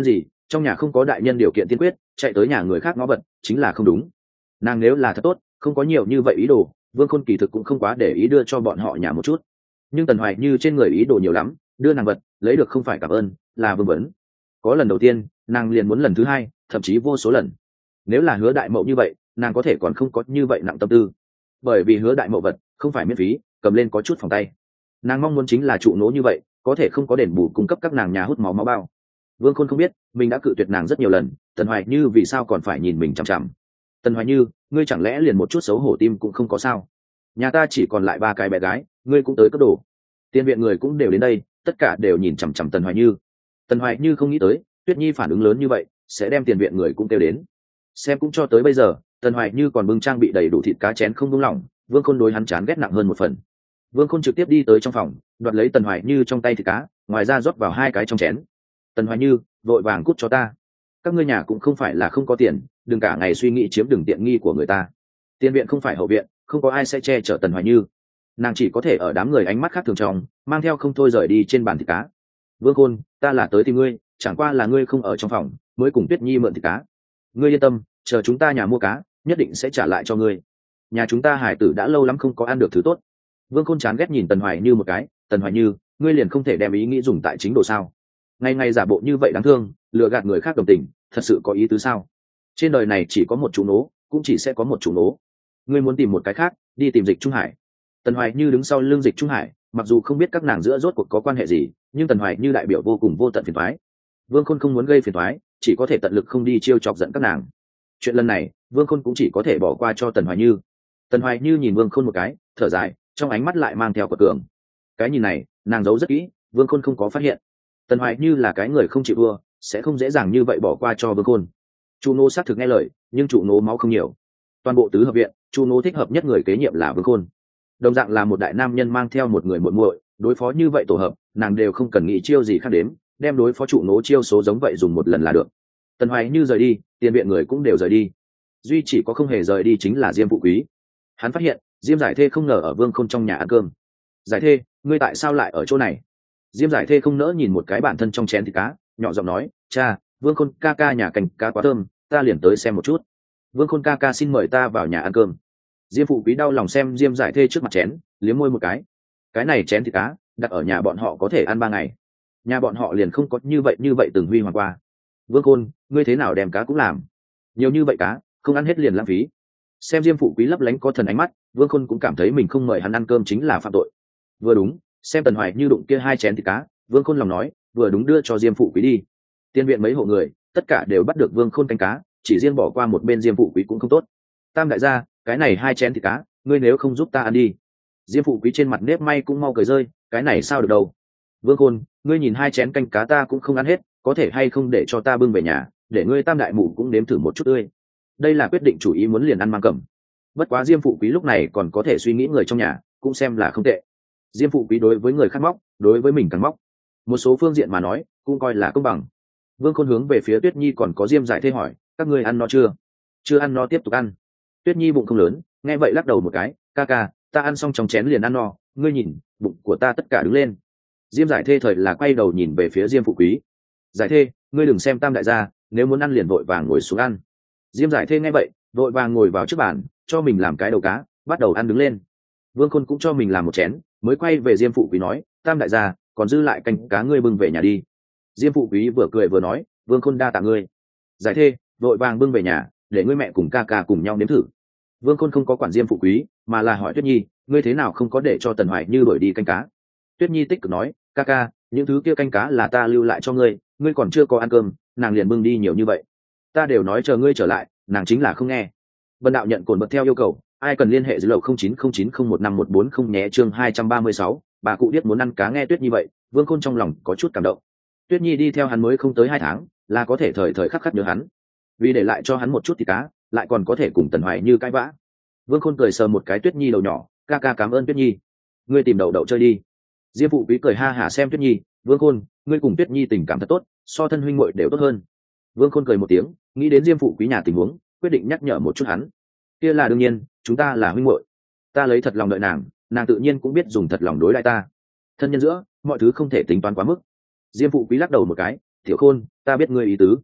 trong nhà không có đại nhân điều kiện tiên quyết, chạy tới nhà người khác ngó vật chính là không đúng. Nàng nếu là thật tốt, không có nhiều như vậy ý đồ, Vương Khôn kỳ thực cũng không quá để ý đưa cho bọn họ nhà một chút. Nhưng Tần Hoài Như trên người ý đồ nhiều lắm, đưa nàng vật lấy được không phải cảm ơn, là vương vấn. Có lần đầu tiên, nàng liền muốn lần thứ hai, thậm chí vô số lần. Nếu là Hứa Đại Mậu như vậy, nàng có thể còn không có như vậy nặng tâm tư, bởi vì Hứa Đại Mậu vật không phải miễn phí, cầm lên có chút phòng tay. Nàng mong muốn chính là trụ nố như vậy, có thể không có đền bù cung cấp các nàng nhà hút máu máu bao. Vương Khôn không biết mình đã cự tuyệt nàng rất nhiều lần, Tần Hoài Như vì sao còn phải nhìn mình chằm chằm. Tần Hoài Như, ngươi chẳng lẽ liền một chút xấu hổ tim cũng không có sao? Nhà ta chỉ còn lại ba cái bé gái, ngươi cũng tới cấp đồ. Tiên viện người cũng đều đến đây, tất cả đều nhìn chằm chằm Tần Hoài Như. Tần Hoài Như không nghĩ tới Tuyết Nhi phản ứng lớn như vậy sẽ đem tiền viện người cũng kêu đến. Xem cũng cho tới bây giờ, Tần Hoài Như còn bưng trang bị đầy đủ thịt cá chén không buông lỏng, Vương Khôn đối hắn chán ghét nặng hơn một phần. Vương Khôn trực tiếp đi tới trong phòng, đoạt lấy Tần Hoài Như trong tay thịt cá, ngoài ra rót vào hai cái trong chén. Tần Hoài Như, vội vàng cút cho ta. Các ngươi nhà cũng không phải là không có tiền, đừng cả ngày suy nghĩ chiếm đường tiện nghi của người ta. Tiền viện không phải hậu viện, không có ai sẽ che chở Tần Hoài Như. Nàng chỉ có thể ở đám người ánh mắt khác thường trong, mang theo không thôi rời đi trên bàn thịt cá. Vương Khôn, ta là tới tìm ngươi, chẳng qua là ngươi không ở trong phòng, mới cùng Tuyết Nhi mượn thịt cá. Ngươi yên tâm, chờ chúng ta nhà mua cá, nhất định sẽ trả lại cho ngươi. Nhà chúng ta hải tử đã lâu lắm không có ăn được thứ tốt. Vương Khôn chán ghét nhìn Tần Hoài Như một cái. Tần Hoài Như, ngươi liền không thể đem ý nghĩ dùng tại chính đồ sao? Ngày ngày giả bộ như vậy đáng thương, lừa gạt người khác đồng tình, thật sự có ý tứ sao? Trên đời này chỉ có một chủ nố, cũng chỉ sẽ có một chủ nố. Ngươi muốn tìm một cái khác, đi tìm Dịch Trung Hải. Tần Hoài Như đứng sau lưng Dịch Trung Hải, mặc dù không biết các nàng giữa rốt cuộc có quan hệ gì, nhưng Tần Hoài Như đại biểu vô cùng vô tận phiền toái. Vương Khôn không muốn gây phiền toái, chỉ có thể tận lực không đi chiêu chọc giận các nàng. Chuyện lần này, Vương Khôn cũng chỉ có thể bỏ qua cho Tần Hoài Như. Tần Hoài Như nhìn Vương Khôn một cái, thở dài, trong ánh mắt lại mang theo quật cường. Cái nhìn này, nàng giấu rất kỹ, Vương Khôn không có phát hiện. Tần Hoài Như là cái người không chịu thua, sẽ không dễ dàng như vậy bỏ qua cho Vương Khôn. Chu Nô xác thực nghe lời, nhưng Chu Nô máu không nhiều. Toàn bộ tứ hợp viện, Chu Nô thích hợp nhất người kế nhiệm là Vương Khôn. Đồng dạng là một đại nam nhân mang theo một người muội muội, đối phó như vậy tổ hợp, nàng đều không cần nghĩ chiêu gì khác đếm, đem đối phó Chu Nô chiêu số giống vậy dùng một lần là được. Tần Hoài Như rời đi, tiền viện người cũng đều rời đi. Duy chỉ có không hề rời đi chính là Diêm Phụ Quý. Hắn phát hiện, Diêm Giải Thê không ngờ ở Vương Khôn trong nhà ăn cơm. Giải Thê, ngươi tại sao lại ở chỗ này? Diêm Giải Thê không nỡ nhìn một cái bản thân trong chén thịt cá, nhỏ giọng nói, cha, Vương Khôn ca ca nhà canh cá quá thơm, ta liền tới xem một chút. Vương Khôn ca ca xin mời ta vào nhà ăn cơm. Diêm Phụ Quý đau lòng xem Diêm Giải Thê trước mặt chén, liếm môi một cái. Cái này chén thịt cá, đặt ở nhà bọn họ có thể ăn ba ngày. Nhà bọn họ liền không có như vậy như vậy từng huy hoàng qua. Vương Khôn, ngươi thế nào đem cá cũng làm? Nhiều như vậy cá, không ăn hết liền lãng phí. Xem Diêm Phụ Quý lấp lánh có thần ánh mắt, Vương Khôn cũng cảm thấy mình không mời hắn ăn cơm chính là phạm tội. Vừa đúng, xem Tần Hoài Như đụng kia hai chén thịt cá, Vương Khôn lòng nói, vừa đúng đưa cho Diêm Phụ Quý đi. Tiên viện mấy hộ người, tất cả đều bắt được Vương Khôn canh cá, chỉ riêng bỏ qua một bên Diêm Phụ Quý cũng không tốt. Tam đại gia, cái này hai chén thịt cá, ngươi nếu không giúp ta ăn đi. Diêm Phụ Quý trên mặt nếp may cũng mau cười rơi, cái này sao được đâu. Vương Khôn, ngươi nhìn hai chén canh cá ta cũng không ăn hết, có thể hay không để cho ta bưng về nhà, để ngươi tam đại mụ cũng nếm thử một chút tươi. Đây là quyết định chủ ý muốn liền ăn mang cầm. Bất quá Diêm Phụ Quý lúc này còn có thể suy nghĩ người trong nhà, cũng xem là không tệ. Diêm Phụ Quý đối với người khác móc, đối với mình càng móc. Một số phương diện mà nói, cũng coi là công bằng. Vương Khôn hướng về phía Tuyết Nhi còn có Diêm Giải Thê hỏi, các ngươi ăn no chưa? Chưa ăn no tiếp tục ăn. Tuyết Nhi bụng không lớn, nghe vậy lắc đầu một cái, ca ca, ta ăn xong trong chén liền ăn no, ngươi nhìn, bụng của ta tất cả đứng lên. Diêm Giải Thê thời là quay đầu nhìn về phía Diêm Phụ Quý. Giải Thê, ngươi đừng xem tam đại gia, nếu muốn ăn liền vội vàng ngồi xuống ăn. Diêm Giải Thê nghe vậy, vội vàng ngồi vào trước bàn, cho mình làm cái đầu cá, bắt đầu ăn đứng lên. Vương Khôn cũng cho mình làm một chén, mới quay về Diêm Phụ Quý nói, tam đại gia, còn dư lại canh cá ngươi bưng về nhà đi. Diêm Phụ Quý vừa cười vừa nói, Vương Khôn đa tạ ngươi. Giải Thê, vội vàng bưng về nhà, để ngươi mẹ cùng ca ca cùng nhau nếm thử. Vương Khôn không có quản Diêm Phụ Quý, mà là hỏi Tuyết Nhi, ngươi thế nào không có để cho Tần Hoài Như đổi đi canh cá? Tuyết Nhi tích cực nói, ca ca, những thứ kia canh cá là ta lưu lại cho ngươi, ngươi còn chưa có ăn cơm, nàng liền bưng đi nhiều như vậy. Ta đều nói chờ ngươi trở lại, nàng chính là không nghe. Vân đạo nhận cồn bật theo yêu cầu, ai cần liên hệ dưới lầu không chín không chín không một năm một bốn không nhé. Chương hai trăm ba mươi sáu, bà cụ điếc muốn ăn cá. Nghe Tuyết Nhi vậy, Vương Khôn trong lòng có chút cảm động. Tuyết Nhi đi theo hắn mới không tới hai tháng, là có thể thời thời khắc khắc nhớ hắn. Vì để lại cho hắn một chút thịt cá, lại còn có thể cùng Tần Hoài Như cãi vã. Vương Khôn cười sờ một cái Tuyết Nhi đầu nhỏ, ca ca cảm ơn Tuyết Nhi, ngươi tìm đậu đậu chơi đi. Diêm Phụ Quý cười ha hả xem Tuyết Nhi, Vương Khôn, ngươi cùng Tuyết Nhi tình cảm thật tốt, so thân huynh muội đều tốt hơn. Vương Khôn cười một tiếng, nghĩ đến Diêm Phụ Quý nhà tình huống, quyết định nhắc nhở một chút hắn. Kia là đương nhiên, chúng ta là huynh muội, ta lấy thật lòng đợi nàng, nàng tự nhiên cũng biết dùng thật lòng đối lại ta. Thân nhân giữa, mọi thứ không thể tính toán quá mức. Diêm Phụ Quý lắc đầu một cái, Tiểu Khôn, ta biết ngươi ý tứ.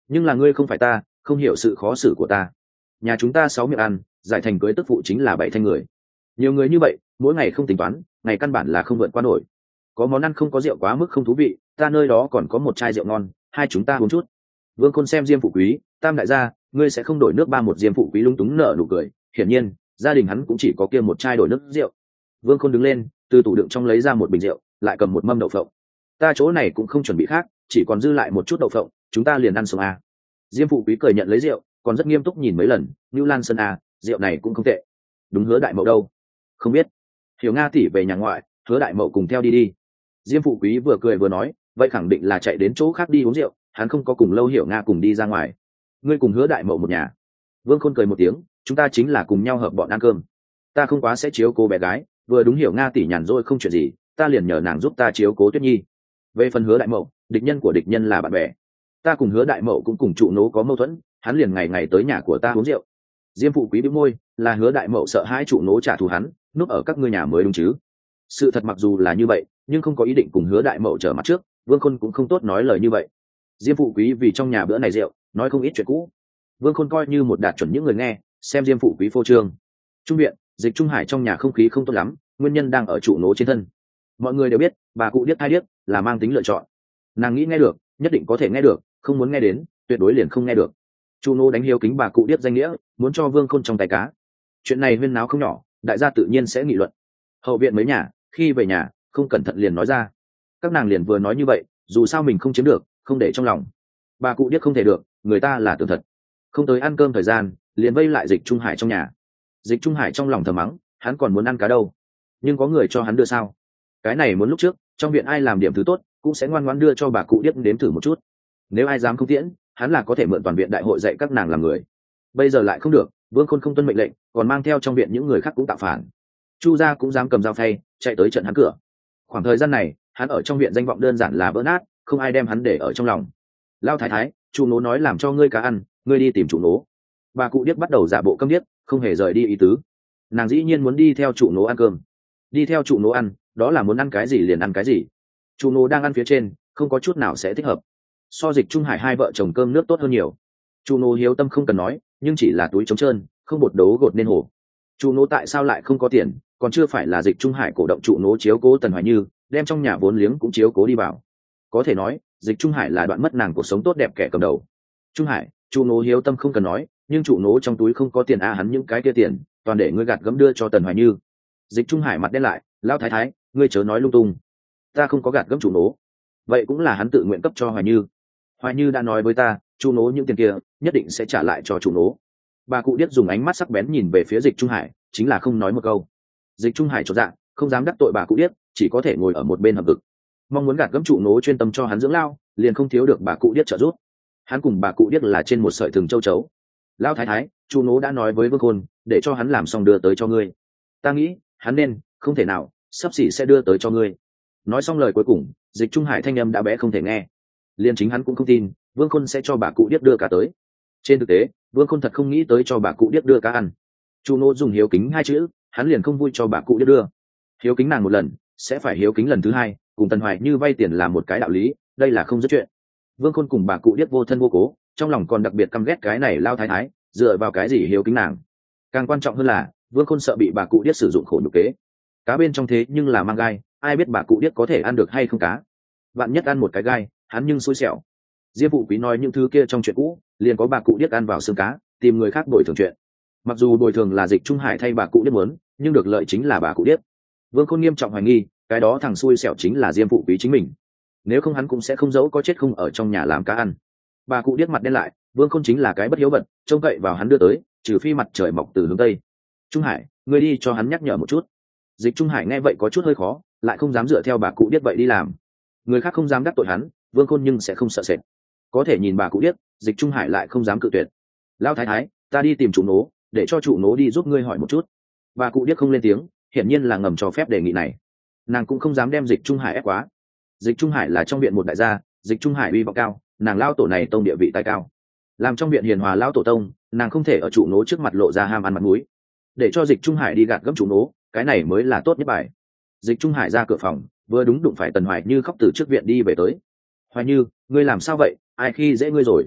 nhưng là ngươi không phải ta, không hiểu sự khó xử của ta. Nhà chúng ta sáu miệng ăn, giải thành cưới tức phụ chính là bảy thanh người. Nhiều người như vậy, mỗi ngày không tính toán, ngày căn bản là không vượt qua nổi. Có món ăn không có rượu quá mức không thú vị, ta nơi đó còn có một chai rượu ngon, hai chúng ta uống chút. Vương Khôn xem Diêm Phụ Quý, Tam đại gia, ngươi sẽ không đổi nước ba một. Diêm Phụ Quý lung túng nở nụ cười, hiển nhiên, gia đình hắn cũng chỉ có kia một chai đổi nước rượu. Vương Khôn đứng lên, từ tủ đựng trong lấy ra một bình rượu, lại cầm một mâm đậu phộng. Ta chỗ này cũng không chuẩn bị khác, chỉ còn dư lại một chút đậu phộng, chúng ta liền ăn sống a. Diêm Phụ Quý cười nhận lấy rượu, còn rất nghiêm túc nhìn mấy lần, Nưu Lan Sơn a, rượu này cũng không tệ. Đúng. Hứa Đại Mậu đâu? Không biết. Hiểu Nga tỷ về nhà ngoại, Hứa Đại Mậu cùng theo đi đi. Diêm Phụ Quý vừa cười vừa nói, vậy khẳng định là chạy đến chỗ khác đi uống rượu, hắn không có cùng Lâu Hiểu Nga cùng đi ra ngoài. Ngươi cùng Hứa Đại Mậu một nhà? Vương Khôn cười một tiếng, chúng ta chính là cùng nhau hợp bọn ăn cơm. Ta không quá sẽ chiếu cố bé gái, vừa đúng Hiểu Nga tỷ nhàn rỗi không chuyện gì, ta liền nhờ nàng giúp ta chiếu cố Tuyết Nhi. Về phần Hứa Đại Mậu, địch nhân của địch nhân là bạn bè. Ta cùng Hứa Đại Mậu cũng cùng trụ nố có mâu thuẫn, hắn liền ngày ngày tới nhà của ta uống rượu. Diêm Phụ Quý bĩu môi, là Hứa Đại Mậu sợ hai trụ nố trả thù hắn, núp ở các ngươi nhà mới đúng chứ? Sự thật mặc dù là như vậy, nhưng không có ý định cùng Hứa Đại Mậu trở mặt trước, Vương Khôn cũng không tốt nói lời như vậy. Diêm Phụ Quý vì trong nhà bữa này rượu, nói không ít chuyện cũ. Vương Khôn coi như một đạt chuẩn những người nghe, xem Diêm Phụ Quý phô trương. Trung viện, Dịch Trung Hải trong nhà không khí không tốt lắm, nguyên nhân đang ở trụ nố trên thân. Mọi người đều biết, bà cụ điếc hai điếc là mang tính lựa chọn. Nàng nghĩ nghe được, nhất định có thể nghe được, không muốn nghe đến, tuyệt đối liền không nghe được. Trụ nố đánh hiếu kính bà cụ điếc danh nghĩa, muốn cho Vương Khôn trong tay cá. Chuyện này huyên náo không nhỏ, đại gia tự nhiên sẽ nghị luận. Hậu viện mấy nhà, khi về nhà, không cẩn thận liền nói ra. Các nàng liền vừa nói như vậy, dù sao mình không chiếm được, không để trong lòng. Bà cụ điếc không thể được, người ta là tường thật. Không tới ăn cơm thời gian, liền vây lại Dịch Trung Hải trong nhà. Dịch Trung Hải trong lòng thầm mắng, hắn còn muốn ăn cá đâu, nhưng có người cho hắn đưa sao? Cái này muốn lúc trước, trong viện ai làm điểm thứ tốt, cũng sẽ ngoan ngoãn đưa cho bà cụ điếc đếm thử một chút. Nếu ai dám không tiễn, hắn là có thể mượn toàn viện đại hội dạy các nàng làm người. Bây giờ lại không được, Vương Khôn không tuân mệnh lệnh, còn mang theo trong viện những người khác cũng tạo phản. Chu gia cũng dám cầm dao phay, chạy tới trận hắn cửa. Khoảng thời gian này, hắn ở trong viện danh vọng đơn giản là vỡ nát, không ai đem hắn để ở trong lòng. Lao thái thái, Chu nố nói làm cho ngươi cá ăn, ngươi đi tìm Chu nố. Bà cụ điếc bắt đầu giả bộ câm điếc, không hề rời đi ý tứ. Nàng dĩ nhiên muốn đi theo Chu nố ăn cơm. Đi theo Chu nố ăn, đó là muốn ăn cái gì liền ăn cái gì. Chu nố đang ăn phía trên, không có chút nào sẽ thích hợp. So Dịch Trung Hải hai vợ chồng cơm nước tốt hơn nhiều. Chu nố hiếu tâm không cần nói, nhưng chỉ là túi trống trơn, không bột đấu gột nên hổ. Chu nố tại sao lại không có tiền, còn chưa phải là Dịch Trung Hải cổ động Chu nố chiếu cố Tần Hoài Như, đem trong nhà vốn liếng cũng chiếu cố đi vào. Có thể nói, Dịch Trung Hải là đoạn mất nàng cuộc sống tốt đẹp kẻ cầm đầu. Trung Hải, Chu nố hiếu tâm không cần nói, nhưng Chu nố trong túi không có tiền a, hắn những cái kia tiền, toàn để ngươi gạt gẫm đưa cho Tần Hoài Như. Dịch Trung Hải mặt đen lại, Lão thái thái, ngươi chớ nói lung tung. Ta không có gạt gẫm Chu nố, vậy cũng là hắn tự nguyện cấp cho Hoài Như. Hoài Như đã nói với ta, Chu nố những tiền kia nhất định sẽ trả lại cho Chu nố. Bà cụ điếc dùng ánh mắt sắc bén nhìn về phía Dịch Trung Hải, chính là không nói một câu. Dịch Trung Hải chột dạ, không dám đắc tội bà cụ điếc, chỉ có thể ngồi ở một bên hầm vực. Mong muốn gạt gẫm Chu nố chuyên tâm cho hắn dưỡng lao, liền không thiếu được bà cụ điếc trợ giúp. Hắn cùng bà cụ điếc là trên một sợi thừng châu chấu. Lão thái thái, Chu nố đã nói với Vương Khôn, để cho hắn làm xong đưa tới cho ngươi. Ta nghĩ, hắn nên, không thể nào, sắp xỉ sẽ đưa tới cho ngươi. Nói xong lời cuối cùng, Dịch Trung Hải thanh âm đã bé không thể nghe. Liên chính hắn cũng không tin, Vương Khôn sẽ cho bà cụ điếc đưa cá tới. Trên thực tế, Vương Khôn thật không nghĩ tới cho bà cụ điếc đưa cá ăn. Chu nô dùng hiếu kính hai chữ, hắn liền không vui cho bà cụ điếc đưa. Hiếu kính nàng một lần, sẽ phải hiếu kính lần thứ hai, cùng Tần Hoài Như vay tiền là một cái đạo lý, đây là không dứt chuyện. Vương Khôn cùng bà cụ điếc vô thân vô cố, trong lòng còn đặc biệt căm ghét cái này lao thái thái, dựa vào cái gì hiếu kính nàng. Càng quan trọng hơn là, Vương Khôn sợ bị bà cụ điếc sử dụng khổ nhục kế. Cá bên trong thế nhưng là mang gai, ai biết bà cụ điếc có thể ăn được hay không cá. Bạn nhất ăn một cái gai, hắn nhưng xui xẻo. Diêm Phụ Quý nói những thứ kia trong chuyện cũ, liền có bà cụ điếc ăn vào xương cá, tìm người khác bồi thường chuyện. Mặc dù bồi thường là Dịch Trung Hải thay bà cụ điếc muốn, nhưng được lợi chính là bà cụ điếc. Vương Khôn nghiêm trọng hoài nghi, cái đó thằng xui xẻo chính là Diêm Phụ Quý chính mình. Nếu không hắn cũng sẽ không giấu có chết không ở trong nhà làm cá ăn. Bà cụ điếc mặt đen lại, Vương Khôn chính là cái bất hiếu vật, trông cậy vào hắn đưa tới, trừ phi mặt trời mọc từ hướng tây. Trung Hải, ngươi đi cho hắn nhắc nhở một chút. Dịch Trung Hải nghe vậy có chút hơi khó, lại không dám dựa theo bà cụ điếc vậy đi làm. Người khác không dám đắc tội hắn, Vương Khôn nhưng sẽ không sợ sệt. Có thể nhìn bà cụ điếc, Dịch Trung Hải lại không dám cự tuyệt. Lão thái thái, ta đi tìm chủ nố, để cho chủ nố đi giúp ngươi hỏi một chút. Bà cụ điếc không lên tiếng, hiển nhiên là ngầm cho phép đề nghị này. Nàng cũng không dám đem Dịch Trung Hải ép quá. Dịch Trung Hải là trong viện một đại gia, Dịch Trung Hải uy vọng cao, nàng lao tổ này tông địa vị tài cao. Làm trong viện hiền hòa lao tổ tông, nàng không thể ở chủ nố trước mặt lộ ra ham ăn mặt mũi. Để cho Dịch Trung Hải đi gạt gẫm chủ nố, cái này mới là tốt nhất bài. Dịch Trung Hải ra cửa phòng, vừa đúng đụng phải Tần Hoài Như khóc từ trước viện đi về tới. Hoài Như, ngươi làm sao vậy, ai khi dễ ngươi rồi?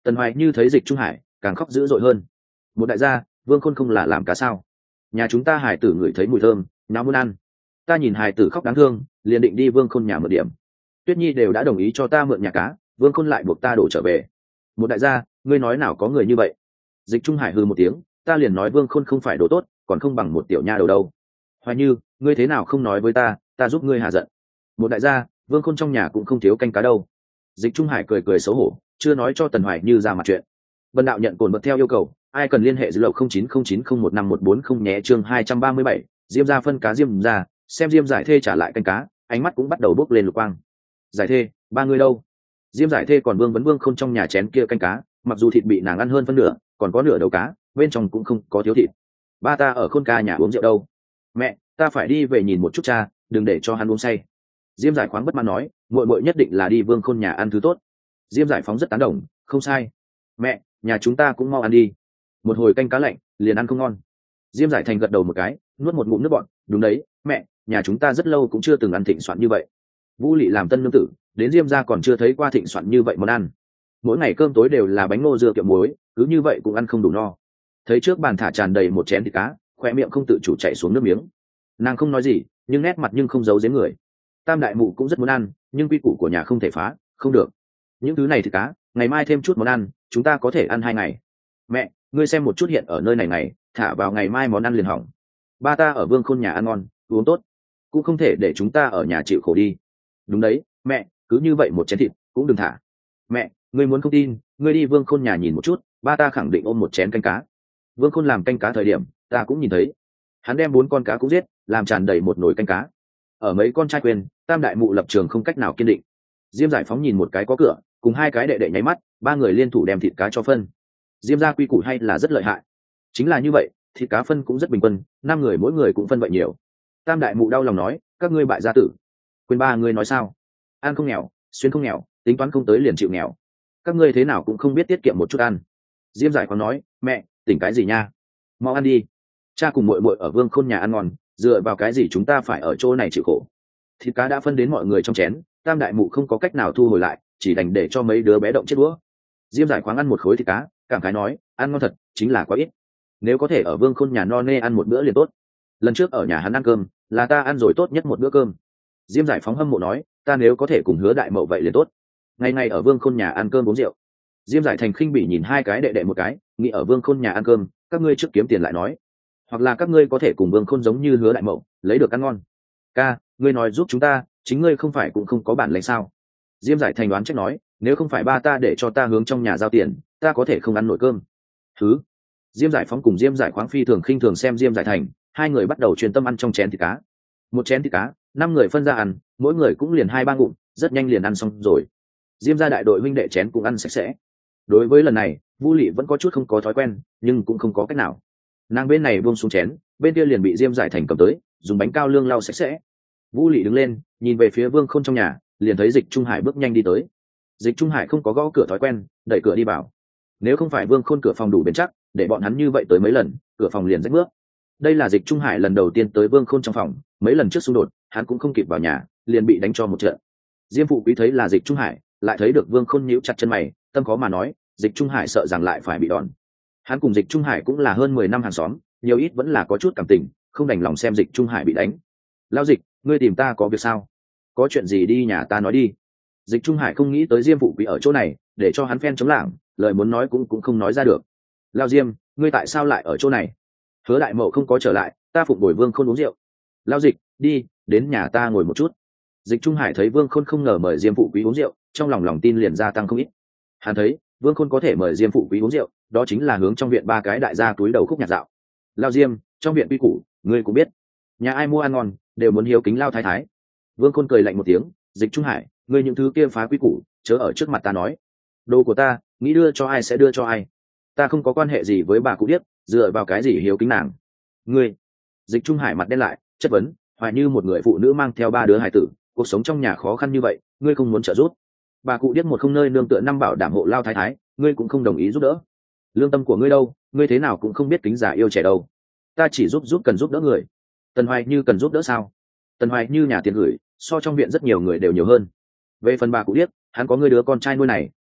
Tần Hoài Như thấy Dịch Trung Hải càng khóc dữ dội hơn. Một đại gia, Vương Khôn không là làm cá sao? Nhà chúng ta hải tử ngửi thấy mùi thơm, nào muốn ăn. Ta nhìn hải tử khóc đáng thương, liền định đi Vương Khôn nhà mượn điểm. Tuyết Nhi đều đã đồng ý cho ta mượn nhà cá, Vương Khôn lại buộc ta đổ trở về. Một đại gia, ngươi nói nào có người như vậy? Dịch Trung Hải hừ một tiếng, ta liền nói Vương Khôn không phải đồ tốt, còn không bằng một tiểu nha đầu đâu. Hoài Như, ngươi thế nào không nói với ta, ta giúp ngươi hạ giận. Một đại gia, Vương Khôn trong nhà cũng không thiếu canh cá đâu. Dịch Trung Hải cười cười xấu hổ, chưa nói cho Tần Hoài Như ra mặt chuyện. Vân đạo nhận cồn bật theo yêu cầu, ai cần liên hệ dữ lậu không chín không chín không một năm một bốn không nhé. Chương hai trăm ba mươi bảy, Diêm gia phân cá Diêm gia, xem Diêm Giải Thê trả lại canh cá, ánh mắt cũng bắt đầu bốc lên lục quang. Giải Thê, ba người đâu? Diêm Giải Thê còn Vương vấn Vương Khôn trong nhà chén kia canh cá, mặc dù thịt bị nàng ăn hơn phân nửa, còn có nửa đầu cá, bên trong cũng không có thiếu thịt. Ba ta ở Khôn ca nhà uống rượu đâu? Mẹ, ta phải đi về nhìn một chút cha, đừng để cho hắn uống say. Diêm Giải khoáng bất mãn nói, muội muội nhất định là đi Vương Khôn nhà ăn thứ tốt. Diêm Giải phóng rất tán đồng, không sai. Mẹ, nhà chúng ta cũng mau ăn đi. Một hồi canh cá lạnh, liền ăn không ngon. Diêm Giải Thành gật đầu một cái, nuốt một ngụm nước bọt, đúng đấy, mẹ, nhà chúng ta rất lâu cũng chưa từng ăn thịnh soạn như vậy. Vũ Lị làm tân nương tử, đến Diêm gia còn chưa thấy qua thịnh soạn như vậy món ăn. Mỗi ngày cơm tối đều là bánh ngô dưa kiệu muối, cứ như vậy cũng ăn không đủ no. Thấy trước bàn thả tràn đầy một chén thịt cá, khoe miệng không tự chủ chảy xuống nước miếng. Nàng không nói gì, nhưng nét mặt nhưng không giấu giếm người. Tam đại mụ cũng rất muốn ăn, nhưng quy củ của nhà không thể phá, không được. Những thứ này thịt cá, ngày mai thêm chút món ăn, chúng ta có thể ăn hai ngày. Mẹ, ngươi xem một chút hiện ở nơi này này, thả vào ngày mai món ăn liền hỏng. Ba ta ở Vương Khôn nhà ăn ngon, uống tốt, cũng không thể để chúng ta ở nhà chịu khổ đi. Đúng đấy, mẹ, cứ như vậy một chén thịt cũng đừng thả. Mẹ, ngươi muốn không tin, ngươi đi Vương Khôn nhà nhìn một chút, ba ta khẳng định ôm một chén canh cá. Vương Khôn làm canh cá thời điểm, ta cũng nhìn thấy. Hắn đem bốn con cá cũng giết, làm tràn đầy một nồi canh cá. Ở mấy con trai quyền, tam đại mụ lập trường không cách nào kiên định. Diêm Giải phóng nhìn một cái có cửa, cùng hai cái đệ đệ nháy mắt, ba người liên thủ đem thịt cá cho phân. Diêm gia quy củ hay là rất lợi hại. Chính là như vậy, thịt cá phân cũng rất bình quân, năm người mỗi người cũng phân vậy nhiều. Tam đại mụ đau lòng nói, các ngươi bại gia tử. Quên ba người nói sao? Ăn không nghèo, xuyên không nghèo, tính toán không tới liền chịu nghèo. Các ngươi thế nào cũng không biết tiết kiệm một chút ăn. Diêm Giải phóng nói, mẹ, tỉnh cái gì nha? Mau ăn đi. Cha cùng muội muội ở Vương Khôn nhà ăn ngon, dựa vào cái gì chúng ta phải ở chỗ này chịu khổ? Thịt cá đã phân đến mọi người trong chén, tam đại mụ không có cách nào thu hồi lại, chỉ đành để cho mấy đứa bé động chết đũa. Diêm Giải khoáng ăn một khối thịt cá, cảm khái nói, ăn ngon thật, chính là quá ít. Nếu có thể ở Vương Khôn nhà no nê ăn một bữa liền tốt. Lần trước ở nhà hắn ăn cơm, là ta ăn rồi tốt nhất một bữa cơm. Diêm Giải phóng hâm mộ nói, ta nếu có thể cùng Hứa đại mậu vậy liền tốt. Ngày ngày ở Vương Khôn nhà ăn cơm uống rượu. Diêm Giải Thành khinh bỉ nhìn hai cái đệ đệ một cái, nghĩ ở Vương Khôn nhà ăn cơm, các ngươi trước kiếm tiền lại nói, hoặc là các ngươi có thể cùng Vương Khôn giống như Hứa đại mậu, lấy được ăn ngon. Ca, ngươi nói giúp chúng ta, chính ngươi không phải cũng không có bản lĩnh sao? Diêm Giải Thành đoán trách nói, nếu không phải ba ta để cho ta hướng trong nhà giao tiền, ta có thể không ăn nổi cơm. Thứ. Diêm Giải phóng cùng Diêm Giải khoáng phi thường khinh thường xem Diêm Giải Thành, hai người bắt đầu truyền tâm ăn trong chén thịt cá. Một chén thịt cá, năm người phân ra ăn, mỗi người cũng liền hai ba ngụm, rất nhanh liền ăn xong rồi. Diêm gia đại đội huynh đệ chén cũng ăn sạch sẽ. Đối với lần này, Vu Lị vẫn có chút không có thói quen, nhưng cũng không có cách nào. Nàng bên này buông xuống chén, bên kia liền bị Diêm Giải Thành cầm tới, dùng bánh cao lương lau sạch sẽ. Vu Lị đứng lên, nhìn về phía Vương Khôn trong nhà, liền thấy Dịch Trung Hải bước nhanh đi tới. Dịch Trung Hải không có gõ cửa thói quen, đẩy cửa đi vào. Nếu không phải Vương Khôn cửa phòng đủ bền chắc, để bọn hắn như vậy tới mấy lần, cửa phòng liền rách bước. Đây là Dịch Trung Hải lần đầu tiên tới Vương Khôn trong phòng, mấy lần trước xung đột, hắn cũng không kịp vào nhà, liền bị đánh cho một trận. Diêm phụ quý thấy là Dịch Trung Hải, lại thấy được Vương Khôn nhíu chặt chân mày, tâm khó mà nói, Dịch Trung Hải sợ rằng lại phải bị đòn. Hắn cùng Dịch Trung Hải cũng là hơn mười năm hàng xóm, nhiều ít vẫn là có chút cảm tình, không đành lòng xem Dịch Trung Hải bị đánh. Lão Dịch, ngươi tìm ta có việc sao? Có chuyện gì đi nhà ta nói đi. Dịch Trung Hải không nghĩ tới Diêm phụ quý ở chỗ này, để cho hắn phen chống lảng, lời muốn nói cũng cũng không nói ra được. Lão Diêm, ngươi tại sao lại ở chỗ này? Hứa đại mậu không có trở lại, ta phụng bồi Vương Khôn uống rượu. Lão Dịch, đi, đến nhà ta ngồi một chút. Dịch Trung Hải thấy Vương Khôn không ngờ mời Diêm phụ quý uống rượu, trong lòng lòng tin liền gia tăng không ít. Hắn thấy Vương Khôn có thể mời Diêm phụ quý uống rượu, đó chính là hướng trong viện ba cái đại gia túi đầu khúc nhạc dạo. Lão Diêm, trong viện quy củ, ngươi cũng biết, nhà ai mua ăn ngon đều muốn hiếu kính Lão thái thái. Vương Khôn cười lạnh một tiếng, Dịch Trung Hải, ngươi những thứ kia phá quy củ, chớ ở trước mặt ta nói. Đồ của ta, nghĩ đưa cho ai sẽ đưa cho ai. Ta không có quan hệ gì với bà cụ điếc, dựa vào cái gì hiếu kính nàng. Ngươi. Dịch Trung Hải mặt đen lại, chất vấn, Hoài Như một người phụ nữ mang theo ba đứa hải tử, cuộc sống trong nhà khó khăn như vậy, ngươi không muốn trợ giúp. Bà cụ điếc một không nơi nương tựa năm bảo đảm hộ Lao thái thái, ngươi cũng không đồng ý giúp đỡ. Lương tâm của ngươi đâu, ngươi thế nào cũng không biết kính già yêu trẻ đâu. Ta chỉ giúp giúp cần giúp đỡ người. Tần Hoài Như cần giúp đỡ sao? Tần Hoài Như nhà tiền gửi, so trong viện rất nhiều người đều nhiều hơn. Về phần bà cụ điếc, hắn có ngươi đứa con trai nuôi này,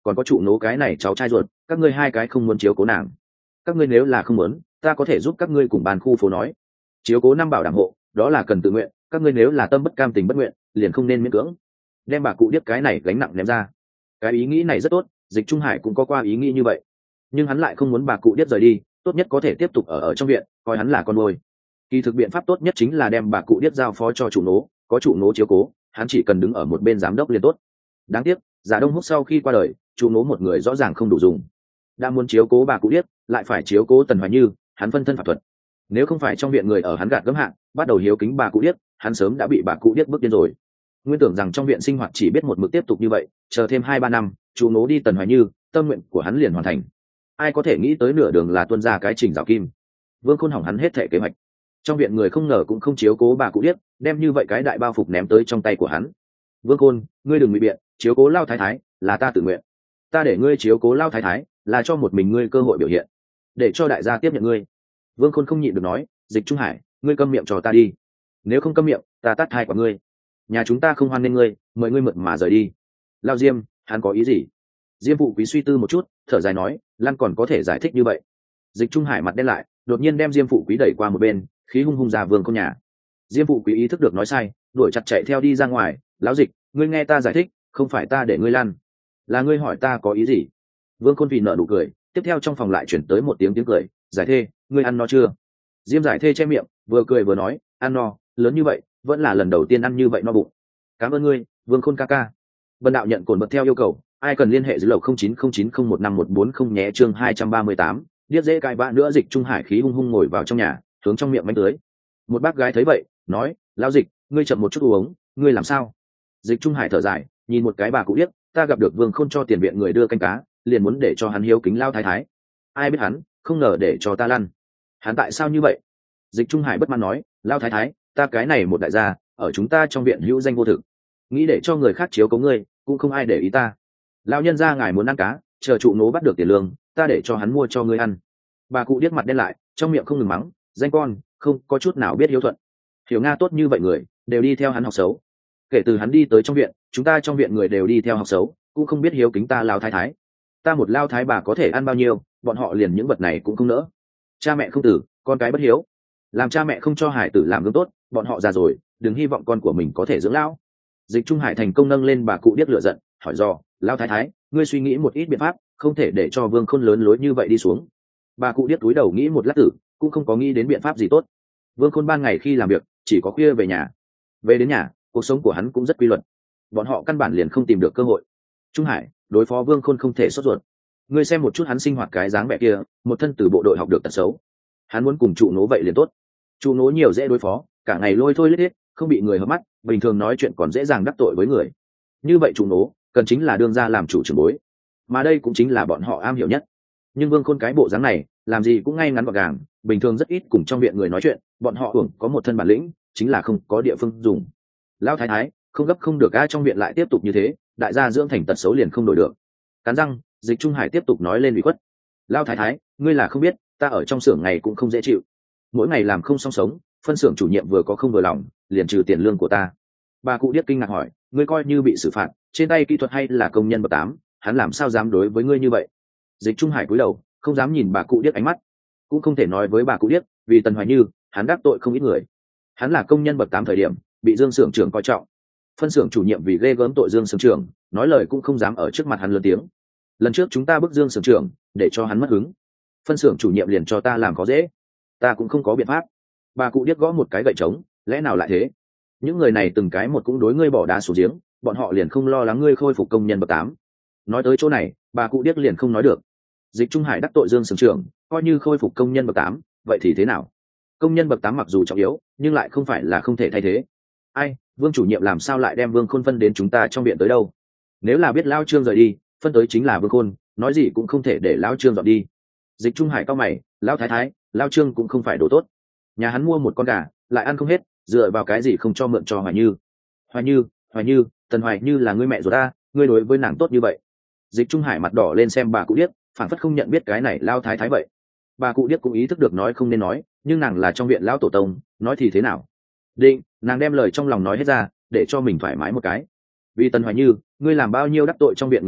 còn có trụ nố cái này cháu trai ruột, các ngươi hai cái không muốn chiếu cố nàng. Các ngươi nếu là không muốn, ta có thể giúp các ngươi cùng bàn khu phố nói. Chiếu cố năm bảo đảm hộ, đó là cần tự nguyện, các ngươi nếu là tâm bất cam tình bất nguyện, liền không nên miễn cưỡng. Đem bà cụ điếc cái này gánh nặng ném ra. Cái ý nghĩ này rất tốt, Dịch Trung Hải cũng có qua ý nghĩ như vậy. Nhưng hắn lại không muốn bà cụ điếc rời đi, tốt nhất có thể tiếp tục ở ở trong viện, coi hắn là con nuôi. Kỳ thực biện pháp tốt nhất chính là đem bà cụ điếc giao phó cho chủ nố, có chủ nố chiếu cố, hắn chỉ cần đứng ở một bên giám đốc liền tốt. Đáng tiếc, Giả Đông Húc sau khi qua đời, chủ nố một người rõ ràng không đủ dùng. Đã muốn chiếu cố bà cụ điếc, lại phải chiếu cố Tần Hoài Như, hắn phân thân pháp thuật. Nếu không phải trong viện người ở hắn gạt gẫm hạng, bắt đầu hiếu kính bà cụ điếc, hắn sớm đã bị bà cụ điếc bước điên rồi. Nguyên tưởng rằng trong viện sinh hoạt chỉ biết một mực tiếp tục như vậy, chờ thêm hai ba năm, chủ nố đi Tần Hoài Như, tâm nguyện của hắn liền hoàn thành. Ai có thể nghĩ tới nửa đường là tuôn ra cái Trình Giảo Kim. Vương Khôn hỏng hắn hết thể kế hoạch. Trong viện người không ngờ cũng không chiếu cố bà cụ điếc, đem như vậy cái đại bao phục ném tới trong tay của hắn. Vương Khôn, ngươi đừng bị biện, chiếu cố Lao Thái Thái là ta tự nguyện. Ta để ngươi chiếu cố Lao Thái Thái là cho một mình ngươi cơ hội biểu hiện, để cho đại gia tiếp nhận ngươi. Vương Khôn không nhịn được nói, Dịch Trung Hải, ngươi câm miệng cho ta đi. Nếu không câm miệng, ta tát hai quả ngươi. Nhà chúng ta không hoan nghênh ngươi, mời ngươi mượn mà rời đi. Lao Diêm, hắn có ý gì? Diêm Phụ Quý suy tư một chút, thở dài nói, Lan còn có thể giải thích như vậy. Dịch Trung Hải mặt đen lại, đột nhiên đem Diêm Phụ Quý đẩy qua một bên, khí hung hung ra Vương Khôn nhà. Diêm Phụ Quý ý thức được nói sai, đuổi chặt chạy theo đi ra ngoài. Lão Dịch, ngươi nghe ta giải thích, không phải ta để ngươi lăn, là ngươi hỏi ta có ý gì. Vương Khôn vì nợ nụ cười, tiếp theo trong phòng lại chuyển tới một tiếng tiếng cười. Giải thê, ngươi ăn no chưa? Diêm Giải thê che miệng, vừa cười vừa nói, ăn no, lớn như vậy vẫn là lần đầu tiên ăn như vậy no bụng. Cảm ơn ngươi, Vương Khôn ca ca. Vân đạo nhận cồn bật theo yêu cầu, ai cần liên hệ dưới lầu không chín không chín không một năm một bốn không nhé. Chương hai trăm ba mươi tám, điếc dễ cãi vã nữa. Dịch Trung Hải khí hung hung ngồi vào trong nhà, hướng trong miệng mánh tưới. Một bác gái thấy vậy, nói, Lão Dịch, ngươi chậm một chút uống, ngươi làm sao? Dịch Trung Hải thở dài, nhìn một cái bà cụ điếc, ta gặp được Vương Khôn cho tiền viện người đưa canh cá, liền muốn để cho hắn hiếu kính Lao Thái Thái. Ai biết hắn, không ngờ để cho ta lăn. Hắn tại sao như vậy? Dịch Trung Hải bất mãn nói, Lao Thái Thái, ta cái này một đại gia, ở chúng ta trong viện hữu danh vô thực, nghĩ để cho người khác chiếu cố ngươi, cũng không ai để ý ta. Lão nhân gia ngài muốn ăn cá, chờ trụ nố bắt được tiền lương, ta để cho hắn mua cho ngươi ăn. Bà cụ điếc mặt đen lại, trong miệng không ngừng mắng, danh con, không có chút nào biết hiếu thuận. Hiểu Nga tốt như vậy người, đều đi theo hắn học xấu. Kể từ hắn đi tới trong viện, chúng ta trong viện người đều đi theo học xấu, cũng không biết hiếu kính ta Lao Thái Thái. Ta một Lao Thái bà có thể ăn bao nhiêu, bọn họ liền những vật này cũng không nỡ. Cha mẹ không tử, con cái bất hiếu. Làm cha mẹ không cho hải tử làm gương tốt, bọn họ già rồi, đừng hy vọng con của mình có thể dưỡng lão. Dịch Trung Hải thành công nâng lên bà cụ điếc lửa giận, hỏi dò, Lao Thái Thái, ngươi suy nghĩ một ít biện pháp, không thể để cho Vương Khôn lớn lối như vậy đi xuống. Bà cụ điếc túi đầu nghĩ một lát tử, cũng không có nghĩ đến biện pháp gì tốt. Vương Khôn ban ngày khi làm việc, chỉ có khuya về nhà. Về đến nhà, cuộc sống của hắn cũng rất quy luật. Bọn họ căn bản liền không tìm được cơ hội. Trung Hải, đối phó Vương Khôn không thể sốt ruột. Ngươi xem một chút hắn sinh hoạt cái dáng vẻ kia, một thân từ bộ đội học được tật xấu. Hắn muốn cùng trụ nố vậy liền tốt. Trụ nố nhiều dễ đối phó, cả ngày lôi thôi lết hết, không bị người hợp mắt, bình thường nói chuyện còn dễ dàng đắc tội với người. Như vậy trụ nố cần chính là đương ra làm chủ trưởng bối, mà đây cũng chính là bọn họ am hiểu nhất. Nhưng Vương Khôn cái bộ dáng này, làm gì cũng ngay ngắn gọn gàng, bình thường rất ít cùng trong viện người nói chuyện, bọn họ hưởng có một thân bản lĩnh, chính là không có địa phương dùng. Lão Thái Thái, không gấp không được, ai trong viện lại tiếp tục như thế, đại gia dưỡng thành tật xấu liền không đổi được. Cắn răng, Dịch Trung Hải tiếp tục nói lên ủy khuất. Lão Thái Thái, ngươi là không biết, ta ở trong xưởng ngày cũng không dễ chịu, mỗi ngày làm không xong sống, phân xưởng chủ nhiệm vừa có không vừa lòng, liền trừ tiền lương của ta. Bà cụ điếc kinh ngạc hỏi, ngươi coi như bị xử phạt, trên tay kỹ thuật hay là công nhân bậc tám, hắn làm sao dám đối với ngươi như vậy? Dịch Trung Hải cúi đầu, không dám nhìn bà cụ điếc ánh mắt, cũng không thể nói với bà cụ điếc, vì Tần Hoài Như, hắn đắc tội không ít người. Hắn là công nhân bậc tám thời điểm, bị Dương xưởng trưởng coi trọng. Phân xưởng chủ nhiệm vì ghê gớm tội Dương xưởng trưởng, nói lời cũng không dám ở trước mặt hắn lớn tiếng. Lần trước chúng ta bức Dương xưởng trưởng, để cho hắn mất hứng, phân xưởng chủ nhiệm liền cho ta làm có dễ, ta cũng không có biện pháp. Bà cụ điếc gõ một cái gậy trống, lẽ nào lại thế? Những người này từng cái một cũng đối ngươi bỏ đá xuống giếng, bọn họ liền không lo lắng ngươi khôi phục công nhân bậc tám. Nói tới chỗ này, bà cụ điếc liền không nói được. Dịch Trung Hải đắc tội Dương xưởng trưởng, coi như khôi phục công nhân bậc tám, vậy thì thế nào? Công nhân bậc tám mặc dù trọng yếu, nhưng lại không phải là không thể thay thế. Ai, Vương chủ nhiệm làm sao lại đem Vương Khôn phân đến chúng ta trong viện tới đâu? Nếu là biết Lão Trương rời đi, phân tới chính là Vương Khôn, nói gì cũng không thể để Lão Trương dọn đi. Dịch Trung Hải cao mày, Lão Thái Thái, Lão Trương cũng không phải đồ tốt. Nhà hắn mua một con gà, lại ăn không hết, dựa vào cái gì không cho mượn cho Hoài Như? Hoài Như, Hoài Như, Tần Hoài Như là ngươi mẹ ruột ta, ngươi đối với nàng tốt như vậy. Dịch Trung Hải mặt đỏ lên xem bà cụ điếc, phản phất không nhận biết cái này Lão Thái Thái vậy. Bà cụ điếc cũng ý thức được nói không nên nói, nhưng nàng là trong viện Lão tổ tông, nói thì thế nào? Định, nàng đem lời trong lòng nói hết ra, để cho mình thoải mái một cái. Vì Tần Hoài Như, ngươi làm bao nhiêu đắc tội trong viện người chuyện,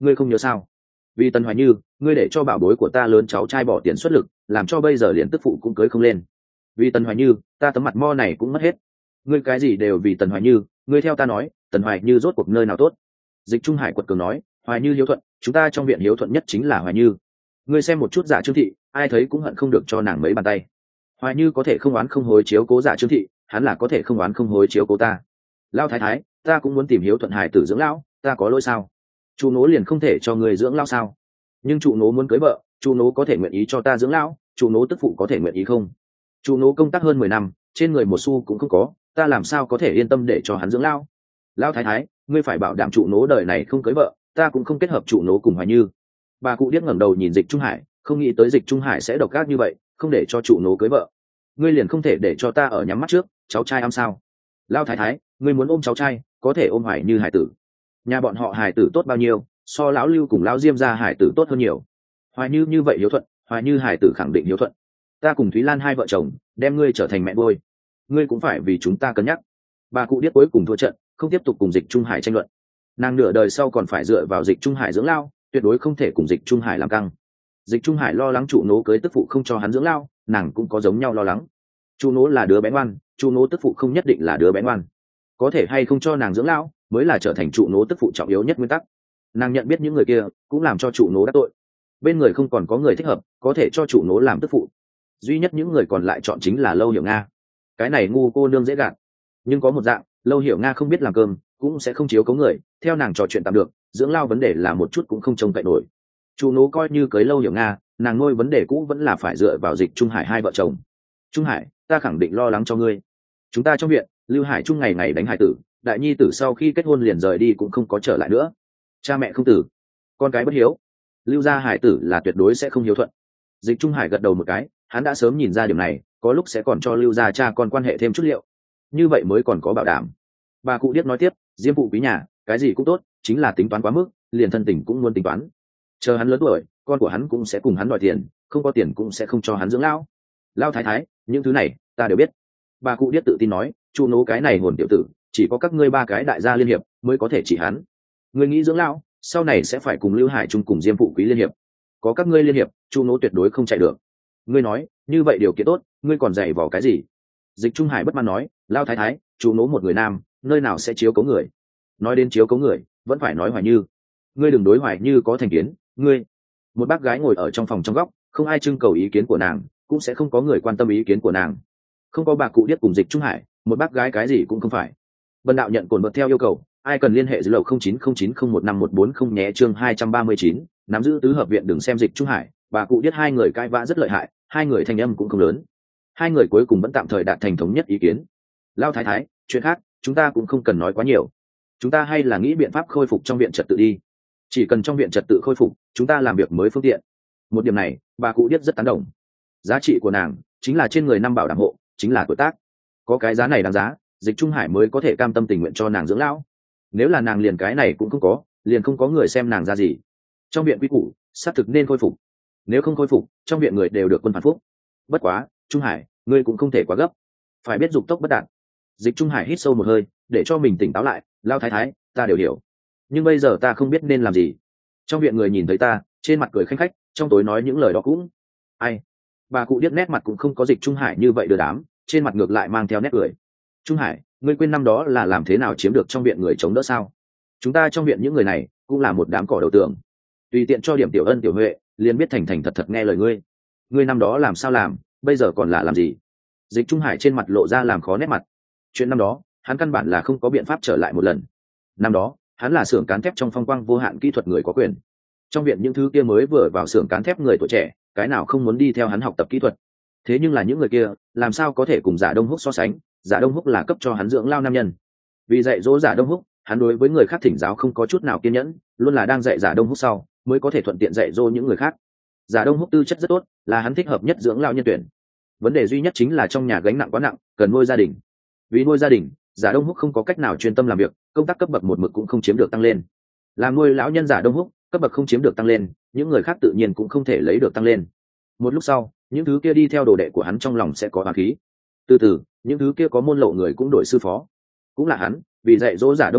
ngươi không nhớ sao? Vì Tần Hoài Như, ngươi để cho bảo bối của ta lớn cháu trai bỏ tiền xuất lực, làm cho bây giờ liền tức phụ cũng cưới không lên. Vì Tần Hoài Như, ta tấm mặt mo này cũng mất hết. Ngươi cái gì đều vì Tần Hoài Như, ngươi theo ta nói, Tần Hoài Như rốt cuộc nơi nào tốt? Dịch Trung Hải quật cường nói, Hoài Như hiếu thuận, chúng ta trong viện hiếu thuận nhất chính là Hoài Như. Ngươi xem một chút Dạ Trương Thị, ai thấy cũng hận không được cho nàng mấy bàn tay. Hoài Như có thể không oán không hối chiếu cố Dạ Trương Thị, hắn là có thể không oán không hối chiếu cố ta. Lão thái thái, ta cũng muốn tìm hiếu thuận hài tử dưỡng lão, ta có lỗi sao? Chu Nố liền không thể cho người dưỡng lão sao? Nhưng Chu Nố muốn cưới vợ, Chu Nố có thể nguyện ý cho ta dưỡng lão, Chu Nố tức phụ có thể nguyện ý không? Chu Nố công tác hơn mười năm, trên người một xu cũng không có, ta làm sao có thể yên tâm để cho hắn dưỡng lão? Lão thái thái, ngươi phải bảo đảm Chu Nố đời này không cưới vợ, ta cũng không kết hợp Chu Nố cùng Hoài Như. Bà cụ điếc ngẩng đầu nhìn Dịch Trung Hải, không nghĩ tới Dịch Trung Hải sẽ độc ác như vậy, không để cho Chu Nố cưới vợ. Ngươi liền không thể để cho ta ở nhắm mắt trước, cháu trai am sao? Lão thái thái, ngươi muốn ôm cháu trai, có thể ôm Hoài Như hải tử. Nhà bọn họ hải tử tốt bao nhiêu, so lão Lưu cùng lão Diêm gia hải tử tốt hơn nhiều. Hoài Như như vậy hiếu thuận, Hoài Như hải tử khẳng định hiếu thuận. Ta cùng Thúy Lan hai vợ chồng, đem ngươi trở thành mẹ nuôi, ngươi cũng phải vì chúng ta cân nhắc. Bà cụ điếc cuối cùng thua trận, không tiếp tục cùng Dịch Trung Hải tranh luận. Nàng nửa đời sau còn phải dựa vào Dịch Trung Hải dưỡng lao, tuyệt đối không thể cùng Dịch Trung Hải làm căng. Dịch Trung Hải lo lắng Trụ Nố cưới tức phụ không cho hắn dưỡng lao, nàng cũng có giống nhau lo lắng. Chu Nố là đứa bé ngoan, Chu Nố tức phụ không nhất định là đứa bé ngoan, có thể hay không cho nàng dưỡng lão mới là trở thành Trụ Nố tức phụ trọng yếu nhất nguyên tắc. Nàng nhận biết những người kia cũng làm cho Trụ Nố đắc tội, bên người không còn có người thích hợp có thể cho Trụ Nố làm tức phụ, duy nhất những người còn lại chọn chính là Lâu Hiểu Nga. Cái này ngu cô nương dễ gạt, nhưng có một dạng, Lâu Hiểu Nga không biết làm cơm, cũng sẽ không chiếu cố người, theo nàng trò chuyện tạm được, dưỡng lao vấn đề là một chút cũng không trông cậy nổi. Trụ Nố coi như cưới Lâu Hiểu Nga, nàng nuôi vấn đề cũ vẫn là phải dựa vào Dịch Trung Hải hai vợ chồng. Trung Hải, ta khẳng định lo lắng cho ngươi. Chúng ta trong viện, Lưu Hải Trung ngày ngày đánh hải tử, đại nhi tử sau khi kết hôn liền rời đi cũng không có trở lại nữa. Cha mẹ không tử, con cái bất hiếu, Lưu gia hải tử là tuyệt đối sẽ không hiếu thuận. Dịch Trung Hải gật đầu một cái, hắn đã sớm nhìn ra điểm này, có lúc sẽ còn cho Lưu gia cha con quan hệ thêm chút liệu, như vậy mới còn có bảo đảm. Bà cụ điếc nói tiếp, Diêm phụ quý nhà, cái gì cũng tốt, chính là tính toán quá mức, liền thân tình cũng muốn tính toán. Chờ hắn lớn tuổi, con của hắn cũng sẽ cùng hắn đòi tiền, không có tiền cũng sẽ không cho hắn dưỡng lão. Lão thái thái, những thứ này ta đều biết. Bà cụ điếc tự tin nói, Chu Nố cái này hồn tiểu tử, chỉ có các ngươi ba cái đại gia liên hiệp mới có thể chỉ hắn. Ngươi nghĩ dưỡng lão, sau này sẽ phải cùng Lưu Hải Trung cùng Diêm phụ quý liên hiệp, có các ngươi liên hiệp, Chu Nố tuyệt đối không chạy được. Ngươi nói như vậy điều kiện tốt, ngươi còn dạy vào cái gì? Dịch Trung Hải bất mãn nói, Lão thái thái, Chu Nố một người nam, nơi nào sẽ chiếu cố người? Nói đến chiếu cố người, vẫn phải nói Hoài Như. Ngươi đừng đối Hoài Như có thành kiến, ngươi. Một bác gái ngồi ở trong phòng trong góc, không ai trưng cầu ý kiến của nàng, cũng sẽ không có người quan tâm ý kiến của nàng. Không có bà cụ điếc cùng Dịch Trung Hải, một bác gái cái gì cũng không phải. Vân đạo nhận cồn bật theo yêu cầu, ai cần liên hệ dưới lầu không chín không chín không một năm một bốn không nhé. Chương hai trăm ba mươi chín, nắm giữ tứ hợp viện đừng xem Dịch Trung Hải, bà cụ điếc hai người cãi vã rất lợi hại, hai người thanh âm cũng không lớn. Hai người cuối cùng vẫn tạm thời đạt thành thống nhất ý kiến. Lão thái thái, chuyện khác chúng ta cũng không cần nói quá nhiều, chúng ta hay là nghĩ biện pháp khôi phục trong viện trật tự đi. Chỉ cần trong viện trật tự khôi phục, chúng ta làm việc mới phương tiện. Một điểm này bà cụ điếc rất tán đồng. Giá trị của nàng chính là trên người năm bảo đảm hộ, chính là tuổi tác. Có cái giá này đáng giá, Dịch Trung Hải mới có thể cam tâm tình nguyện cho nàng dưỡng lão. Nếu là nàng liền cái này cũng không có, liền không có người xem nàng ra gì. Trong viện quy củ xác thực nên khôi phục, nếu không khôi phục, trong viện người đều được quân phản phúc. Bất quá, Trung Hải, ngươi cũng không thể quá gấp, phải biết dục tốc bất đạt. Dịch Trung Hải hít sâu một hơi, để cho mình tỉnh táo lại. Lao thái thái, ta đều hiểu, nhưng bây giờ ta không biết nên làm gì. Trong viện người nhìn thấy ta, trên mặt cười khanh khách, trong tối nói những lời đó cũng ai. Bà cụ điếc nét mặt cũng không có Dịch Trung Hải như vậy đưa đám, trên mặt ngược lại mang theo nét cười. Trung Hải, ngươi quên năm đó là làm thế nào chiếm được trong viện người chống đỡ sao? Chúng ta trong viện những người này cũng là một đám cỏ đầu tường, tùy tiện cho điểm tiểu ân tiểu huệ liền biết thành thành thật thật nghe lời ngươi. Ngươi năm đó làm sao làm, bây giờ còn là làm gì? Dịch Trung Hải trên mặt lộ ra làm khó nét mặt. Chuyện năm đó hắn căn bản là không có biện pháp trở lại một lần. Năm đó hắn là xưởng cán thép trong phong quang vô hạn kỹ thuật người có quyền, trong viện những thứ kia mới vừa vào xưởng cán thép người tuổi trẻ, cái nào không muốn đi theo hắn học tập kỹ thuật. Thế nhưng là những người kia làm sao có thể cùng Giả Đông Húc so sánh? Giả Đông Húc là cấp cho hắn dưỡng lao nam nhân, vì dạy dỗ Giả Đông Húc, hắn đối với người khác thỉnh giáo không có chút nào kiên nhẫn, luôn là đang dạy Giả Đông Húc sau mới có thể thuận tiện dạy dỗ những người khác. Giả Đông Húc tư chất rất tốt, là hắn thích hợp nhất dưỡng lao nhân tuyển. Vấn đề duy nhất chính là trong nhà gánh nặng quá nặng, cần nuôi gia đình. Vì nuôi gia đình, Giả Đông Húc không có cách nào chuyên tâm làm việc, công tác cấp bậc một mực cũng không chiếm được tăng lên. Làm nuôi lão nhân Giả Đông Húc, cấp bậc không chiếm được tăng lên, những người khác tự nhiên cũng không thể lấy được tăng lên. Một lúc sau, những thứ kia đi theo đồ đệ của hắn trong lòng sẽ có oán khí. Từ từ, những thứ kia có môn lộ người cũng đổi sư phó. Cũng là hắn, vì dạy dỗ Giả Đông Húc,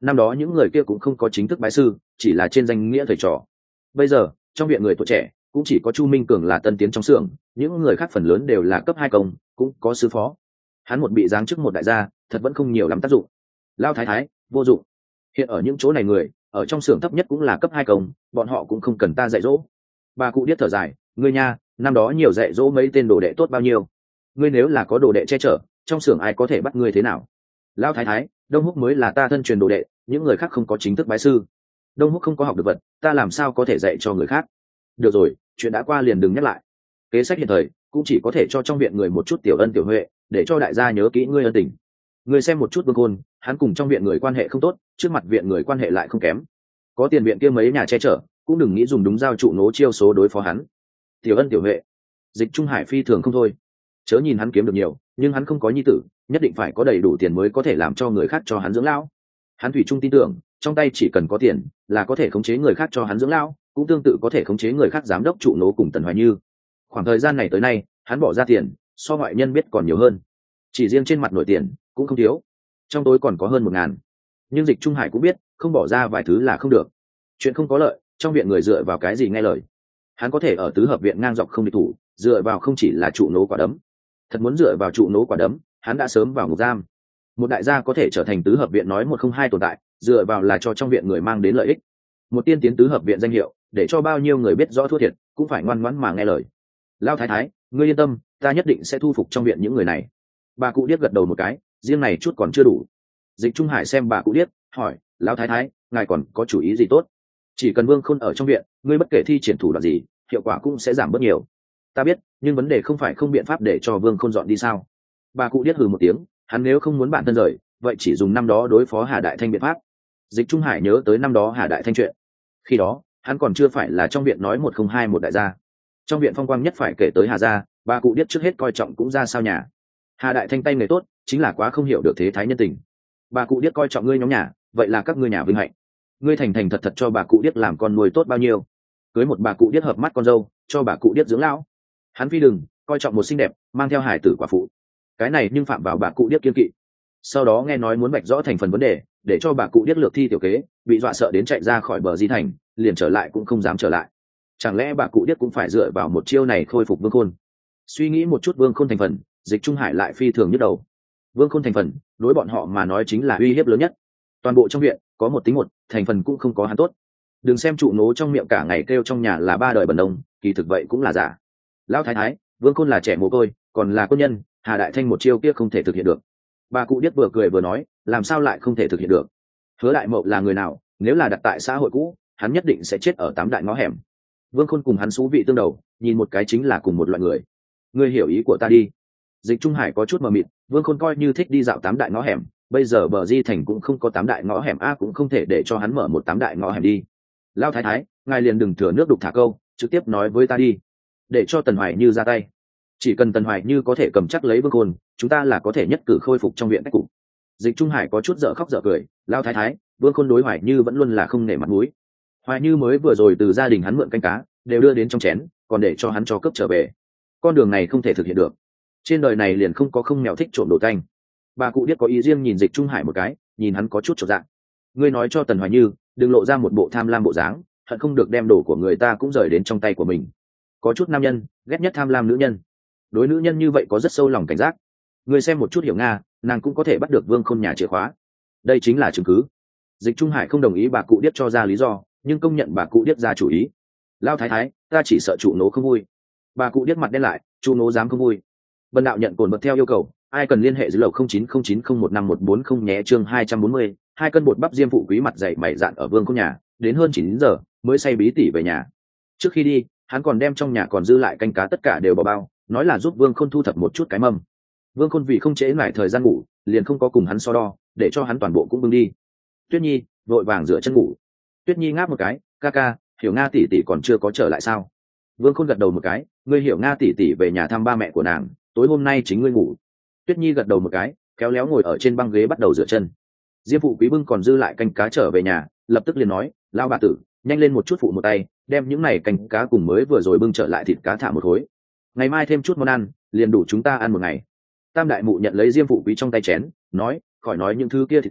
năm đó những người kia cũng không có chính thức bái sư, chỉ là trên danh nghĩa thầy trò. Bây giờ trong viện người tuổi trẻ cũng chỉ có Chu Minh Cường là tân tiến trong xưởng, những người khác phần lớn đều là cấp hai công, cũng có sư phó. Hắn một bị giáng chức một đại gia, thật vẫn không nhiều lắm tác dụng. Lao thái thái, vô dụng. Hiện ở những chỗ này người, ở trong xưởng thấp nhất cũng là cấp hai công, bọn họ cũng không cần ta dạy dỗ. Bà cụ điếc thở dài, ngươi nha, năm đó nhiều dạy dỗ mấy tên đồ đệ tốt bao nhiêu. Ngươi nếu là có đồ đệ che chở, trong xưởng ai có thể bắt ngươi thế nào? Lao thái thái, Đông Húc mới là ta thân truyền đồ đệ, những người khác không có chính thức bái sư. Đông Húc không có học được vật, ta làm sao có thể dạy cho người khác? Được rồi, chuyện đã qua liền đừng nhắc lại. Kế sách hiện thời cũng chỉ có thể cho trong viện người một chút tiểu ân tiểu huệ, để cho đại gia nhớ kỹ ngươi ân tình. Ngươi xem một chút Vương Khôn, hắn cùng trong viện người quan hệ không tốt, trước mặt viện người quan hệ lại không kém. Có tiền viện kia mấy nhà che chở, cũng đừng nghĩ dùng đúng giao trụ nố chiêu số đối phó hắn. Tiểu ân tiểu huệ, Dịch Trung Hải phi thường không thôi. Chớ nhìn hắn kiếm được nhiều, nhưng hắn không có nhi tử, nhất định phải có đầy đủ tiền mới có thể làm cho người khác cho hắn dưỡng lão. Hắn thủy chung tin tưởng, trong tay chỉ cần có tiền là có thể khống chế người khác cho hắn dưỡng lão, cũng tương tự có thể khống chế người khác giám đốc trụ nố cùng Tần Hoài Như. Khoảng thời gian này tới nay, hắn bỏ ra tiền so ngoại nhân biết còn nhiều hơn, chỉ riêng trên mặt nổi tiền cũng không thiếu, trong tối còn có hơn một ngàn. Nhưng Dịch Trung Hải cũng biết, không bỏ ra vài thứ là không được. Chuyện không có lợi, trong viện người dựa vào cái gì nghe lời? Hắn có thể ở tứ hợp viện ngang dọc không địch thủ, dựa vào không chỉ là trụ nố quả đấm. Thật muốn dựa vào trụ nố quả đấm, hắn đã sớm vào ngục giam. Một đại gia có thể trở thành tứ hợp viện nói một không hai tồn tại, dựa vào là cho trong viện người mang đến lợi ích. Một tiên tiến tứ hợp viện danh hiệu, để cho bao nhiêu người biết rõ thua thiệt, cũng phải ngoan ngoãn mà nghe lời. Lao thái thái, ngươi yên tâm, ta nhất định sẽ thu phục trong viện những người này. Bà cụ điếc gật đầu một cái, riêng này chút còn chưa đủ. Dịch Trung Hải xem bà cụ điếc, hỏi, Lão thái thái, ngài còn có chủ ý gì tốt? Chỉ cần Vương Khôn ở trong viện, ngươi bất kể thi triển thủ đoạn gì, hiệu quả cũng sẽ giảm bớt nhiều. Ta biết, nhưng vấn đề không phải không biện pháp để cho Vương Khôn dọn đi sao? Bà cụ điếc hừ một tiếng, hắn nếu không muốn bản thân rời, vậy chỉ dùng năm đó đối phó Hà Đại Thanh biện pháp. Dịch Trung Hải nhớ tới năm đó Hà Đại Thanh chuyện. Khi đó, hắn còn chưa phải là trong viện nói một không hai một đại gia. Trong viện phong quang nhất phải kể tới Hà gia, bà cụ điếc trước hết coi trọng cũng ra sao nhà. Hà Đại Thanh tay nghề tốt, chính là quá không hiểu được thế thái nhân tình. Bà cụ điếc coi trọng ngươi nhóm nhà, vậy là các ngươi nhà vinh hạnh. Ngươi thành thành thật thật cho bà cụ điếc làm con nuôi tốt bao nhiêu? Cưới một bà cụ điếc hợp mắt con dâu, cho bà cụ điếc dưỡng lão. Hắn phi đừng coi trọng một xinh đẹp, mang theo hải tử quả phụ. Cái này nhưng phạm vào bà cụ điếc kiên kỵ. Sau đó nghe nói muốn vạch rõ thành phần vấn đề, để cho bà cụ điếc lược thi tiểu kế, bị dọa sợ đến chạy ra khỏi bờ di thành, liền trở lại cũng không dám trở lại. Chẳng lẽ bà cụ điếc cũng phải dựa vào một chiêu này khôi phục Vương Khôn? Suy nghĩ một chút Vương Khôn thành phần, Dịch Trung Hải lại phi thường nhức đầu. Vương Khôn thành phần, đối bọn họ mà nói chính là uy hiếp lớn nhất. Toàn bộ trong viện có một tính một, thành phần cũng không có hắn tốt. Đừng xem trụ nố trong miệng cả ngày kêu trong nhà là ba đời bần đông, kỳ thực vậy cũng là giả. Lão thái thái, Vương Khôn là trẻ mồ côi, còn là quân nhân, Hà Đại Thanh một chiêu kia không thể thực hiện được. Bà cụ điếc vừa cười vừa nói, làm sao lại không thể thực hiện được? Hứa Đại Mậu là người nào? Nếu là đặt tại xã hội cũ, hắn nhất định sẽ chết ở tám đại ngõ hẻm. Vương Khôn cùng hắn xú vị tương đầu, nhìn một cái chính là cùng một loại người. Ngươi hiểu ý của ta đi. Dịch Trung Hải có chút mờ mịt, Vương Khôn coi như thích đi dạo tám đại ngõ hẻm, bây giờ bờ di thành cũng không có tám đại ngõ hẻm a, cũng không thể để cho hắn mở một tám đại ngõ hẻm đi. Lao thái thái, ngài liền đừng thừa nước đục thả câu, trực tiếp nói với ta đi, để cho Tần Hoài Như ra tay. Chỉ cần Tần Hoài Như có thể cầm chắc lấy Vương Khôn, chúng ta là có thể nhất cử khôi phục trong viện cách cục. Dịch Trung Hải có chút dở khóc dở cười, Lao thái thái, Vương Khôn đối Hoài Như vẫn luôn là không nể mặt mũi. Hoài Như mới vừa rồi từ gia đình hắn mượn canh cá, đều đưa đến trong chén, còn để cho hắn cho cướp trở về. Con đường này không thể thực hiện được. Trên đời này liền không có không mèo thích trộm đồ canh. Bà cụ điếc có ý riêng nhìn Dịch Trung Hải một cái, nhìn hắn có chút chột dạ. Ngươi nói cho Tần Hoài Như, đừng lộ ra một bộ tham lam bộ dáng, hận không được đem đồ của người ta cũng rời đến trong tay của mình. Có chút nam nhân ghét nhất tham lam nữ nhân, đối nữ nhân như vậy có rất sâu lòng cảnh giác. Ngươi xem một chút Hiểu Nga, nàng cũng có thể bắt được Vương Khôn nhà chìa khóa, đây chính là chứng cứ. Dịch Trung Hải không đồng ý bà cụ điếc cho ra lý do, nhưng công nhận bà cụ điếc ra chủ ý. Lao thái thái, ta chỉ sợ trụ nố không vui. Bà cụ điếc mặt đen lại, trụ nố dám không vui? Bần đạo nhận cồn bật theo yêu cầu, ai cần liên hệ dưới lầu không chín không chín không một năm một bốn không nhé. Chương hai trăm bốn mươi, hai cân bột bắp diêm phụ quý mặt dày mày dạn ở Vương Khôn nhà, đến hơn chín giờ mới say bí tỉ về nhà. Trước khi đi, hắn còn đem trong nhà còn dư lại canh cá tất cả đều bỏ bao, nói là giúp Vương Khôn thu thập một chút cái mâm. Vương Khôn vì không trễ lại thời gian ngủ, liền không có cùng hắn so đo, để cho hắn toàn bộ cũng bưng đi. Tuyết Nhi vội vàng rửa chân ngủ. Tuyết Nhi ngáp một cái, ca ca, Hiểu Nga tỷ tỷ còn chưa có trở lại sao? Vương Khôn gật đầu một cái, ngươi Hiểu Nga tỷ tỷ về nhà thăm ba mẹ của nàng, tối hôm nay chính ngươi ngủ. Tuyết Nhi gật đầu một cái, kéo léo ngồi ở trên băng ghế bắt đầu rửa chân. Diêm phụ quý bưng còn dư lại canh cá trở về nhà, lập tức liền nói, lao bà tử, nhanh lên một chút phụ một tay, đem những này canh cá cùng mới vừa rồi bưng trở lại thịt cá thả một khối. Ngày mai thêm chút món ăn, liền đủ chúng ta ăn một ngày. Tam đại mụ nhận lấy diêm phụ quý trong tay chén, nói, khỏi nói những thứ kia thịt cá,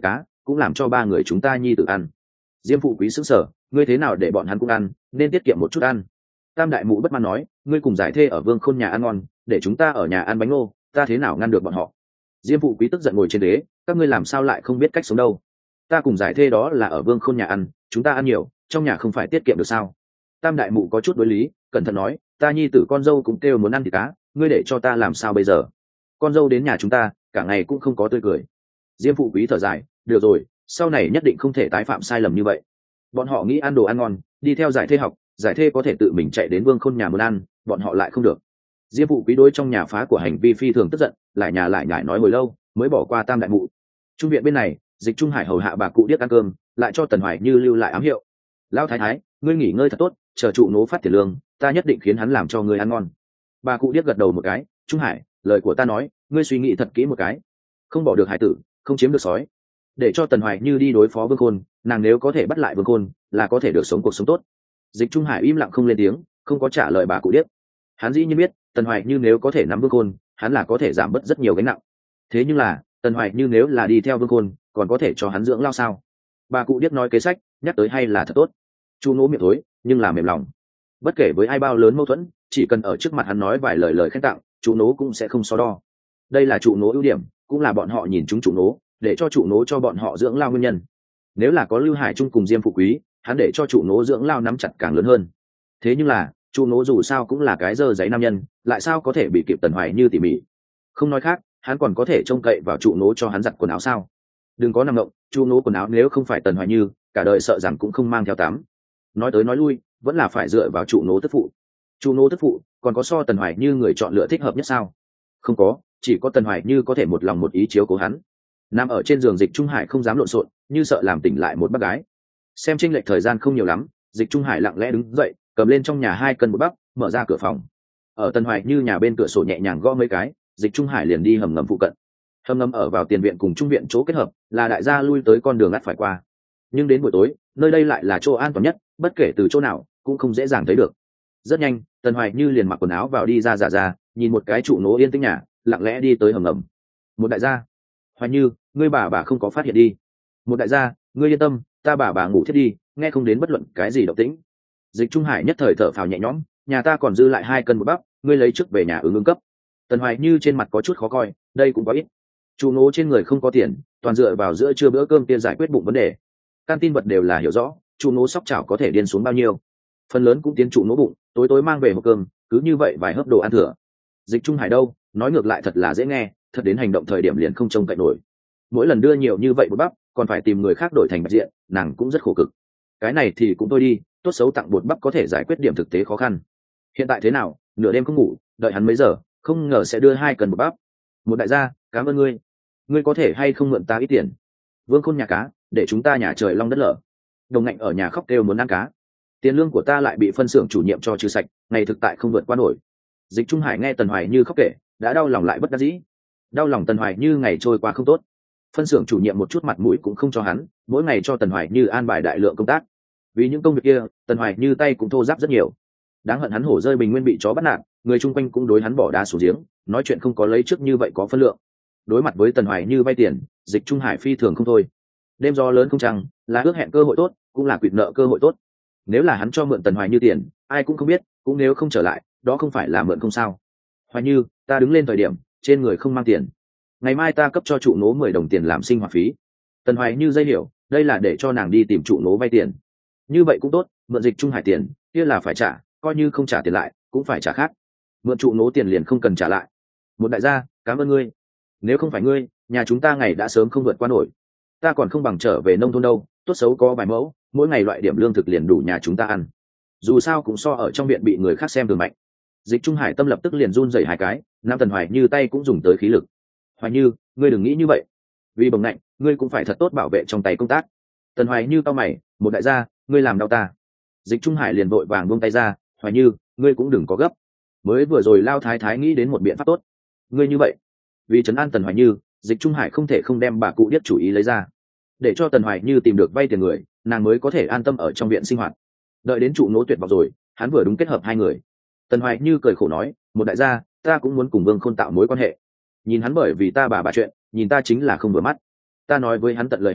cũng làm cho ba người chúng ta nhi tự ăn. Diêm phụ quý sững sờ, ngươi thế nào để bọn hắn cũng ăn, nên tiết kiệm một chút ăn. Tam đại mụ bất mãn nói, ngươi cùng giải thê ở Vương Khôn nhà ăn ngon, để chúng ta ở nhà ăn bánh ngô, ta thế nào ngăn được bọn họ. Diêm phụ quý tức giận ngồi trên ghế, các ngươi làm sao lại không biết cách sống đâu. Ta cùng giải thê đó là ở Vương Khôn nhà ăn, chúng ta ăn nhiều, trong nhà không phải tiết kiệm được sao. Tam đại mụ có chút đối lý, cẩn thận nói, ta nhi tử con dâu cũng kêu muốn ăn thịt cá, ngươi để cho ta làm sao bây giờ. Con dâu đến nhà chúng ta cả ngày cũng không có tươi cười. Diêm phụ quý thở dài, được rồi, sau này nhất định không thể tái phạm sai lầm như vậy. Bọn họ nghĩ ăn đồ ăn ngon, đi theo giải thê học, giải thê có thể tự mình chạy đến Vương Khôn nhà muốn ăn, bọn họ lại không được. Diêm phụ quý đối trong nhà phá của hành vi phi thường tức giận, lại nhà lại nhải nói hồi lâu mới bỏ qua tam đại mụ. Trung viện bên này, Dịch Trung Hải hầu hạ bà cụ điếc ăn cơm, lại cho Tần Hoài Như lưu lại ám hiệu. Lão thái thái, ngươi nghỉ ngơi thật tốt, chờ trụ nố phát tiền lương, ta nhất định khiến hắn làm cho ngươi ăn ngon. Bà cụ điếc gật đầu một cái, Trung Hải, lời của ta nói, ngươi suy nghĩ thật kỹ một cái, không bỏ được hải tử, không chiếm được sói. Để cho Tần Hoài Như đi đối phó Vương Khôn, nàng nếu có thể bắt lại Vương Khôn, là có thể được sống cuộc sống tốt. Dịch Trung Hải im lặng không lên tiếng, không có trả lời bà cụ điếc. Hắn dĩ nhiên biết, Tần Hoài Như nếu có thể nắm Vương Khôn, hắn là có thể giảm bớt rất nhiều gánh nặng. Thế nhưng là, Tần Hoài Như nếu là đi theo Vương Khôn, còn có thể cho hắn dưỡng lao sao? Bà cụ điếc nói kế sách, nhắc tới hay là thật tốt. Chu Nỗ miệng thối, nhưng là mềm lòng. Bất kể với ai bao lớn mâu thuẫn, chỉ cần ở trước mặt hắn nói vài lời lời khen tặng, Chu Nỗ cũng sẽ không so đo. Đây là Chu Nỗ ưu điểm, cũng là bọn họ nhìn chúng Chu Nỗ, để cho Chu Nỗ cho bọn họ dưỡng lao nguyên nhân. Nếu là có Lưu Hải Trung cùng Diêm Phụ Quý, hắn để cho Chu Nỗ dưỡng lao nắm chặt càng lớn hơn. Thế nhưng là, Chu Nỗ dù sao cũng là cái dơ giấy nam nhân, lại sao có thể bị kịp Tần Hoài Như tỉ mỉ. Không nói khác, hắn còn có thể trông cậy vào Chu Nỗ cho hắn giặt quần áo sao? Đừng có nằm ngộng, Chu Nỗ quần áo nếu không phải Tần Hoài Như, cả đời sợ rằng cũng không mang theo tắm. Nói tới nói lui, vẫn là phải dựa vào Chu Nỗ tức phụ. Chu Nỗ tức phụ, còn có so Tần Hoài Như người chọn lựa thích hợp nhất sao? Không có, chỉ có Tần Hoài Như có thể một lòng một ý chiếu cố hắn. Nằm ở trên giường Dịch Trung Hải không dám lộn xộn, như sợ làm tỉnh lại một bác gái. Xem chênh lệch thời gian không nhiều lắm, Dịch Trung Hải lặng lẽ đứng dậy, cầm lên trong nhà hai cân bột bắp, mở ra cửa phòng. Ở Tần Hoài Như nhà bên cửa sổ nhẹ nhàng gõ mấy cái, Dịch Trung Hải liền đi hầm ngầm phụ cận. Hầm ngầm ở vào tiền viện cùng trung viện chỗ kết hợp, là đại gia lui tới con đường ngắt phải qua. Nhưng đến buổi tối, nơi đây lại là chỗ an toàn nhất, bất kể từ chỗ nào cũng không dễ dàng thấy được. Rất nhanh, Tần Hoài Như liền mặc quần áo vào đi ra giả ra, nhìn một cái trụ nỗ yên tĩnh nhà, lặng lẽ đi tới hầm ngầm. Một đại gia, Hoài Như, ngươi bà bà không có phát hiện đi. Một đại gia, ngươi yên tâm, ta bà bà ngủ thiết đi, nghe không đến bất luận cái gì động tĩnh. Dịch Trung Hải nhất thời thở phào nhẹ nhõm, nhà ta còn dư lại hai cân bột bắp, ngươi lấy trước về nhà ứng ứng cấp. Tần Hoài Như trên mặt có chút khó coi, đây cũng có ít. Chủ nỗ trên người không có tiền, toàn dựa vào giữa trưa bữa cơm kia giải quyết bụng vấn đề. Căn tin vật đều là hiểu rõ, chủ nỗ sóc chảo có thể điên xuống bao nhiêu. Phần lớn cũng tiến chủ nỗ bụng, tối tối mang về hộp cơm, cứ như vậy vài hớp đồ ăn thừa. Dịch Trung Hải đâu, nói ngược lại thật là dễ nghe, thật đến hành động thời điểm liền không trông cậy nổi. Mỗi lần đưa nhiều như vậy bột bắp, còn phải tìm người khác đổi thành bạch diện, nàng cũng rất khổ cực. Cái này thì cũng thôi đi, tốt xấu tặng bột bắp có thể giải quyết điểm thực tế khó khăn. Hiện tại thế nào, nửa đêm không ngủ, đợi hắn mấy giờ, không ngờ sẽ đưa hai cần bột bắp. Một đại gia, cảm ơn ngươi. Ngươi có thể hay không mượn ta ít tiền? Vương Khôn nhà cá, để chúng ta nhà trời long đất lở. Đồng Ngạnh ở nhà khóc kêu muốn ăn cá. Tiền lương của ta lại bị phân xưởng chủ nhiệm cho trừ sạch, ngày thực tại không vượt qua nổi. Dịch Trung Hải nghe Tần Hoài Như khóc kể, đã đau lòng lại bất đắc dĩ. Đau lòng Tần Hoài Như ngày trôi qua không tốt. Phân xưởng chủ nhiệm một chút mặt mũi cũng không cho hắn, mỗi ngày cho Tần Hoài Như an bài đại lượng công tác. Vì những công việc kia, Tần Hoài Như tay cũng thô ráp rất nhiều. Đáng hận hắn hổ rơi bình nguyên bị chó bắt nạt, người chung quanh cũng đối hắn bỏ đá xuống giếng, nói chuyện không có lấy trước như vậy có phân lượng. Đối mặt với Tần Hoài Như vay tiền, Dịch Trung Hải phi thường không thôi. Đêm gió lớn không trăng, là ước hẹn cơ hội tốt, cũng là quỵt nợ cơ hội tốt. Nếu là hắn cho mượn Tần Hoài Như tiền, ai cũng không biết, cũng nếu không trở lại, đó không phải là mượn không sao. Hoài Như, ta đứng lên thời điểm, trên người không mang tiền. Ngày mai ta cấp cho trụ nố mười đồng tiền làm sinh hoạt phí. Tần Hoài Như dây hiểu, đây là để cho nàng đi tìm trụ nố vay tiền. Như vậy cũng tốt, mượn Dịch Trung Hải tiền, kia là phải trả, coi như không trả tiền lại, cũng phải trả khác. Mượn trụ nố tiền liền không cần trả lại. Một đại gia, cảm ơn ngươi. Nếu không phải ngươi, nhà chúng ta ngày đã sớm không vượt qua nổi. Ta còn không bằng trở về nông thôn đâu, tốt xấu có vài mẫu, mỗi ngày loại điểm lương thực liền đủ nhà chúng ta ăn. Dù sao cũng so ở trong viện bị người khác xem thường mạnh. Dịch Trung Hải tâm lập tức liền run rẩy hai cái, Nam Tần Hoài Như tay cũng dùng tới khí lực. Hoài Như, ngươi đừng nghĩ như vậy. Vì Bồng Ngạnh, ngươi cũng phải thật tốt bảo vệ trong tay công tác. Tần Hoài Như cau mày, một đại gia, ngươi làm đau ta. Dịch Trung Hải liền vội vàng buông tay ra, Hoài Như, ngươi cũng đừng có gấp. Mới vừa rồi Lao Thái Thái nghĩ đến một biện pháp tốt. Ngươi như vậy, vì trấn an Tần Hoài Như, Dịch Trung Hải không thể không đem bà cụ điếc chủ ý lấy ra, để cho Tần Hoài Như tìm được vay tiền người, nàng mới có thể an tâm ở trong viện sinh hoạt. Đợi đến trụ nỗ tuyệt vọng rồi, hắn vừa đúng kết hợp hai người. Tần Hoài Như cười khổ nói, một đại gia, ta cũng muốn cùng Vương Khôn tạo mối quan hệ. Nhìn hắn bởi vì ta bà bà chuyện, nhìn ta chính là không vừa mắt. Ta nói với hắn tận lời hay,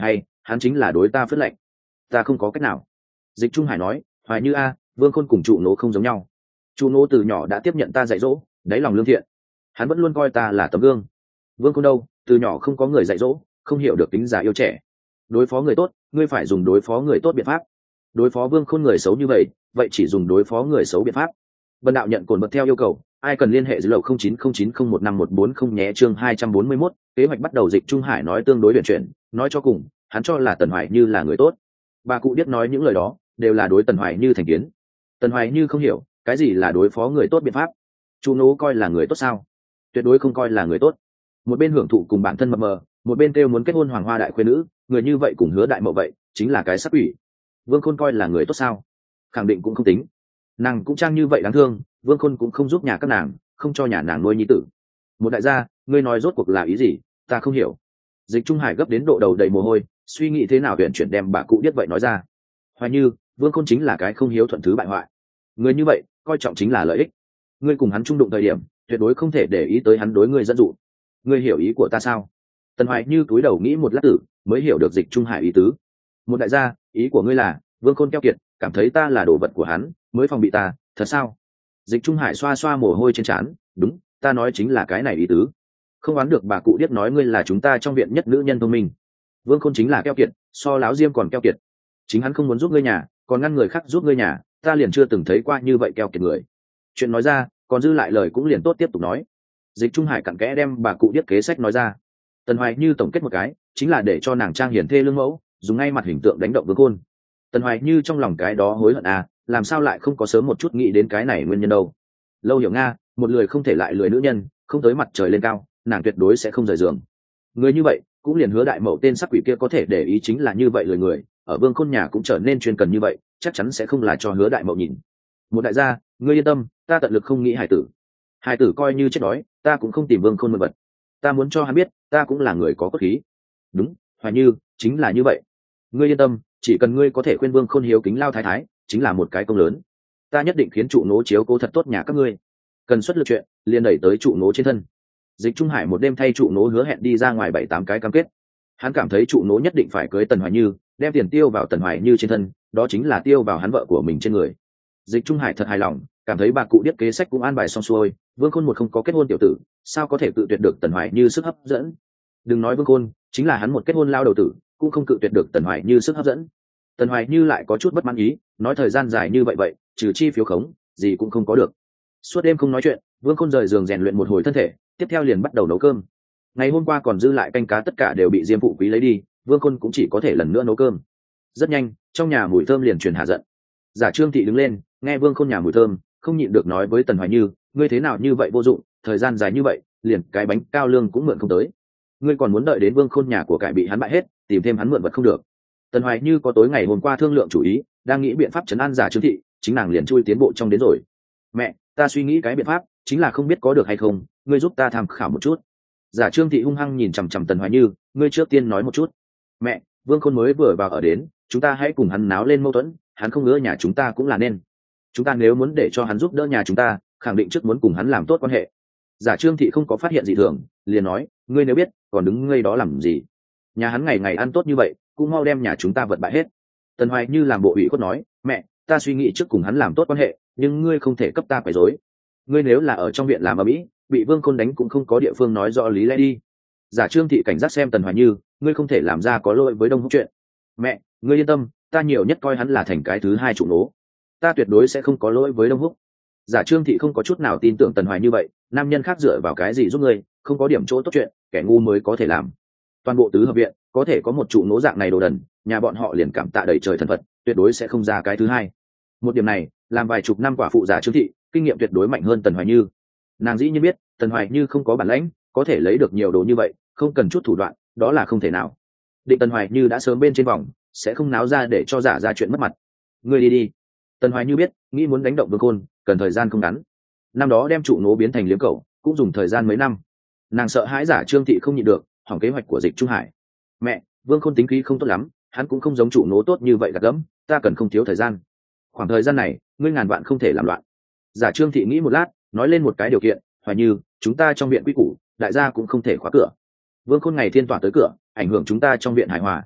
hắn chính là đối ta phất lệnh, ta không có cách nào. Dịch Trung Hải nói, Hoài Như a, Vương Khôn cùng trụ nỗ không giống nhau. Trụ nỗ từ nhỏ đã tiếp nhận ta dạy dỗ, đáy lòng lương thiện, hắn vẫn luôn coi ta là tấm gương. Vương Khôn đâu, từ nhỏ không có người dạy dỗ, không hiểu được tính già yêu trẻ. Đối phó người tốt, ngươi phải dùng đối phó người tốt biện pháp. Đối phó Vương Khôn người xấu như vậy, vậy chỉ dùng đối phó người xấu biện pháp. Bần đạo nhận cồn bật theo yêu cầu, ai cần liên hệ dưới lầu không chín không chín không một năm một bốn không nhé. Chương hai trăm bốn mươi mốt, kế hoạch bắt đầu. Dịch Trung Hải nói tương đối huyền chuyển, nói cho cùng, hắn cho là Tần Hoài Như là người tốt. Bà cụ điếc nói những lời đó, đều là đối Tần Hoài Như thành kiến. Tần Hoài Như không hiểu, cái gì là đối phó người tốt biện pháp. Chu Nỗ coi là người tốt sao? Tuyệt đối không coi là người tốt. Một bên hưởng thụ cùng bản thân mập mờ, một bên kêu muốn kết hôn hoàng hoa đại khuê nữ, người như vậy cùng Hứa Đại Mậu vậy, chính là cái sắc ủy. Vương Khôn coi là người tốt sao? Khẳng định cũng không tính. Nàng cũng trang như vậy đáng thương, Vương Khôn cũng không giúp nhà các nàng, không cho nhà nàng nuôi nhi tử. Một đại gia, ngươi nói rốt cuộc là ý gì, ta không hiểu. Dịch Trung Hải gấp đến độ đầu đầy mồ hôi, suy nghĩ thế nào huyện chuyển đem bà cụ biết vậy nói ra. Hoài Như, Vương Khôn chính là cái không hiếu thuận thứ bại hoại. Người như vậy, coi trọng chính là lợi ích. Ngươi cùng hắn chung đụng thời điểm, tuyệt đối không thể để ý tới hắn đối ngươi dẫn dụ. Ngươi hiểu ý của ta sao? Tần Hoài Như cúi đầu nghĩ một lát tử, mới hiểu được Dịch Trung Hải ý tứ. Một đại gia, ý của ngươi là, Vương Khôn keo kiệt, cảm thấy ta là đồ vật của hắn, mới phòng bị ta, thật sao? Dịch Trung Hải xoa xoa mồ hôi trên trán, đúng, ta nói chính là cái này ý tứ. Không đoán được bà cụ điếc nói ngươi là chúng ta trong viện nhất nữ nhân thông minh. Vương Khôn chính là keo kiệt, so láo diêm còn keo kiệt. Chính hắn không muốn giúp ngươi nhà, còn ngăn người khác giúp ngươi nhà, ta liền chưa từng thấy qua như vậy keo kiệt người. Chuyện nói ra, còn dư lại lời cũng liền tốt tiếp tục nói. Dịch Trung Hải cặn kẽ đem bà cụ điếc kế sách nói ra. Tần Hoài Như tổng kết một cái, chính là để cho nàng trang hiển thê lương mẫu, dùng ngay mặt hình tượng đánh động Vương Khôn. Tần Hoài Như trong lòng cái đó hối hận à, làm sao lại không có sớm một chút nghĩ đến cái này nguyên nhân đâu. Lâu Hiểu Nga, một lười không thể lại lười nữ nhân, không tới mặt trời lên cao, nàng tuyệt đối sẽ không rời giường. Người như vậy, cũng liền Hứa Đại Mậu tên sắc quỷ kia có thể để ý chính là như vậy lười người, ở Vương Khôn nhà cũng trở nên chuyên cần như vậy, chắc chắn sẽ không là cho Hứa Đại Mậu nhìn. Một đại gia, ngươi yên tâm, ta tận lực không nghĩ hài tử. Hài tử coi như chết đói, ta cũng không tìm Vương Khôn mượn vật. Ta muốn cho hắn biết, ta cũng là người có cốt khí. Đúng, Hoài Như, chính là như vậy. Ngươi yên tâm, chỉ cần ngươi có thể khuyên Vương Khôn hiếu kính lao thái thái, chính là một cái công lớn. Ta nhất định khiến trụ nỗ chiếu cố thật tốt nhà các ngươi. Cần xuất lực chuyện, liền đẩy tới trụ nỗ trên thân. Dịch Trung Hải một đêm thay trụ nỗ hứa hẹn đi ra ngoài bảy tám cái cam kết. Hắn cảm thấy trụ nỗ nhất định phải cưới Tần Hoài Như, đem tiền tiêu vào Tần Hoài Như trên thân, đó chính là tiêu vào hắn vợ của mình trên người. Dịch Trung Hải thật hài lòng, cảm thấy bà cụ điếc kế sách cũng an bài xong xuôi. Vương Khôn một không có kết hôn tiểu tử, sao có thể cự tuyệt được Tần Hoài Như sức hấp dẫn. Đừng nói Vương Khôn, chính là hắn một kết hôn lao đầu tử, cũng không cự tuyệt được Tần Hoài Như sức hấp dẫn. Tần Hoài Như lại có chút bất mãn ý, nói thời gian dài như vậy vậy, trừ chi phiếu khống, gì cũng không có được. Suốt đêm không nói chuyện, Vương Khôn rời giường rèn luyện một hồi thân thể, tiếp theo liền bắt đầu nấu cơm. Ngày hôm qua còn dư lại canh cá tất cả đều bị Diêm phụ quý lấy đi, Vương Khôn cũng chỉ có thể lần nữa nấu cơm. Rất nhanh, trong nhà mùi thơm liền truyền hạ giận. Giả Trương thị đứng lên, nghe Vương Khôn nhà mùi thơm, không nhịn được nói với Tần Hoài Như, ngươi thế nào như vậy vô dụng, thời gian dài như vậy, liền cái bánh cao lương cũng mượn không tới. Ngươi còn muốn đợi đến Vương Khôn nhà của cải bị hắn bại hết, tìm thêm hắn mượn vật không được. Tần Hoài Như có tối ngày hôm qua thương lượng chủ ý, đang nghĩ biện pháp trấn an Giả Trương thị, chính nàng liền chui tiến bộ trong đến rồi. Mẹ, ta suy nghĩ cái biện pháp, chính là không biết có được hay không, ngươi giúp ta tham khảo một chút. Giả Trương thị hung hăng nhìn chằm chằm Tần Hoài Như, ngươi trước tiên nói một chút. Mẹ, Vương Khôn mới vừa vào ở đến, chúng ta hãy cùng hắn náo lên mâu thuẫn, hắn không ngỡ nhà chúng ta cũng là nên. Chúng ta nếu muốn để cho hắn giúp đỡ nhà chúng ta, khẳng định trước muốn cùng hắn làm tốt quan hệ. Giả Trương thị không có phát hiện gì thường, liền nói, ngươi nếu biết, còn đứng ngây đó làm gì? Nhà hắn ngày ngày ăn tốt như vậy, cũng mau đem nhà chúng ta vật bại hết. Tần Hoài Như làm bộ ủy khuất nói, mẹ, ta suy nghĩ trước cùng hắn làm tốt quan hệ, nhưng ngươi không thể cấp ta quấy rối. Ngươi nếu là ở trong viện làm ở mỹ, bị Vương Khôn đánh cũng không có địa phương nói rõ lý lẽ đi. Giả Trương thị cảnh giác xem Tần Hoài Như, ngươi không thể làm ra có lỗi với Đông Húc chuyện. Mẹ, ngươi yên tâm, ta nhiều nhất coi hắn là thành cái thứ hai trụ nỗ, ta tuyệt đối sẽ không có lỗi với Đông Húc. Giả Trương thị không có chút nào tin tưởng Tần Hoài Như vậy, nam nhân khác dựa vào cái gì giúp ngươi, không có điểm chỗ tốt chuyện, kẻ ngu mới có thể làm. Toàn bộ tứ hợp viện có thể có một trụ nỗ dạng này đồ đần, nhà bọn họ liền cảm tạ đầy trời thần Phật, tuyệt đối sẽ không ra cái thứ hai. Một điểm này, làm vài chục năm quả phụ Giả Trương thị, kinh nghiệm tuyệt đối mạnh hơn Tần Hoài Như. Nàng dĩ nhiên biết, Tần Hoài Như không có bản lãnh, có thể lấy được nhiều đồ như vậy, không cần chút thủ đoạn, đó là không thể nào. Định Tần Hoài Như đã sớm bên trên vòng, sẽ không náo ra để cho Giả ra chuyện mất mặt. Ngươi đi đi. Tần Hoài Như biết, nghĩ muốn đánh động Vương Khôn, cần thời gian không ngắn. Năm đó đem trụ nỗ biến thành liếm cẩu, cũng dùng thời gian mấy năm. Nàng sợ hãi Giả Trương thị không nhịn được, hỏng kế hoạch của Dịch Trung Hải. Mẹ, Vương Khôn tính khí không tốt lắm, hắn cũng không giống trụ nỗ tốt như vậy gạt gẫm, ta cần không thiếu thời gian. Khoảng thời gian này, ngươi ngàn vạn không thể làm loạn. Giả Trương thị nghĩ một lát, nói lên một cái điều kiện, Hoài Như, chúng ta trong viện quy củ, đại gia cũng không thể khóa cửa. Vương Khôn ngày thiên tỏa tới cửa, ảnh hưởng chúng ta trong viện hài hòa.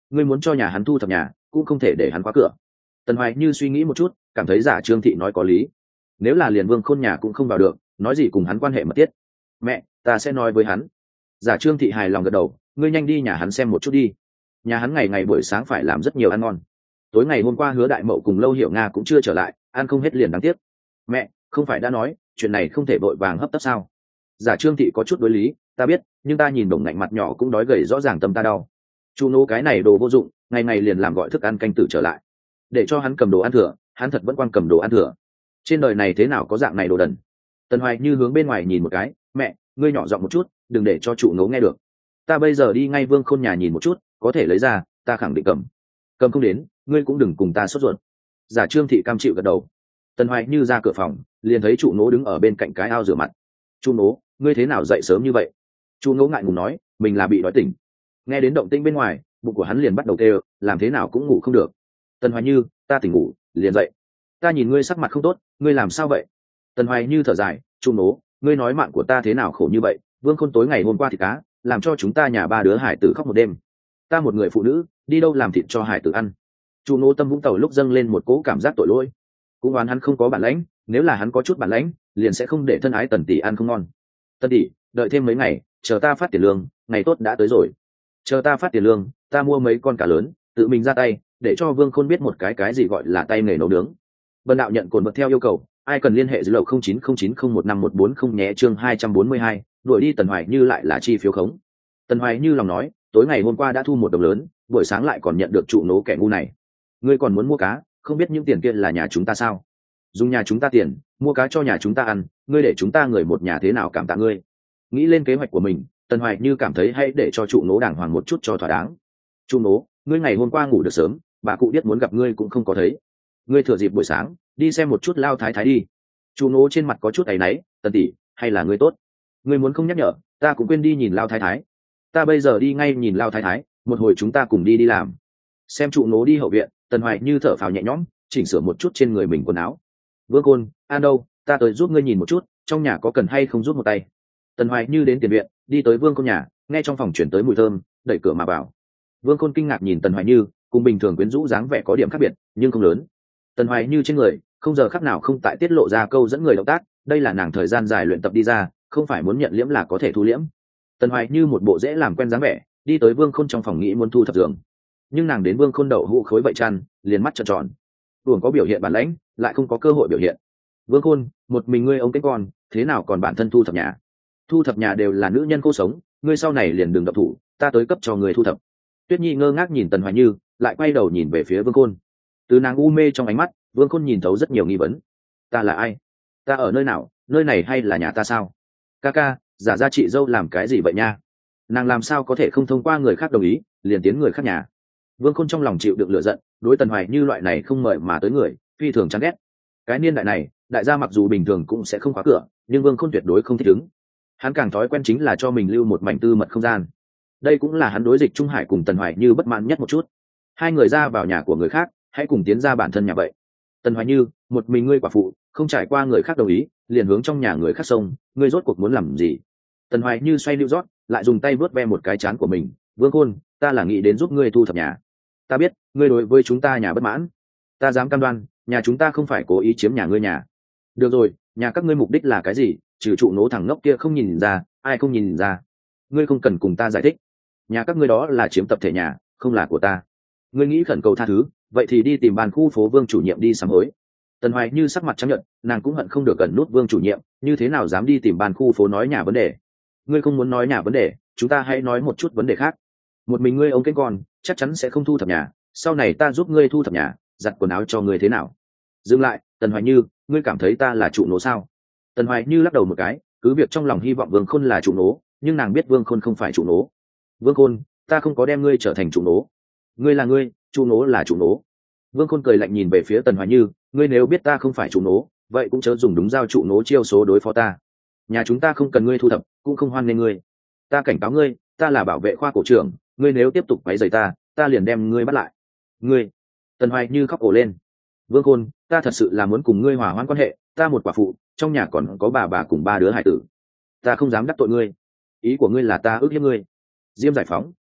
ngươi muốn cho nhà hắn thu thập nhà cũng không thể để hắn khóa cửa. Tần Hoài Như suy nghĩ một chút, cảm thấy giả Trương Thị nói có lý. Nếu là liền Vương Khôn nhà cũng không vào được, nói gì cùng hắn quan hệ mật thiết. Mẹ, ta sẽ nói với hắn. Giả Trương Thị hài lòng gật đầu, ngươi nhanh đi nhà hắn xem một chút đi. Nhà hắn ngày ngày buổi sáng phải làm rất nhiều ăn ngon. Tối ngày hôm qua Hứa Đại Mậu cùng Lâu Hiểu Nga cũng chưa trở lại, ăn không hết liền đáng tiếc. Mẹ, không phải đã nói chuyện này không thể vội vàng hấp tấp sao? Giả Trương Thị có chút đối lý, ta biết, nhưng ta nhìn Đồng Ngạnh mặt nhỏ cũng đói gầy rõ ràng tâm ta đau. Chu nô cái này đồ vô dụng, ngày ngày liền làm gọi thức ăn canh tử trở lại, để cho hắn cầm đồ ăn thừa, hắn thật vẫn quan cầm đồ ăn thừa. Trên đời này thế nào có dạng này đồ đần. Tần Hoài Như hướng bên ngoài nhìn một cái, mẹ, ngươi nhỏ giọng một chút, đừng để cho Trụ Nấu nghe được. Ta bây giờ đi ngay Vương Khôn nhà nhìn một chút, có thể lấy ra, ta khẳng định cầm. Cầm không đến, ngươi cũng đừng cùng ta sốt ruột. Giả Trương Thị cam chịu gật đầu. Tần Hoài Như ra cửa phòng, liền thấy Trụ Nấu đứng ở bên cạnh cái ao rửa mặt. Trụ Nấu, ngươi thế nào dậy sớm như vậy? Trụ Nấu ngại ngùng nói, mình là bị đói tỉnh. Nghe đến động tĩnh bên ngoài, bụng của hắn liền bắt đầu kêu, làm thế nào cũng ngủ không được. Tần Hoài Như, ta tỉnh ngủ, liền dậy. Ta nhìn ngươi sắc mặt không tốt, ngươi làm sao vậy? Tần Hoài Như thở dài, Trụ Nấu, ngươi nói mạng của ta thế nào khổ như vậy? Vương Khôn tối ngày hôm qua thịt cá, làm cho chúng ta nhà ba đứa hải tử khóc một đêm. Ta một người phụ nữ, đi đâu làm thịt cho hải tử ăn? Trụ Nấu tâm vũng tàu lúc dâng lên một cỗ cảm giác tội lỗi. Cũng đoán hắn không có bản lãnh, nếu là hắn có chút bản lãnh, liền sẽ không để thân ái Tần tỷ ăn không ngon. Tần tỷ, đợi thêm mấy ngày, chờ ta phát tiền lương, ngày tốt đã tới rồi. Chờ ta phát tiền lương, ta mua mấy con cá lớn, tự mình ra tay, để cho Vương Khôn biết một cái cái gì gọi là tay nghề nấu nướng. Bần đạo nhận cồn vật theo yêu cầu, ai cần liên hệ dưới lầu không chín không chín không một năm một bốn không nhé. Chương hai trăm bốn mươi hai, đuổi đi Tần Hoài Như lại là chi phiếu khống. Tần Hoài Như lòng nói, tối ngày hôm qua đã thu một đồng lớn, buổi sáng lại còn nhận được Trụ Nấu kẻ ngu này. Ngươi còn muốn mua cá, không biết những tiền kia là nhà chúng ta sao? Dùng nhà chúng ta tiền, mua cá cho nhà chúng ta ăn, ngươi để chúng ta người một nhà thế nào cảm tạ ngươi? Nghĩ lên kế hoạch của mình, Tần Hoài Như cảm thấy hãy để cho Trụ Nấu đàng hoàng một chút cho thỏa đáng. Trụ Nấu, ngươi ngày hôm qua ngủ được sớm, bà cụ biết muốn gặp ngươi cũng không có thấy. Ngươi thừa dịp buổi sáng, đi xem một chút Lao Thái Thái đi. Trụ Nấu trên mặt có chút áy náy, Tần tỷ, hay là ngươi tốt? Ngươi muốn không nhắc nhở, ta cũng quên đi nhìn Lao Thái Thái. Ta bây giờ đi ngay nhìn Lao Thái Thái, một hồi chúng ta cùng đi đi làm. Xem Trụ Nấu đi hậu viện, Tần Hoài Như thở phào nhẹ nhõm, chỉnh sửa một chút trên người mình quần áo. Vương Côn, An đâu, ta tới giúp ngươi nhìn một chút, trong nhà có cần hay không giúp một tay. Tần Hoài Như đến tiền viện, đi tới Vương Côn nhà, nghe trong phòng chuyển tới mùi thơm, đẩy cửa mà vào. Vương Côn kinh ngạc nhìn Tần Hoài Như, cùng bình thường quyến rũ dáng vẻ có điểm khác biệt, nhưng không lớn. Tần Hoài Như trên người, không giờ khắc nào không tại tiết lộ ra câu dẫn người động tác, đây là nàng thời gian dài luyện tập đi ra, không phải muốn nhận liễm là có thể thu liễm. Tần Hoài Như một bộ dễ làm quen dáng vẻ, đi tới Vương Khôn trong phòng nghĩ muốn thu thập giường, nhưng nàng đến Vương Khôn đậu hũ khối vậy chăn, liền mắt trợn tròn. Vương có biểu hiện bản lãnh, lại không có cơ hội biểu hiện. Vương Khôn, một mình ngươi ông cái con, thế nào còn bản thân thu thập nhà? Thu thập nhà đều là nữ nhân cô sống, ngươi sau này liền đừng động thủ, ta tới cấp cho người thu thập. Tuyết Nhi ngơ ngác nhìn Tần Hoài Như, lại quay đầu nhìn về phía Vương Khôn. Từ nàng u mê trong ánh mắt, Vương Khôn nhìn thấu rất nhiều nghi vấn. Ta là ai? Ta ở nơi nào? Nơi này hay là nhà ta sao? Ca ca, giả ra chị dâu làm cái gì vậy nha? Nàng làm sao có thể không thông qua người khác đồng ý, liền tiến người khác nhà? Vương Khôn trong lòng chịu đựng lửa giận, đối Tần Hoài Như loại này không mời mà tới người, phi thường chán ghét. Cái niên đại này, đại gia mặc dù bình thường cũng sẽ không khóa cửa, nhưng Vương Khôn tuyệt đối không thích ứng. Hắn càng thói quen chính là cho mình lưu một mảnh tư mật không gian. Đây cũng là hắn đối Dịch Trung Hải cùng Tần Hoài Như bất mãn nhất một chút. Hai người ra vào nhà của người khác, hãy cùng tiến ra bản thân nhà vậy. Tần Hoài Như, một mình ngươi quả phụ, không trải qua người khác đồng ý, liền hướng trong nhà người khác xông, ngươi rốt cuộc muốn làm gì? Tần Hoài Như xoay lưu rót, lại dùng tay vớt ve một cái trán của mình. Vương Khôn, ta là nghĩ đến giúp ngươi thu thập nhà. Ta biết, ngươi đối với chúng ta nhà bất mãn. Ta dám cam đoan, nhà chúng ta không phải cố ý chiếm nhà ngươi nhà. Được rồi, nhà các ngươi mục đích là cái gì? Trừ Trụ Nấu thằng ngốc kia không nhìn ra, ai không nhìn ra? Ngươi không cần cùng ta giải thích. Nhà các ngươi đó là chiếm tập thể nhà, không là của ta. Ngươi nghĩ khẩn cầu tha thứ, vậy thì đi tìm ban khu phố Vương chủ nhiệm đi sám hối. Tần Hoài Như sắc mặt trắng nhợt, nàng cũng hận không được gần nút Vương chủ nhiệm, như thế nào dám đi tìm ban khu phố nói nhà vấn đề. Ngươi không muốn nói nhà vấn đề, chúng ta hãy nói một chút vấn đề khác. Một mình ngươi ông cái con, chắc chắn sẽ không thu thập nhà, sau này ta giúp ngươi thu thập nhà, giặt quần áo cho ngươi thế nào? Dừng lại, Tần Hoài Như, ngươi cảm thấy ta là Trụ Nấu sao? Tần Hoài Như lắc đầu một cái, cứ việc trong lòng hy vọng Vương Khôn là Trụ Nấu, nhưng nàng biết Vương Khôn không phải Trụ Nấu. Vương Khôn, ta không có đem ngươi trở thành Trụ Nấu. Ngươi là ngươi, Trụ Nấu là Trụ Nấu. Vương Khôn cười lạnh nhìn về phía Tần Hoài Như, ngươi nếu biết ta không phải Trụ Nấu, vậy cũng chớ dùng đúng giao Trụ Nấu chiêu số đối phó ta. Nhà chúng ta không cần ngươi thu thập, cũng không hoan nghênh ngươi. Ta cảnh cáo ngươi, ta là bảo vệ khoa cổ trưởng, ngươi nếu tiếp tục quấy rầy ta, ta liền đem ngươi bắt lại. Ngươi! Tần Hoài Như khóc ổ lên. Vương Khôn, ta thật sự là muốn cùng ngươi hòa hoãn quan hệ, ta một quả phụ, trong nhà còn có bà bà cùng ba đứa hải tử. Ta không dám đắc tội ngươi. Ý của ngươi là ta ước hiếp ngươi. Diêm Giải Phóng,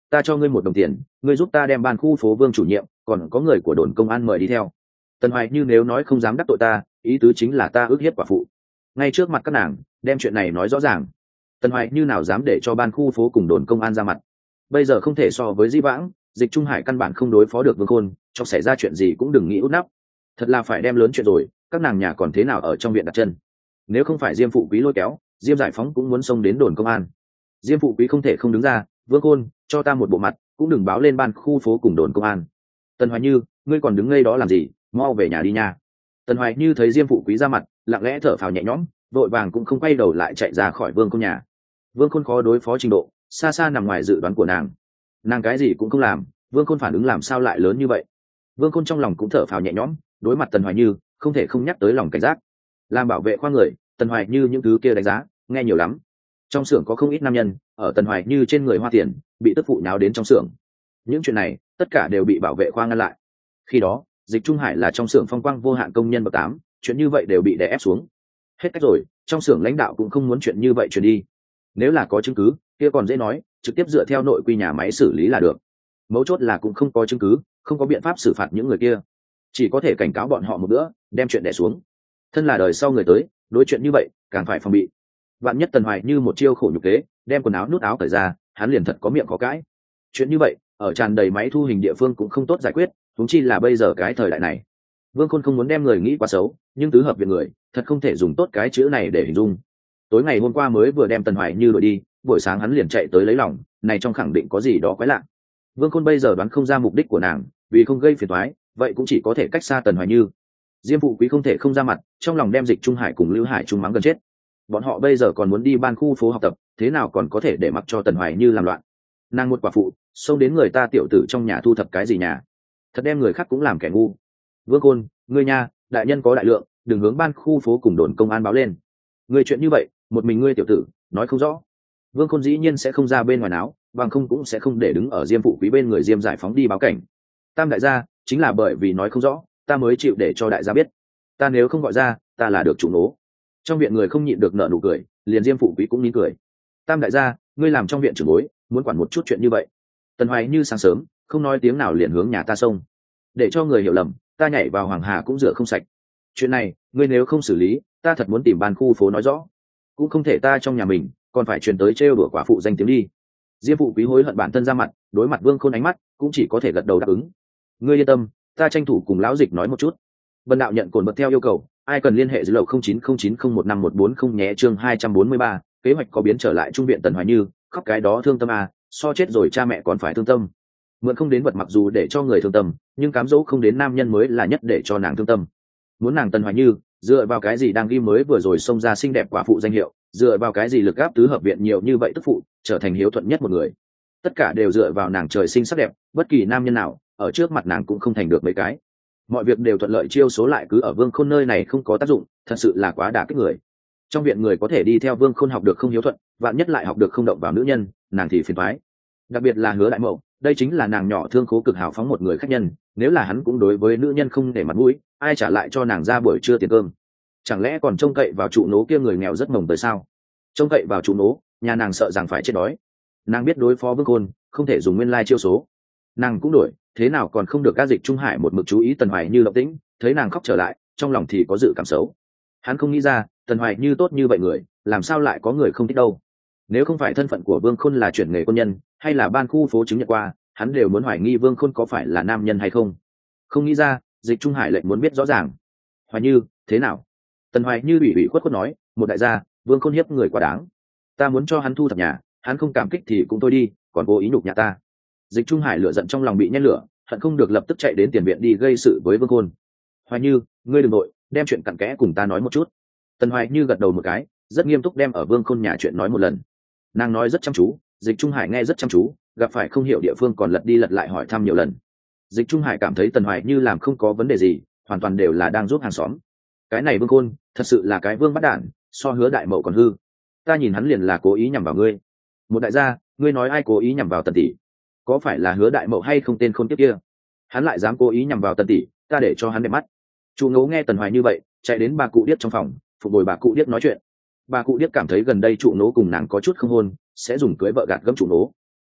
ta cho ngươi một đồng tiền, ngươi giúp ta đem ban khu phố Vương chủ nhiệm còn có người của đồn công an mời đi theo. Tần Hoài Như nếu nói không dám đắc tội ta, ý tứ chính là ta ức hiếp quả phụ. Ngay trước mặt các nàng đem chuyện này nói rõ ràng. Tần Hoài Như nào dám để cho ban khu phố cùng đồn công an ra mặt. Bây giờ không thể so với Dĩ Vãng, Dịch Trung Hải căn bản không đối phó được Vương Khôn, cho xảy ra chuyện gì cũng đừng nghĩ út nắp. Thật là phải đem lớn chuyện rồi, các nàng nhà còn thế nào ở trong viện đặt chân. Nếu không phải Diêm Phụ Quý lôi kéo, Diêm Giải Phóng cũng muốn xông đến đồn công an. Diêm Phụ Quý không thể không đứng ra, Vương Khôn, cho ta một bộ mặt, cũng đừng báo lên ban khu phố cùng đồn công an. Tần Hoài Như, ngươi còn đứng ngây đó làm gì, mau về nhà đi nha. Tần Hoài Như thấy Diêm Phụ Quý ra mặt, lặng lẽ thở phào nhẹ nhõm, vội vàng cũng không quay đầu lại chạy ra khỏi Vương Khôn nhà. Vương Khôn khó đối phó trình độ xa xa nằm ngoài dự đoán của nàng. Nàng cái gì cũng không làm, Vương Khôn phản ứng làm sao lại lớn như vậy. Vương Khôn trong lòng cũng thở phào nhẹ nhõm, đối mặt Tần Hoài Như không thể không nhắc tới lòng cảnh giác. Làm bảo vệ khoa người, Tần Hoài Như những thứ kia đánh giá nghe nhiều lắm. Trong xưởng có không ít nam nhân ở Tần Hoài Như trên người hoa tiền, bị tức phụ nháo đến trong xưởng. Những chuyện này tất cả đều bị bảo vệ khoa ngăn lại. Khi đó Dịch Trung Hải là trong xưởng phong quang vô hạn công nhân bậc tám, chuyện như vậy đều bị đè ép xuống. Hết cách rồi, trong xưởng lãnh đạo cũng không muốn chuyện như vậy truyền đi. Nếu là có chứng cứ kia còn dễ nói, trực tiếp dựa theo nội quy nhà máy xử lý là được. Mấu chốt là cũng không có chứng cứ, không có biện pháp xử phạt những người kia, chỉ có thể cảnh cáo bọn họ một bữa, đem chuyện đè xuống. Thân là đời sau người tới, đối chuyện như vậy càng phải phòng bị. Vạn nhất Tần Hoài Như một chiêu khổ nhục kế, đem quần áo nút áo cởi ra, hắn liền thật có miệng có cãi. Chuyện như vậy ở tràn đầy máy thu hình địa phương cũng không tốt giải quyết, huống chi là bây giờ cái thời đại này. Vương Khôn không muốn đem người nghĩ quá xấu, nhưng tứ hợp viện người thật không thể dùng tốt cái chữ này để hình dung. Tối ngày hôm qua mới vừa đem Tần Hoài Như đuổi đi, buổi sáng hắn liền chạy tới lấy lòng, này trong khẳng định có gì đó quái lạ. Vương Khôn bây giờ đoán không ra mục đích của nàng, vì không gây phiền toái, vậy cũng chỉ có thể cách xa Tần Hoài Như. Diêm Phụ Quý không thể không ra mặt, trong lòng đem Dịch Trung Hải cùng Lưu Hải Trung mắng gần chết. Bọn họ bây giờ còn muốn đi ban khu phố học tập, thế nào còn có thể để mặc cho Tần Hoài Như làm loạn. Nàng một quả phụ, xông đến người ta tiểu tử trong nhà thu thập cái gì nhà, thật đem người khác cũng làm kẻ ngu. Vương Khôn, ngươi nha, đại nhân có đại lượng, đừng hướng ban khu phố cùng đồn công an báo lên. Ngươi chuyện như vậy, một mình ngươi tiểu tử nói không rõ. Vương Khôn dĩ nhiên sẽ không ra bên ngoài náo, bằng không cũng sẽ không để đứng ở Diêm Phụ Quý bên người Diêm Giải Phóng đi báo cảnh. Tam đại gia, chính là bởi vì nói không rõ, ta mới chịu để cho đại gia biết. Ta nếu không gọi ra, ta là được chủ nố. Trong viện người không nhịn được nở nụ cười, liền Diêm Phụ Quý cũng nín cười. Tam đại gia, ngươi làm trong viện trưởng bối, muốn quản một chút chuyện như vậy. Tần Hoài Như sáng sớm không nói tiếng nào liền hướng nhà ta xông, để cho người hiểu lầm, ta nhảy vào Hoàng Hà cũng rửa không sạch. Chuyện này ngươi nếu không xử lý, ta thật muốn tìm ban khu phố nói rõ. Cũng không thể ta trong nhà mình còn phải truyền tới trêu đùa quả phụ danh tiếng đi. Diêm Phụ Quý hối hận bản thân ra mặt, đối mặt Vương Khôn ánh mắt cũng chỉ có thể gật đầu đáp ứng. Ngươi yên tâm, ta tranh thủ cùng lão Dịch nói một chút. Vân đạo nhận cồn bật theo yêu cầu, ai cần liên hệ dưới lầu không chín không chín không một năm một bốn không nhé. Chương hai trăm bốn mươi ba, kế hoạch có biến trở lại trung viện Tần Hoài Như, khóc cái đó thương tâm à, so chết rồi cha mẹ còn phải thương tâm. Mượn không đến vật mặc dù để cho người thương tâm, nhưng cám dỗ không đến nam nhân mới là nhất để cho nàng thương tâm. Muốn nàng Tần Hoài Như dựa vào cái gì đang ghi mới vừa rồi xông ra xinh đẹp quả phụ danh hiệu, dựa vào cái gì lực gáp tứ hợp viện nhiều như vậy tức phụ trở thành hiếu thuận nhất một người, tất cả đều dựa vào nàng trời sinh sắc đẹp, bất kỳ nam nhân nào ở trước mặt nàng cũng không thành được mấy cái. Mọi việc đều thuận lợi, chiêu số lại cứ ở Vương Khôn nơi này không có tác dụng, thật sự là quá đả kích người. Trong viện người có thể đi theo Vương Khôn học được không hiếu thuận, vạn nhất lại học được không động vào nữ nhân, nàng thì phiền toái. Đặc biệt là Hứa Đại Mậu, đây chính là nàng nhỏ thương khố cực hào phóng một người khách nhân, nếu là hắn cũng đối với nữ nhân không để mặt mũi, ai trả lại cho nàng ra buổi trưa tiền cơm? Chẳng lẽ còn trông cậy vào trụ nố kia người nghèo rất mồng tới sao? Trông cậy vào trụ nố, nhà nàng sợ rằng phải chết đói. Nàng biết đối phó Vương Khôn không thể dùng nguyên lai chiêu số, nàng cũng đổi, thế nào còn không được các Dịch Trung Hải một mực chú ý Tần Hoài Như động tĩnh, thấy nàng khóc trở lại, trong lòng thì có dự cảm xấu. Hắn không nghĩ ra, Tần Hoài Như tốt như vậy người, làm sao lại có người không thích đâu? Nếu không phải thân phận của Vương Khôn là chuyển nghề quân nhân, hay là ban khu phố chứng nhận qua, hắn đều muốn hoài nghi Vương Khôn có phải là nam nhân hay không. Không nghĩ ra, Dịch Trung Hải lệnh muốn biết rõ ràng. Hoài Như, thế nào? Tần Hoài Như ủy ủy khuất khuất nói, một đại gia, Vương Khôn hiếp người quá đáng, ta muốn cho hắn thu thập nhà, hắn không cảm kích thì cũng thôi đi, còn cố ý nhục nhà ta. Dịch Trung Hải lửa giận trong lòng bị nhét lửa, hận không được lập tức chạy đến tiền viện đi gây sự với Vương Khôn. Hoài Như, ngươi đừng nội, đem chuyện cặn kẽ cùng ta nói một chút. Tần Hoài Như gật đầu một cái, rất nghiêm túc đem ở Vương Khôn nhà chuyện nói một lần. Nàng nói rất chăm chú, Dịch Trung Hải nghe rất chăm chú, gặp phải không hiểu địa phương còn lật đi lật lại hỏi thăm nhiều lần. Dịch Trung Hải cảm thấy Tần Hoài Như làm không có vấn đề gì, hoàn toàn đều là đang giúp hàng xóm. Cái này Vương Khôn thật sự là cái vương bắt đản, so Hứa Đại Mậu còn hư. Ta nhìn hắn liền là cố ý nhằm vào ngươi. Một đại gia, ngươi nói ai cố ý nhằm vào Tần tỷ? Có phải là Hứa Đại Mậu hay không tên khôn kiếp kia? Hắn lại dám cố ý nhằm vào Tần tỷ, ta để cho hắn đẹp mắt. Chu Ngấu nghe Tần Hoài như vậy, chạy đến bà cụ điếc trong phòng, phục bồi bà cụ điếc nói chuyện. Bà cụ điếc cảm thấy gần đây Trụ Nố cùng nàng có chút không hôn, sẽ dùng cưới vợ gạt gẫm Trụ Nố.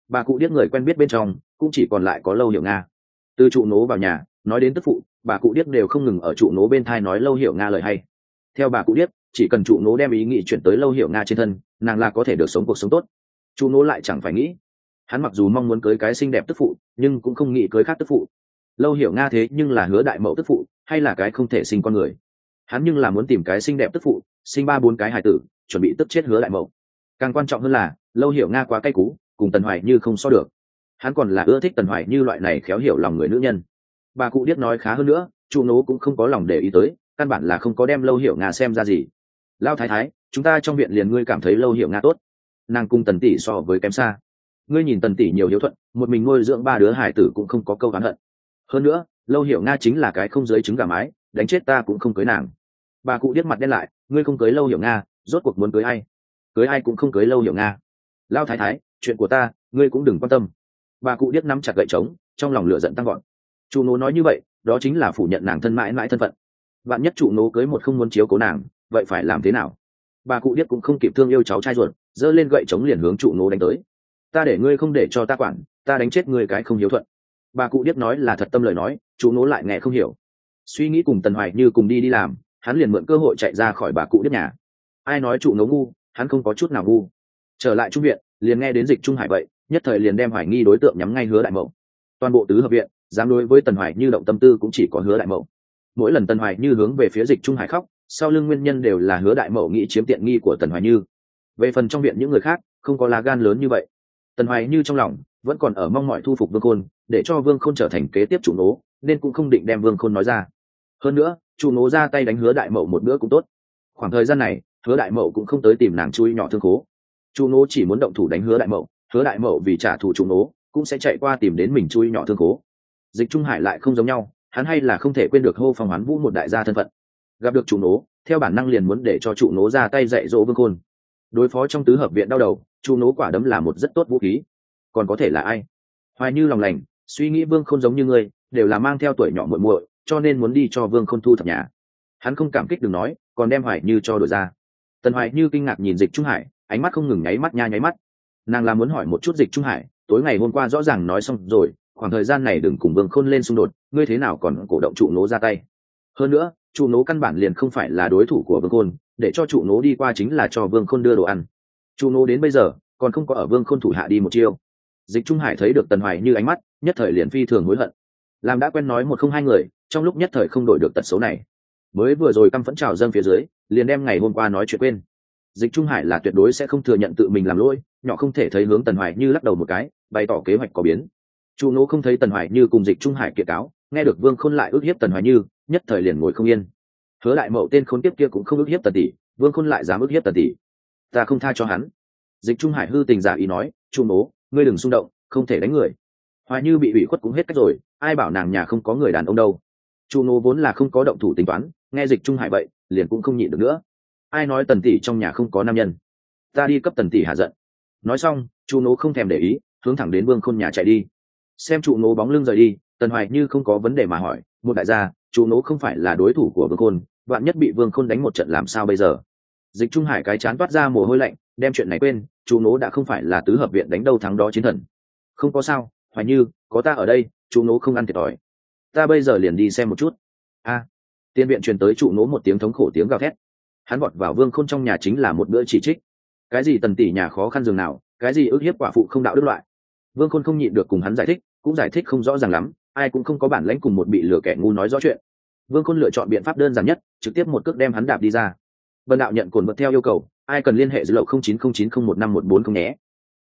bà cụ điếc người quen biết bên trong cũng chỉ còn lại có Lâu Hiểu Nga. Từ trụ nố vào nhà nói đến tức phụ, bà cụ điếc đều không ngừng ở trụ nố bên thai nói Lâu Hiểu Nga lời hay. Theo bà cụ điếc, chỉ cần trụ nố đem ý nghĩ chuyển tới Lâu Hiểu Nga trên thân, nàng là có thể được sống cuộc sống tốt. Trụ nố lại chẳng phải nghĩ, hắn mặc dù mong muốn cưới cái xinh đẹp tức phụ, nhưng cũng không nghĩ cưới khác tức phụ. Lâu Hiểu Nga thế nhưng là Hứa Đại Mậu tức phụ, hay là cái không thể sinh con người. Hắn nhưng là muốn tìm cái xinh đẹp tức phụ, sinh ba bốn cái hài tử, chuẩn bị tức chết Hứa Đại Mậu. Càng quan trọng hơn là Lâu Hiểu Nga quá cay cú, cùng Tần Hoài Như không so được. Hắn còn là ưa thích Tần Hoài Như loại này khéo hiểu lòng người nữ nhân. Bà cụ điếc nói khá hơn nữa, trụ nố cũng không có lòng để ý tới, căn bản là không có đem Lâu Hiểu Nga xem ra gì. Lao thái thái, chúng ta trong viện liền ngươi cảm thấy Lâu Hiểu Nga tốt, nàng cùng Tần tỷ so với kém xa. Ngươi nhìn Tần tỷ nhiều hiếu thuận, một mình nuôi dưỡng ba đứa hài tử cũng không có câu oán hận. Hơn nữa, Lâu Hiểu Nga chính là cái không dưới trứng gà mái, đánh chết ta cũng không cưới nàng. Bà cụ điếc mặt đen lại, ngươi không cưới Lâu Hiểu Nga, rốt cuộc muốn cưới ai? Cưới ai cũng không cưới Lâu Hiểu Nga. Lao thái thái, chuyện của ta ngươi cũng đừng quan tâm. Bà cụ điếc nắm chặt gậy trống, trong lòng lửa giận tăng gọn. Trụ nố nói như vậy, đó chính là phủ nhận nàng thân mãi mãi thân phận. Bạn nhất trụ nố cưới một không muốn chiếu cố nàng, vậy phải làm thế nào? Bà cụ điếc cũng không kịp thương yêu cháu trai ruột, giơ lên gậy trống liền hướng trụ nố đánh tới. Ta để ngươi không để cho ta quản, ta đánh chết ngươi cái không hiếu thuận. Bà cụ điếc nói là thật tâm lời nói, trụ nố lại nghe không hiểu. Suy nghĩ cùng Tần Hoài Như cùng đi đi làm, hắn liền mượn cơ hội chạy ra khỏi bà cụ điếc nhà. Ai nói trụ nố ngu, hắn không có chút nào ngu. Trở lại trung viện, liền nghe đến Dịch Trung Hải vậy, nhất thời liền đem hoài nghi đối tượng nhắm ngay Hứa Đại Mậu. Toàn bộ tứ hợp viện dám đối với Tần Hoài Như động tâm tư cũng chỉ có Hứa Đại Mậu. Mỗi lần Tần Hoài Như hướng về phía Dịch Trung Hải khóc, sau lưng nguyên nhân đều là Hứa Đại Mậu nghĩ chiếm tiện nghi của Tần Hoài Như. Về phần trong viện những người khác, không có lá gan lớn như vậy. Tần Hoài Như trong lòng vẫn còn ở mong mọi thu phục Vương Khôn, để cho Vương Khôn trở thành kế tiếp chủ nố, nên cũng không định đem Vương Khôn nói ra. Hơn nữa, chủ nố ra tay đánh Hứa Đại Mậu một bữa cũng tốt. Khoảng thời gian này, Hứa Đại Mậu cũng không tới tìm nàng chui nhỏ thương khố. Chủ nố chỉ muốn động thủ đánh Hứa Đại Mậu, Hứa Đại Mậu vì trả thù chủ nố, cũng sẽ chạy qua tìm đến mình chui nhỏ thương khố. Dịch Trung Hải lại không giống nhau, hắn hay là không thể quên được hô phong hoán vũ một đại gia thân phận. Gặp được chủ nố, theo bản năng liền muốn để cho chủ nố ra tay dạy dỗ Vương Khôn. Đối phó trong tứ hợp viện đau đầu, chủ nố quả đấm là một rất tốt vũ khí. Còn có thể là ai? Hoài Như lòng lành, suy nghĩ Vương Khôn giống như ngươi, đều là mang theo tuổi nhỏ muội muội, cho nên muốn đi cho Vương Khôn thu thập nhà. Hắn không cảm kích đừng nói, còn đem Hoài Như cho đổi ra. Tần Hoài Như kinh ngạc nhìn Dịch Trung Hải, ánh mắt không ngừng nháy mắt nha nháy mắt. Nàng là muốn hỏi một chút Dịch Trung Hải, tối ngày hôm qua rõ ràng nói xong rồi, khoảng thời gian này đừng cùng Vương Khôn lên xung đột, ngươi thế nào còn cổ động trụ nố ra tay? Hơn nữa, trụ nố căn bản liền không phải là đối thủ của Vương Khôn, để cho trụ nố đi qua chính là cho Vương Khôn đưa đồ ăn. Trụ nố đến bây giờ còn không có ở Vương Khôn thủ hạ đi một chiêu. Dịch Trung Hải thấy được Tần Hoài Như ánh mắt, nhất thời liền phi thường hối hận. Làm đã quen nói một không hai người, trong lúc nhất thời không đổi được tật xấu này. Mới vừa rồi căm phẫn trào dâng phía dưới, liền đem ngày hôm qua nói chuyện quên. Dịch Trung Hải là tuyệt đối sẽ không thừa nhận tự mình làm lỗi, nhỏ không thể thấy hướng Tần Hoài Như lắc đầu một cái, bày tỏ kế hoạch có biến. Chu Nỗ không thấy Tần Hoài Như cùng Dịch Trung Hải kiện cáo, nghe được Vương Khôn lại ức hiếp Tần Hoài Như, nhất thời liền ngồi không yên. Hứa Đại Mậu tên khốn kiếp kia cũng không ức hiếp Tần tỷ, Vương Khôn lại dám ức hiếp Tần tỷ, ta không tha cho hắn. Dịch Trung Hải hư tình giả ý nói, Chu Nỗ, ngươi đừng xung động, không thể đánh người. Hoài Như bị ủy khuất cũng hết cách rồi, ai bảo nàng nhà không có người đàn ông đâu. Chu Nỗ vốn là không có động thủ tính toán, nghe Dịch Trung Hải vậy, liền cũng không nhịn được nữa. Ai nói Tần tỷ trong nhà không có nam nhân, ta đi cấp Tần tỷ hạ giận. Nói xong, Chu Nỗ không thèm để ý, hướng thẳng đến Vương Khôn nhà chạy đi. Xem Chu Nỗ bóng lưng rời đi, Tần Hoài Như không có vấn đề mà hỏi, một đại gia, Chu Nỗ không phải là đối thủ của Vương Khôn, vạn nhất bị Vương Khôn đánh một trận làm sao bây giờ? Dịch Trung Hải cái chán toát ra mồ hôi lạnh, đem chuyện này quên, Chu Nỗ đã không phải là tứ hợp viện đánh đâu thắng đó chiến thần. Không có sao, Hoài Như, có ta ở đây, Chu Nỗ không ăn thiệt thòi. Ta bây giờ liền đi xem một chút. A, à, tiên viện truyền tới Chu Nỗ một tiếng thống khổ tiếng gào thét. Hắn vọt vào Vương Khôn trong nhà chính là một bữa chỉ trích. Cái gì Tần tỷ nhà khó khăn giường nào, cái gì ức hiếp quả phụ không đạo đức loại. Vương Khôn không nhịn được cùng hắn giải thích, cũng giải thích không rõ ràng lắm, ai cũng không có bản lãnh cùng một bị lừa kẻ ngu nói rõ chuyện. Vương Khôn lựa chọn biện pháp đơn giản nhất, trực tiếp một cước đem hắn đạp đi ra. Vân đạo nhận cồn vật theo yêu cầu, ai cần liên hệ dữ lậu không chín không chín không một năm một bốn không nhé.